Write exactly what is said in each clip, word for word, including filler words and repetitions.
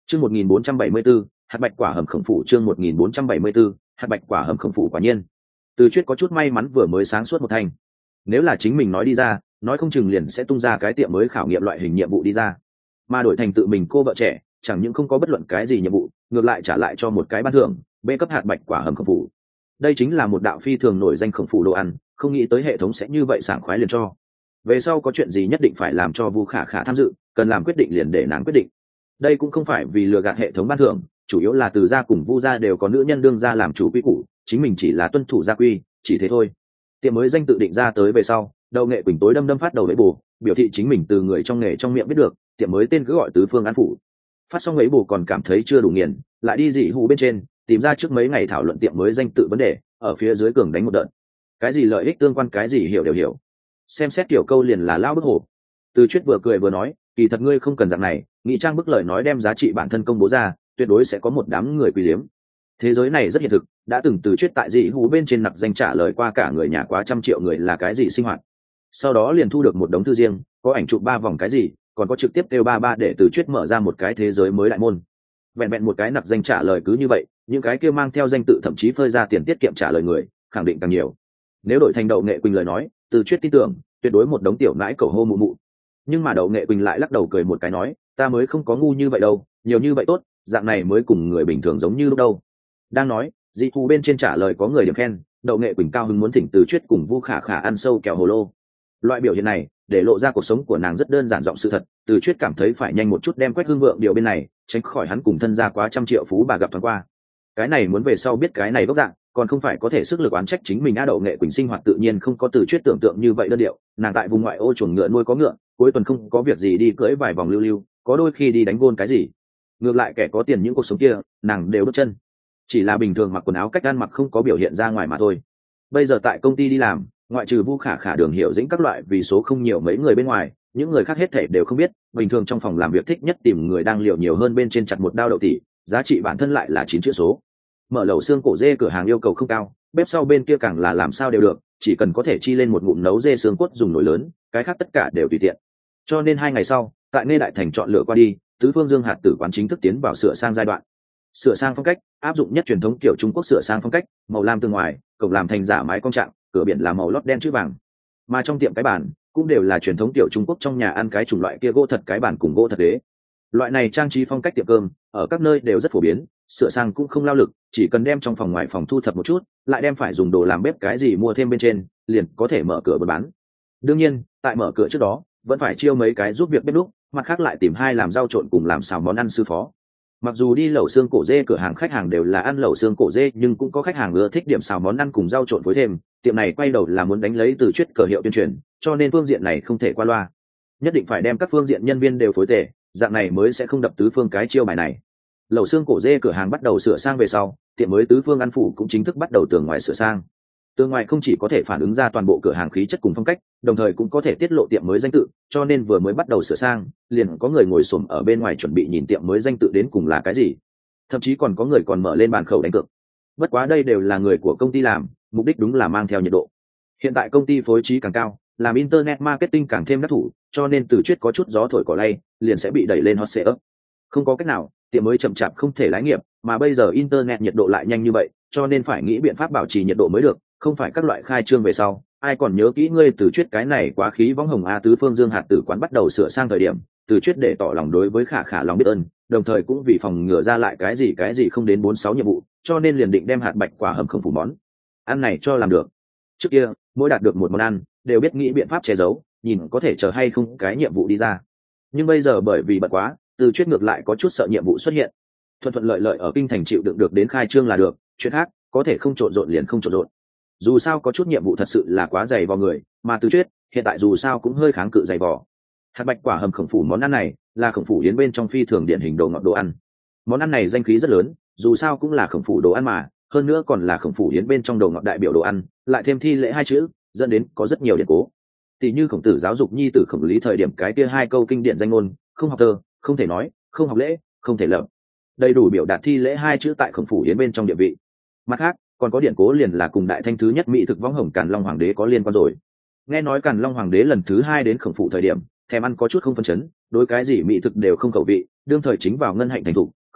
Chương một nghìn bốn trăm bảy mươi 1474, hạt bạch quả hầm khổng phủ chương một nghìn bốn trăm bảy mươi 1474, hạt bạch quả hầm khổng phủ quả nhiên. Từ Chuyết có chút may mắn vừa mới sáng suốt một thành. Nếu là chính mình nói đi ra, nói không chừng liền sẽ tung ra cái tiệm mới khảo nghiệm loại hình nhiệm vụ đi ra. Mà đổi thành tự mình cô vợ trẻ, chẳng những không có bất luận cái gì nhiệm vụ, ngược lại trả lại cho một cái ban thưởng, B cấp hạt bạch quả hầm khổng phủ. Đây chính là một đạo phi thường nổi danh khổng phủ đồ ăn, không nghĩ tới hệ thống sẽ như vậy sảng khoái liền cho. Về sau có chuyện gì nhất định phải làm cho Vu Khả Khả tham dự, cần làm quyết định liền để nàng quyết định. Đây cũng không phải vì lừa gạt hệ thống ban thưởng, chủ yếu là từ gia cùng Vu gia đều có nữ nhân đương gia làm chủ quy củ, chính mình chỉ là tuân thủ gia quy, chỉ thế thôi. Tiệm mới danh tự định ra tới về sau, Đầu Nghệ Quỳnh tối đâm đâm phát đầu với bù, biểu thị chính mình từ người trong nghề trong miệng biết được, tiệm mới tên cứ gọi Tứ Phương An phủ. Phát xong ấy bù còn cảm thấy chưa đủ nghiền, lại đi dị hụ bên trên, tìm ra trước mấy ngày thảo luận tiệm mới danh tự vấn đề, ở phía dưới cường đánh một đợt. Cái gì lợi ích tương quan cái gì hiểu đều hiểu. Xem xét kiểu câu liền là lao bức hổ. Từ Chuyết vừa cười vừa nói, kỳ thật ngươi không cần dạng này, nghị trang bức lời nói đem giá trị bản thân công bố ra, tuyệt đối sẽ có một đám người quý liếm. Thế giới này rất hiện thực, đã từng Từ Chuyết tại dị hú bên trên nặc danh trả lời qua cả người nhà quá trăm triệu người là cái gì sinh hoạt. Sau đó liền thu được một đống thư riêng, có ảnh chụp ba vòng cái gì, còn có trực tiếp kêu ba ba để Từ Chuyết mở ra một cái thế giới mới đại môn. Vẹn vẹn một cái nặc danh trả lời cứ như vậy, những cái kia mang theo danh tự thậm chí phơi ra tiền tiết kiệm trả lời người, khẳng định càng nhiều. Nếu đổi thành Đậu Nghệ Quỳnh lời nói, Từ Chuyết tin tưởng, tuyệt đối một đống tiểu nãi cầu hô mụ mụ. Nhưng mà Đậu Nghệ Quỳnh lại lắc đầu cười một cái nói, ta mới không có ngu như vậy đâu, nhiều như vậy tốt, dạng này mới cùng người bình thường giống như lúc đâu. Đang nói, dị hù bên trên trả lời có người điểm khen, Đậu Nghệ Quỳnh cao hứng muốn thỉnh Từ Chuyết cùng Vu Khả Khả ăn sâu kẹo hồ lô. Loại biểu hiện này, để lộ ra cuộc sống của nàng rất đơn giản giọng sự thật, Từ Chuyết cảm thấy phải nhanh một chút đem Quách Hương Vượng điều bên này, tránh khỏi hắn cùng thân gia quá trăm triệu phú bà gặp thoáng qua. Cái này muốn về sau biết cái này gốc dạng, còn không phải có thể sức lực oán trách chính mình. A Đậu Nghệ Quỳnh sinh hoạt tự nhiên không có Từ Chuyết tưởng tượng như vậy đơn điệu, nàng tại vùng ngoại ô chuồng ngựa nuôi có ngựa, cuối tuần không có việc gì đi cưỡi vài vòng lưu lưu, có đôi khi đi đánh gôn cái gì. Ngược lại kẻ có tiền những cuộc sống kia, nàng đều đốt chân. Chỉ là bình thường mặc quần áo cách ăn mặc không có biểu hiện ra ngoài mà thôi. Bây giờ tại công ty đi làm, ngoại trừ Vu Khả Khả Đường Hiểu Dĩnh các loại vì số không nhiều mấy người bên ngoài, những người khác hết thể đều không biết. Bình thường trong phòng làm việc thích nhất tìm người đang liệu nhiều hơn bên trên chặt một đao đậu tỷ, giá trị bản thân lại là chín chữ số. Mở lẩu xương cổ dê cửa hàng yêu cầu không cao, bếp sau bên kia càng là làm sao đều được, chỉ cần có thể chi lên một ngụm nấu dê xương cốt dùng nồi lớn, cái khác tất cả đều tùy tiện. Cho nên hai ngày sau, tại Nghe Đại Thành chọn lựa qua đi, Tứ Phương Dương hạt tử quán chính thức tiến vào sửa sang giai đoạn. Sửa sang phong cách, áp dụng nhất truyền thống kiểu Trung Quốc sửa sang phong cách, màu lam từ ngoài, cổng làm thành giả mái cong trạng, cửa biển là màu lót đen chữ vàng. Mà trong tiệm cái bàn cũng đều là truyền thống kiểu Trung Quốc trong nhà ăn cái chủng loại kia gỗ thật cái bàn cùng gỗ thật đế. Loại này trang trí phong cách tiệm cơm ở các nơi đều rất phổ biến, sửa sang cũng không lao lực, chỉ cần đem trong phòng ngoài phòng thu thập một chút, lại đem phải dùng đồ làm bếp cái gì mua thêm bên trên, liền có thể mở cửa buôn bán. Đương nhiên, tại mở cửa trước đó, vẫn phải chiêu mấy cái giúp việc bếp đúc, mặt khác lại tìm hai làm rau trộn cùng làm xào món ăn sư phó. Mặc dù đi lẩu xương cổ dê cửa hàng khách hàng đều là ăn lẩu xương cổ dê, nhưng cũng có khách hàng ưa thích điểm xào món ăn cùng rau trộn phối thêm, tiệm này quay đầu là muốn đánh lấy Từ Chuyết cờ hiệu tuyên truyền, cho nên phương diện này không thể qua loa. Nhất định phải đem các phương diện nhân viên đều phối tề, dạng này mới sẽ không đập Tứ Phương cái chiêu bài này. Lẩu xương cổ dê cửa hàng bắt đầu sửa sang về sau, tiệm mới Tứ Phương Ăn phủ cũng chính thức bắt đầu tường ngoài sửa sang. Tường ngoài không chỉ có thể phản ứng ra toàn bộ cửa hàng khí chất cùng phong cách, đồng thời cũng có thể tiết lộ tiệm mới danh tự, cho nên vừa mới bắt đầu sửa sang, liền có người ngồi xổm ở bên ngoài chuẩn bị nhìn tiệm mới danh tự đến cùng là cái gì. Thậm chí còn có người còn mở lên bàn khẩu đánh cược. Bất quá đây đều là người của công ty làm, mục đích đúng là mang theo nhiệt độ. Hiện tại công ty phối trí càng cao, làm internet marketing càng thêm đắc thủ, cho nên Từ Chuyết có chút gió thổi cỏ lay, liền sẽ bị đẩy lên hot search. Không có cách nào, tiệm mới chậm chạp không thể lái nghiệp, mà bây giờ internet nhiệt độ lại nhanh như vậy, cho nên phải nghĩ biện pháp bảo trì nhiệt độ mới được, không phải các loại khai trương về sau, ai còn nhớ kỹ ngươi Từ Chuyết cái này quá khí võng hồng a. Tứ Phương Dương hạt tử quán bắt đầu sửa sang thời điểm, Từ Chuyết để tỏ lòng đối với Khả Khả lòng biết ơn, đồng thời cũng vì phòng ngừa ra lại cái gì cái gì không đến bốn sáu nhiệm vụ, cho nên liền định đem hạt bạch quả hầm không phủ món ăn này cho làm được. Trước kia, mỗi đạt được một món ăn, đều biết nghĩ biện pháp che giấu, nhìn có thể chờ hay không cái nhiệm vụ đi ra. Nhưng bây giờ bởi vì bận quá, Từ Chuyết ngược lại có chút sợ nhiệm vụ xuất hiện. Thuận thuận lợi lợi ở kinh thành chịu đựng được đến khai trương là được, chuyện khác có thể không trộn rộn liền không trộn rộn. Dù sao có chút nhiệm vụ thật sự là quá dày vào người, mà Từ Chuyết hiện tại dù sao cũng hơi kháng cự dày vò. Hạt bạch quả hầm khổng phủ món ăn này là khổng phủ yến bên trong phi thường điển hình đồ ngọt đồ ăn. Món ăn này danh khí rất lớn, dù sao cũng là khổng phủ đồ ăn mà, hơn nữa còn là khổng phủ yến bên trong đồ ngọt đại biểu đồ ăn, lại thêm thi lễ hai chữ, dẫn đến có rất nhiều điển cố. Tỷ như khổng tử giáo dục nhi tử khổng lý thời điểm cái kia hai câu kinh điển danh ngôn, không học thơ, không thể nói, không học lễ, không thể lập, đầy đủ biểu đạt thi lễ hai chữ tại khổng phủ yến bên trong địa vị. Mặt khác còn có điển cố liền là cùng đại thanh thứ nhất mỹ thực võng hồng Càn Long hoàng đế có liên quan rồi. Nghe nói Càn Long hoàng đế lần thứ hai đến khổng phủ thời điểm, thèm ăn có chút không phân chấn, đối cái gì mỹ thực đều không khẩu vị, đương thời chính vào ngân hạnh thành thục,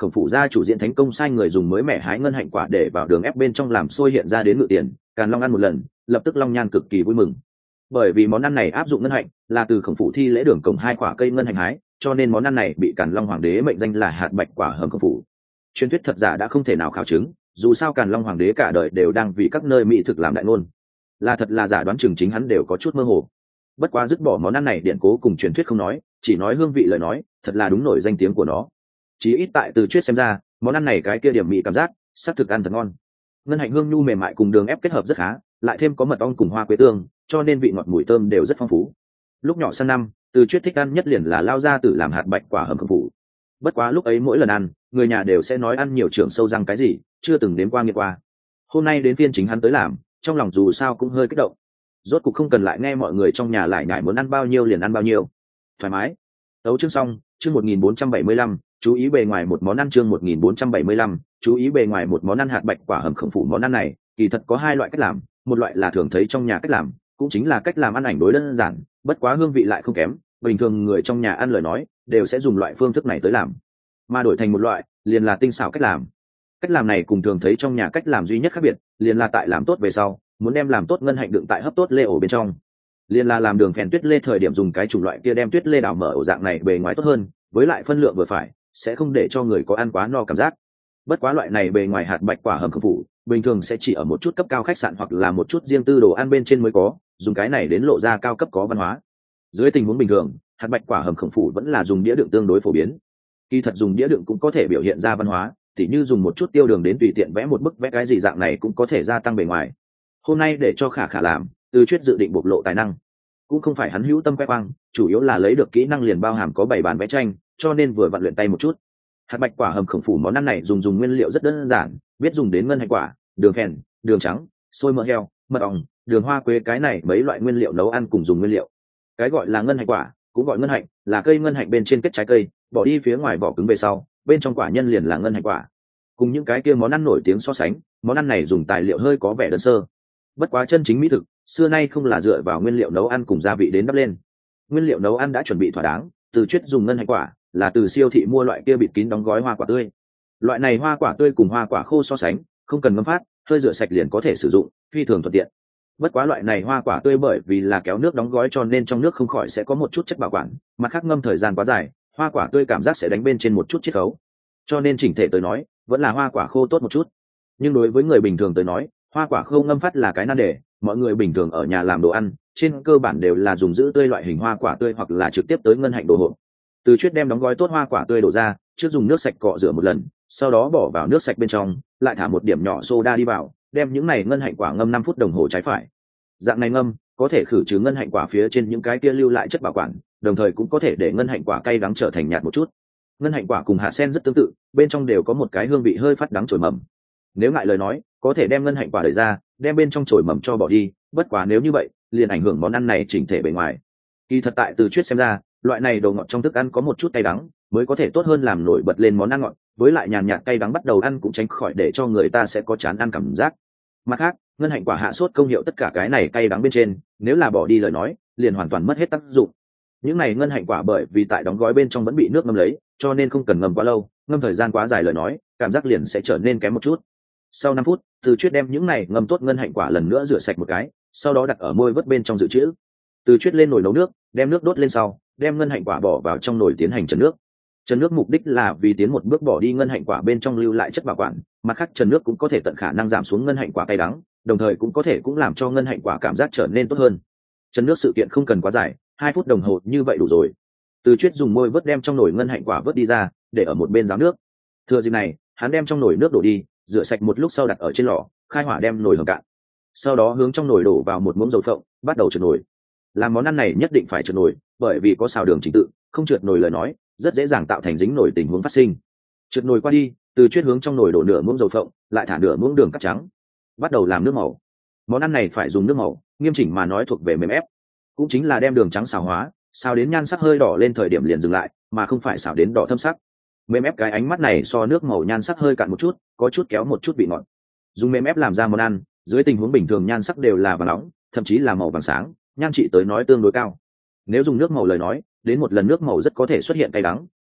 khổng phủ gia chủ diễn thánh công sai người dùng mới mẻ hái ngân hạnh quả để vào đường ép bên trong làm sôi hiện ra đến ngự tiền. Càn Long ăn một lần, lập tức Long Nhan cực kỳ vui mừng, bởi vì món ăn này áp dụng ngân hạnh là từ khổng phủ thi lễ đường cổng hai quả cây ngân hạnh hái, cho nên món ăn này bị Càn Long hoàng đế mệnh danh là hạt bạch quả hầm khổng phủ. Truyền thuyết thật giả đã không thể nào khảo chứng, dù sao Càn Long hoàng đế cả đời đều đang vì các nơi mỹ thực làm đại ngôn, là thật là giả đoán chừng chính hắn đều có chút mơ hồ. Bất quá dứt bỏ món ăn này điện cố cùng truyền thuyết không nói, chỉ nói hương vị lời nói, thật là đúng nổi danh tiếng của nó. Chỉ ít tại Từ Chuyết xem ra, món ăn này cái kia điểm mỹ cảm giác, sắc thực ăn thật ngon. Ngân hạnh hương nhu mềm mại cùng đường ép kết hợp rất khá, lại thêm có mật ong cùng hoa quế tương, cho nên vị ngọt mùi thơm đều rất phong phú. Lúc nhỏ sang năm, Từ Chuyết thích ăn nhất liền là lao ra tử làm hạt bạch quả hầm khổng phủ. Bất quá lúc ấy mỗi lần ăn, người nhà đều sẽ nói ăn nhiều trưởng sâu răng cái gì, chưa từng đếm qua nghiệt qua. Hôm nay đến phiên chính hắn tới làm, trong lòng dù sao cũng hơi kích động. Rốt cục không cần lại nghe mọi người trong nhà lại nhải muốn ăn bao nhiêu liền ăn bao nhiêu, thoải mái. Tấu chương xong, chương một nghìn bốn trăm bảy mươi lăm, chú ý bề ngoài một món ăn chương một nghìn bốn trăm bảy mươi lăm, chú ý bề ngoài một món ăn hạt bạch quả hầm khổng phủ. Món ăn này kỳ thật có hai loại cách làm, một loại là thường thấy trong nhà cách làm, cũng chính là cách làm ăn ảnh đối đơn giản, bất quá hương vị lại không kém, bình thường người trong nhà ăn lời nói đều sẽ dùng loại phương thức này tới làm. Mà đổi thành một loại, liền là tinh xảo cách làm. Cách làm này cùng thường thấy trong nhà cách làm duy nhất khác biệt, liền là tại làm tốt về sau, muốn đem làm tốt ngân hạnh đựng tại hấp tốt lê ổ bên trong. Liền là làm đường phèn tuyết lê thời điểm dùng cái chủng loại kia đem tuyết lê đào mở ổ dạng này bề ngoài tốt hơn, với lại phân lượng vừa phải, sẽ không để cho người có ăn quá no cảm giác. Bất quá loại này bề ngoài hạt bạch quả hầm khổng phủ, bình thường sẽ chỉ ở một chút cấp cao khách sạn hoặc là một chút riêng tư đồ ăn bên trên mới có, dùng cái này đến lộ ra cao cấp có văn hóa. Dưới tình huống bình thường, hạt bạch quả hầm khổng phủ vẫn là dùng đĩa đựng tương đối phổ biến. Kỳ thật dùng đĩa đựng cũng có thể biểu hiện ra văn hóa, tỉ như dùng một chút tiêu đường đến tùy tiện vẽ một bức vẽ cái gì dạng này cũng có thể gia tăng bề ngoài. Hôm nay để cho Khả Khả làm, Từ Chuyết dự định bộc lộ tài năng, cũng không phải hắn hữu tâm khoe khoang, chủ yếu là lấy được kỹ năng liền bao hàm có bảy bàn vẽ tranh, cho nên vừa vặn luyện tay một chút. Hạt bạch quả hầm khổng phủ món ăn này dùng dùng nguyên liệu rất đơn giản, biết dùng đến ngân hạnh quả, đường phèn, đường trắng, xôi mỡ heo, mật ong, đường hoa quế, cái này mấy loại nguyên liệu nấu ăn cùng dùng nguyên liệu. Cái gọi là ngân hạnh quả, cũng gọi ngân hạnh, là cây ngân hạnh bên trên kết trái cây, bỏ đi phía ngoài vỏ cứng về sau, bên trong quả nhân liền là ngân hạnh quả. Cùng những cái kia món ăn nổi tiếng so sánh, món ăn này dùng tài liệu hơi có vẻ đơn sơ. Bất quá chân chính mỹ thực, xưa nay không là dựa vào nguyên liệu nấu ăn cùng gia vị đến đắp lên. Nguyên liệu nấu ăn đã chuẩn bị thỏa đáng, Từ Chuyết dùng ngân hạnh quả, là từ siêu thị mua loại kia bịt kín đóng gói hoa quả tươi. Loại này hoa quả tươi cùng hoa quả khô so sánh, không cần ngâm phát, hơi rửa sạch liền có thể sử dụng, phi thường thuận tiện. Bất quá loại này hoa quả tươi bởi vì là kéo nước đóng gói cho nên trong nước không khỏi sẽ có một chút chất bảo quản, mặt khác ngâm thời gian quá dài, hoa quả tươi cảm giác sẽ đánh bên trên một chút chiết khấu. Cho nên chỉnh thể tới nói, vẫn là hoa quả khô tốt một chút. Nhưng đối với người bình thường tới nói, hoa quả khô ngâm phát là cái nan đề, mọi người bình thường ở nhà làm đồ ăn, trên cơ bản đều là dùng giữ tươi loại hình hoa quả tươi hoặc là trực tiếp tới ngân hạnh đồ hộp. Từ Chuyết đem đóng gói tốt hoa quả tươi đổ ra, trước dùng nước sạch cọ rửa một lần, sau đó bỏ vào nước sạch bên trong, lại thả một điểm nhỏ soda đi vào, đem những này ngân hạnh quả ngâm năm phút đồng hồ trái phải. Dạng này ngâm có thể khử trừ ngân hạnh quả phía trên những cái kia lưu lại chất bảo quản, đồng thời cũng có thể để ngân hạnh quả cay đắng trở thành nhạt một chút. Ngân hạnh quả cùng hạt sen rất tương tự, bên trong đều có một cái hương vị hơi phát đắng chổi mầm. Nếu ngại lời nói, có thể đem ngân hạnh quả đẩy ra, đem bên trong chổi mầm cho bỏ đi, bất quá nếu như vậy, liền ảnh hưởng món ăn này chỉnh thể bề ngoài. Kỳ thật tại Từ Chuyết xem ra, loại này đồ ngọt trong thức ăn có một chút cay đắng, mới có thể tốt hơn làm nổi bật lên món ăn ngọt, với lại nhàn nhạt cay đắng bắt đầu ăn cũng tránh khỏi để cho người ta sẽ có chán ăn cảm giác. Mặt khác, ngân hạnh quả hạ sốt công hiệu tất cả cái này cay đắng bên trên, nếu là bỏ đi lời nói, liền hoàn toàn mất hết tác dụng. Những này ngân hạnh quả bởi vì tại đóng gói bên trong vẫn bị nước ngâm lấy, cho nên không cần ngâm quá lâu, ngâm thời gian quá dài lời nói, cảm giác liền sẽ trở nên kém một chút. Sau năm phút, Từ Chuyết đem những này ngâm tốt ngân hạnh quả lần nữa rửa sạch một cái, sau đó đặt ở môi vớt bên trong dự trữ. Từ Chuyết lên nồi nấu nước, đem nước đốt lên sau, đem ngân hạnh quả bỏ vào trong nồi tiến hành trần nước. Trần nước mục đích là vì tiến một bước bỏ đi ngân hạnh quả bên trong lưu lại chất bảo quản, mặt khác trần nước cũng có thể tận khả năng giảm xuống ngân hạnh quả cay đắng, đồng thời cũng có thể cũng làm cho ngân hạnh quả cảm giác trở nên tốt hơn. Trần nước sự kiện không cần quá dài, hai phút đồng hồ như vậy đủ rồi. Từ Chuyết dùng môi vớt đem trong nồi ngân hạnh quả vớt đi ra, để ở một bên ráo nước. Thừa dịp này, hắn đem trong nồi nước đổ đi, rửa sạch một lúc sau đặt ở trên lò, khai hỏa đem nồi hầm cạn. Sau đó hướng trong nồi đổ vào một muỗng dầu phộng, bắt đầu trượt nồi. Làm món ăn này nhất định phải trượt nồi, bởi vì có xào đường trình tự, không trượt nồi lời nói, rất dễ dàng tạo thành dính nồi tình huống phát sinh. Trượt nồi qua đi, Từ Chuyết hướng trong nồi đổ nửa muỗng dầu phộng, lại thả nửa muỗng đường cắt trắng, bắt đầu làm nước màu. Món ăn này phải dùng nước màu, nghiêm chỉnh mà nói thuộc về mềm ép, cũng chính là đem đường trắng xào hóa, xào đến nhan sắc hơi đỏ lên thời điểm liền dừng lại, mà không phải xào đến đỏ thâm sắc. Mềm ép cái ánh mắt này so nước màu nhan sắc hơi cạn một chút, có chút kéo một chút vị ngọt. Dùng mềm ép làm ra món ăn, dưới tình huống bình thường nhan sắc đều là vàng nóng, thậm chí là màu vàng sáng, nhan trị tới nói tương đối cao. Nếu dùng nước màu lời nói, đến một lần nước màu rất có thể xuất hiện cay đắng,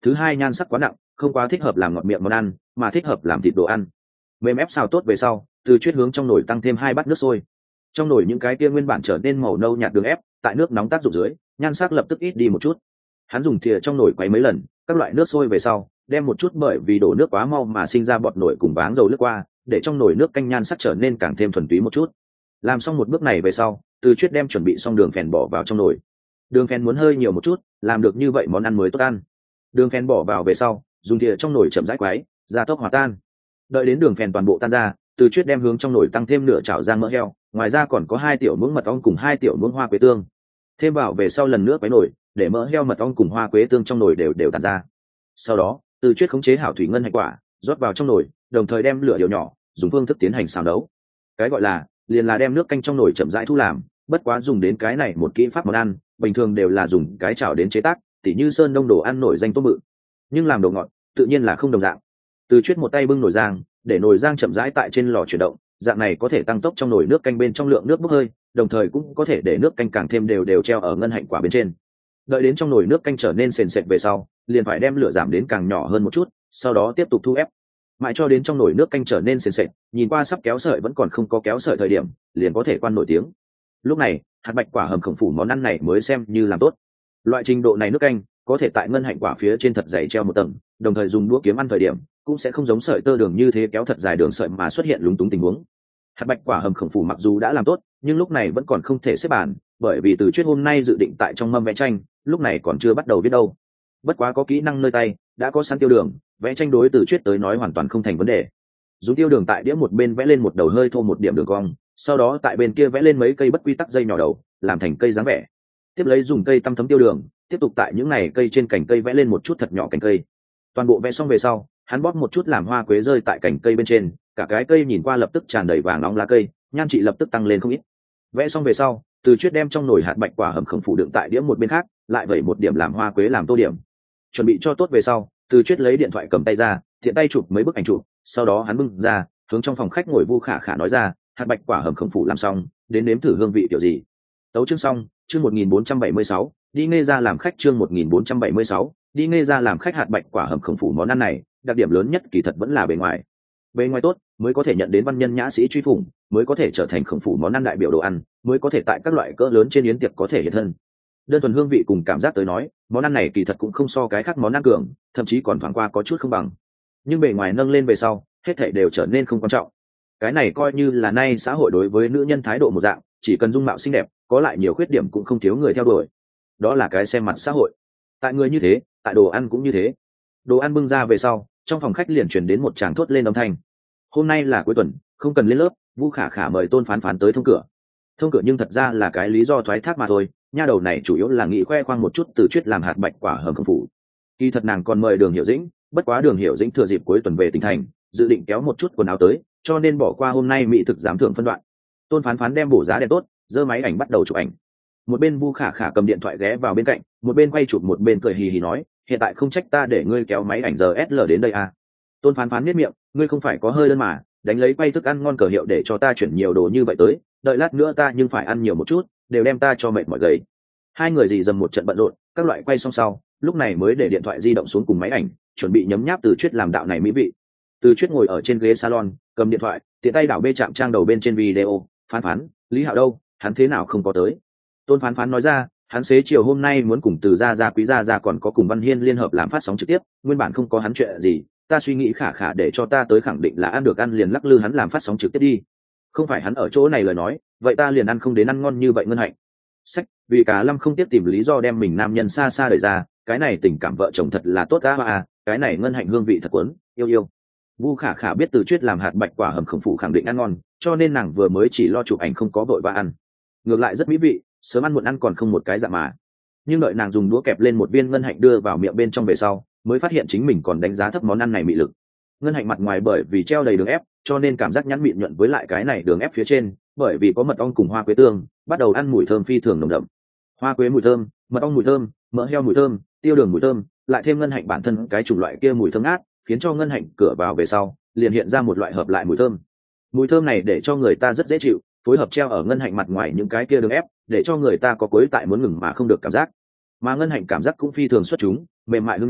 thứ hai nhan sắc quá nặng, không quá thích hợp làm ngọt miệng món ăn, mà thích hợp làm thịt đồ ăn. Mềm ép xào tốt về sau, Từ Chuyết hướng trong nồi tăng thêm hai bát nước sôi. Trong nồi những cái kia nguyên bản trở nên màu nâu nhạt đường ép, tại nước nóng tác dụng dưới, nhan sắc lập tức ít đi một chút. Hắn dùng thìa trong nồi quấy mấy lần, các loại nước sôi về sau, đem một chút bởi vì đổ nước quá mau mà sinh ra bọt nổi cùng váng dầu lướt qua, để trong nồi nước canh nhan sắc trở nên càng thêm thuần túy một chút. Làm xong một bước này về sau, Từ Chuyết đem chuẩn bị xong đường phèn bỏ vào trong nồi. Đường phèn muốn hơi nhiều một chút, làm được như vậy món ăn mới tốt ăn. Đường phèn bỏ vào về sau, dùng thìa trong nồi chậm rãi quấy, gia tốc hòa tan. Đợi đến đường phèn toàn bộ tan ra, Từ Chuyết đem hướng trong nồi tăng thêm nửa chảo rang mỡ heo, ngoài ra còn có hai tiểu muỗng mật ong cùng hai tiểu muỗng hoa quế tương. Thêm vào về sau lần nữa quấy nồi, để mỡ heo mật ong cùng hoa quế tương trong nồi đều đều tản ra. Sau đó, Từ Chuyết khống chế hảo thủy ngân hạnh quả, rót vào trong nồi, đồng thời đem lửa điều nhỏ, dùng phương thức tiến hành xào nấu. Cái gọi là liền là đem nước canh trong nồi chậm rãi thu làm, bất quá dùng đến cái này một kỹ pháp món ăn, bình thường đều là dùng cái chảo đến chế tác, tỉ như sơn đông đồ ăn nổi danh tôm mự. Nhưng làm đồ ngọt, tự nhiên là không đồng dạng. Từ Chuyết một tay bưng nồi rang, để nồi rang chậm rãi tại trên lò chuyển động, dạng này có thể tăng tốc trong nồi nước canh bên trong lượng nước bốc hơi, đồng thời cũng có thể để nước canh càng thêm đều đều treo ở ngân hạnh quả bên trên. Đợi đến trong nồi nước canh trở nên sền sệt về sau, liền phải đem lửa giảm đến càng nhỏ hơn một chút, sau đó tiếp tục thu ép, mãi cho đến trong nồi nước canh trở nên sền sệt, nhìn qua sắp kéo sợi vẫn còn không có kéo sợi thời điểm, liền có thể quan nổi tiếng. Lúc này, hạt bạch quả hầm khổng phủ món ăn này mới xem như làm tốt. Loại trình độ này nước canh có thể tại ngân hạnh quả phía trên thật dày treo một tầng, đồng thời dùng đũa kiếm ăn thời điểm cũng sẽ không giống sợi tơ đường như thế kéo thật dài đường sợi mà xuất hiện lúng túng tình huống. Hạt bạch quả hầm khổng phủ mặc dù đã làm tốt, nhưng lúc này vẫn còn không thể xếp bàn, bởi vì Từ Chuyết hôm nay dự định tại trong mâm vẽ tranh, lúc này còn chưa bắt đầu viết đâu. Bất quá có kỹ năng nơi tay, đã có sẵn tiêu đường, vẽ tranh đối Từ Chuyết tới nói hoàn toàn không thành vấn đề. Dùng tiêu đường tại đĩa một bên vẽ lên một đầu hơi thô một điểm đường cong, sau đó tại bên kia vẽ lên mấy cây bất quy tắc dây nhỏ đầu, làm thành cây dáng vẻ. Tiếp lấy dùng cây tăm thấm tiêu đường, tiếp tục tại những này cây trên cành cây vẽ lên một chút thật nhỏ cành cây. Toàn bộ vẽ xong về sau, hắn bóp một chút làm hoa quế rơi tại cành cây bên trên, cả cái cây nhìn qua lập tức tràn đầy vàng nóng lá cây, nhan trị lập tức tăng lên không ít. Vẽ xong về sau, Từ Chuyết đem trong nồi hạt bạch quả hầm khổng phủ đựng tại đĩa một bên khác, lại vẩy một điểm làm hoa quế làm tô điểm. Chuẩn bị cho tốt về sau, Từ Chuyết lấy điện thoại cầm tay ra, tiện tay chụp mấy bức ảnh chụp, sau đó hắn bưng ra, hướng trong phòng khách ngồi Vu Khả Khả nói ra, hạt bạch quả hầm khổng phủ làm xong, đến nếm thử hương vị kiểu gì. Tấu chương xong, chương một nghìn bốn trăm bảy mươi sáu, đi nghe ra làm khách chương một nghìn bốn trăm bảy mươi sáu, đi nghe ra làm khách hạt bạch quả hầm khổng phủ món ăn này, đặc điểm lớn nhất kỳ thật vẫn là bề ngoài. Bề ngoài tốt, mới có thể nhận đến văn nhân nhã sĩ truy phủng, mới có thể trở thành khổng phủ món ăn đại biểu đồ ăn, mới có thể tại các loại cỡ lớn trên yến tiệc có thể hiện thân. Đơn thuần hương vị cùng cảm giác tới nói, món ăn này kỳ thật cũng không so cái khác món ăn cường, thậm chí còn thoáng qua có chút không bằng. Nhưng bề ngoài nâng lên về sau, hết thảy đều trở nên không quan trọng. Cái này coi như là nay xã hội đối với nữ nhân thái độ một dạng, chỉ cần dung mạo xinh đẹp, có lại nhiều khuyết điểm cũng không thiếu người theo đuổi. Đó là cái xem mặt xã hội. Tại người như thế, tại đồ ăn cũng như thế. Đồ ăn bưng ra về sau, trong phòng khách liền truyền đến một tràng thốt lên âm thanh. Hôm nay là cuối tuần, không cần lên lớp, Vu Khả Khả mời Tôn Phán Phán tới thông cửa. Thông cửa nhưng thật ra là cái lý do thoái thác mà thôi, nha đầu này chủ yếu là nghĩ khoe khoang một chút Từ Chuyết làm hạt bạch quả hầm khổng phủ. Kỳ thật nàng còn mời Đường Hiểu Dĩnh, bất quá Đường Hiểu Dĩnh thừa dịp cuối tuần về tỉnh thành, dự định kéo một chút quần áo tới, cho nên bỏ qua hôm nay mỹ thực giám thưởng phân đoạn. Tôn Phán Phán đem bổ giá đèn tốt, giơ máy ảnh bắt đầu chụp ảnh. Một bên Vu Khả Khả cầm điện thoại ghé vào bên cạnh, một bên quay chụp một bên cười hì hì nói, hiện tại không trách ta để ngươi kéo máy ảnh giờ ét lờ đến đây à. Tôn Phán Phán nhếch miệng, ngươi không phải có hơi đơn mà, đánh lấy quay thức ăn ngon cờ hiệu để cho ta chuyển nhiều đồ như vậy tới, đợi lát nữa ta nhưng phải ăn nhiều một chút, đều đem ta cho mệt mỏi gầy. Hai người dì dầm một trận bận rộn, các loại quay xong sau, lúc này mới để điện thoại di động xuống cùng máy ảnh, chuẩn bị nhấm nháp Từ Chuyết làm đạo này mỹ vị. Từ Chuyết ngồi ở trên ghế salon, cầm điện thoại, tiện tay đảo bê chạm trang đầu bên trên video, Phán Phán, Lý Hạo đâu, hắn thế nào không có tới. Tôn Phán Phán nói ra, hắn xế chiều hôm nay muốn cùng Từ gia gia Quý gia gia còn có cùng Văn Hiên liên hợp làm phát sóng trực tiếp, nguyên bản không có hắn chuyện gì, ta suy nghĩ Khả Khả để cho ta tới khẳng định là ăn được ăn liền lắc lư hắn làm phát sóng trực tiếp đi. Không phải hắn ở chỗ này lời nói, vậy ta liền ăn không đến ăn ngon như vậy ngân hạnh. Sách, vì cả Lâm không tiếp tìm lý do đem mình nam nhân xa xa đẩy ra, cái này tình cảm vợ chồng thật là tốt á à, cái này ngân hạnh hương vị thật quấn, yêu yêu. Vu Khả Khả biết Từ Chuyết làm hạt bạch quả hầm khổng phủ khẳng định ăn ngon, cho nên nàng vừa mới chỉ lo chụp ảnh không có vội vã ăn. Ngược lại rất mỹ vị, sớm ăn muộn ăn còn không một cái dạ mà. Nhưng đợi nàng dùng đũa kẹp lên một viên ngân hạnh đưa vào miệng bên trong về sau, mới phát hiện chính mình còn đánh giá thấp món ăn này mị lực. Ngân hạnh mặt ngoài bởi vì treo đầy đường ép, cho nên cảm giác nhẵn mịn nhuận với lại cái này đường ép phía trên, bởi vì có mật ong cùng hoa quế tương, bắt đầu ăn mùi thơm phi thường nồng đậm. Hoa quế mùi thơm, mật ong mùi thơm, mỡ heo mùi thơm, tiêu đường mùi thơm, lại thêm ngân hạnh bản thân cái chủng loại kia mùi thơm ngát, khiến cho ngân hạnh cửa vào về sau, liền hiện ra một loại hợp lại mùi thơm. Mùi thơm này để cho người ta rất dễ chịu, phối hợp treo ở ngân hạnh mặt ngoài những cái kia đường ép, để cho người ta có cuối tại muốn ngừng mà không được cảm giác. Mà ngân hạnh cảm giác cũng phi thường xuất chúng, mềm mại hương lưu,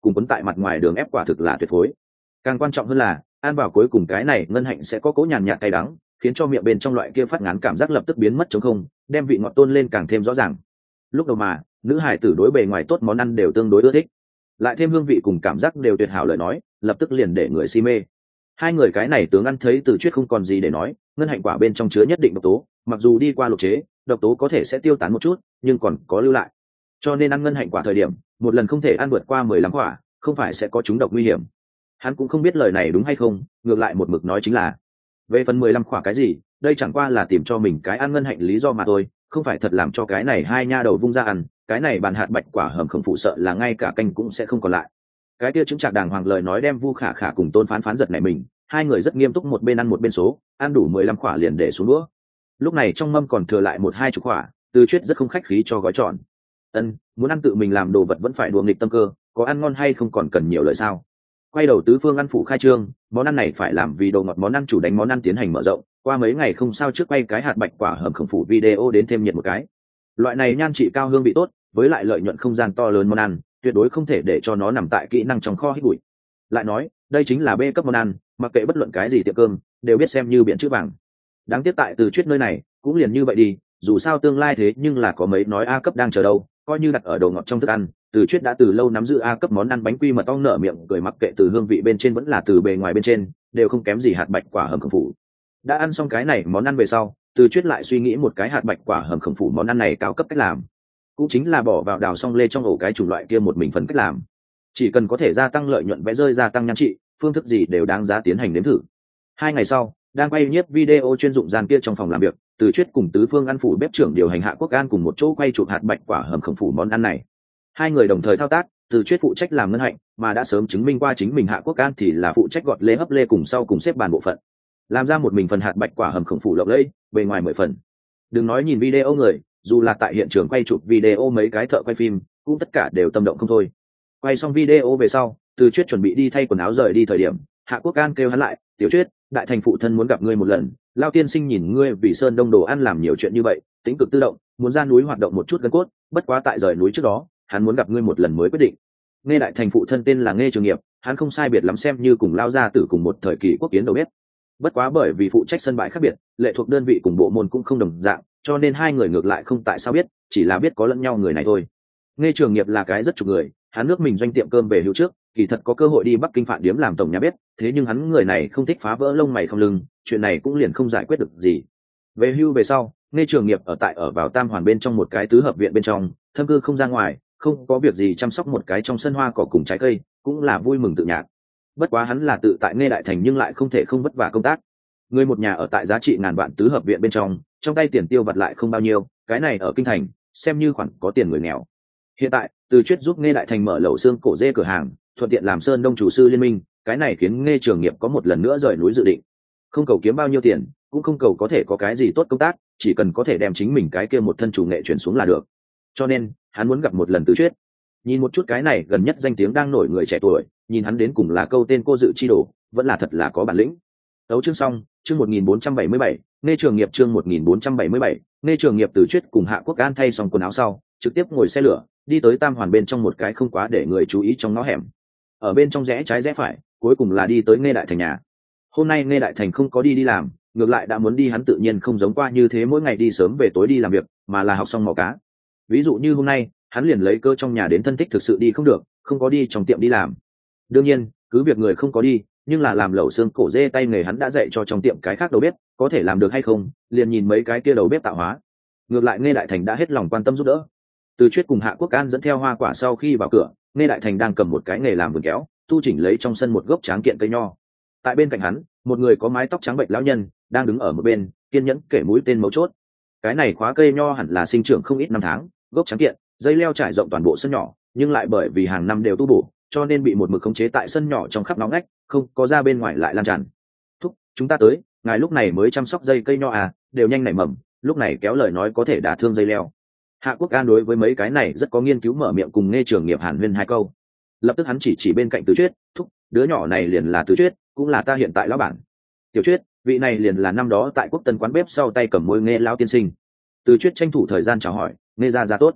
cùng quấn tại mặt ngoài đường ép quả thực là tuyệt phối. Càng quan trọng hơn là ăn vào cuối cùng cái này ngân hạnh sẽ có cố nhàn nhạt cay đắng, khiến cho miệng bên trong loại kia phát ngán cảm giác lập tức biến mất trống không, đem vị ngọt tôn lên càng thêm rõ ràng. Lúc đầu mà nữ hải tử đối bề ngoài tốt món ăn đều tương đối ưa thích, lại thêm hương vị cùng cảm giác đều tuyệt hảo lời nói, lập tức liền để người si mê. Hai người cái này tướng ăn thấy Từ Chuyết không còn gì để nói, ngân hạnh quả bên trong chứa nhất định độc tố, mặc dù đi qua lục chế, độc tố có thể sẽ tiêu tán một chút, nhưng còn có lưu lại. Cho nên ăn ngân hạnh quả thời điểm, một lần không thể ăn vượt qua mười lăm quả, không phải sẽ có trúng độc nguy hiểm. Hắn cũng không biết lời này đúng hay không, ngược lại một mực nói chính là về phần mười lăm quả cái gì, đây chẳng qua là tìm cho mình cái ăn ngân hạnh lý do mà thôi, không phải thật làm cho cái này hai nha đầu vung ra ăn, cái này bàn hạt bạch quả hầm khổng phụ sợ là ngay cả canh cũng sẽ không còn lại. Cái kia chứng trạc đàng hoàng lời nói đem Vu Khả Khả cùng Tôn Phán Phán giật này mình, hai người rất nghiêm túc một bên ăn một bên số, ăn đủ mười lăm quả liền để xuống đũa. Lúc này trong mâm còn thừa lại một hai chục quả, Từ Chuyết rất không khách khí cho gói tròn. Ân, muốn ăn tự mình làm đồ vật vẫn phải đùa nghịch tâm cơ, có ăn ngon hay không còn cần nhiều lời sao? Quay đầu tứ phương ăn phủ khai trương, món ăn này phải làm vì đồ ngọt món ăn chủ đánh món ăn tiến hành mở rộng, qua mấy ngày không sao trước quay cái hạt bạch quả hầm khổng phủ video đến thêm nhiệt một cái. Loại này nhan trị cao hương vị tốt, với lại lợi nhuận không gian to lớn món ăn, tuyệt đối không thể để cho nó nằm tại kỹ năng trong kho hít bụi. Lại nói, đây chính là B cấp món ăn, mặc kệ bất luận cái gì tiệm cơm, đều biết xem như biển chữ vàng. Đáng tiếc tại Từ Chuyết nơi này, cũng liền như vậy đi, dù sao tương lai thế nhưng là có mấy nói A cấp đang chờ đâu, coi như đặt ở đồ ngọt trong thức ăn, Từ Chuyết đã từ lâu nắm giữ A cấp món ăn bánh quy mật ong nở miệng cười, mặc kệ từ hương vị bên trên vẫn là từ bề ngoài bên trên, đều không kém gì hạt bạch quả hầm khổng phủ. Đã ăn xong cái này món ăn về sau, Từ Chuyết lại suy nghĩ một cái hạt bạch quả hầm khổng phủ món ăn này cao cấp cách làm, cũng chính là bỏ vào đào xong lê trong ổ cái chủng loại kia một mình phần cách làm. Chỉ cần có thể gia tăng lợi nhuận vẽ rơi gia tăng nhan trị, phương thức gì đều đáng giá tiến hành nếm thử. Hai ngày sau, đang quay nhiếp video chuyên dụng gian kia trong phòng làm việc, Từ Chuyết cùng tứ phương ăn phủ bếp trưởng điều hành Hạ Quốc An cùng một chỗ quay chụp hạt bạch quả hầm khổng phủ món ăn này. Hai người đồng thời thao tác, Từ Chuyết phụ trách làm ngân hạnh, mà đã sớm chứng minh qua chính mình Hạ Quốc An thì là phụ trách gọt lê hấp lê cùng sau cùng xếp bàn bộ phận, làm ra một mình phần hạt bạch quả hầm khổng phủ lộng lẫy, bề ngoài mười phần. Đừng nói nhìn video người, dù là tại hiện trường quay chụp video mấy cái thợ quay phim, cũng tất cả đều tâm động không thôi. Quay xong video về sau, Từ Chuyết chuẩn bị đi thay quần áo rời đi thời điểm, Hạ Quốc An kêu hắn lại, "Tiểu Chuyết, đại thành phụ thân muốn gặp ngươi một lần, Lao tiên sinh nhìn ngươi vì Sơn Đông đồ ăn làm nhiều chuyện như vậy, tính cực tự động, muốn ra núi hoạt động một chút gân cốt, bất quá tại rời núi trước đó, hắn muốn gặp ngươi một lần mới quyết định." Nghe đại thành phụ thân tên là Nghe Trường Nghiệp, hắn không sai biệt lắm xem như cùng Lao gia tử cùng một thời kỳ quốc kiến đầu bếp. Bất quá bởi vì phụ trách sân bãi khác biệt, lệ thuộc đơn vị cùng bộ môn cũng không đồng dạng, cho nên hai người ngược lại không tại sao biết, chỉ là biết có lẫn nhau người này thôi. Nghe Trường Nghiệp là cái rất chục người, hắn nước mình doanh tiệm cơm về hưu trước, kỳ thật có cơ hội đi Bắc Kinh phạn điếm làm tổng nhà bếp, thế nhưng hắn người này không thích phá vỡ lông mày không lưng, chuyện này cũng liền không giải quyết được gì. Về hưu về sau, Nghe Trường Nghiệp ở tại ở vào Tam Hoàn bên trong một cái tứ hợp viện bên trong, thâm cư không ra ngoài, không có việc gì chăm sóc một cái trong sân hoa cỏ cùng trái cây, cũng là vui mừng tự nhạc. Bất quá hắn là tự tại Nghe Đại Thành nhưng lại không thể không vất vả công tác. Người một nhà ở tại giá trị ngàn vạn tứ hợp viện bên trong, trong tay tiền tiêu vặt lại không bao nhiêu, cái này ở kinh thành xem như khoản có tiền người nghèo. Hiện tại, Từ Chuyết giúp Nghe Đại Thành mở lẩu xương cổ dê cửa hàng, thuận tiện làm Sơn Đông chủ sư liên minh, cái này khiến Nghe Trường Nghiệp có một lần nữa rời núi dự định. Không cầu kiếm bao nhiêu tiền, cũng không cầu có thể có cái gì tốt công tác, chỉ cần có thể đem chính mình cái kia một thân chủ nghệ chuyển xuống là được. Cho nên, hắn muốn gặp một lần Từ Chuyết. Nhìn một chút cái này gần nhất danh tiếng đang nổi người trẻ tuổi, nhìn hắn đến cùng là câu tên cô dự chi đồ, vẫn là thật là có bản lĩnh. Tấu chương xong, chương một nghìn bốn trăm bảy mươi bảy, Nghe Trường Nghiệp chương một nghìn bốn trăm bảy mươi bảy, Nghe Trường Nghiệp Từ Chuyết cùng Hạ Quốc An thay xong quần áo sau, trực tiếp ngồi xe lửa, đi tới Tam Hoàn bên trong một cái không quá để người chú ý trong ngõ hẻm. Ở bên trong rẽ trái rẽ phải, cuối cùng là đi tới Nghe Đại Thành nhà. Hôm nay Nghe Đại Thành không có đi đi làm, ngược lại đã muốn đi, hắn tự nhiên không giống qua như thế mỗi ngày đi sớm về tối đi làm việc, mà là học xong mò cá. Ví dụ như hôm nay, hắn liền lấy cơ trong nhà đến thân thích thực sự đi không được, không có đi trong tiệm đi làm. Đương nhiên, cứ việc người không có đi, nhưng là làm lẩu xương cổ dê tay nghề hắn đã dạy cho trong tiệm cái khác đầu bếp, có thể làm được hay không, liền nhìn mấy cái kia đầu bếp tạo hóa. Ngược lại Nghe Đại Thành đã hết lòng quan tâm giúp đỡ. Từ Chuyết cùng Hạ Quốc An dẫn theo hoa quả sau khi vào cửa, Nghe Đại Thành đang cầm một cái nghề làm vườn kéo, tu chỉnh lấy trong sân một gốc tráng kiện cây nho. Tại bên cạnh hắn, một người có mái tóc trắng bệnh lão nhân đang đứng ở một bên, kiên nhẫn kể mũi tên mấu chốt. Cái này khóa cây nho hẳn là sinh trưởng không ít năm tháng, gốc trắng kiện, dây leo trải rộng toàn bộ sân nhỏ, nhưng lại bởi vì hàng năm đều tu bổ, cho nên bị một mực khống chế tại sân nhỏ trong khắp nóng ngách, không có ra bên ngoài lại lan tràn. Thúc, chúng ta tới, ngài lúc này mới chăm sóc dây cây nho à, đều nhanh nảy mầm, lúc này kéo lời nói có thể đả thương dây leo. Hạ Quốc An đối với mấy cái này rất có nghiên cứu, mở miệng cùng Nghe Trường Nghiệp hàn huyên hai câu. Lập tức hắn chỉ chỉ bên cạnh Từ Chuyết, thúc, đứa nhỏ này liền là Từ Chuyết, cũng là ta hiện tại lão bản. Tiểu Chuyết, vị này liền là năm đó tại Quốc Tân quán bếp sau tay cầm môi Nghe lão tiên sinh. Từ Chuyết tranh thủ thời gian chào hỏi, Nghe ra ra tốt.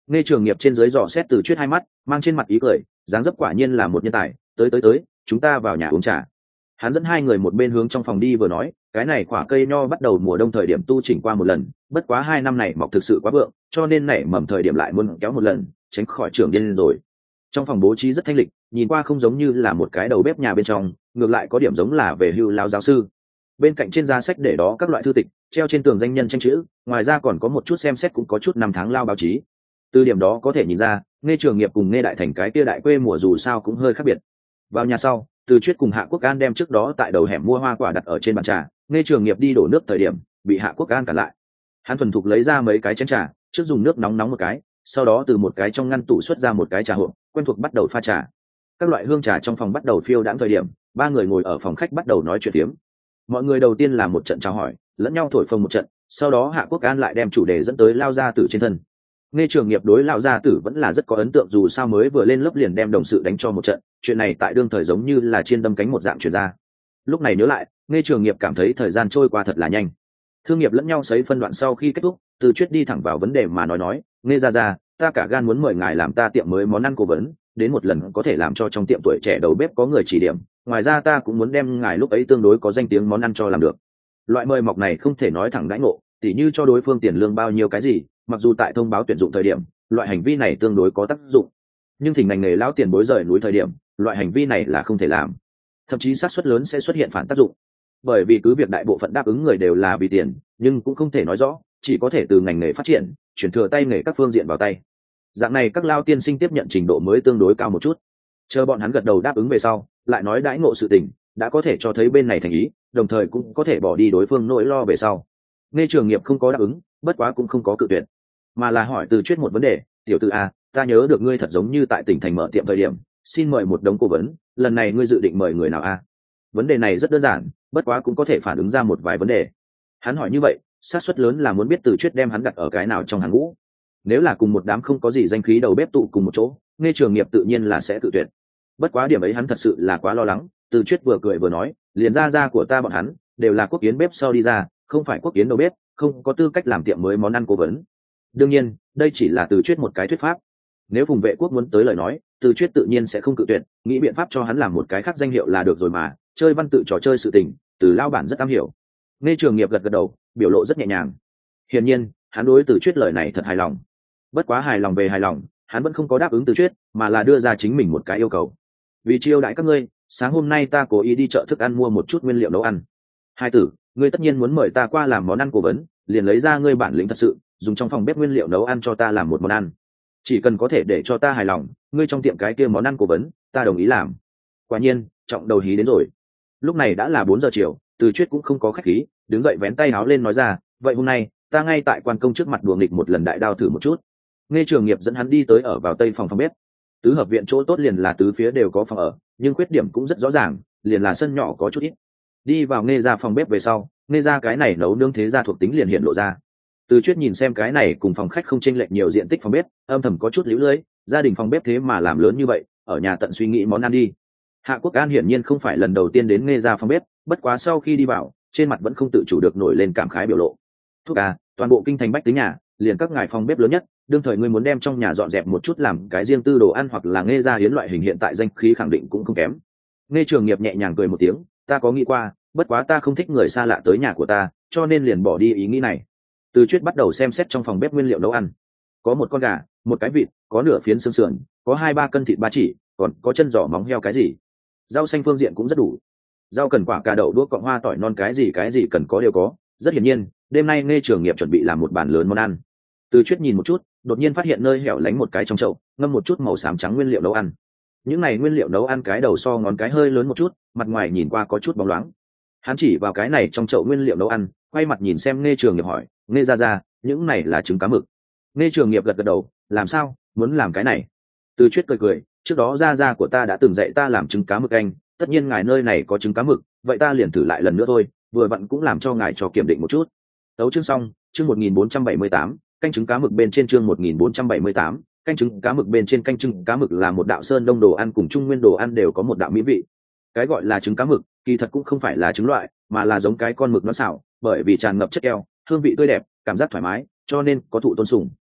Nghe Trường Nghiệp trên dưới dò xét Từ Chuyết hai mắt, mang trên mặt ý cười, dáng dấp quả nhiên là một nhân tài, tới tới tới, chúng ta vào nhà uống trà. Hắn dẫn hai người một bên hướng trong phòng đi vừa nói, cái này quả cây nho bắt đầu mùa đông thời điểm tu chỉnh qua một lần, bất quá hai năm này mọc thực sự quá vượng, cho nên nảy mầm thời điểm lại muốn kéo một lần, tránh khỏi trưởng điên rồi. Trong phòng bố trí rất thanh lịch, nhìn qua không giống như là một cái đầu bếp nhà bên trong, ngược lại có điểm giống là về hưu lao giáo sư. Bên cạnh trên giá sách để đó các loại thư tịch, treo trên tường danh nhân tranh chữ, ngoài ra còn có một chút xem xét cũng có chút năm tháng lao báo chí. Từ điểm đó có thể nhìn ra, Nghe Trường Nghiệp cùng Nghe Đại Thành cái kia đại quê mùa dù sao cũng hơi khác biệt. Vào nhà sau, Từ Chuyết cùng Hạ Quốc An đem trước đó tại đầu hẻm mua hoa quả đặt ở trên bàn trà, Nghe Trường Nghiệp đi đổ nước thời điểm, bị Hạ Quốc An cản lại. Hắn thuần thục lấy ra mấy cái chén trà, trước dùng nước nóng nóng một cái, sau đó từ một cái trong ngăn tủ xuất ra một cái trà hộp, quen thuộc bắt đầu pha trà. Các loại hương trà trong phòng bắt đầu phiêu đãng thời điểm, ba người ngồi ở phòng khách bắt đầu nói chuyện tiếm. Mọi người đầu tiên là một trận chào hỏi, lẫn nhau thổi phồng một trận, sau đó Hạ Quốc An lại đem chủ đề dẫn tới Lao gia tử trên thân. Nghe Trường Nghiệp đối Lão gia tử vẫn là rất có ấn tượng, dù sao mới vừa lên lớp liền đem đồng sự đánh cho một trận, chuyện này tại đương thời giống như là chiên đâm cánh một dạng truyền ra. Lúc này nhớ lại, Nghe Trường Nghiệp cảm thấy thời gian trôi qua thật là nhanh. Thương nghiệp lẫn nhau sấy phân đoạn sau khi kết thúc, Từ Chuyết đi thẳng vào vấn đề mà nói nói, Nghe gia gia, ta cả gan muốn mời ngài làm ta tiệm mới món ăn cố vấn, đến một lần có thể làm cho trong tiệm tuổi trẻ đầu bếp có người chỉ điểm, ngoài ra ta cũng muốn đem ngài lúc ấy tương đối có danh tiếng món ăn cho làm được. Loại mời mọc này không thể nói thẳng đãi ngộ, tỉ như cho đối phương tiền lương bao nhiêu cái gì, mặc dù tại thông báo tuyển dụng thời điểm, loại hành vi này tương đối có tác dụng, nhưng thỉnh ngành nghề lão tiền bối rời núi thời điểm, loại hành vi này là không thể làm, thậm chí xác suất lớn sẽ xuất hiện phản tác dụng. Bởi vì cứ việc đại bộ phận đáp ứng người đều là vì tiền, nhưng cũng không thể nói rõ, chỉ có thể từ ngành nghề phát triển, chuyển thừa tay nghề các phương diện vào tay. Dạng này các lao tiên sinh tiếp nhận trình độ mới tương đối cao một chút. Chờ bọn hắn gật đầu đáp ứng về sau, lại nói đãi ngộ sự tình, đã có thể cho thấy bên này thành ý, đồng thời cũng có thể bỏ đi đối phương nỗi lo về sau. Nghe Trường Nghiệp không có đáp ứng, bất quá cũng không có cự tuyệt, mà là hỏi Từ Chuyết một vấn đề, tiểu tử a, ta nhớ được ngươi thật giống như tại tỉnh thành mở tiệm thời điểm, xin mời một đống cố vấn, lần này ngươi dự định mời người nào a? Vấn đề này rất đơn giản, bất quá cũng có thể phản ứng ra một vài vấn đề. Hắn hỏi như vậy, xác suất lớn là muốn biết Từ Chuyết đem hắn đặt ở cái nào trong hàng ngũ. Nếu là cùng một đám không có gì danh khí đầu bếp tụ cùng một chỗ, Nghe Trường Nghiệp tự nhiên là sẽ cự tuyệt. Bất quá điểm ấy hắn thật sự là quá lo lắng, Từ Chuyết vừa cười vừa nói, liền ra ra của ta bọn hắn đều là quốc kiến bếp sau đi ra, không phải quốc kiến đầu bếp, không có tư cách làm tiệm mới món ăn cố vấn. Đương nhiên, đây chỉ là Từ Chuyết một cái thuyết pháp. Nếu Phùng Vệ Quốc muốn tới lời nói, Từ Chuyết tự nhiên sẽ không cự tuyệt, nghĩ biện pháp cho hắn làm một cái khác danh hiệu là được rồi mà, chơi văn tự trò chơi sự tình, Từ lao bản rất am hiểu. Nghe Trường Nghiệp gật gật đầu, biểu lộ rất nhẹ nhàng. Hiển nhiên, hắn đối Từ Chuyết lời này thật hài lòng. Bất quá hài lòng về hài lòng, hắn vẫn không có đáp ứng Từ Chuyết, mà là đưa ra chính mình một cái yêu cầu. Vì chiêu đãi các ngươi, sáng hôm nay ta cố ý đi chợ thức ăn mua một chút nguyên liệu nấu ăn. Hai tử, ngươi tất nhiên muốn mời ta qua làm món ăn cố vấn, liền lấy ra ngươi bản lĩnh thật sự, dùng trong phòng bếp nguyên liệu nấu ăn cho ta làm một món ăn. Chỉ cần có thể để cho ta hài lòng, ngươi trong tiệm cái kia món ăn cố vấn, ta đồng ý làm. Quả nhiên, trọng đầu hí đến rồi. Lúc này đã là bốn giờ chiều, Từ Chuyết cũng không có khách khí, đứng dậy vén tay áo lên nói ra, vậy hôm nay ta ngay tại quan công trước mặt đùa nghịch một lần đại đao thử một chút. Nghe Trường Nghiệp dẫn hắn đi tới ở vào tây phòng phòng bếp. Tứ hợp viện chỗ tốt liền là tứ phía đều có phòng ở, nhưng khuyết điểm cũng rất rõ ràng, liền là sân nhỏ có chút ít. Đi vào Nghe ra phòng bếp về sau, Nghe ra cái này nấu nướng thế gia thuộc tính liền hiện lộ ra. Từ Chuyết nhìn xem cái này cùng phòng khách không chênh lệch nhiều diện tích phòng bếp, âm thầm có chút líu lưỡi, gia đình phòng bếp thế mà làm lớn như vậy, ở nhà tận suy nghĩ món ăn đi. Hạ Quốc An hiển nhiên không phải lần đầu tiên đến Nghe ra phòng bếp, bất quá sau khi đi vào, trên mặt vẫn không tự chủ được nổi lên cảm khái biểu lộ. Thúc à, toàn bộ kinh thành bách tính nhà, liền các ngài phòng bếp lớn nhất, đương thời ngươi muốn đem trong nhà dọn dẹp một chút làm cái riêng tư đồ ăn hoặc là Nghe ra hiến loại hình hiện tại danh khí khẳng định cũng không kém. Nghe Trường Nghiệp nhẹ nhàng cười một tiếng, ta có nghĩ qua, bất quá ta không thích người xa lạ tới nhà của ta, cho nên liền bỏ đi ý nghĩ này. Từ Chuyết bắt đầu xem xét trong phòng bếp nguyên liệu nấu ăn. Có một con gà, một cái vịt, có nửa phiến xương sườn, có hai ba cân thịt ba chỉ, còn có chân giò móng heo cái gì. Rau xanh phương diện cũng rất đủ. Rau cần quả cà đậu đũa cọng hoa tỏi non cái gì cái gì cần có đều có. Rất hiển nhiên, đêm nay Nghe Trường Nghiệp chuẩn bị làm một bàn lớn món ăn. Từ Chuyết nhìn một chút, đột nhiên phát hiện nơi hẻo lánh một cái trong chậu, ngâm một chút màu xám trắng nguyên liệu nấu ăn. Những này nguyên liệu nấu ăn cái đầu so ngón cái hơi lớn một chút, mặt ngoài nhìn qua có chút bóng loáng. Hắn chỉ vào cái này trong chậu nguyên liệu nấu ăn, quay mặt nhìn xem Nghe Trường Nghiệp hỏi, Nghe ra ra, những này là trứng cá mực. Nghe Trường Nghiệp gật gật đầu, làm sao, muốn làm cái này? Từ Chuyết cười cười, trước đó ra ra của ta đã từng dạy ta làm trứng cá mực canh, tất nhiên ngài nơi này có trứng cá mực, vậy ta liền thử lại lần nữa thôi, vừa vặn cũng làm cho ngài cho kiểm định một chút. Tấu chương xong, chương một nghìn bốn trăm bảy mươi tám, canh trứng cá mực bên trên chương một nghìn bốn trăm bảy mươi tám, canh trứng cá mực bên trên canh trứng cá mực là một đạo sơn đông đồ ăn cùng trung nguyên đồ ăn đều có một đạo mỹ vị. Cái gọi là trứng cá mực, kỳ thật cũng không phải là trứng loại, mà là giống cái con mực nó xào, bởi vì tràn ngập chất keo, hương vị tươi đẹp, cảm giác thoải mái, cho nên có thụ tôn sùng.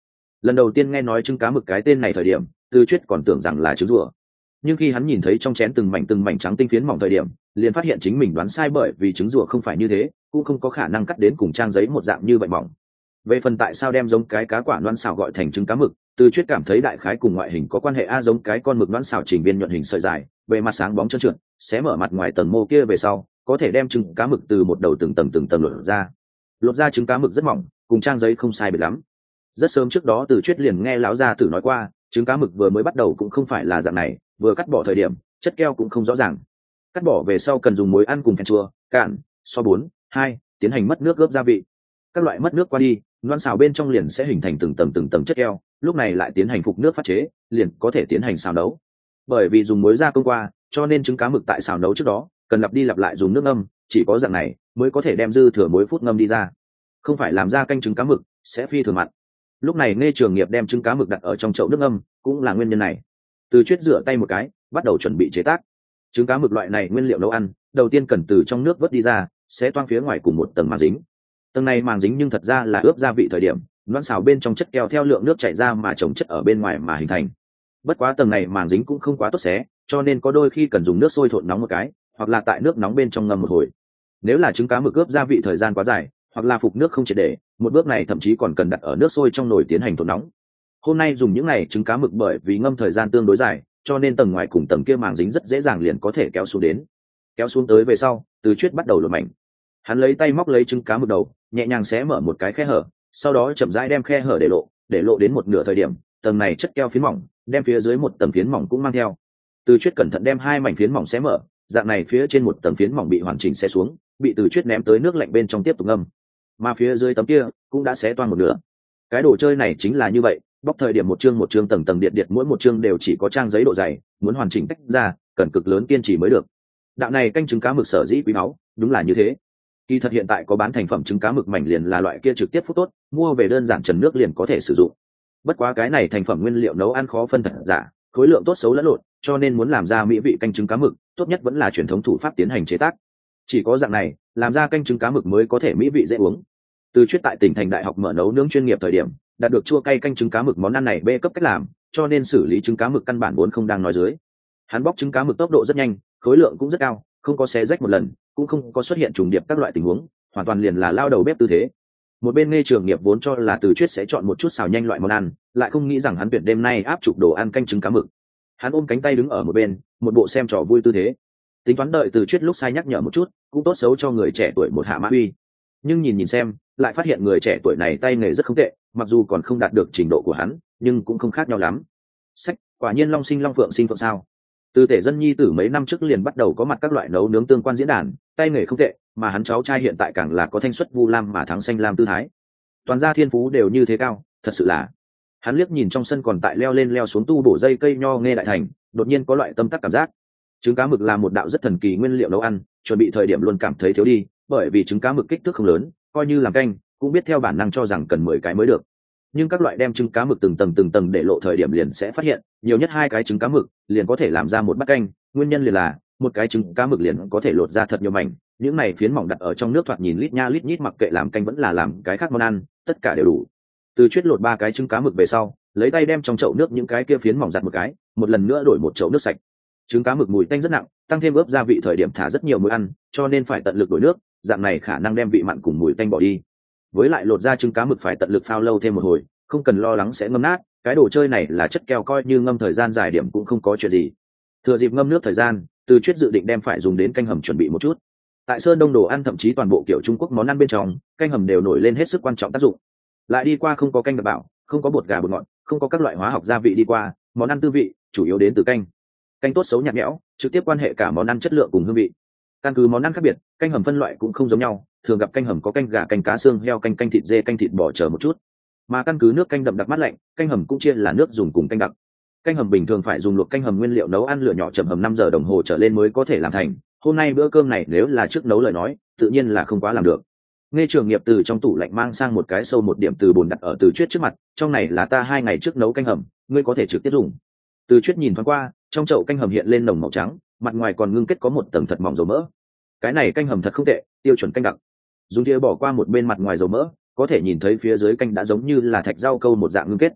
Lần đầu tiên nghe nói trứng cá mực cái tên này thời điểm, Từ Chuyết còn tưởng rằng là trứng rùa, nhưng khi hắn nhìn thấy trong chén từng mảnh từng mảnh trắng tinh phiến mỏng thời điểm, liền phát hiện chính mình đoán sai, bởi vì trứng rùa không phải như thế, cũng không có khả năng cắt đến cùng trang giấy một dạng như vậy mỏng. Về phần tại sao đem giống cái cá quả loan xào gọi thành trứng cá mực, Từ Chuyết cảm thấy đại khái cùng ngoại hình có quan hệ. A, giống cái con mực loan xào chỉnh viên nhuận hình sợi dài, bề mặt sáng bóng trơn trượt, xé mở mặt ngoài tầng mô kia về sau, có thể đem trứng cá mực từ một đầu từng tầng từng tầng lột ra. Lột ra trứng cá mực rất mỏng, cùng trang giấy không sai biệt lắm. Rất sớm trước đó Từ Chuyết liền nghe lão gia tử nói qua, trứng cá mực vừa mới bắt đầu cũng không phải là dạng này, vừa cắt bỏ thời điểm chất keo cũng không rõ ràng, cắt bỏ về sau cần dùng muối ăn cùng phèn chua, cạn, so bốn, hai, tiến hành mất nước ướp gia vị. Các loại mất nước qua đi, loãng xào bên trong liền sẽ hình thành từng tầng từng tầng chất keo, lúc này lại tiến hành phục nước phát chế, liền có thể tiến hành xào nấu. Bởi vì dùng muối gia công qua, cho nên trứng cá mực tại xào nấu trước đó cần lặp đi lặp lại dùng nước ngâm, chỉ có dạng này mới có thể đem dư thừa muối phút ngâm đi ra, không phải làm ra canh trứng cá mực sẽ phi thường mặn. Lúc này Nghe Trường Nghiệp đem trứng cá mực đặt ở trong chậu nước ngâm, cũng là nguyên nhân này. Từ Chuyết rửa tay một cái, bắt đầu chuẩn bị chế tác. Trứng cá mực loại này nguyên liệu nấu ăn, đầu tiên cần từ trong nước vớt đi ra, sẽ toang phía ngoài cùng một tầng màng dính. Tầng này màng dính nhưng thật ra là ướp gia vị thời điểm, loãng xào bên trong chất keo theo lượng nước chảy ra mà chồng chất ở bên ngoài mà hình thành. Bất quá tầng này màng dính cũng không quá tốt xé, cho nên có đôi khi cần dùng nước sôi trộn nóng một cái, hoặc là tại nước nóng bên trong ngâm một hồi. Nếu là trứng cá mực ướp gia vị thời gian quá dài, hoặc là phục nước không triệt để, một bước này thậm chí còn cần đặt ở nước sôi trong nồi tiến hành trộn nóng. Hôm nay dùng những này trứng cá mực bởi vì ngâm thời gian tương đối dài, cho nên tầng ngoài cùng tầng kia màng dính rất dễ dàng liền có thể kéo xuống đến. Kéo xuống tới về sau, Từ Chuyết bắt đầu lột mảnh. Hắn lấy tay móc lấy trứng cá mực đầu, nhẹ nhàng xé mở một cái khe hở, sau đó chậm rãi đem khe hở để lộ, để lộ đến một nửa thời điểm, tầng này chất keo phiến mỏng, đem phía dưới một tầng phiến mỏng cũng mang theo. Từ Chuyết cẩn thận đem hai mảnh phiến mỏng xé mở, dạng này phía trên một tầng phiến mỏng bị hoàn chỉnh xé xuống, bị Từ Chuyết ném tới nước lạnh bên trong tiếp tục ngâm. Mà phía dưới tấm kia cũng đã xé toang một nửa. Cái đồ chơi này chính là như vậy, bóc thời điểm một chương một chương tầng tầng điện điện, mỗi một chương đều chỉ có trang giấy độ dày, muốn hoàn chỉnh tách ra cần cực lớn kiên trì mới được. Đạo này canh trứng cá mực sở dĩ quý báu, đúng là như thế. Kỳ thật hiện tại có bán thành phẩm trứng cá mực mảnh liền là loại kia trực tiếp phút tốt, mua về đơn giản trần nước liền có thể sử dụng. Bất quá cái này thành phẩm nguyên liệu nấu ăn khó phân thật giả, khối lượng tốt xấu lẫn lộn, cho nên muốn làm ra mỹ vị canh trứng cá mực, tốt nhất vẫn là truyền thống thủ pháp tiến hành chế tác. Chỉ có dạng này, làm ra canh trứng cá mực mới có thể mỹ vị dễ uống. Từ Chuyết tại tỉnh thành đại học mở nấu nướng chuyên nghiệp thời điểm, đạt được chua cay canh trứng cá mực món ăn này B cấp cách làm, cho nên xử lý trứng cá mực căn bản vốn không đang nói dưới. Hắn bóc trứng cá mực tốc độ rất nhanh, khối lượng cũng rất cao, không có xé rách một lần, cũng không có xuất hiện trùng điệp các loại tình huống, hoàn toàn liền là lao đầu bếp tư thế. Một bên Nghe Trường Nghiệp vốn cho là Từ Chuyết sẽ chọn một chút xào nhanh loại món ăn, lại không nghĩ rằng hắn tuyển đêm nay áp chụp đồ ăn canh trứng cá mực. Hắn ôm cánh tay đứng ở một bên, một bộ xem trò vui tư thế. Tính toán đợi Từ Chuyết lúc sai nhắc nhở một chút, cũng tốt xấu cho người trẻ tuổi một hạ mã uy. Nhưng nhìn nhìn xem, lại phát hiện người trẻ tuổi này tay nghề rất không tệ, mặc dù còn không đạt được trình độ của hắn, nhưng cũng không khác nhau lắm. Sách, quả nhiên long sinh long phượng sinh phượng sao? Từ Tể Dân nhi tử mấy năm trước liền bắt đầu có mặt các loại nấu nướng tương quan diễn đàn, tay nghề không tệ, mà hắn cháu trai hiện tại càng là có thanh xuất vu lam mà thắng xanh lam tư thái. Toàn gia thiên phú đều như thế cao, thật sự là. Hắn liếc nhìn trong sân còn tại leo lên leo xuống tu bổ dây cây nho nghe đại thành, đột nhiên có loại tâm tắc cảm giác. Trứng cá mực là một đạo rất thần kỳ nguyên liệu nấu ăn, chuẩn bị thời điểm luôn cảm thấy thiếu đi, bởi vì trứng cá mực kích thước không lớn, coi như làm canh cũng biết theo bản năng cho rằng cần mười cái mới được. Nhưng các loại đem trứng cá mực từng tầng từng tầng để lộ thời điểm liền sẽ phát hiện, nhiều nhất hai cái trứng cá mực liền có thể làm ra một bát canh. Nguyên nhân liền là một cái trứng cá mực liền có thể lột ra thật nhiều mảnh, những này phiến mỏng đặt ở trong nước thoạt nhìn lít nha lít nhít, mặc kệ làm canh vẫn là làm cái khác món ăn, tất cả đều đủ. Từ Chuyết lột ba cái trứng cá mực về sau, lấy tay đem trong chậu nước những cái kia phiến mỏng giặt một cái, một lần nữa đổi một chậu nước sạch. Trứng cá mực mùi tanh rất nặng, tăng thêm ướp gia vị thời điểm thả rất nhiều muối ăn, cho nên phải tận lực đổi nước, dạng này khả năng đem vị mặn cùng mùi tanh bỏ đi. Với lại lột ra trứng cá mực phải tận lực phao lâu thêm một hồi, không cần lo lắng sẽ ngâm nát, cái đồ chơi này là chất keo, coi như ngâm thời gian dài điểm cũng không có chuyện gì. Thừa dịp ngâm nước thời gian, Từ Chuyết dự định đem phải dùng đến canh hầm chuẩn bị một chút. Tại Sơn Đông đồ ăn thậm chí toàn bộ kiểu Trung Quốc món ăn bên trong, canh hầm đều nổi lên hết sức quan trọng tác dụng. Lại đi qua không có canh đặc bảo, không có bột gà bột ngọt, không có các loại hóa học gia vị đi qua, món ăn tư vị chủ yếu đến từ canh. Canh tốt xấu nhạt nhẽo, trực tiếp quan hệ cả món ăn chất lượng cùng hương vị. Căn cứ món ăn khác biệt, canh hầm phân loại cũng không giống nhau, thường gặp canh hầm có canh gà, canh cá, xương heo, canh canh thịt dê, canh thịt bò chờ một chút. Mà căn cứ nước canh đậm đặc mát lạnh, canh hầm cũng chia là nước dùng cùng canh đặc. Canh hầm bình thường phải dùng luộc canh hầm nguyên liệu nấu ăn lửa nhỏ chậm hầm năm giờ đồng hồ trở lên mới có thể làm thành. Hôm nay bữa cơm này nếu là trước nấu lời nói, tự nhiên là không quá làm được. Nghe Trường Nghiệp từ trong tủ lạnh mang sang một cái sâu một điểm từ bồn đặt ở Từ Chuyết trước mặt, trong này là ta hai ngày trước nấu canh hầm, ngươi có thể trực tiếp dùng. Từ Chuyết nhìn thoáng qua, trong chậu canh hầm hiện lên nồng màu trắng, mặt ngoài còn ngưng kết có một tầng thật mỏng dầu mỡ. Cái này canh hầm thật không tệ, tiêu chuẩn canh đặc. Dùng thìa bỏ qua một bên mặt ngoài dầu mỡ, có thể nhìn thấy phía dưới canh đã giống như là thạch rau câu một dạng ngưng kết.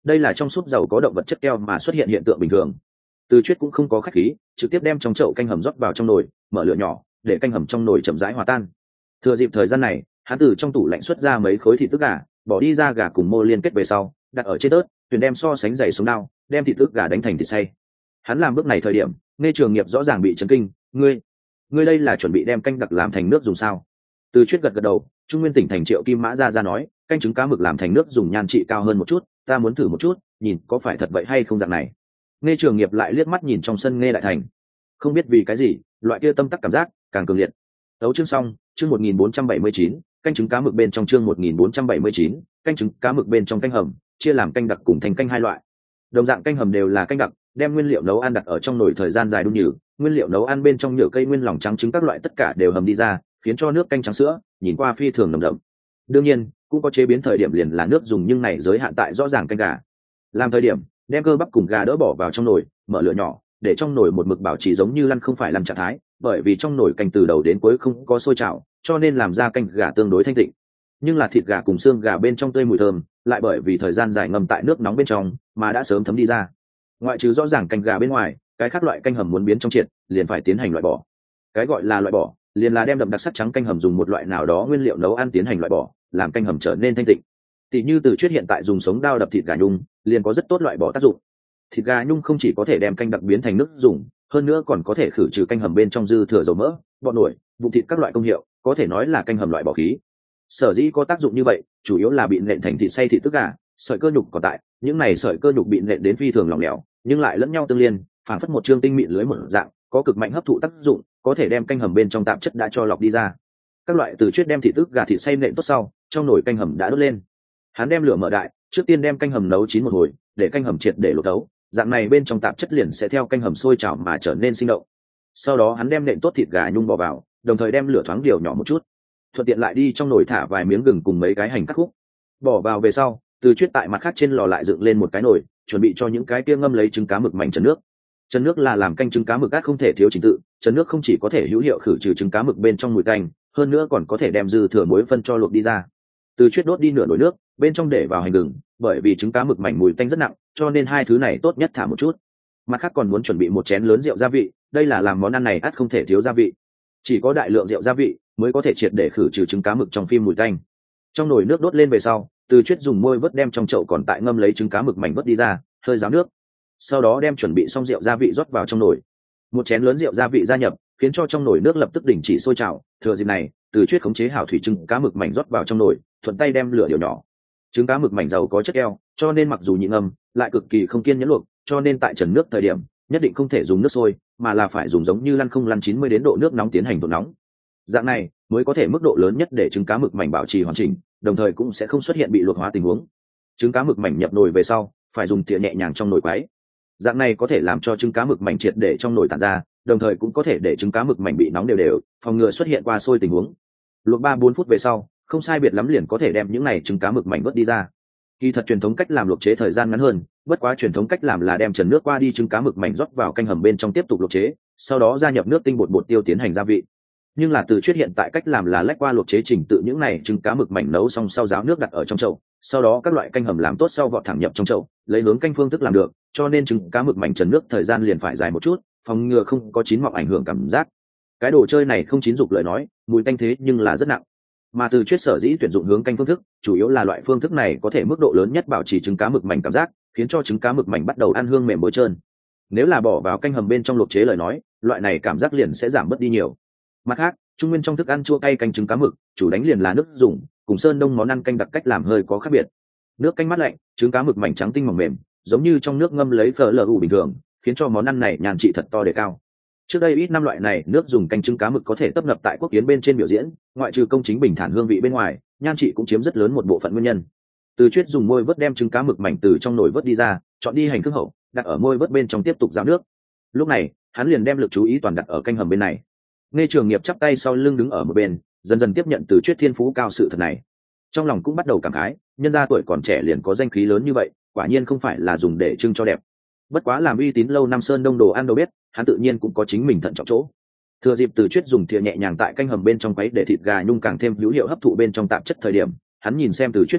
đây là trong súp dầu có động vật chất keo mà xuất hiện hiện tượng bình thường. Từ Chuyết cũng không có khách khí, trực tiếp đem trong chậu canh hầm rót vào trong nồi, mở lửa nhỏ để canh hầm trong nồi chậm rãi hòa tan. Thừa dịp thời gian này, hắn từ trong tủ lạnh xuất ra mấy khối thịt tức gà, bỏ đi ra gà cùng mô liên kết về sau, đặt ở trên tớt, tuyển đem so sánh dày xuống đao, đem thịt tức gà đánh thành thịt xay. Hắn làm bước này thời điểm, Nghe Trường Nghiệp rõ ràng bị chấn kinh, "Ngươi, ngươi đây là chuẩn bị đem canh đặc làm thành nước dùng sao?" Từ Chuyết gật gật đầu, Trung Nguyên tỉnh thành Triệu Kim Mã ra ra nói, "Canh trứng cá mực làm thành nước dùng nhan trị cao hơn một chút, ta muốn thử một chút, nhìn có phải thật vậy hay không dạng này." Nghe Trường Nghiệp lại liếc mắt nhìn trong sân Nghe Đại Thành, không biết vì cái gì, loại kia tâm tắc cảm giác càng cường liệt. Đấu chương xong, chương một nghìn bốn trăm bảy mươi chín, canh trứng cá mực bên trong chương một nghìn bốn trăm bảy mươi chín, canh trứng cá mực bên trong canh hầm, chia làm canh đặc cùng thành canh hai loại. Đồng dạng canh hầm đều là canh đặc, đem nguyên liệu nấu ăn đặt ở trong nồi thời gian dài đun nhừ, nguyên liệu nấu ăn bên trong nhựa cây nguyên lòng trắng trứng các loại tất cả đều hầm đi ra, khiến cho nước canh trắng sữa nhìn qua phi thường nồng đậm. Đương nhiên, cũng có chế biến thời điểm liền là nước dùng, nhưng này giới hạn tại rõ ràng canh gà. Làm thời điểm, đem cơ bắp cùng gà đỡ bỏ vào trong nồi, mở lửa nhỏ, để trong nồi một mực bảo trì giống như lăn không phải làm trạng thái, bởi vì trong nồi canh từ đầu đến cuối không có sôi trào, cho nên làm ra canh gà tương đối thanh tịnh. Nhưng là thịt gà cùng xương gà bên trong tươi mùi thơm, lại bởi vì thời gian dài ngâm tại nước nóng bên trong mà đã sớm thấm đi ra. Ngoại trừ rõ ràng canh gà bên ngoài, cái khác loại canh hầm muốn biến trong triệt, liền phải tiến hành loại bỏ. Cái gọi là loại bỏ, liền là đem đậm đặc sắc trắng canh hầm dùng một loại nào đó nguyên liệu nấu ăn tiến hành loại bỏ, làm canh hầm trở nên thanh tịnh. Tỷ như Từ Chuyết hiện tại dùng sống đao đập thịt gà nhung, liền có rất tốt loại bỏ tác dụng. Thịt gà nhung không chỉ có thể đem canh đặc biến thành nước dùng, hơn nữa còn có thể khử trừ canh hầm bên trong dư thừa dầu mỡ, bọt nổi, bụng thịt các loại công hiệu, có thể nói là canh hầm loại bỏ khí. Sở dĩ có tác dụng như vậy, chủ yếu là bị nện thành thịt xay thịt tức gà, sợi cơ nhục còn tại, những này sợi cơ nhục bị nện đến phi thường lỏng lẻo, nhưng lại lẫn nhau tương liên, phản phất một chương tinh mịn lưới một dạng, có cực mạnh hấp thụ tác dụng, có thể đem canh hầm bên trong tạp chất đã cho lọc đi ra. Các loại Từ Chuyết đem thịt tức gà thịt xay nện tốt sau, trong nồi canh hầm đã đốt lên. Hắn đem lửa mở đại, trước tiên đem canh hầm nấu chín một hồi, để canh hầm triệt để lột tấu, dạng này bên trong tạp chất liền sẽ theo canh hầm sôi trào mà trở nên sinh động. Sau đó hắn đem nện tốt thịt gà nhung bỏ vào, đồng thời đem lửa thoáng điều nhỏ một chút, thuận tiện lại đi trong nồi thả vài miếng gừng cùng mấy cái hành cắt khúc, bỏ vào về sau, Từ Chuyết tại mặt khác trên lò lại dựng lên một cái nồi, chuẩn bị cho những cái kia ngâm lấy trứng cá mực mảnh trần nước. Trần nước là làm canh trứng cá mực át không thể thiếu trình tự, trần nước không chỉ có thể hữu hiệu khử trừ trứng cá mực bên trong mùi tanh, hơn nữa còn có thể đem dư thừa muối phân cho luộc đi ra. Từ Chuyết đốt đi nửa nồi nước, bên trong để vào hành gừng, bởi vì trứng cá mực mảnh mùi tanh rất nặng, cho nên hai thứ này tốt nhất thả một chút. Mặt khác còn muốn chuẩn bị một chén lớn rượu gia vị, đây là làm món ăn này át không thể thiếu gia vị. Chỉ có đại lượng rượu gia vị mới có thể triệt để khử trừ trứng cá mực trong phim mùi tanh. Trong nồi nước đốt lên về sau, Từ Chuyết dùng môi vớt đem trong chậu còn tại ngâm lấy trứng cá mực mảnh vớt đi ra, hơi ráo nước. Sau đó đem chuẩn bị xong rượu gia vị rót vào trong nồi. Một chén lớn rượu gia vị gia nhập, khiến cho trong nồi nước lập tức đình chỉ sôi trào. Thừa dịp này, Từ Chuyết khống chế hảo thủy trứng cá mực mảnh rót vào trong nồi, thuận tay đem lửa điều nhỏ. Trứng cá mực mảnh giàu có chất keo, cho nên mặc dù nhịn ngâm, lại cực kỳ không kiên nhẫn luộc, cho nên tại trần nước thời điểm, nhất định không thể dùng nước sôi, mà là phải dùng giống như lăn không lăn chín mươi đến độ nước nóng tiến hành độ nóng. Dạng này mới có thể mức độ lớn nhất để trứng cá mực mảnh bảo trì hoàn chỉnh, đồng thời cũng sẽ không xuất hiện bị luộc hóa tình huống. Trứng cá mực mảnh nhập nồi về sau, phải dùng thìa nhẹ nhàng trong nồi quấy. Dạng này có thể làm cho trứng cá mực mảnh triệt để trong nồi tản ra, đồng thời cũng có thể để trứng cá mực mảnh bị nóng đều đều, phòng ngừa xuất hiện qua sôi tình huống. Luộc ba bốn phút về sau, không sai biệt lắm liền có thể đem những này trứng cá mực mảnh vớt đi ra. Kỳ thật truyền thống cách làm luộc chế thời gian ngắn hơn, bất quá truyền thống cách làm là đem trần nước qua đi trứng cá mực mảnh rót vào canh hầm bên trong tiếp tục luộc chế, sau đó gia nhập nước tinh bột bột tiêu tiến hành gia vị. Nhưng là Từ Chuyết hiện tại cách làm là lách qua luộc chế trình tự, những này trứng cá mực mảnh nấu xong sau ráo nước đặt ở trong chậu, sau đó các loại canh hầm làm tốt sau vọt thẳng nhập trong chậu, lấy hướng canh phương thức làm được, cho nên trứng cá mực mảnh trần nước thời gian liền phải dài một chút, phòng ngừa không có chín mọng ảnh hưởng cảm giác. Cái đồ chơi này không chín dục lời nói, mùi tanh thế nhưng là rất nặng. Mà Từ Chuyết sở dĩ tuyển dụng hướng canh phương thức, chủ yếu là loại phương thức này có thể mức độ lớn nhất bảo trì trứng cá mực mảnh cảm giác, khiến cho trứng cá mực mảnh bắt đầu ăn hương mềm bối trơn. Nếu là bỏ vào canh hầm bên trong luộc chế lời nói, loại này cảm giác liền sẽ giảm bớt đi nhiều. Mặt khác, Trung Nguyên trong thức ăn chua cay canh trứng cá mực, chủ đánh liền là nước dùng, cùng Sơn Đông món ăn canh đặc cách làm hơi có khác biệt. Nước canh mát lạnh, trứng cá mực mảnh trắng tinh mỏng mềm, giống như trong nước ngâm lấy phở lờ ủ bình thường, khiến cho món ăn này nhàn trị thật to đề cao. Trước đây ít năm loại này nước dùng canh trứng cá mực có thể tấp nập tại quốc kiến bên trên biểu diễn, ngoại trừ công chính bình thản hương vị bên ngoài, nhan trị cũng chiếm rất lớn một bộ phận nguyên nhân. Từ Chuyết dùng môi vớt đem trứng cá mực mảnh từ trong nồi vớt đi ra, chọn đi hành cương hậu, đặt ở môi vớt bên trong tiếp tục ráo nước. Lúc này, hắn liền đem lực chú ý toàn đặt ở canh hầm bên này. Nghe Trường Nghiệp chắp tay sau lưng đứng ở một bên, dần dần tiếp nhận Từ Chuyết thiên phú cao sự thật này. Trong lòng cũng bắt đầu cảm khái, nhân gia tuổi còn trẻ liền có danh khí lớn như vậy, quả nhiên không phải là dùng để trưng cho đẹp. Bất quá làm uy tín lâu năm Sơn Đông đồ ăn đâu biết, hắn tự nhiên cũng có chính mình thận trọng chỗ. Thừa dịp Từ Chuyết dùng thìa nhẹ nhàng tại canh hầm bên trong quấy để thịt gà nhung càng thêm hữu hiệu hấp thụ bên trong tạp chất thời điểm, hắn nhìn xem Từ Chuyết hỏi,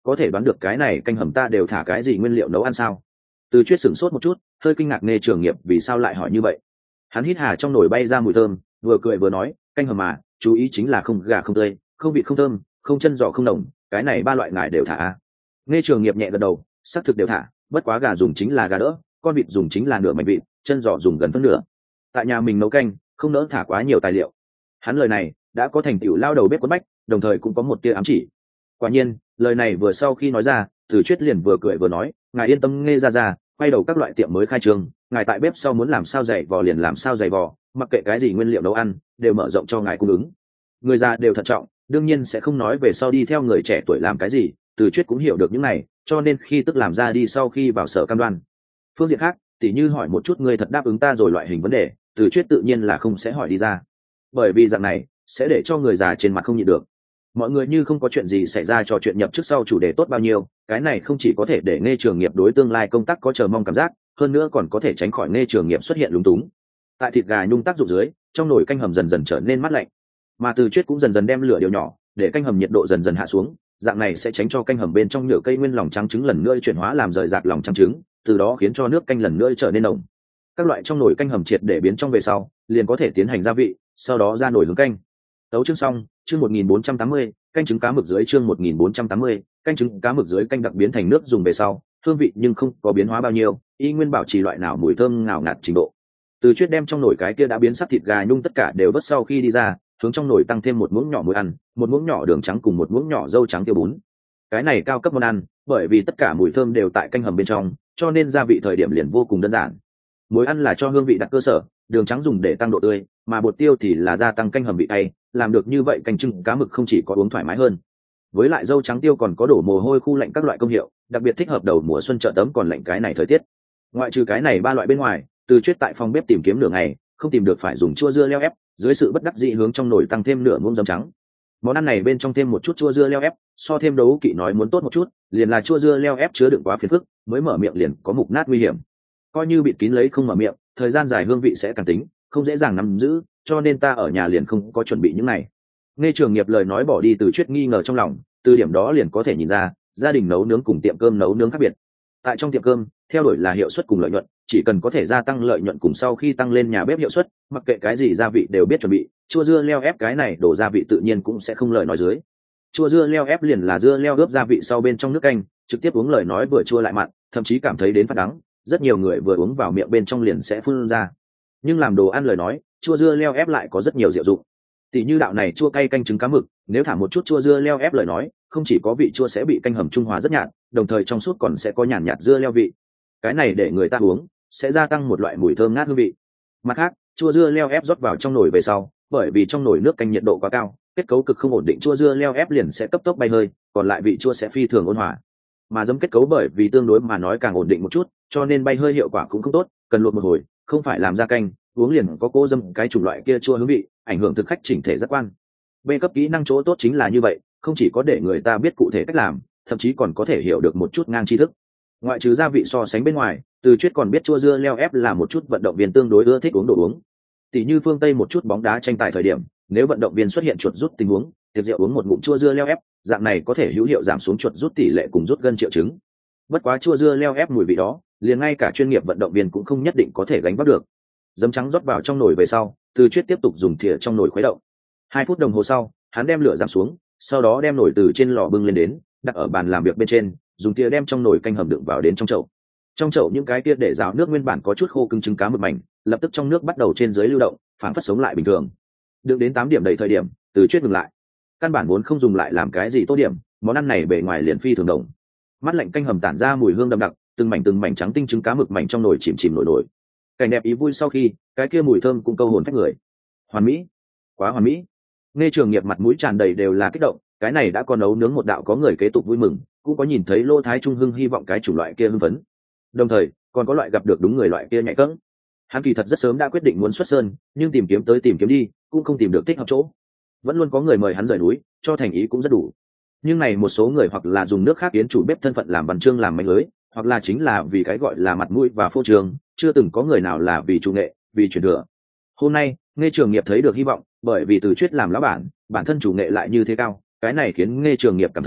có thể đoán được cái này canh hầm ta đều thả cái gì nguyên liệu nấu ăn sao? Từ Chuyết sửng sốt một chút, hơi kinh ngạc Nghe Trường Nghiệp vì sao lại hỏi như vậy. Hắn hít hà trong nồi bay ra mùi thơm, vừa cười vừa nói, canh hầm mà, chú ý chính là không gà không tươi, không vịt không thơm, không chân giò không đồng, cái này ba loại ngài đều thả. Nghe Trường Nghiệp nhẹ gật đầu, xác thực đều thả, bất quá gà dùng chính là gà đỡ, con vịt dùng chính là nửa mảnh vịt, chân giò dùng gần phân nửa. Tại nhà mình nấu canh, không nỡ thả quá nhiều tài liệu. Hắn lời này đã có thành tựu lao đầu bếp quất bách, đồng thời cũng có một tia ám chỉ. Quả nhiên, lời này vừa sau khi nói ra, Từ Chuyết liền vừa cười vừa nói, ngài yên tâm Nghe ra ra, quay đầu các loại tiệm mới khai trương, ngài tại bếp sau muốn làm sao dày vò liền làm sao dày vò, mặc kệ cái gì nguyên liệu nấu ăn đều mở rộng cho ngài cung ứng. Người già đều thận trọng, đương nhiên sẽ không nói về sau đi theo người trẻ tuổi làm cái gì. Từ Chuyết cũng hiểu được những này, cho nên khi tức làm ra đi sau khi vào sở cam đoan. Phương diện khác, tỉ như hỏi một chút người thật đáp ứng ta rồi loại hình vấn đề, Từ Chuyết tự nhiên là không sẽ hỏi đi ra, bởi vì dạng này sẽ để cho người già trên mặt không nhịn được. Mọi người như không có chuyện gì xảy ra trò chuyện nhập trước sau chủ đề tốt bao nhiêu, cái này không chỉ có thể để Nghe Trường Nghiệp đối tương lai công tác có chờ mong cảm giác, hơn nữa còn có thể tránh khỏi Nghe Trường Nghiệp xuất hiện lúng túng. Tại thịt gà nhung tác dụng dưới, trong nồi canh hầm dần dần trở nên mát lạnh, mà Từ Chuyết cũng dần dần đem lửa điều nhỏ, để canh hầm nhiệt độ dần dần hạ xuống, dạng này sẽ tránh cho canh hầm bên trong nhựa cây nguyên lòng trắng trứng lần nữa chuyển hóa làm rời rạc lòng trắng trứng, từ đó khiến cho nước canh lần nữa trở nên nồng. Các loại trong nồi canh hầm triệt để biến trong về sau, liền có thể tiến hành gia vị, sau đó ra nồi hướng canh. Tấu chương xong, chương một nghìn bốn trăm tám mươi, canh trứng cá mực dưới chương một nghìn bốn trăm tám mươi, canh trứng cá mực dưới canh đặc biến thành nước dùng về sau, hương vị nhưng không có biến hóa bao nhiêu, y nguyên bảo trì loại nào mùi thơm ngào ngạt trình độ. Từ Chuyết đem trong nồi cái kia đã biến sắc thịt gà nhung tất cả đều vớt sau khi đi ra, hướng trong nồi tăng thêm một muỗng nhỏ muối ăn, một muỗng nhỏ đường trắng cùng một muỗng nhỏ dâu trắng tiêu bún. Cái này cao cấp món ăn, bởi vì tất cả mùi thơm đều tại canh hầm bên trong, cho nên gia vị thời điểm liền vô cùng đơn giản. Muối ăn là cho hương vị đặt cơ sở, đường trắng dùng để tăng độ tươi, mà bột tiêu thì là gia tăng canh hầm vị cay, làm được như vậy canh trứng cá mực không chỉ có uống thoải mái hơn. Với lại dâu trắng tiêu còn có đổ mồ hôi khu lạnh các loại công hiệu, đặc biệt thích hợp đầu mùa xuân chợ tấm còn lạnh cái này thời tiết. Ngoại trừ cái này ba loại bên ngoài, Từ Chuyết tại phòng bếp tìm kiếm nửa ngày, không tìm được phải dùng chua dưa leo ép, dưới sự bất đắc dĩ hướng trong nồi tăng thêm nửa muỗng giấm trắng. Món ăn này bên trong thêm một chút chua dưa leo ép, so thêm đấu kỵ nói muốn tốt một chút, liền là chua dưa leo ép chứa đựng quá phiền phức, mới mở miệng liền có mục nát nguy hiểm. Coi như bịt kín lấy không mở miệng, thời gian dài hương vị sẽ càng tính, không dễ dàng nắm giữ, cho nên ta ở nhà liền không có chuẩn bị những này. Nghe Trường Nghiệp lời nói bỏ đi Từ Chuyết nghi ngờ trong lòng, từ điểm đó liền có thể nhìn ra, gia đình nấu nướng cùng tiệm cơm nấu nướng khác biệt. Tại trong tiệm cơm, theo đuổi là hiệu suất cùng lợi nhuận, chỉ cần có thể gia tăng lợi nhuận cùng sau khi tăng lên nhà bếp hiệu suất, mặc kệ cái gì gia vị đều biết chuẩn bị, chua dưa leo ép cái này đổ gia vị tự nhiên cũng sẽ không lời nói dưới. Chua dưa leo ép liền là dưa leo ướp gia vị sau bên trong nước canh, trực tiếp uống lời nói vừa chua lại mặn, thậm chí cảm thấy đến phát đắng, rất nhiều người vừa uống vào miệng bên trong liền sẽ phun ra. Nhưng làm đồ ăn lời nói, chua dưa leo ép lại có rất nhiều diệu dụng. Tỷ như đạo này chua cay canh trứng cá mực, nếu thả một chút chua dưa leo ép lời nói, không chỉ có vị chua sẽ bị canh hầm trung hòa rất nhạt, đồng thời trong suốt còn sẽ có nhàn nhạt dưa leo vị. Cái này để người ta uống sẽ gia tăng một loại mùi thơm ngát hương vị. Mặt khác, chua dưa leo ép rót vào trong nồi về sau, bởi vì trong nồi nước canh nhiệt độ quá cao, kết cấu cực không ổn định, chua dưa leo ép liền sẽ cấp tốc bay hơi, còn lại vị chua sẽ phi thường ôn hòa. Mà giấm kết cấu bởi vì tương đối mà nói càng ổn định một chút, cho nên bay hơi hiệu quả cũng không tốt, cần luộc một hồi, không phải làm ra canh, uống liền có cô dâm cái chủng loại kia chua hương vị, ảnh hưởng thực khách chỉnh thể giác quan. B cấp kỹ năng chỗ tốt chính là như vậy, không chỉ có để người ta biết cụ thể cách làm, thậm chí còn có thể hiểu được một chút ngang tri thức. Ngoại trừ gia vị so sánh bên ngoài, Từ Chuyết còn biết chua dưa leo ép là một chút vận động viên tương đối ưa thích uống đồ uống. Tỷ như phương Tây một chút bóng đá tranh tài thời điểm, nếu vận động viên xuất hiện chuột rút tình huống, tiệc rượu uống một ngụm chua dưa leo ép, dạng này có thể hữu hiệu giảm xuống chuột rút tỷ lệ cùng rút gân triệu chứng. Bất quá chua dưa leo ép mùi vị đó, liền ngay cả chuyên nghiệp vận động viên cũng không nhất định có thể gánh vác được. Giấm trắng rót vào trong nồi về sau, Từ Chuyết tiếp tục dùng thìa trong nồi khuấy động. Hai phút đồng hồ sau, hắn đem lửa giảm xuống, sau đó đem nồi từ trên lò bưng lên đến, đặt ở bàn làm việc bên trên, dùng thìa đem trong nồi canh hầm đựng vào đến trong chậu. Trong chậu những cái kia để ráo nước nguyên bản có chút khô cứng trứng cá mực mảnh, lập tức trong nước bắt đầu trên dưới lưu động, phản phất sống lại bình thường. Đựng đến tám điểm đầy thời điểm, Từ Chuyết ngừng lại. Căn bản vốn không dùng lại làm cái gì tô điểm, món ăn này bề ngoài liền phi thường đồng. Mắt lạnh canh hầm tản ra mùi hương đậm đặc, từng mảnh từng mảnh trắng tinh trứng cá mực mảnh trong nồi chìm chìm nổi nổi. Cảnh đẹp ý vui sau khi, cái kia mùi thơm cũng câu hồn phách người. Hoàn mỹ, quá hoàn mỹ. Nghe Trường Nghiệp mặt mũi tràn đầy đều là kích động, cái này đã có nấu nướng một đạo có người kế tục vui mừng, cũng có nhìn thấy Lô Thái Trung Hưng hy vọng cái chủng loại kia hưng phấn. Đồng thời, còn có loại gặp được đúng người loại kia nhạy cẫng. Hắn kỳ thật rất sớm đã quyết định muốn xuất sơn, nhưng tìm kiếm tới tìm kiếm đi, cũng không tìm được thích hợp chỗ. Vẫn luôn có người mời hắn rời núi, cho thành ý cũng rất đủ. Nhưng này một số người hoặc là dùng nước khác yến chủ bếp thân phận làm văn chương làm mánh lưới, hoặc là chính là vì cái gọi là mặt mũi và phô trường, chưa từng có người nào là vì chủ nghệ, vì truyền thừa. Hôm nay, Nghe Trường Nghiệp thấy được hy vọng, bởi vì Từ Chuyết làm lão bản, bản thân chủ nghệ lại như thế cao, cái này khiến Nghe Trường Nghiệp cảm thấy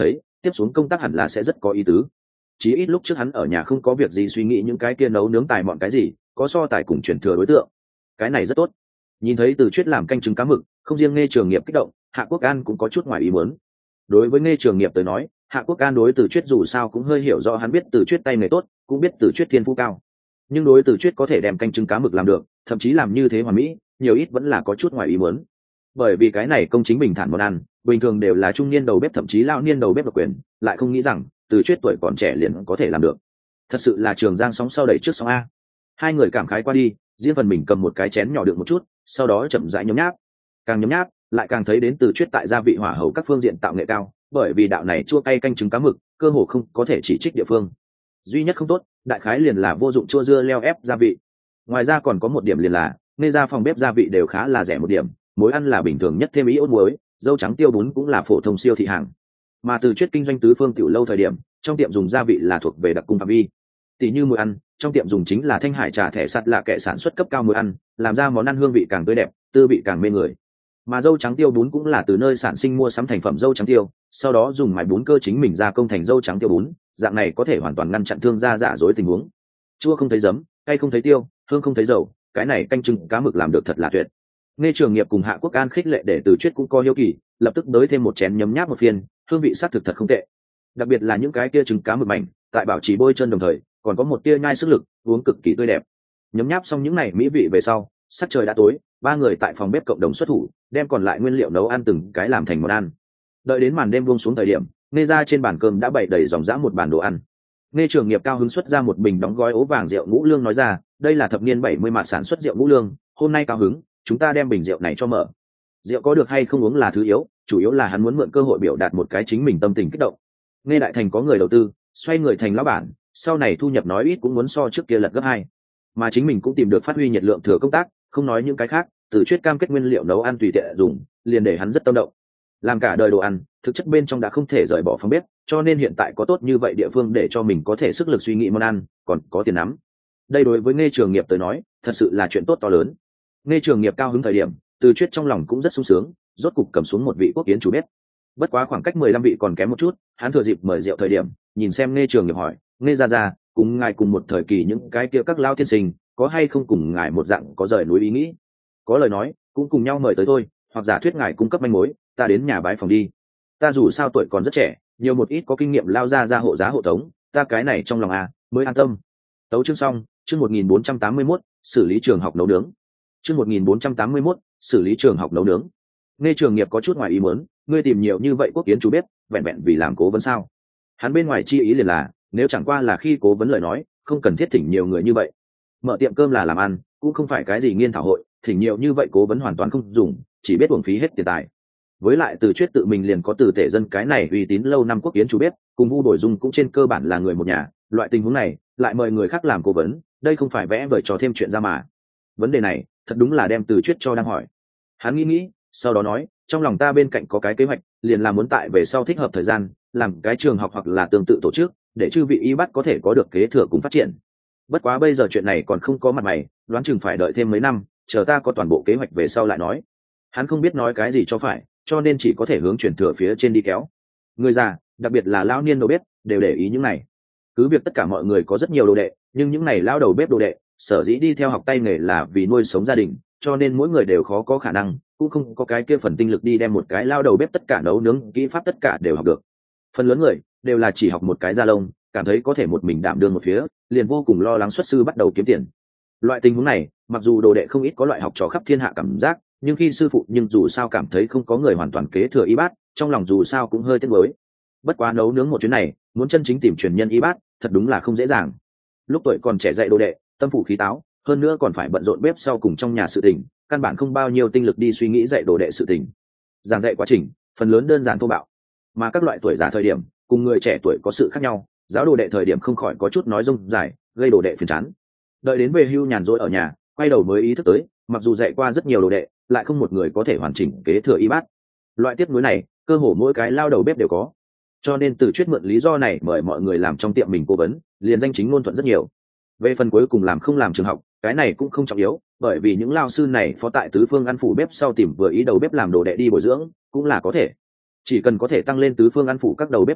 tiếp xuống công tác hẳn là sẽ rất có ý tứ. Chí ít lúc trước hắn ở nhà không có việc gì suy nghĩ những cái kia nấu nướng tài mọn cái gì, có so tài cùng chuyển thừa đối tượng, cái này rất tốt. Nhìn thấy Từ Chuyết làm canh trứng cá mực, không riêng Nghe Trường Nghiệp kích động, Hạ Quốc An cũng có chút ngoài ý muốn. Đối với Nghe Trường Nghiệp tới nói, Hạ Quốc An đối Từ Chuyết dù sao cũng hơi hiểu rõ, hắn biết Từ Chuyết tay nghề tốt, cũng biết Từ Chuyết thiên phú cao, nhưng đối Từ Chuyết có thể đem canh trứng cá mực làm được, thậm chí làm như thế hoàn mỹ, nhiều ít vẫn là có chút ngoài ý muốn. Bởi vì cái này công chính bình thản món ăn, bình thường đều là trung niên đầu bếp thậm chí lão niên đầu bếp độc quyền, lại không nghĩ rằng Từ Chuyết tuổi còn trẻ liền có thể làm được. Thật sự là Trường Giang sóng sau đẩy trước sóng a. Hai người cảm khái qua đi, riêng phần mình cầm một cái chén nhỏ đựng một chút, sau đó chậm rãi nhấm nháp. Càng nhấm nháp, lại càng thấy đến Từ Chuyết tại gia vị hỏa hầu các phương diện tạo nghệ cao, bởi vì đạo này chua cay canh trứng cá mực, cơ hồ không có thể chỉ trích địa phương. Duy nhất không tốt, đại khái liền là vô dụng chua dưa leo ép gia vị. Ngoài ra còn có một điểm liền là, Nghe ra phòng bếp gia vị đều khá là rẻ một điểm, muối ăn là bình thường nhất thêm ý ốt muối, dâu trắng tiêu bún cũng là phổ thông siêu thị hàng. Mà Từ Chuyết kinh doanh tứ phương tiểu lâu thời điểm, trong tiệm dùng gia vị là thuộc về đặc cung phạm vi. Tỷ như muối ăn, trong tiệm dùng chính là Thanh Hải trà thẻ sắt là kệ sản xuất cấp cao muối ăn, làm ra món ăn hương vị càng tươi đẹp, tư vị càng mê người. Mà dâu trắng tiêu bún cũng là từ nơi sản sinh mua sắm thành phẩm dâu trắng tiêu, sau đó dùng mài bún cơ chính mình gia công thành dâu trắng tiêu bún, dạng này có thể hoàn toàn ngăn chặn thương gia giả dối tình huống. Chua không thấy giấm, cay không thấy tiêu, hương không thấy dầu, cái này canh trứng cá mực làm được thật là tuyệt. Nghe Trường Nghiệp cùng Hạ Quốc An khích lệ để Từ Chuyết cũng có hiếu kỳ, lập tức đới thêm một chén nhấm nháp một phiên, hương vị sắc thực thật không tệ. Đặc biệt là những cái kia trứng cá mực mảnh, tại bảo trì bôi chân đồng thời, còn có một tia nhai sức lực, uống cực kỳ tươi đẹp. Nhấm nháp xong những này mỹ vị về sau, sắc trời đã tối, ba người tại phòng bếp cộng đồng xuất thủ, đem còn lại nguyên liệu nấu ăn từng cái làm thành món ăn. Đợi đến màn đêm buông xuống thời điểm, Nghe ra trên bàn cơm đã bày đầy dòng dã một bàn đồ ăn. Nghe Trường Nghiệp cao hứng xuất ra một bình đóng gói ố vàng rượu ngũ lương nói ra, đây là thập niên bảy mươi mạt sản xuất rượu ngũ lương, hôm nay cao hứng, chúng ta đem bình rượu này cho mở. Rượu có được hay không uống là thứ yếu, chủ yếu là hắn muốn mượn cơ hội biểu đạt một cái chính mình tâm tình kích động. Nghe đại thành có người đầu tư, xoay người thành lão bản, sau này thu nhập nói ít cũng muốn so trước kia lật gấp hai, mà chính mình cũng tìm được phát huy nhiệt lượng thừa công tác, không nói những cái khác, Từ Chuyết cam kết nguyên liệu nấu ăn tùy tiện dùng, liền để hắn rất tâm động. Làm cả đời đồ ăn, thực chất bên trong đã không thể rời bỏ phòng bếp, cho nên hiện tại có tốt như vậy địa phương để cho mình có thể sức lực suy nghĩ món ăn, còn có tiền nắm. Đây đối với Nghe Trường Nghiệp tới nói, thật sự là chuyện tốt to lớn. Nghe Trường Nghiệp cao hứng thời điểm, Từ Chuyết trong lòng cũng rất sung sướng, rốt cục cầm xuống một vị quốc kiến chủ bếp. Bất quá khoảng cách mười lăm vị còn kém một chút, hắn thừa dịp mời rượu thời điểm, nhìn xem Nghe Trường Nghiệp hỏi, Nghe ra ra, cùng ngài cùng một thời kỳ những cái kia các lao tiên sinh, có hay không cùng ngài một dạng có rời núi ý nghĩ? Có lời nói, cũng cùng nhau mời tới thôi, hoặc giả thuyết ngài cung cấp manh mối, ta đến nhà bái phòng đi. Ta dù sao tuổi còn rất trẻ, nhiều một ít có kinh nghiệm lao ra ra hộ giá hộ tống, ta cái này trong lòng à, mới an tâm. Tấu chương xong, chương một nghìn bốn trăm tám mươi mốt, xử lý trường học nấu nướng. Chương một nghìn bốn trăm tám mươi mốt, xử lý trường học nấu nướng. Nghe Trường Nghiệp có chút ngoài ý muốn, ngươi tìm nhiều như vậy quốc kiến chủ bếp, vẹn vẹn vì làm cố vấn sao? Hắn bên ngoài chi ý liền là, nếu chẳng qua là khi cố vấn lời nói, không cần thiết thỉnh nhiều người như vậy. Mở tiệm cơm là làm ăn, cũng không phải cái gì nghiên thảo hội, thỉnh nhiều như vậy cố vấn hoàn toàn không dùng, chỉ biết uổng phí hết tiền tài. Với lại Từ Chuyết tự mình liền có Từ Tể Dân cái này uy tín lâu năm quốc kiến chủ bếp, cùng Vu Đổi Dung cũng trên cơ bản là người một nhà, loại tình huống này, lại mời người khác làm cố vấn, đây không phải vẽ vời trò thêm chuyện ra mà. Vấn đề này, thật đúng là đem Từ Chuyết cho đang hỏi. Hắn nghĩ nghĩ, sau đó nói, trong lòng ta bên cạnh có cái kế hoạch, liền là muốn tại về sau thích hợp thời gian, làm cái trường học hoặc là tương tự tổ chức, để chư vị y bát có thể có được kế thừa cùng phát triển. Bất quá bây giờ chuyện này còn không có mặt mày, đoán chừng phải đợi thêm mấy năm, chờ ta có toàn bộ kế hoạch về sau lại nói. Hắn không biết nói cái gì cho phải, cho nên chỉ có thể hướng chuyển thừa phía trên đi kéo. Người già, đặc biệt là lão niên đầu bếp, đều để ý những này. Cứ việc tất cả mọi người có rất nhiều đồ đệ, nhưng những này lão đầu bếp đồ đệ, sở dĩ đi theo học tay nghề là vì nuôi sống gia đình, cho nên mỗi người đều khó có khả năng, cũng không có cái kia phần tinh lực đi đem một cái lao đầu bếp tất cả nấu nướng kỹ pháp tất cả đều học được. Phần lớn người đều là chỉ học một cái da lông, cảm thấy có thể một mình đảm đương một phía, liền vô cùng lo lắng xuất sư bắt đầu kiếm tiền. Loại tình huống này, mặc dù đồ đệ không ít có loại học trò khắp thiên hạ cảm giác, nhưng khi sư phụ nhưng dù sao cảm thấy không có người hoàn toàn kế thừa y bát, trong lòng dù sao cũng hơi tiếc nuối. Bất quá nấu nướng một chuyến này, muốn chân chính tìm truyền nhân y bát, thật đúng là không dễ dàng. Lúc tuổi còn trẻ dạy đồ đệ, tâm phủ khí táo, hơn nữa còn phải bận rộn bếp sau cùng trong nhà sự tình, căn bản không bao nhiêu tinh lực đi suy nghĩ dạy đồ đệ sự tình. Giảng dạy quá trình, phần lớn đơn giản thô bạo, mà các loại tuổi già thời điểm, cùng người trẻ tuổi có sự khác nhau, giáo đồ đệ thời điểm không khỏi có chút nói rông dài, gây đồ đệ phiền chán. Đợi đến về hưu nhàn rỗi ở nhà, quay đầu mới ý thức tới, mặc dù dạy qua rất nhiều đồ đệ, lại không một người có thể hoàn chỉnh kế thừa y bát. Loại tiếc nuối này, cơ hồ mỗi cái lao đầu bếp đều có. Cho nên Từ Chuyết mượn lý do này mời mọi người làm trong tiệm mình cố vấn, liền danh chính ngôn thuận rất nhiều. Về phần cuối cùng làm không làm trường học, cái này cũng không trọng yếu, bởi vì những lao sư này phó tại tứ phương ăn phủ bếp sau tìm vừa ý đầu bếp làm đồ đệ đi bồi dưỡng, cũng là có thể. Chỉ cần có thể tăng lên tứ phương ăn phủ các đầu bếp trình độ,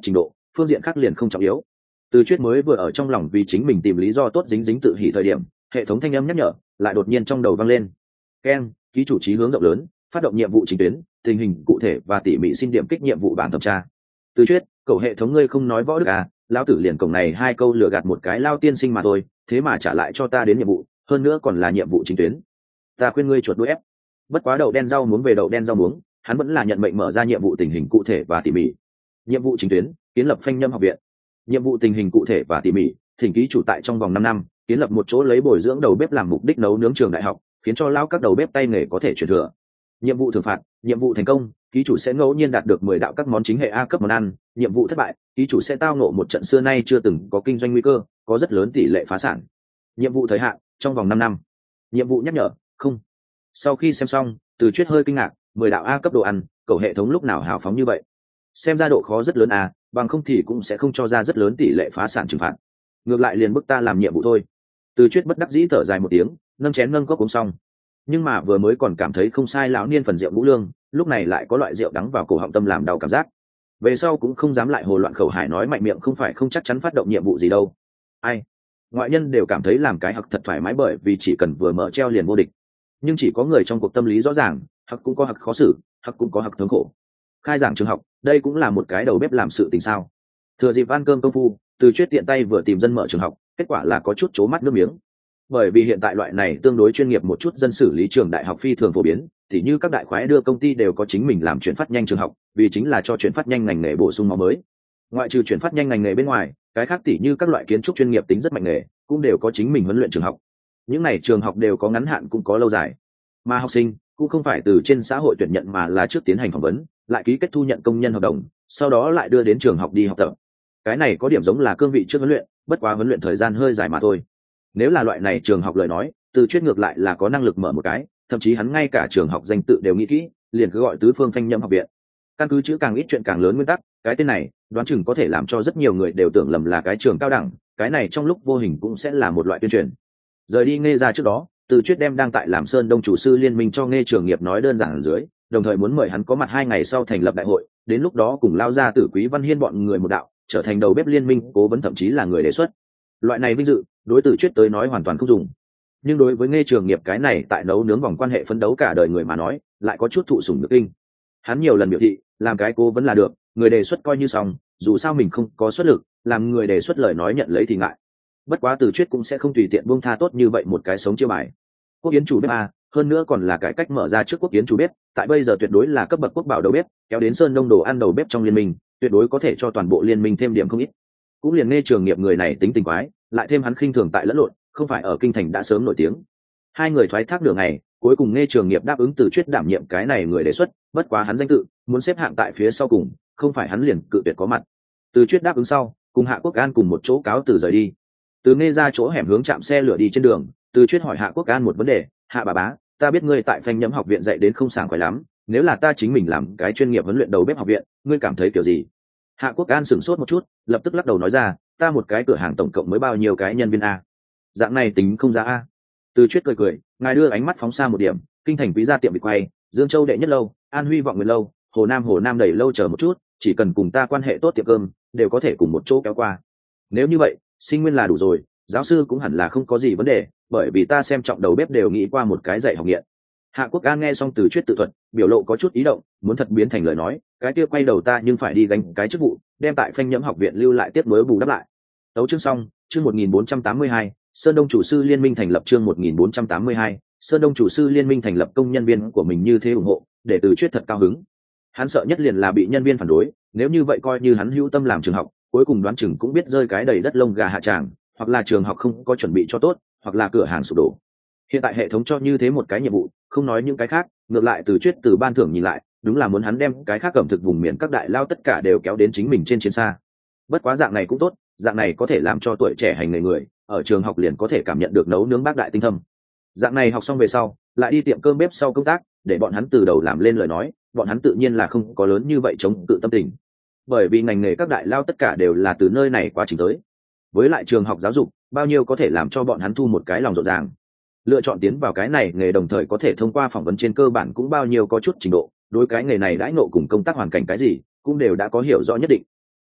phương diện khác liền không trọng yếu. Từ Chuyết mới vừa ở trong lòng vì chính mình tìm lý do tốt dính dính tự hỉ thời điểm, hệ thống thanh âm nhắc nhở lại đột nhiên trong đầu vang lên. Keng, ký chủ trí hướng rộng lớn, phát động nhiệm vụ chính tuyến, tình hình cụ thể và tỉ mỉ xin điểm kích nhiệm vụ bảng thẩm tra. Từ Chuyết, cậu hệ thống ngươi không nói võ đức à, lão tử liền cổng này hai câu lừa gạt một cái lao tiên sinh mà thôi, thế mà trả lại cho ta đến nhiệm vụ, hơn nữa còn là nhiệm vụ chính tuyến. Ta khuyên ngươi chuột đuôi ép. Bất quá đậu đen rau muống về đậu đen rau muống, hắn vẫn là nhận mệnh mở ra nhiệm vụ tình hình cụ thể và tỉ mỉ. Nhiệm vụ chính tuyến, kiến lập phanh nhâm học viện. Nhiệm vụ tình hình cụ thể và tỉ mỉ, thỉnh ký chủ tại trong vòng năm năm kiến lập một chỗ lấy bồi dưỡng đầu bếp làm mục đích nấu nướng trường đại học, khiến cho lao các đầu bếp tay nghề có thể truyền thừa. Nhiệm vụ thưởng phạt, nhiệm vụ thành công, ký chủ sẽ ngẫu nhiên đạt được mười đạo các món chính hệ A cấp món ăn. Nhiệm vụ thất bại, ký chủ sẽ tao ngộ một trận xưa nay chưa từng có kinh doanh nguy cơ, có rất lớn tỷ lệ phá sản. Nhiệm vụ thời hạn, trong vòng năm năm. Nhiệm vụ nhắc nhở, không. Sau khi xem xong, Từ Chuyết hơi kinh ngạc, mười đạo A cấp đồ ăn, cậu hệ thống lúc nào hào phóng như vậy? Xem ra độ khó rất lớn à, bằng không thì cũng sẽ không cho ra rất lớn tỷ lệ phá sản trừng phạt. Ngược lại liền bức ta làm nhiệm vụ thôi. Từ Chuyết bất đắc dĩ thở dài một tiếng, nâng chén nâng cốc uống xong. Nhưng mà vừa mới còn cảm thấy không sai lão niên phần rượu ngũ lương, lúc này lại có loại rượu đắng vào cổ họng tâm làm đau cảm giác. Về sau cũng không dám lại hồ loạn khẩu hải nói mạnh miệng không phải không chắc chắn phát động nhiệm vụ gì đâu. Ai? Ngoại nhân đều cảm thấy làm cái hặc thật thoải mái bởi vì chỉ cần vừa mở treo liền vô địch. Nhưng chỉ có người trong cuộc tâm lý rõ ràng, hặc cũng có hặc khó xử, hặc cũng có hặc thống khổ. Khai giảng trường học, đây cũng là một cái đầu bếp làm sự tình sao? Thừa dịp ăn cơm công phu, Từ Chuyết tiện tay vừa tìm dân mở trường học, kết quả là có chút chố mắt nước miếng. Bởi vì hiện tại loại này tương đối chuyên nghiệp một chút dân xử lý trường đại học phi thường phổ biến, thì như các đại khoái đưa công ty đều có chính mình làm chuyển phát nhanh trường học, vì chính là cho chuyển phát nhanh ngành nghề bổ sung máu mới. Ngoại trừ chuyển phát nhanh ngành nghề bên ngoài, cái khác tỉ như các loại kiến trúc chuyên nghiệp tính rất mạnh nghề, cũng đều có chính mình huấn luyện trường học. Những này trường học đều có ngắn hạn cũng có lâu dài. Mà học sinh cũng không phải từ trên xã hội tuyển nhận mà là trước tiến hành phỏng vấn, lại ký kết thu nhận công nhân hợp đồng, sau đó lại đưa đến trường học đi học tập. Cái này có điểm giống là cương vị trước huấn luyện, bất quá huấn luyện thời gian hơi dài mà thôi. Nếu là loại này trường học lời nói, Từ Chuyết ngược lại là có năng lực mở một cái, thậm chí hắn ngay cả trường học danh tự đều nghĩ kỹ, liền cứ gọi tứ phương phanh nhâm học viện. Căn cứ chữ càng ít chuyện càng lớn nguyên tắc, cái tên này đoán chừng có thể làm cho rất nhiều người đều tưởng lầm là cái trường cao đẳng, cái này trong lúc vô hình cũng sẽ là một loại tuyên truyền. Rời đi Nghe ra trước đó, Từ Chuyết đem đang tại làm Sơn Đông chủ sư liên minh cho Nghe trường nghiệp nói đơn giản ở dưới, đồng thời muốn mời hắn có mặt hai ngày sau thành lập đại hội, đến lúc đó cùng lao ra Tử Quý Văn Hiên bọn người một đạo, trở thành đầu bếp liên minh, cố vấn thậm chí là người đề xuất. Loại này vinh dự, đối Từ Chuyết tới nói hoàn toàn không dùng. Nhưng đối với Nghe trường nghiệp cái này tại nấu nướng vòng quan hệ phấn đấu cả đời người mà nói, lại có chút thụ sủng nhược kinh. Hắn nhiều lần biểu thị, làm cái cố vấn là được, người đề xuất coi như xong, dù sao mình không có xuất lực, làm người đề xuất lời nói nhận lấy thì ngại. Bất quá Từ Chuyết cũng sẽ không tùy tiện buông tha tốt như vậy một cái sống chiêu bài. Quốc yến chủ bếp a, hơn nữa còn là cái cách mở ra trước quốc yến chủ bếp, tại bây giờ tuyệt đối là cấp bậc quốc bảo đầu bếp, kéo đến Sơn Đông đồ ăn đầu bếp trong liên minh, tuyệt đối có thể cho toàn bộ liên minh thêm điểm không ít. Cũng liền Nghe trường nghiệp người này tính tình quái, lại thêm hắn khinh thường tại lẫn lộn, không phải ở kinh thành đã sớm nổi tiếng. Hai người thoái thác nửa ngày, cuối cùng Nghe trường nghiệp đáp ứng Từ Chuyết đảm nhiệm cái này người đề xuất, bất quá hắn danh tự muốn xếp hạng tại phía sau cùng, không phải hắn liền cự tuyệt có mặt. Từ Chuyết đáp ứng sau, cùng Hạ Quốc An cùng một chỗ cáo từ rời đi. Từ Nghe ra chỗ hẻm hướng chạm xe lửa đi trên đường, Từ Chuyết hỏi Hạ Quốc An một vấn đề: "Hạ bà bá, ta biết ngươi tại phanh nhẫm học viện dạy đến không sảng khoái lắm, nếu là ta chính mình làm cái chuyên nghiệp huấn luyện đầu bếp học viện, ngươi cảm thấy kiểu gì?" Hạ Quốc An sửng sốt một chút, lập tức lắc đầu nói ra: "Ta một cái cửa hàng tổng cộng mới bao nhiêu cái nhân viên a? Dạng này tính không ra a." Từ Chuyết cười cười, ngài đưa ánh mắt phóng xa một điểm, kinh thành quý gia tiệm bị quay, Dương Châu đệ nhất lâu, An Huy vọng nguyệt lâu, Hồ Nam Hồ Nam đầy lâu chờ một chút, chỉ cần cùng ta quan hệ tốt tiệm cơm, đều có thể cùng một chỗ kéo qua. Nếu như vậy, sinh nguyên là đủ rồi, giáo sư cũng hẳn là không có gì vấn đề, bởi vì ta xem trọng đầu bếp đều nghĩ qua một cái dạy học nghiện. Hạ Quốc An nghe xong Từ Chuyết tự thuật, biểu lộ có chút ý động, muốn thật biến thành lời nói, cái kia quay đầu ta nhưng phải đi gánh cái chức vụ, đem tại phanh nhẫm học viện lưu lại tiếp nối bù đắp lại. Tấu chương xong, chương một nghìn bốn trăm tám mươi hai, Sơn Đông chủ sư liên minh thành lập, chương một nghìn bốn trăm tám mươi hai, Sơn Đông chủ sư liên minh thành lập, công nhân viên của mình như thế ủng hộ, để Từ Chuyết thật cao hứng. Hắn sợ nhất liền là bị nhân viên phản đối, nếu như vậy coi như hắn hữu tâm làm trường học, cuối cùng đoán chừng cũng biết rơi cái đầy đất lông gà hạ tràng, hoặc là trường học không có chuẩn bị cho tốt, hoặc là cửa hàng sụp đổ. Hiện tại hệ thống cho như thế một cái nhiệm vụ, không nói những cái khác, ngược lại Từ Chuyết từ ban thưởng nhìn lại, đúng là muốn hắn đem cái khác ẩm thực vùng miền các đại lao tất cả đều kéo đến chính mình trên chiến xa. Bất quá dạng này cũng tốt, dạng này có thể làm cho tuổi trẻ hành nghề người ở trường học liền có thể cảm nhận được nấu nướng bác đại tinh thâm. Dạng này học xong về sau, lại đi tiệm cơm bếp sau công tác, để bọn hắn từ đầu làm lên lời nói, bọn hắn tự nhiên là không có lớn như vậy chống tự tâm tình. Bởi vì ngành nghề các đại lao tất cả đều là từ nơi này quá trình tới. Với lại trường học giáo dục, bao nhiêu có thể làm cho bọn hắn thu một cái lòng rộn ràng. Lựa chọn tiến vào cái này nghề đồng thời có thể thông qua phỏng vấn trên cơ bản cũng bao nhiêu có chút trình độ, đối cái nghề này đãi ngộ cùng công tác hoàn cảnh cái gì, cũng đều đã có hiểu rõ nhất định.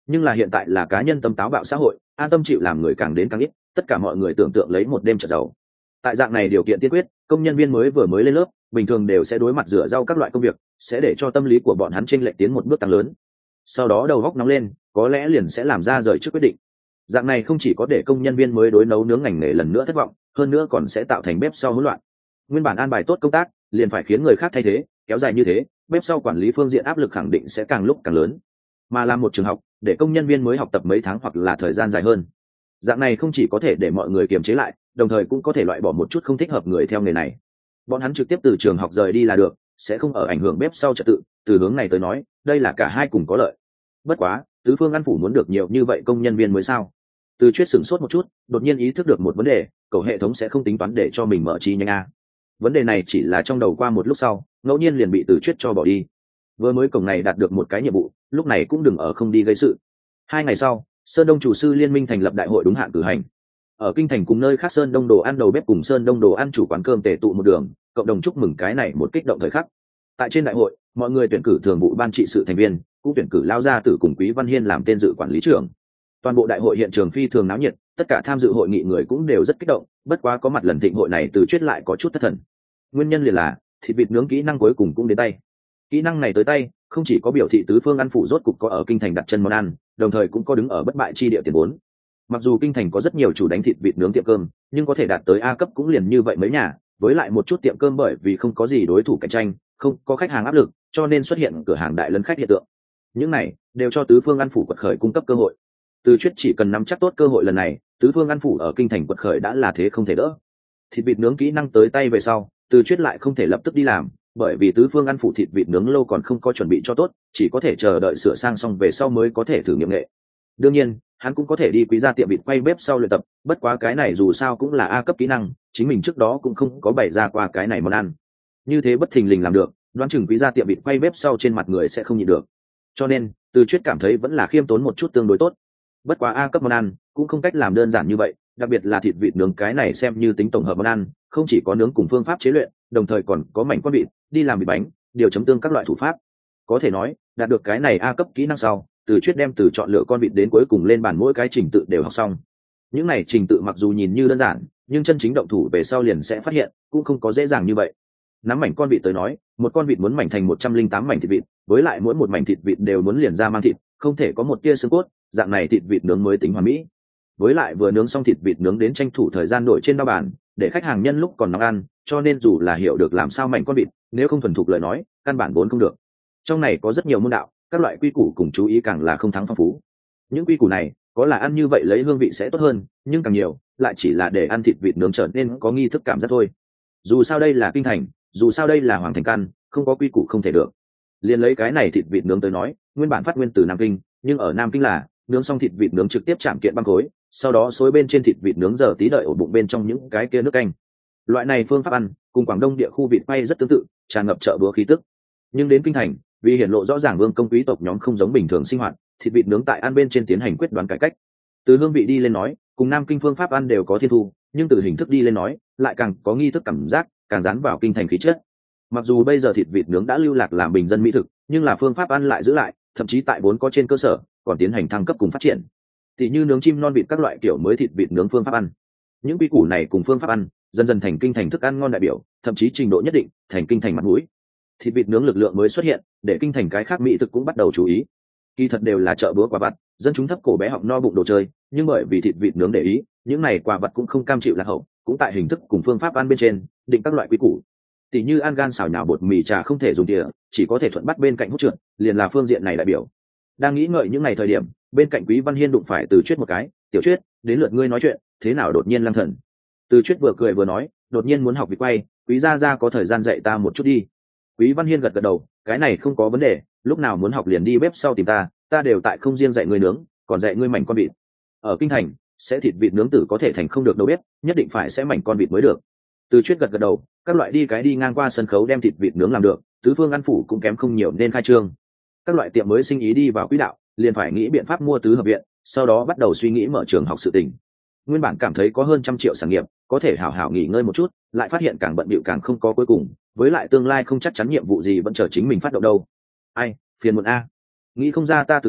Nhưng là hiện tại là cá nhân tâm táo bạo xã hội, an tâm chịu làm người càng đến càng ít, tất cả mọi người tưởng tượng lấy một đêm trở giàu. Tại dạng này điều kiện tiên quyết, công nhân viên mới vừa mới lên lớp bình thường đều sẽ đối mặt rửa rau các loại công việc, sẽ để cho tâm lý của bọn hắn chênh lệch tiến một bước tăng lớn. Sau đó đầu góc nóng lên, có lẽ liền sẽ làm ra rời trước quyết định. Dạng này không chỉ có để công nhân viên mới đối nấu nướng ngành nghề lần nữa thất vọng, hơn nữa còn sẽ tạo thành bếp sau hỗn loạn. Nguyên bản an bài tốt công tác, liền phải khiến người khác thay thế, kéo dài như thế, bếp sau quản lý phương diện áp lực khẳng định sẽ càng lúc càng lớn. Mà làm một trường học, để công nhân viên mới học tập mấy tháng hoặc là thời gian dài hơn. Dạng này không chỉ có thể để mọi người kiềm chế lại, đồng thời cũng có thể loại bỏ một chút không thích hợp người theo nghề này. Bọn hắn trực tiếp từ trường học rời đi là được, sẽ không ở ảnh hưởng bếp sau trật tự. Từ hướng này tới nói, đây là cả hai cùng có lợi. Bất quá, tứ phương ăn phủ muốn được nhiều như vậy công nhân viên mới sao? Từ Chuyết sửng sốt một chút, đột nhiên ý thức được một vấn đề, cầu hệ thống sẽ không tính toán để cho mình mở chi nhánh a. Vấn đề này chỉ là trong đầu qua một lúc sau, ngẫu nhiên liền bị Từ Chuyết cho bỏ đi. Vừa mới cổng này đạt được một cái nhiệm vụ, lúc này cũng đừng ở không đi gây sự. Hai ngày sau, Sơn Đông chủ sư liên minh thành lập đại hội đúng hạn cử hành. Ở kinh thành cùng nơi khác Sơn Đông đồ ăn đầu bếp cùng Sơn Đông đồ ăn chủ quán cơm tề tụ một đường, cộng đồng chúc mừng cái này một kích động thời khắc. Tại trên đại hội, mọi người tuyển cử thường vụ ban trị sự thành viên, cũng tuyển cử lao gia tử cùng Quý Văn Hiên làm tên dự quản lý trưởng. Toàn bộ đại hội hiện trường phi thường náo nhiệt, tất cả tham dự hội nghị người cũng đều rất kích động, bất quá có mặt lần thịnh hội này Từ Chuyết lại có chút thất thần. Nguyên nhân liền là thịt vịt nướng kỹ năng cuối cùng cũng đến tay. Kỹ năng này tới tay, không chỉ có biểu thị tứ phương ăn phủ rốt cục có ở kinh thành đặt chân món ăn, đồng thời cũng có đứng ở bất bại chi địa tiền vốn. Mặc dù kinh thành có rất nhiều chủ đánh thịt vịt nướng tiệm cơm, nhưng có thể đạt tới A cấp cũng liền như vậy mấy nhà, với lại một chút tiệm cơm bởi vì không có gì đối thủ cạnh tranh, không có khách hàng áp lực, cho nên xuất hiện cửa hàng đại lấn khách hiện tượng. Những này đều cho tứ phương ăn phủ quật khởi cung cấp cơ hội. Từ Chuyết chỉ cần nắm chắc tốt cơ hội lần này, tứ phương ăn phủ ở kinh thành quật khởi đã là thế không thể đỡ. Thịt vịt nướng kỹ năng tới tay về sau, Từ Chuyết lại không thể lập tức đi làm, bởi vì tứ phương ăn phủ thịt vịt nướng lâu còn không có chuẩn bị cho tốt, chỉ có thể chờ đợi sửa sang xong về sau mới có thể thử nghiệm nghệ. Đương nhiên, hắn cũng có thể đi quý gia tiệm vịt quay bếp sau luyện tập, bất quá cái này dù sao cũng là A cấp kỹ năng, chính mình trước đó cũng không có bày ra qua cái này món ăn. Như thế bất thình lình làm được, đoán chừng quý gia tiệm vịt quay bếp sau trên mặt người sẽ không nhịn được. Cho nên, Từ Chuyết cảm thấy vẫn là khiêm tốn một chút tương đối tốt. Bất quá A cấp món ăn cũng không cách làm đơn giản như vậy, đặc biệt là thịt vịt nướng cái này xem như tính tổng hợp món ăn, không chỉ có nướng cùng phương pháp chế luyện, đồng thời còn có mảnh con vịt, đi làm vịt bánh, điều chấm tương các loại thủ pháp. Có thể nói, đạt được cái này A cấp kỹ năng sau, Từ Chuyết đem từ chọn lựa con vịt đến cuối cùng lên bàn mỗi cái trình tự đều học xong. Những này trình tự mặc dù nhìn như đơn giản, nhưng chân chính động thủ về sau liền sẽ phát hiện, cũng không có dễ dàng như vậy. Nắm mảnh con vịt tới nói, một con vịt muốn mảnh thành một trăm linh tám mảnh thịt vịt, với lại mỗi một mảnh thịt vịt đều muốn liền ra mang thịt, không thể có một tia xương cốt, dạng này thịt vịt nướng mới tính hoàn mỹ. Với lại vừa nướng xong thịt vịt nướng đến tranh thủ thời gian đổi trên đao bàn, để khách hàng nhân lúc còn nóng ăn, cho nên dù là hiểu được làm sao mảnh con vịt, nếu không thuần thục lời nói, căn bản vốn không được. Trong này có rất nhiều môn đạo, các loại quy củ cùng chú ý càng là không thắng phong phú. Những quy củ này, có là ăn như vậy lấy hương vị sẽ tốt hơn, nhưng càng nhiều, lại chỉ là để ăn thịt vịt nướng trở nên có nghi thức cảm giác thôi. Dù sao đây là kinh thành, dù sao đây là hoàng thành căn, không có quy củ không thể được. Liên lấy cái này thịt vịt nướng tới nói, nguyên bản phát nguyên từ Nam Kinh, nhưng ở Nam Kinh là nướng xong thịt vịt nướng trực tiếp chạm kiện băng khối, sau đó xối bên trên thịt vịt nướng giờ tí đợi ổ bụng bên trong những cái kia nước canh. Loại này phương pháp ăn, cùng Quảng Đông địa khu vịt quay rất tương tự, tràn ngập chợ búa khí tức. Nhưng đến kinh thành, vì hiển lộ rõ ràng vương công quý tộc nhóm không giống bình thường sinh hoạt, thịt vịt nướng tại ăn bên trên tiến hành quyết đoán cải cách. Từ hương vị đi lên nói, cùng Nam Kinh phương pháp ăn đều có thiên thu, nhưng từ hình thức đi lên nói, lại càng có nghi thức cảm giác, càng dán vào kinh thành khí chất. Mặc dù bây giờ thịt vịt nướng đã lưu lạc làm bình dân mỹ thực, nhưng là phương pháp ăn lại giữ lại, thậm chí tại vốn có trên cơ sở, còn tiến hành thăng cấp cùng phát triển. Tỷ như nướng chim non vịt các loại kiểu mới thịt vịt nướng phương pháp ăn. Những quy củ này cùng phương pháp ăn, dần dần thành kinh thành thức ăn ngon đại biểu, thậm chí trình độ nhất định, thành kinh thành mặt mũi. Thịt vịt nướng lực lượng mới xuất hiện, để kinh thành cái khác mỹ thực cũng bắt đầu chú ý. Kỳ thật đều là chợ búa quà vặt, dân chúng thấp cổ bé họng no bụng đồ chơi, nhưng bởi vì thịt vịt nướng để ý, những này quà vặt cũng không cam chịu lạc hậu, cũng tại hình thức cùng phương pháp ăn bên trên, định các loại quy củ. Tỷ như ăn gan xào nhào bột mì trà không thể dùng thìa, chỉ có thể thuận bắt bên cạnh hút trượt, liền là phương diện này đại biểu. Đang nghĩ ngợi những ngày thời điểm, bên cạnh Quý Văn Hiên đụng phải Từ Chuyết một cái, "Tiểu Chuyết, đến lượt ngươi nói chuyện, thế nào đột nhiên lăng thần?" Từ Chuyết vừa cười vừa nói, "Đột nhiên muốn học vịt quay, Quý gia gia có thời gian dạy ta một chút đi." Quý Văn Hiên gật gật đầu, "Cái này không có vấn đề, lúc nào muốn học liền đi bếp sau tìm ta, ta đều tại không riêng dạy ngươi nướng, còn dạy ngươi mảnh con vịt. Ở kinh thành, sẽ thịt vịt nướng tử có thể thành không được đâu biết, nhất định phải sẽ mảnh con vịt mới được." Từ Chuyết gật gật đầu, các loại đi cái đi ngang qua sân khấu đem thịt vịt nướng làm được, tứ phương ăn phủ cũng kém không nhiều nên khai trương. Các loại tiệm mới sinh ý đi vào quỹ đạo, liền phải nghĩ biện pháp mua tứ hợp viện, sau đó bắt đầu suy nghĩ mở trường học sự tình. Nguyên bản cảm thấy có hơn trăm triệu sản nghiệp, có thể hảo hảo nghỉ ngơi một chút, lại phát hiện càng bận bịu càng không có cuối cùng, với lại tương lai không chắc chắn nhiệm vụ gì vẫn chờ chính mình phát động đâu. Ai, phiền muộn a. Nghĩ không ra ta từ hắc,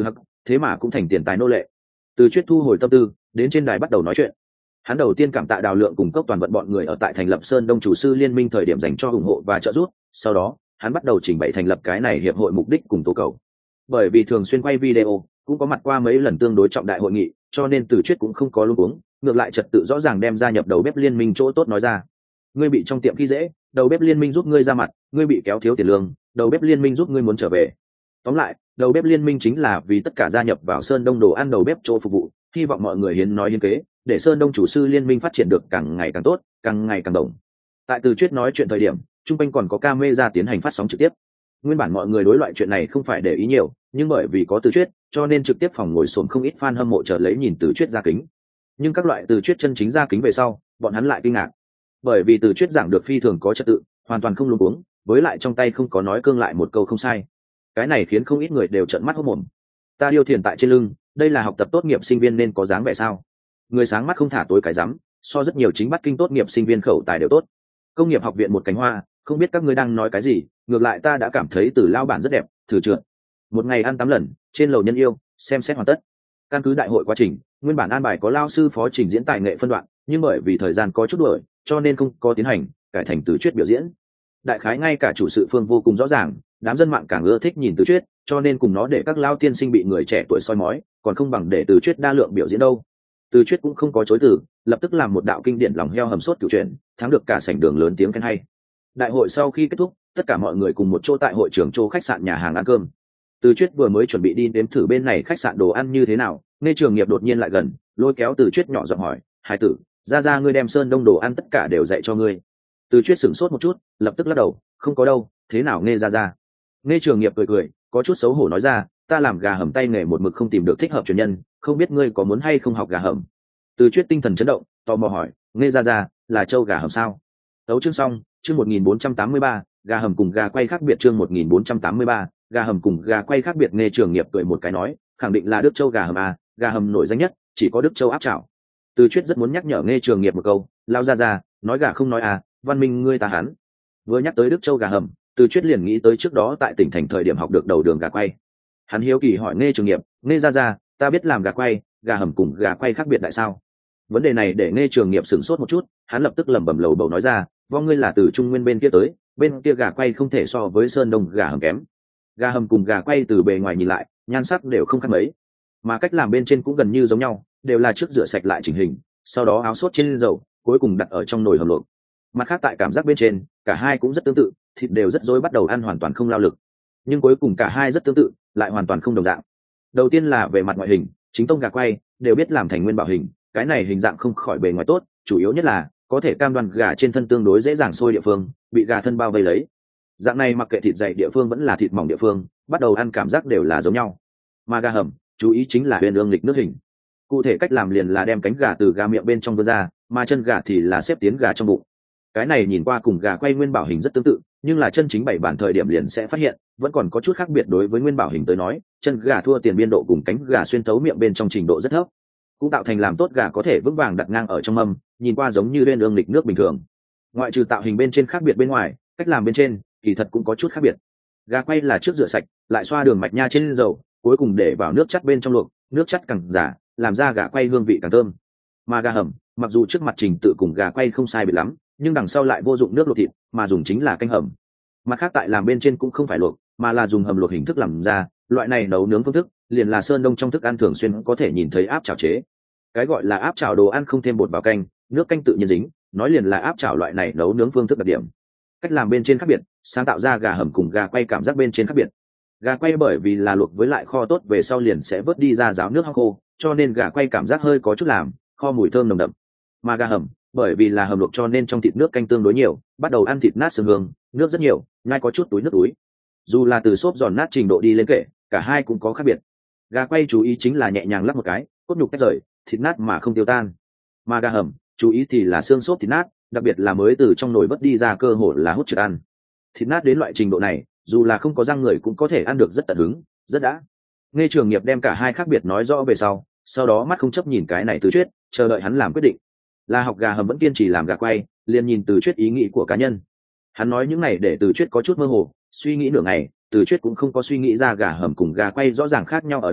thế mà cũng thành tiền tài nô lệ. Từ Chuyết thu hồi tâm tư, đến trên đài bắt đầu nói chuyện. Hắn đầu tiên cảm tạ Đào Lượng cùng Cốc Toàn Vận bọn người ở tại thành lập Sơn Đông chủ sư liên minh thời điểm dành cho ủng hộ và trợ giúp, sau đó, hắn bắt đầu trình bày thành lập cái này hiệp hội mục đích cùng tố cầu. Bởi vì thường xuyên quay video, cũng có mặt qua mấy lần tương đối trọng đại hội nghị, cho nên Từ Chuyết cũng không có luống cuống, ngược lại trật tự rõ ràng đem gia nhập đầu bếp liên minh chỗ tốt nói ra. Ngươi bị trong tiệm khi dễ, đầu bếp liên minh giúp ngươi ra mặt, ngươi bị kéo thiếu tiền lương, đầu bếp liên minh giúp ngươi muốn trở về. Tóm lại, đầu bếp liên minh chính là vì tất cả gia nhập vào Sơn Đông đồ ăn đầu bếp chỗ phục vụ, hy vọng mọi người hiến nói hiến kế, để Sơn Đông chủ sư liên minh phát triển được càng ngày càng tốt, càng ngày càng đồng. Tại Từ Chuyết nói chuyện thời điểm, trung quanh còn có camera tiến hành phát sóng trực tiếp. Nguyên bản mọi người đối loại chuyện này không phải để ý nhiều, nhưng bởi vì có Từ Chuyết, cho nên trực tiếp phòng ngồi xổm không ít fan hâm mộ chờ lấy nhìn Từ Chuyết ra kính. Nhưng các loại Từ Chuyết chân chính ra kính về sau, bọn hắn lại kinh ngạc, bởi vì Từ Chuyết giảng được phi thường có trật tự, hoàn toàn không luống cuống, với lại trong tay không có nói cương lại một câu không sai. Cái này khiến không ít người đều trợn mắt hốt mồm. Ta điêu thiền tại trên lưng, đây là học tập tốt nghiệp sinh viên nên có dáng vẻ sao? Người sáng mắt không thả tối cái rắm, so rất nhiều chính bắt kinh tốt nghiệp sinh viên khẩu tài đều tốt. Công nghiệp học viện một cánh hoa, không biết các ngươi đang nói cái gì, ngược lại ta đã cảm thấy từ lao bản rất đẹp, thử trượt. Một ngày ăn tám lần, trên lầu nhân yêu, xem xét hoàn tất. Căn cứ đại hội quá trình, nguyên bản an bài có lao sư phó trình diễn tài nghệ phân đoạn, nhưng bởi vì thời gian có chút đuổi, cho nên không có tiến hành, cải thành Từ Chuyết biểu diễn. Đại khái ngay cả chủ sự phương vô cùng rõ ràng, đám dân mạng càng ưa thích nhìn Từ Chuyết, cho nên cùng nó để các lao tiên sinh bị người trẻ tuổi soi mói, còn không bằng để Từ Chuyết đa lượng biểu diễn đâu. Từ Chuyết cũng không có chối từ, lập tức làm một đạo kinh điển lòng heo hầm sốt cửu chuyện, thắng được cả sảnh đường lớn tiếng khen hay. Đại hội sau khi kết thúc, tất cả mọi người cùng một chỗ tại hội trường chỗ khách sạn nhà hàng ăn cơm. Từ Chuyết vừa mới chuẩn bị đi đếm thử bên này khách sạn đồ ăn như thế nào, Nghe Trường Nghiệp đột nhiên lại gần, lôi kéo Từ Chuyết nhỏ giọng hỏi, "Hải tử, ra ra ngươi đem Sơn Đông đồ ăn tất cả đều dạy cho ngươi?" Từ Chuyết sửng sốt một chút, lập tức lắc đầu, "Không có đâu, thế nào Nghe ra ra?" Nghe Trường Nghiệp cười cười, có chút xấu hổ nói ra, "Ta làm gà hầm tay nghề một mực không tìm được thích hợp truyền nhân, không biết ngươi có muốn hay không học gà hầm?" Từ Chuyết tinh thần chấn động, tò mò hỏi, "Nghe ra ra, là trâu gà hầm sao?" Tấu chương xong, chương một nghìn bốn trăm tám mươi ba, gà hầm cùng gà quay khác biệt chương một nghìn bốn trăm tám mươi ba, gà hầm cùng gà quay khác biệt. Nghe Trường Nghiệp cười một cái nói, khẳng định là Đức Châu gà hầm à, gà hầm nổi danh nhất, chỉ có Đức Châu áp chảo. Từ Chuyết rất muốn nhắc nhở Nghe Trường Nghiệp một câu, lao ra ra, nói gà không nói à, văn minh ngươi ta hắn. Vừa nhắc tới Đức Châu gà hầm, Từ Chuyết liền nghĩ tới trước đó tại tỉnh thành thời điểm học được đầu đường gà quay. Hắn hiếu kỳ hỏi Nghe Trường Nghiệp, Nghe ra ra, ta biết làm gà quay, gà hầm cùng gà quay khác biệt tại sao? Vấn đề này để Nghe Trường Nghiệp sửng sốt một chút, hắn lập tức lẩm bẩm lầu bầu nói ra, vong ngươi là từ Trung Nguyên bên kia tới, bên kia gà quay không thể so với Sơn Đông gà hầm kém. Gà hầm cùng gà quay từ bề ngoài nhìn lại, nhan sắc đều không khác mấy, mà cách làm bên trên cũng gần như giống nhau, đều là trước rửa sạch lại chỉnh hình, sau đó áo sốt trên dầu, cuối cùng đặt ở trong nồi hầm luộc. Mặt khác tại cảm giác bên trên, cả hai cũng rất tương tự, thịt đều rất dối, bắt đầu ăn hoàn toàn không lao lực, nhưng cuối cùng cả hai rất tương tự, lại hoàn toàn không đồng dạng. Đầu tiên là về mặt ngoại hình, chính tông gà quay đều biết làm thành nguyên bảo hình, cái này hình dạng không khỏi bề ngoài tốt, chủ yếu nhất là có thể cam đoan gà trên thân tương đối dễ dàng sôi địa phương bị gà thân bao vây lấy. Dạng này mặc kệ thịt dày địa phương vẫn là thịt mỏng địa phương, bắt đầu ăn cảm giác đều là giống nhau. Mà gà hầm, chú ý chính là huyền ương lịch nước hình. Cụ thể cách làm liền là đem cánh gà từ gà miệng bên trong vươn ra, mà chân gà thì là xếp tiến gà trong bụng. Cái này nhìn qua cùng gà quay nguyên bảo hình rất tương tự, nhưng là chân chính bảy bản thời điểm liền sẽ phát hiện vẫn còn có chút khác biệt. Đối với nguyên bảo hình tới nói, chân gà thua tiền biên độ cùng cánh gà xuyên thấu miệng bên trong trình độ rất thấp, cũng tạo thành làm tốt gà có thể vững vàng đặt ngang ở trong mâm, nhìn qua giống như huyền ương lịch nước bình thường. Ngoại trừ tạo hình bên trên khác biệt bên ngoài, cách làm bên trên kỳ thật cũng có chút khác biệt. Gà quay là trước rửa sạch, lại xoa đường mạch nha trên dầu, cuối cùng để vào nước chắt bên trong luộc, nước chắt càng giả, làm ra gà quay hương vị càng thơm. Mà gà hầm, mặc dù trước mặt trình tự cùng gà quay không sai biệt lắm, nhưng đằng sau lại vô dụng nước luộc thịt, mà dùng chính là canh hầm. Mặt khác tại làm bên trên cũng không phải luộc, mà là dùng hầm luộc hình thức làm ra, loại này nấu nướng phương thức liền là Sơn Đông trong thức ăn thường xuyên có thể nhìn thấy áp chảo chế. Cái gọi là áp chảo đồ ăn không thêm bột vào canh, nước canh tự nhiên dính, nói liền là áp chảo loại này nấu nướng phương thức đặc điểm. Cách làm bên trên khác biệt, sáng tạo ra gà hầm cùng gà quay cảm giác bên trên khác biệt. Gà quay bởi vì là luộc với lại kho tốt về sau liền sẽ vớt đi ra ráo nước hong khô, cho nên gà quay cảm giác hơi có chút làm kho mùi thơm nồng đậm. Mà gà hầm bởi vì là hầm luộc cho nên trong thịt nước canh tương đối nhiều, bắt đầu ăn thịt nát sương hương, nước rất nhiều, ngay có chút túi nước túi. Dù là từ xốp giòn nát trình độ đi lên kệ, cả hai cũng có khác biệt. Gà quay chú ý chính là nhẹ nhàng lắp một cái, cốt nhục tách rời, thịt nát mà không tiêu tan. Mà gà hầm chú ý thì là xương xốp thịt nát, đặc biệt là mới từ trong nồi vớt đi ra cơ hội là hút trượt ăn. Thịt nát đến loại trình độ này, dù là không có răng người cũng có thể ăn được rất tận hứng, rất đã. Nghe Trường Nghiệp đem cả hai khác biệt nói rõ về sau, sau đó mắt không chấp nhìn cái này Từ Chuyết, chờ đợi hắn làm quyết định. Là học gà hầm vẫn kiên trì làm gà quay, liền nhìn Từ Chuyết ý nghĩ của cá nhân. Hắn nói những này để Từ Chuyết có chút mơ hồ, suy nghĩ nửa ngày, Từ Chuyết cũng không có suy nghĩ ra gà hầm cùng gà quay rõ ràng khác nhau ở đâu,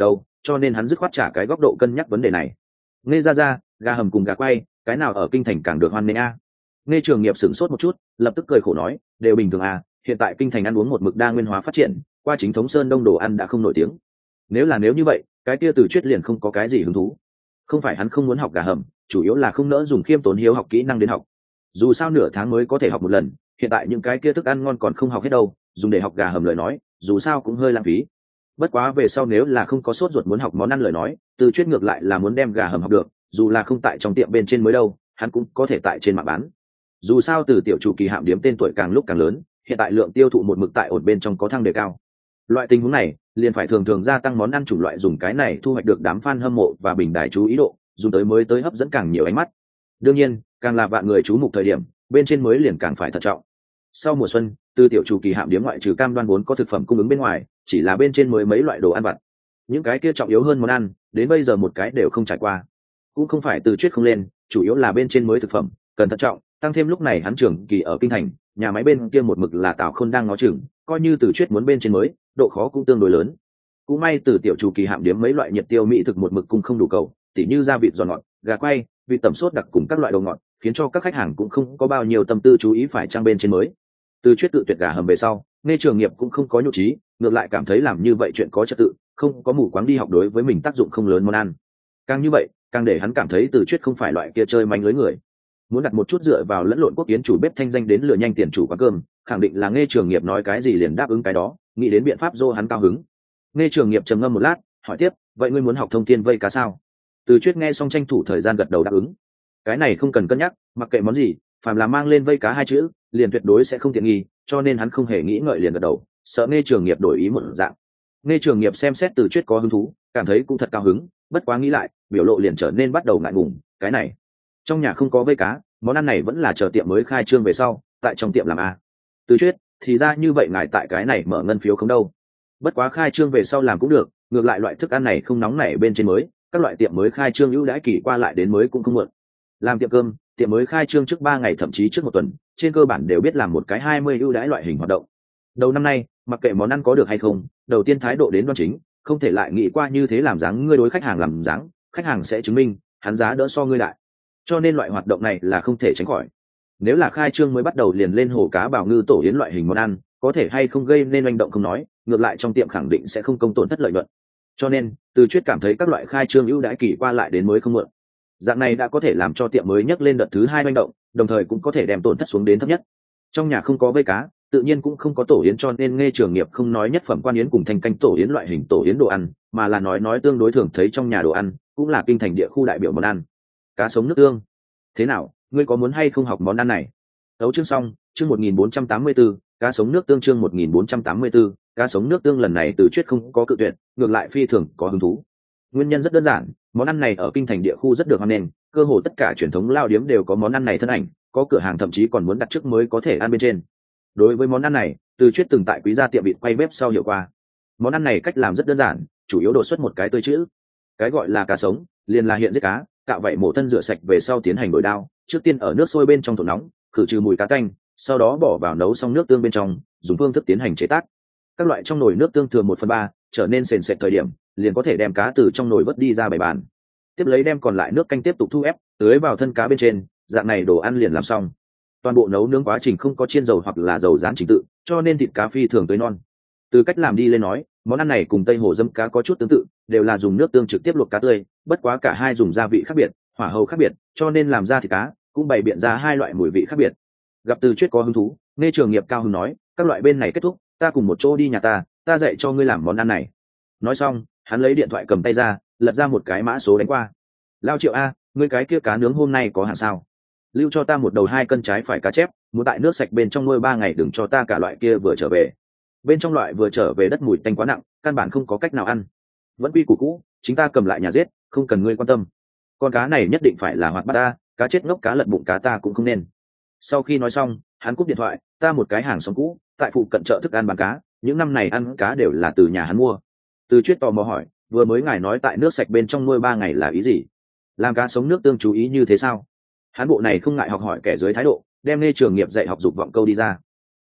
cho nên hắn dứt khoát trả cái góc độ cân nhắc vấn đề này. Nghe ra ra, gà hầm cùng gà quay, cái nào ở kinh thành càng được hoan nghênh a? Nghe Trường Nghiệp sửng sốt một chút, lập tức cười khổ nói, đều bình thường à, hiện tại kinh thành ăn uống một mực đa nguyên hóa phát triển, qua chính thống sơn đông đồ ăn đã không nổi tiếng. Nếu là nếu như vậy, cái kia Từ Chuyết liền không có cái gì hứng thú. Không phải hắn không muốn học gà hầm, chủ yếu là không nỡ dùng khiêm tốn hiếu học kỹ năng đến học. Dù sao nửa tháng mới có thể học một lần, hiện tại những cái kia thức ăn ngon còn không học hết đâu, dùng để học gà hầm lời nói, dù sao cũng hơi lãng phí. Bất quá về sau nếu là không có sốt ruột muốn học món ăn lời nói, Từ Chuyết ngược lại là muốn đem gà hầm học được, dù là không tại trong tiệm bên trên mới đâu, hắn cũng có thể tại trên mạng bán. Dù sao từ tiểu chủ kỳ hạm điếm tên tuổi càng lúc càng lớn, hiện tại lượng tiêu thụ một mực tại ổn bên trong có thăng đề cao. Loại tình huống này liền phải thường thường gia tăng món ăn chủng loại, dùng cái này thu hoạch được đám fan hâm mộ và bình đài chú ý độ, dùng tới mới tới hấp dẫn càng nhiều ánh mắt. Đương nhiên, càng là vạn người chú mục thời điểm, bên trên mới liền càng phải thận trọng. Sau mùa xuân, từ tiểu chủ kỳ hạm điếm ngoại trừ cam đoan vốn có thực phẩm cung ứng bên ngoài, chỉ là bên trên mới mấy loại đồ ăn vặt. Những cái kia trọng yếu hơn món ăn, đến bây giờ một cái đều không trải qua. Cũng không phải Từ Chuyết không lên, chủ yếu là bên trên mới thực phẩm, cần thận trọng, tăng thêm lúc này hắn trưởng kỳ ở kinh thành, nhà máy bên kia một mực là Tào Khôn đang ngó chừng, coi như Từ Chuyết muốn bên trên mới, độ khó cũng tương đối lớn. Cũng may từ tiểu chủ kỳ hạm điếm mấy loại nhiệt tiêu mỹ thực một mực cung không đủ cầu, tỉ như gia vịt giòn ngọt, gà quay, vịt tẩm sốt đặc cùng các loại đồ ngọt, khiến cho các khách hàng cũng không có bao nhiêu tâm tư chú ý phải trang bên trên mới. Từ Chuyết tự tuyệt gà hầm về sau, Nghe Trường Nghiệp cũng không có nhục trí, ngược lại cảm thấy làm như vậy chuyện có trật tự, không có mù quáng đi học đối với mình tác dụng không lớn món ăn. Càng như vậy, càng để hắn cảm thấy Từ Chuyết không phải loại kia chơi manh lưới người. Muốn đặt một chút dựa vào lẫn lộn quốc kiến chủ bếp thanh danh đến lừa nhanh tiền chủ quán cơm, khẳng định là Nghe Trường Nghiệp nói cái gì liền đáp ứng cái đó, nghĩ đến biện pháp dô hắn cao hứng. Nghe Trường Nghiệp trầm ngâm một lát, hỏi tiếp, vậy ngươi muốn học thông thiên vây cá sao? Từ Chuyết nghe xong tranh thủ thời gian gật đầu đáp ứng. Cái này không cần cân nhắc, mặc kệ món gì, phàm là mang lên vây cá hai chữ, liền tuyệt đối sẽ không tiện nghi, cho nên hắn không hề nghĩ ngợi liền gật đầu, sợ Nghe Trường Nghiệp đổi ý một dạng. Nghe Trường Nghiệp xem xét Từ Chuyết có hứng thú, cảm thấy cũng thật cao hứng, bất quá nghĩ lại, biểu lộ liền trở nên bắt đầu ngại ngùng, cái này, trong nhà không có vây cá, món ăn này vẫn là chờ tiệm mới khai trương về sau, tại trong tiệm làm a. Từ Chuyết, thì ra như vậy ngài tại cái này mở ngân phiếu không đâu. Bất quá khai trương về sau làm cũng được, ngược lại loại thức ăn này không nóng nảy bên trên mới, các loại tiệm mới khai trương ưu đãi kỳ qua lại đến mới cũng không muộn. Làm tiệm cơm, tiệm mới khai trương trước ba ngày thậm chí trước một tuần, trên cơ bản đều biết làm một cái hai mươi ưu đãi loại hình hoạt động. Đầu năm nay, mặc kệ món ăn có được hay không, đầu tiên thái độ đến đoan chính, không thể lại nghĩ qua như thế làm dáng ngươi đối khách hàng làm dáng, khách hàng sẽ chứng minh hắn giá đỡ so ngươi lại. Cho nên loại hoạt động này là không thể tránh khỏi. Nếu là khai trương mới bắt đầu liền lên hồ cá bào ngư tổ yến loại hình món ăn, có thể hay không gây nên manh động không nói, ngược lại trong tiệm khẳng định sẽ không công tổn thất lợi nhuận. Cho nên, Từ Chuyết cảm thấy các loại khai trương ưu đãi kỳ qua lại đến mới không mượn. Dạng này đã có thể làm cho tiệm mới nhấc lên đợt thứ hai manh động, đồng thời cũng có thể đem tổn thất xuống đến thấp nhất. Trong nhà không có vây cá, tự nhiên cũng không có tổ yến, cho nên Nghe Trường Nghiệp không nói nhất phẩm quan yến cùng thanh canh tổ yến loại hình tổ yến đồ ăn, mà là nói nói tương đối thường thấy trong nhà đồ ăn, cũng là kinh thành địa khu đại biểu món ăn. Cá sống nước tương. Thế nào, ngươi có muốn hay không học món ăn này? Đấu chương xong, chương một nghìn bốn trăm tám mươi tư, cá sống nước tương chương một nghìn bốn trăm tám mươi tư, cá sống nước tương lần này Từ Chuyết không có cự tuyệt, ngược lại phi thường có hứng thú. Nguyên nhân rất đơn giản, món ăn này ở kinh thành địa khu rất được hoan nghênh, cơ hồ tất cả truyền thống lao điếm đều có món ăn này thân ảnh, có cửa hàng thậm chí còn muốn đặt trước mới có thể ăn bên trên. Đối với món ăn này, Từ Chuyết từng tại quý gia tiệm vịt quay bếp sau hiểu qua. Món ăn này cách làm rất đơn giản, chủ yếu đột xuất một cái tươi chữ. Cái gọi là cá sống, liền là hiện giết cá, cạo vậy mổ thân rửa sạch về sau tiến hành đổi đao, trước tiên ở nước sôi bên trong thổ nóng, khử trừ mùi cá tanh, sau đó bỏ vào nấu xong nước tương bên trong, dùng phương thức tiến hành chế tác. Các loại trong nồi nước tương thừa một phần ba, trở nên sền sệt thời điểm, liền có thể đem cá từ trong nồi vớt đi ra bày bàn. Tiếp lấy đem còn lại nước canh tiếp tục thu ép, tưới vào thân cá bên trên, dạng này đồ ăn liền làm xong. Toàn bộ nấu nướng quá trình không có chiên dầu hoặc là dầu rán trình tự, cho nên thịt cá phi thường tươi non. Từ cách làm đi lên nói, món ăn này cùng tây hồ dâm cá có chút tương tự, đều là dùng nước tương trực tiếp luộc cá tươi, bất quá cả hai dùng gia vị khác biệt, hỏa hầu khác biệt, cho nên làm ra thịt cá cũng bày biện ra hai loại mùi vị khác biệt. Gặp Từ Chuyết có hứng thú, Nghe Trường Nghiệp cao hứng nói, các loại bên này kết thúc, ta cùng một chỗ đi nhà ta, ta dạy cho ngươi làm món ăn này. Nói xong, hắn lấy điện thoại cầm tay ra, lật ra một cái mã số đánh qua. Lao Triệu a, ngươi cái kia cá nướng hôm nay có hàng sao? Lưu cho ta một đầu hai cân trái phải cá chép, muốn tại nước sạch bên trong nuôi ba ngày, đừng cho ta cả loại kia vừa trở về. Bên trong loại vừa trở về đất mùi tanh quá nặng, căn bản không có cách nào ăn. Vẫn quy củ cũ, chính ta cầm lại nhà giết, không cần ngươi quan tâm. Con cá này nhất định phải là hoạt bát ta, cá chết ngốc cá lật bụng cá ta cũng không nên. Sau khi nói xong, hắn cúp điện thoại, ta một cái hàng xóm cũ, tại phụ cận chợ thức ăn bán cá, những năm này ăn cá đều là từ nhà hắn mua. Từ Chuyết tò mò hỏi, vừa mới ngài nói tại nước sạch bên trong nuôi ba ngày là ý gì? Làm cá sống nước tương chú ý như thế sao? Hắn bộ này không ngại học hỏi kẻ dưới thái độ, đem Nghe Trường Nghiệp dạy học dục vọng câu đi ra.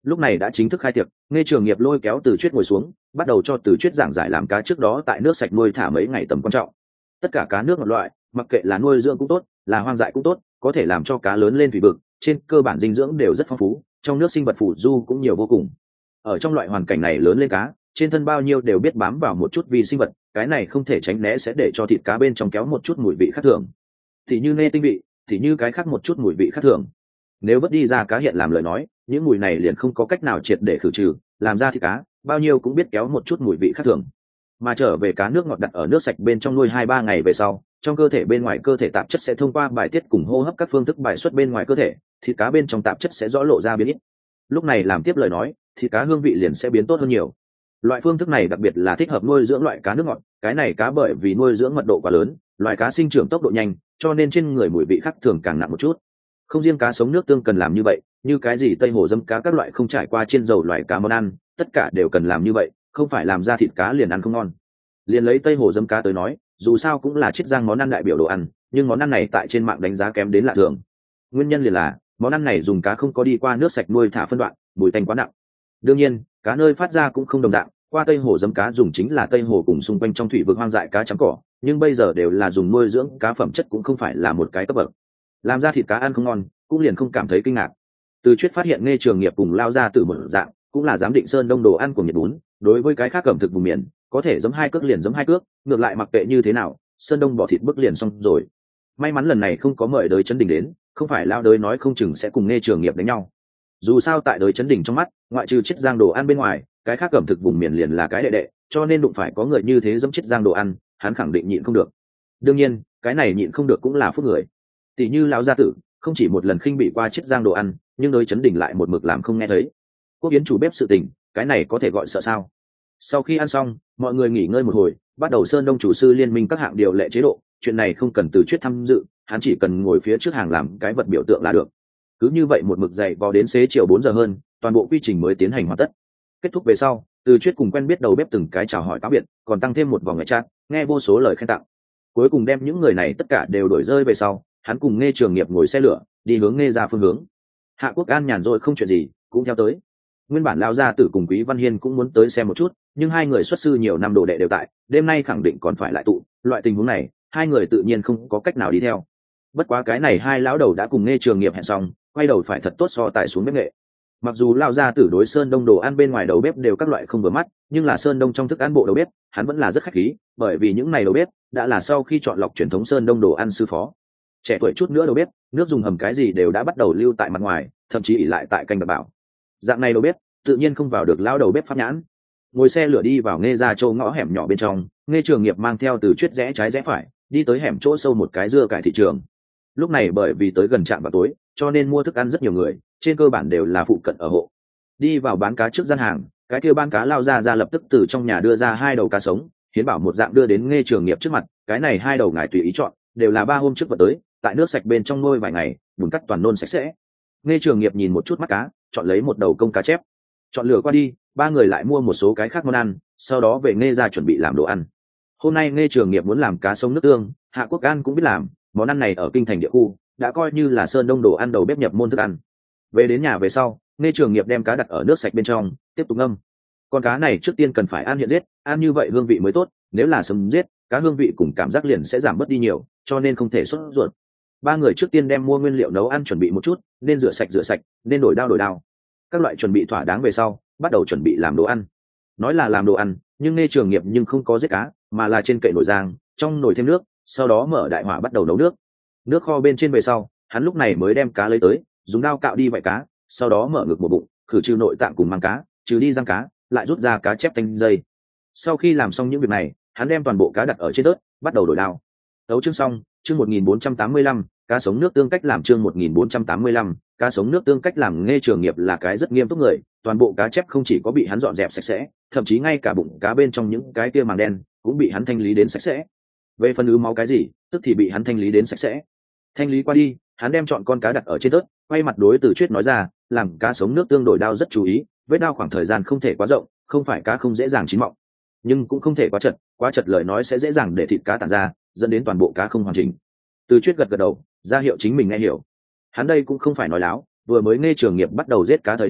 Lúc này đã chính thức khai tiệc, nghe trường nghiệp lôi kéo Từ Chuyết ngồi xuống, bắt đầu cho Từ Chuyết giảng giải làm cá trước đó tại nước sạch nuôi thả mấy ngày tầm quan trọng. Tất cả cá nước ngọt loại, mặc kệ là nuôi dưỡng cũng tốt, là hoang dại cũng tốt, có thể làm cho cá lớn lên thủy vực, trên cơ bản dinh dưỡng đều rất phong phú, trong nước sinh vật phù du cũng nhiều vô cùng. Ở trong loại hoàn cảnh này lớn lên cá, trên thân bao nhiêu đều biết bám vào một chút vi sinh vật, cái này không thể tránh né sẽ để cho thịt cá bên trong kéo một chút mùi vị khác thường. Thì như nê tinh vị, thì như cái khác một chút mùi vị khác thường. Nếu vớt đi ra cá hiện làm lời nói, những mùi này liền không có cách nào triệt để khử trừ, làm ra thịt cá bao nhiêu cũng biết kéo một chút mùi vị khác thường. Mà trở về cá nước ngọt đặt ở nước sạch bên trong nuôi hai ba ngày về sau, trong cơ thể bên ngoài cơ thể tạp chất sẽ thông qua bài tiết cùng hô hấp các phương thức bài xuất bên ngoài cơ thể, thịt cá bên trong tạp chất sẽ rõ lộ ra biến ít. Lúc này làm tiếp lời nói, thịt cá hương vị liền sẽ biến tốt hơn nhiều. Loại phương thức này đặc biệt là thích hợp nuôi dưỡng loại cá nước ngọt, cái này cá bởi vì nuôi dưỡng mật độ quá lớn, loại cá sinh trưởng tốc độ nhanh, cho nên trên người mùi vị khác thường càng nặng một chút. Không riêng cá sống nước tương cần làm như vậy, như cái gì tây hồ dâm cá các loại không trải qua chiên dầu loại cá món ăn, tất cả đều cần làm như vậy, không phải làm ra thịt cá liền ăn không ngon. Liền lấy tây hồ dâm cá tới nói, dù sao cũng là chiết giang món ăn đại biểu đồ ăn, nhưng món ăn này tại trên mạng đánh giá kém đến lạ thường. Nguyên nhân liền là món ăn này dùng cá không có đi qua nước sạch nuôi thả phân đoạn, mùi tanh quá nặng. Đương nhiên, cá nơi phát ra cũng không đồng dạng, qua tây hồ dâm cá dùng chính là tây hồ cùng xung quanh trong thủy vực hoang dại cá trắng cỏ, nhưng bây giờ đều là dùng nuôi dưỡng cá phẩm chất cũng không phải là một cái cấp bậc. Làm ra thịt cá ăn không ngon, cũng liền không cảm thấy kinh ngạc. Từ Chuyết phát hiện nghe trường nghiệp cùng lao ra từ một dạng, cũng là giám định sơn đông đồ ăn của Nhật bún, đối với cái khác ẩm thực vùng miền, có thể giấm hai cước liền giấm hai cước, ngược lại mặc kệ như thế nào, sơn đông bỏ thịt bức liền xong rồi. May mắn lần này không có mời đới chấn đỉnh đến, không phải lao đới nói không chừng sẽ cùng nghe trường nghiệp đánh nhau. Dù sao tại đới chấn đỉnh trong mắt, ngoại trừ chiết giang đồ ăn bên ngoài, cái khác ẩm thực vùng miền liền là cái đệ đệ, cho nên đụng phải có người như thế giấm chiết giang đồ ăn, hắn khẳng định nhịn không được. Đương nhiên, cái này nhịn không được cũng là phúc người. Tỷ như lão gia tử, không chỉ một lần khinh bị qua chiết giang đồ ăn, nhưng đới chấn đỉnh lại một mực làm không nghe thấy. Quốc Yến chủ bếp sự tình, cái này có thể gọi sợ sao? Sau khi ăn xong, mọi người nghỉ ngơi một hồi, bắt đầu sơn đông chủ sư liên minh các hạng điều lệ chế độ, chuyện này không cần Từ Chuyết tham dự, hắn chỉ cần ngồi phía trước hàng làm cái vật biểu tượng là được. Cứ như vậy một mực dậy vào đến xế chiều bốn giờ hơn, toàn bộ quy trình mới tiến hành hoàn tất. Kết thúc về sau, Từ Chuyết cùng quen biết đầu bếp từng cái chào hỏi cáo biệt, còn tăng thêm một vòng ngoại chat, nghe vô số lời khen tặng. Cuối cùng đem những người này tất cả đều đổi rơi về sau, hắn cùng nghe trường nghiệp ngồi xe lửa, đi hướng nghe ra phương hướng. Hạ Quốc An nhàn rỗi không chuyện gì, cũng theo tới. Nguyên bản lao gia tử cùng Quý Văn Hiên cũng muốn tới xem một chút, nhưng hai người xuất sư nhiều năm đồ đệ đều tại, đêm nay khẳng định còn phải lại tụ, loại tình huống này, hai người tự nhiên không có cách nào đi theo. Bất quá cái này hai lão đầu đã cùng nghe trường nghiệp hẹn xong, quay đầu phải thật tốt so tài xuống bếp nghệ. Mặc dù lao gia tử đối sơn đông đồ ăn bên ngoài đầu bếp đều các loại không vừa mắt, nhưng là sơn đông trong thức ăn bộ đầu bếp, hắn vẫn là rất khách khí, bởi vì những này đầu bếp đã là sau khi chọn lọc truyền thống sơn đông đồ ăn sư phó. Trẻ tuổi chút nữa đầu bếp, nước dùng hầm cái gì đều đã bắt đầu lưu tại mặt ngoài, thậm chí ỉ lại tại canh đặc bảo. Dạng này đầu bếp tự nhiên không vào được lao đầu bếp pháp nhãn. Ngồi xe lửa đi vào nghe ra châu ngõ hẻm nhỏ bên trong, nghe trường nghiệp mang theo Từ Chuyết rẽ trái rẽ phải, đi tới hẻm chỗ sâu một cái dưa cải thị trường. Lúc này bởi vì tới gần trạm vào tối, cho nên mua thức ăn rất nhiều người, trên cơ bản đều là phụ cận ở hộ. Đi vào bán cá trước gian hàng, cái kia bán cá lao ra ra lập tức từ trong nhà đưa ra hai đầu cá sống, hiến bảo một dạng đưa đến nghe trường nghiệp trước mặt. Cái này hai đầu ngài tùy ý chọn, đều là ba hôm trước vật tới, tại nước sạch bên trong nuôi vài ngày, bùn cắt toàn nôn sạch sẽ. Nghe trường nghiệp nhìn một chút mắt cá, chọn lấy một đầu công cá chép. Chọn lựa qua đi, ba người lại mua một số cái khác món ăn, sau đó về nghe ra chuẩn bị làm đồ ăn. Hôm nay nghe trường nghiệp muốn làm cá sống nước tương, Hạ Quốc An cũng biết làm, món ăn này ở kinh thành địa khu đã coi như là sơn đông đồ ăn đầu bếp nhập môn thức ăn. Về đến nhà về sau, nghe trường nghiệp đem cá đặt ở nước sạch bên trong, tiếp tục ngâm. Con cá này trước tiên cần phải ăn hiện giết, ăn như vậy hương vị mới tốt, nếu là sớm giết, cá hương vị cùng cảm giác liền sẽ giảm bớt đi nhiều, cho nên không thể sốt ruột. Ba người trước tiên đem mua nguyên liệu nấu ăn chuẩn bị một chút, nên rửa sạch rửa sạch, nên đổi dao đổi dao. Các loại chuẩn bị thỏa đáng về sau, bắt đầu chuẩn bị làm đồ ăn. Nói là làm đồ ăn, nhưng nghe trường nghiệp nhưng không có giết cá, mà là trên kệ nồi giang, trong nồi thêm nước, sau đó mở đại hỏa bắt đầu nấu nước. Nước kho bên trên về sau, hắn lúc này mới đem cá lấy tới, dùng dao cạo đi vảy cá, sau đó mở ngực một bụng, khử trừ nội tạng cùng mang cá, trừ đi răng cá, lại rút ra cá chép tanh dây. Sau khi làm xong những việc này, hắn đem toàn bộ cá đặt ở trên ớt, bắt đầu đổi đao. Nấu chương xong, chương một nghìn bốn trăm tám mươi lăm, cá sống nước tương cách làm chương một nghìn bốn trăm tám mươi lăm, cá sống nước tương cách làm nghe trường nghiệp là cái rất nghiêm túc người, toàn bộ cá chép không chỉ có bị hắn dọn dẹp sạch sẽ, thậm chí ngay cả bụng cá bên trong những cái kia màng đen cũng bị hắn thanh lý đến sạch sẽ. Về phần ứ máu cái gì, tức thì bị hắn thanh lý đến sạch sẽ. Thanh lý qua đi, hắn đem chọn con cá đặt ở trên ớt, quay mặt đối Từ Chuyết nói ra, làm cá sống nước tương đổi đao rất chú ý, vết đao khoảng thời gian không thể quá rộng, không phải cá không dễ dàng chín mọng, nhưng cũng không thể quá chật, quá chật lời nói sẽ dễ dàng để thịt cá tản ra, dẫn đến toàn bộ cá không hoàn chỉnh. Từ Chuyết gật gật đầu, ra hiệu chính mình nghe hiểu. Hắn đây cũng không phải nói láo, vừa mới nghe trường nghiệp bắt đầu giết cá thời điểm,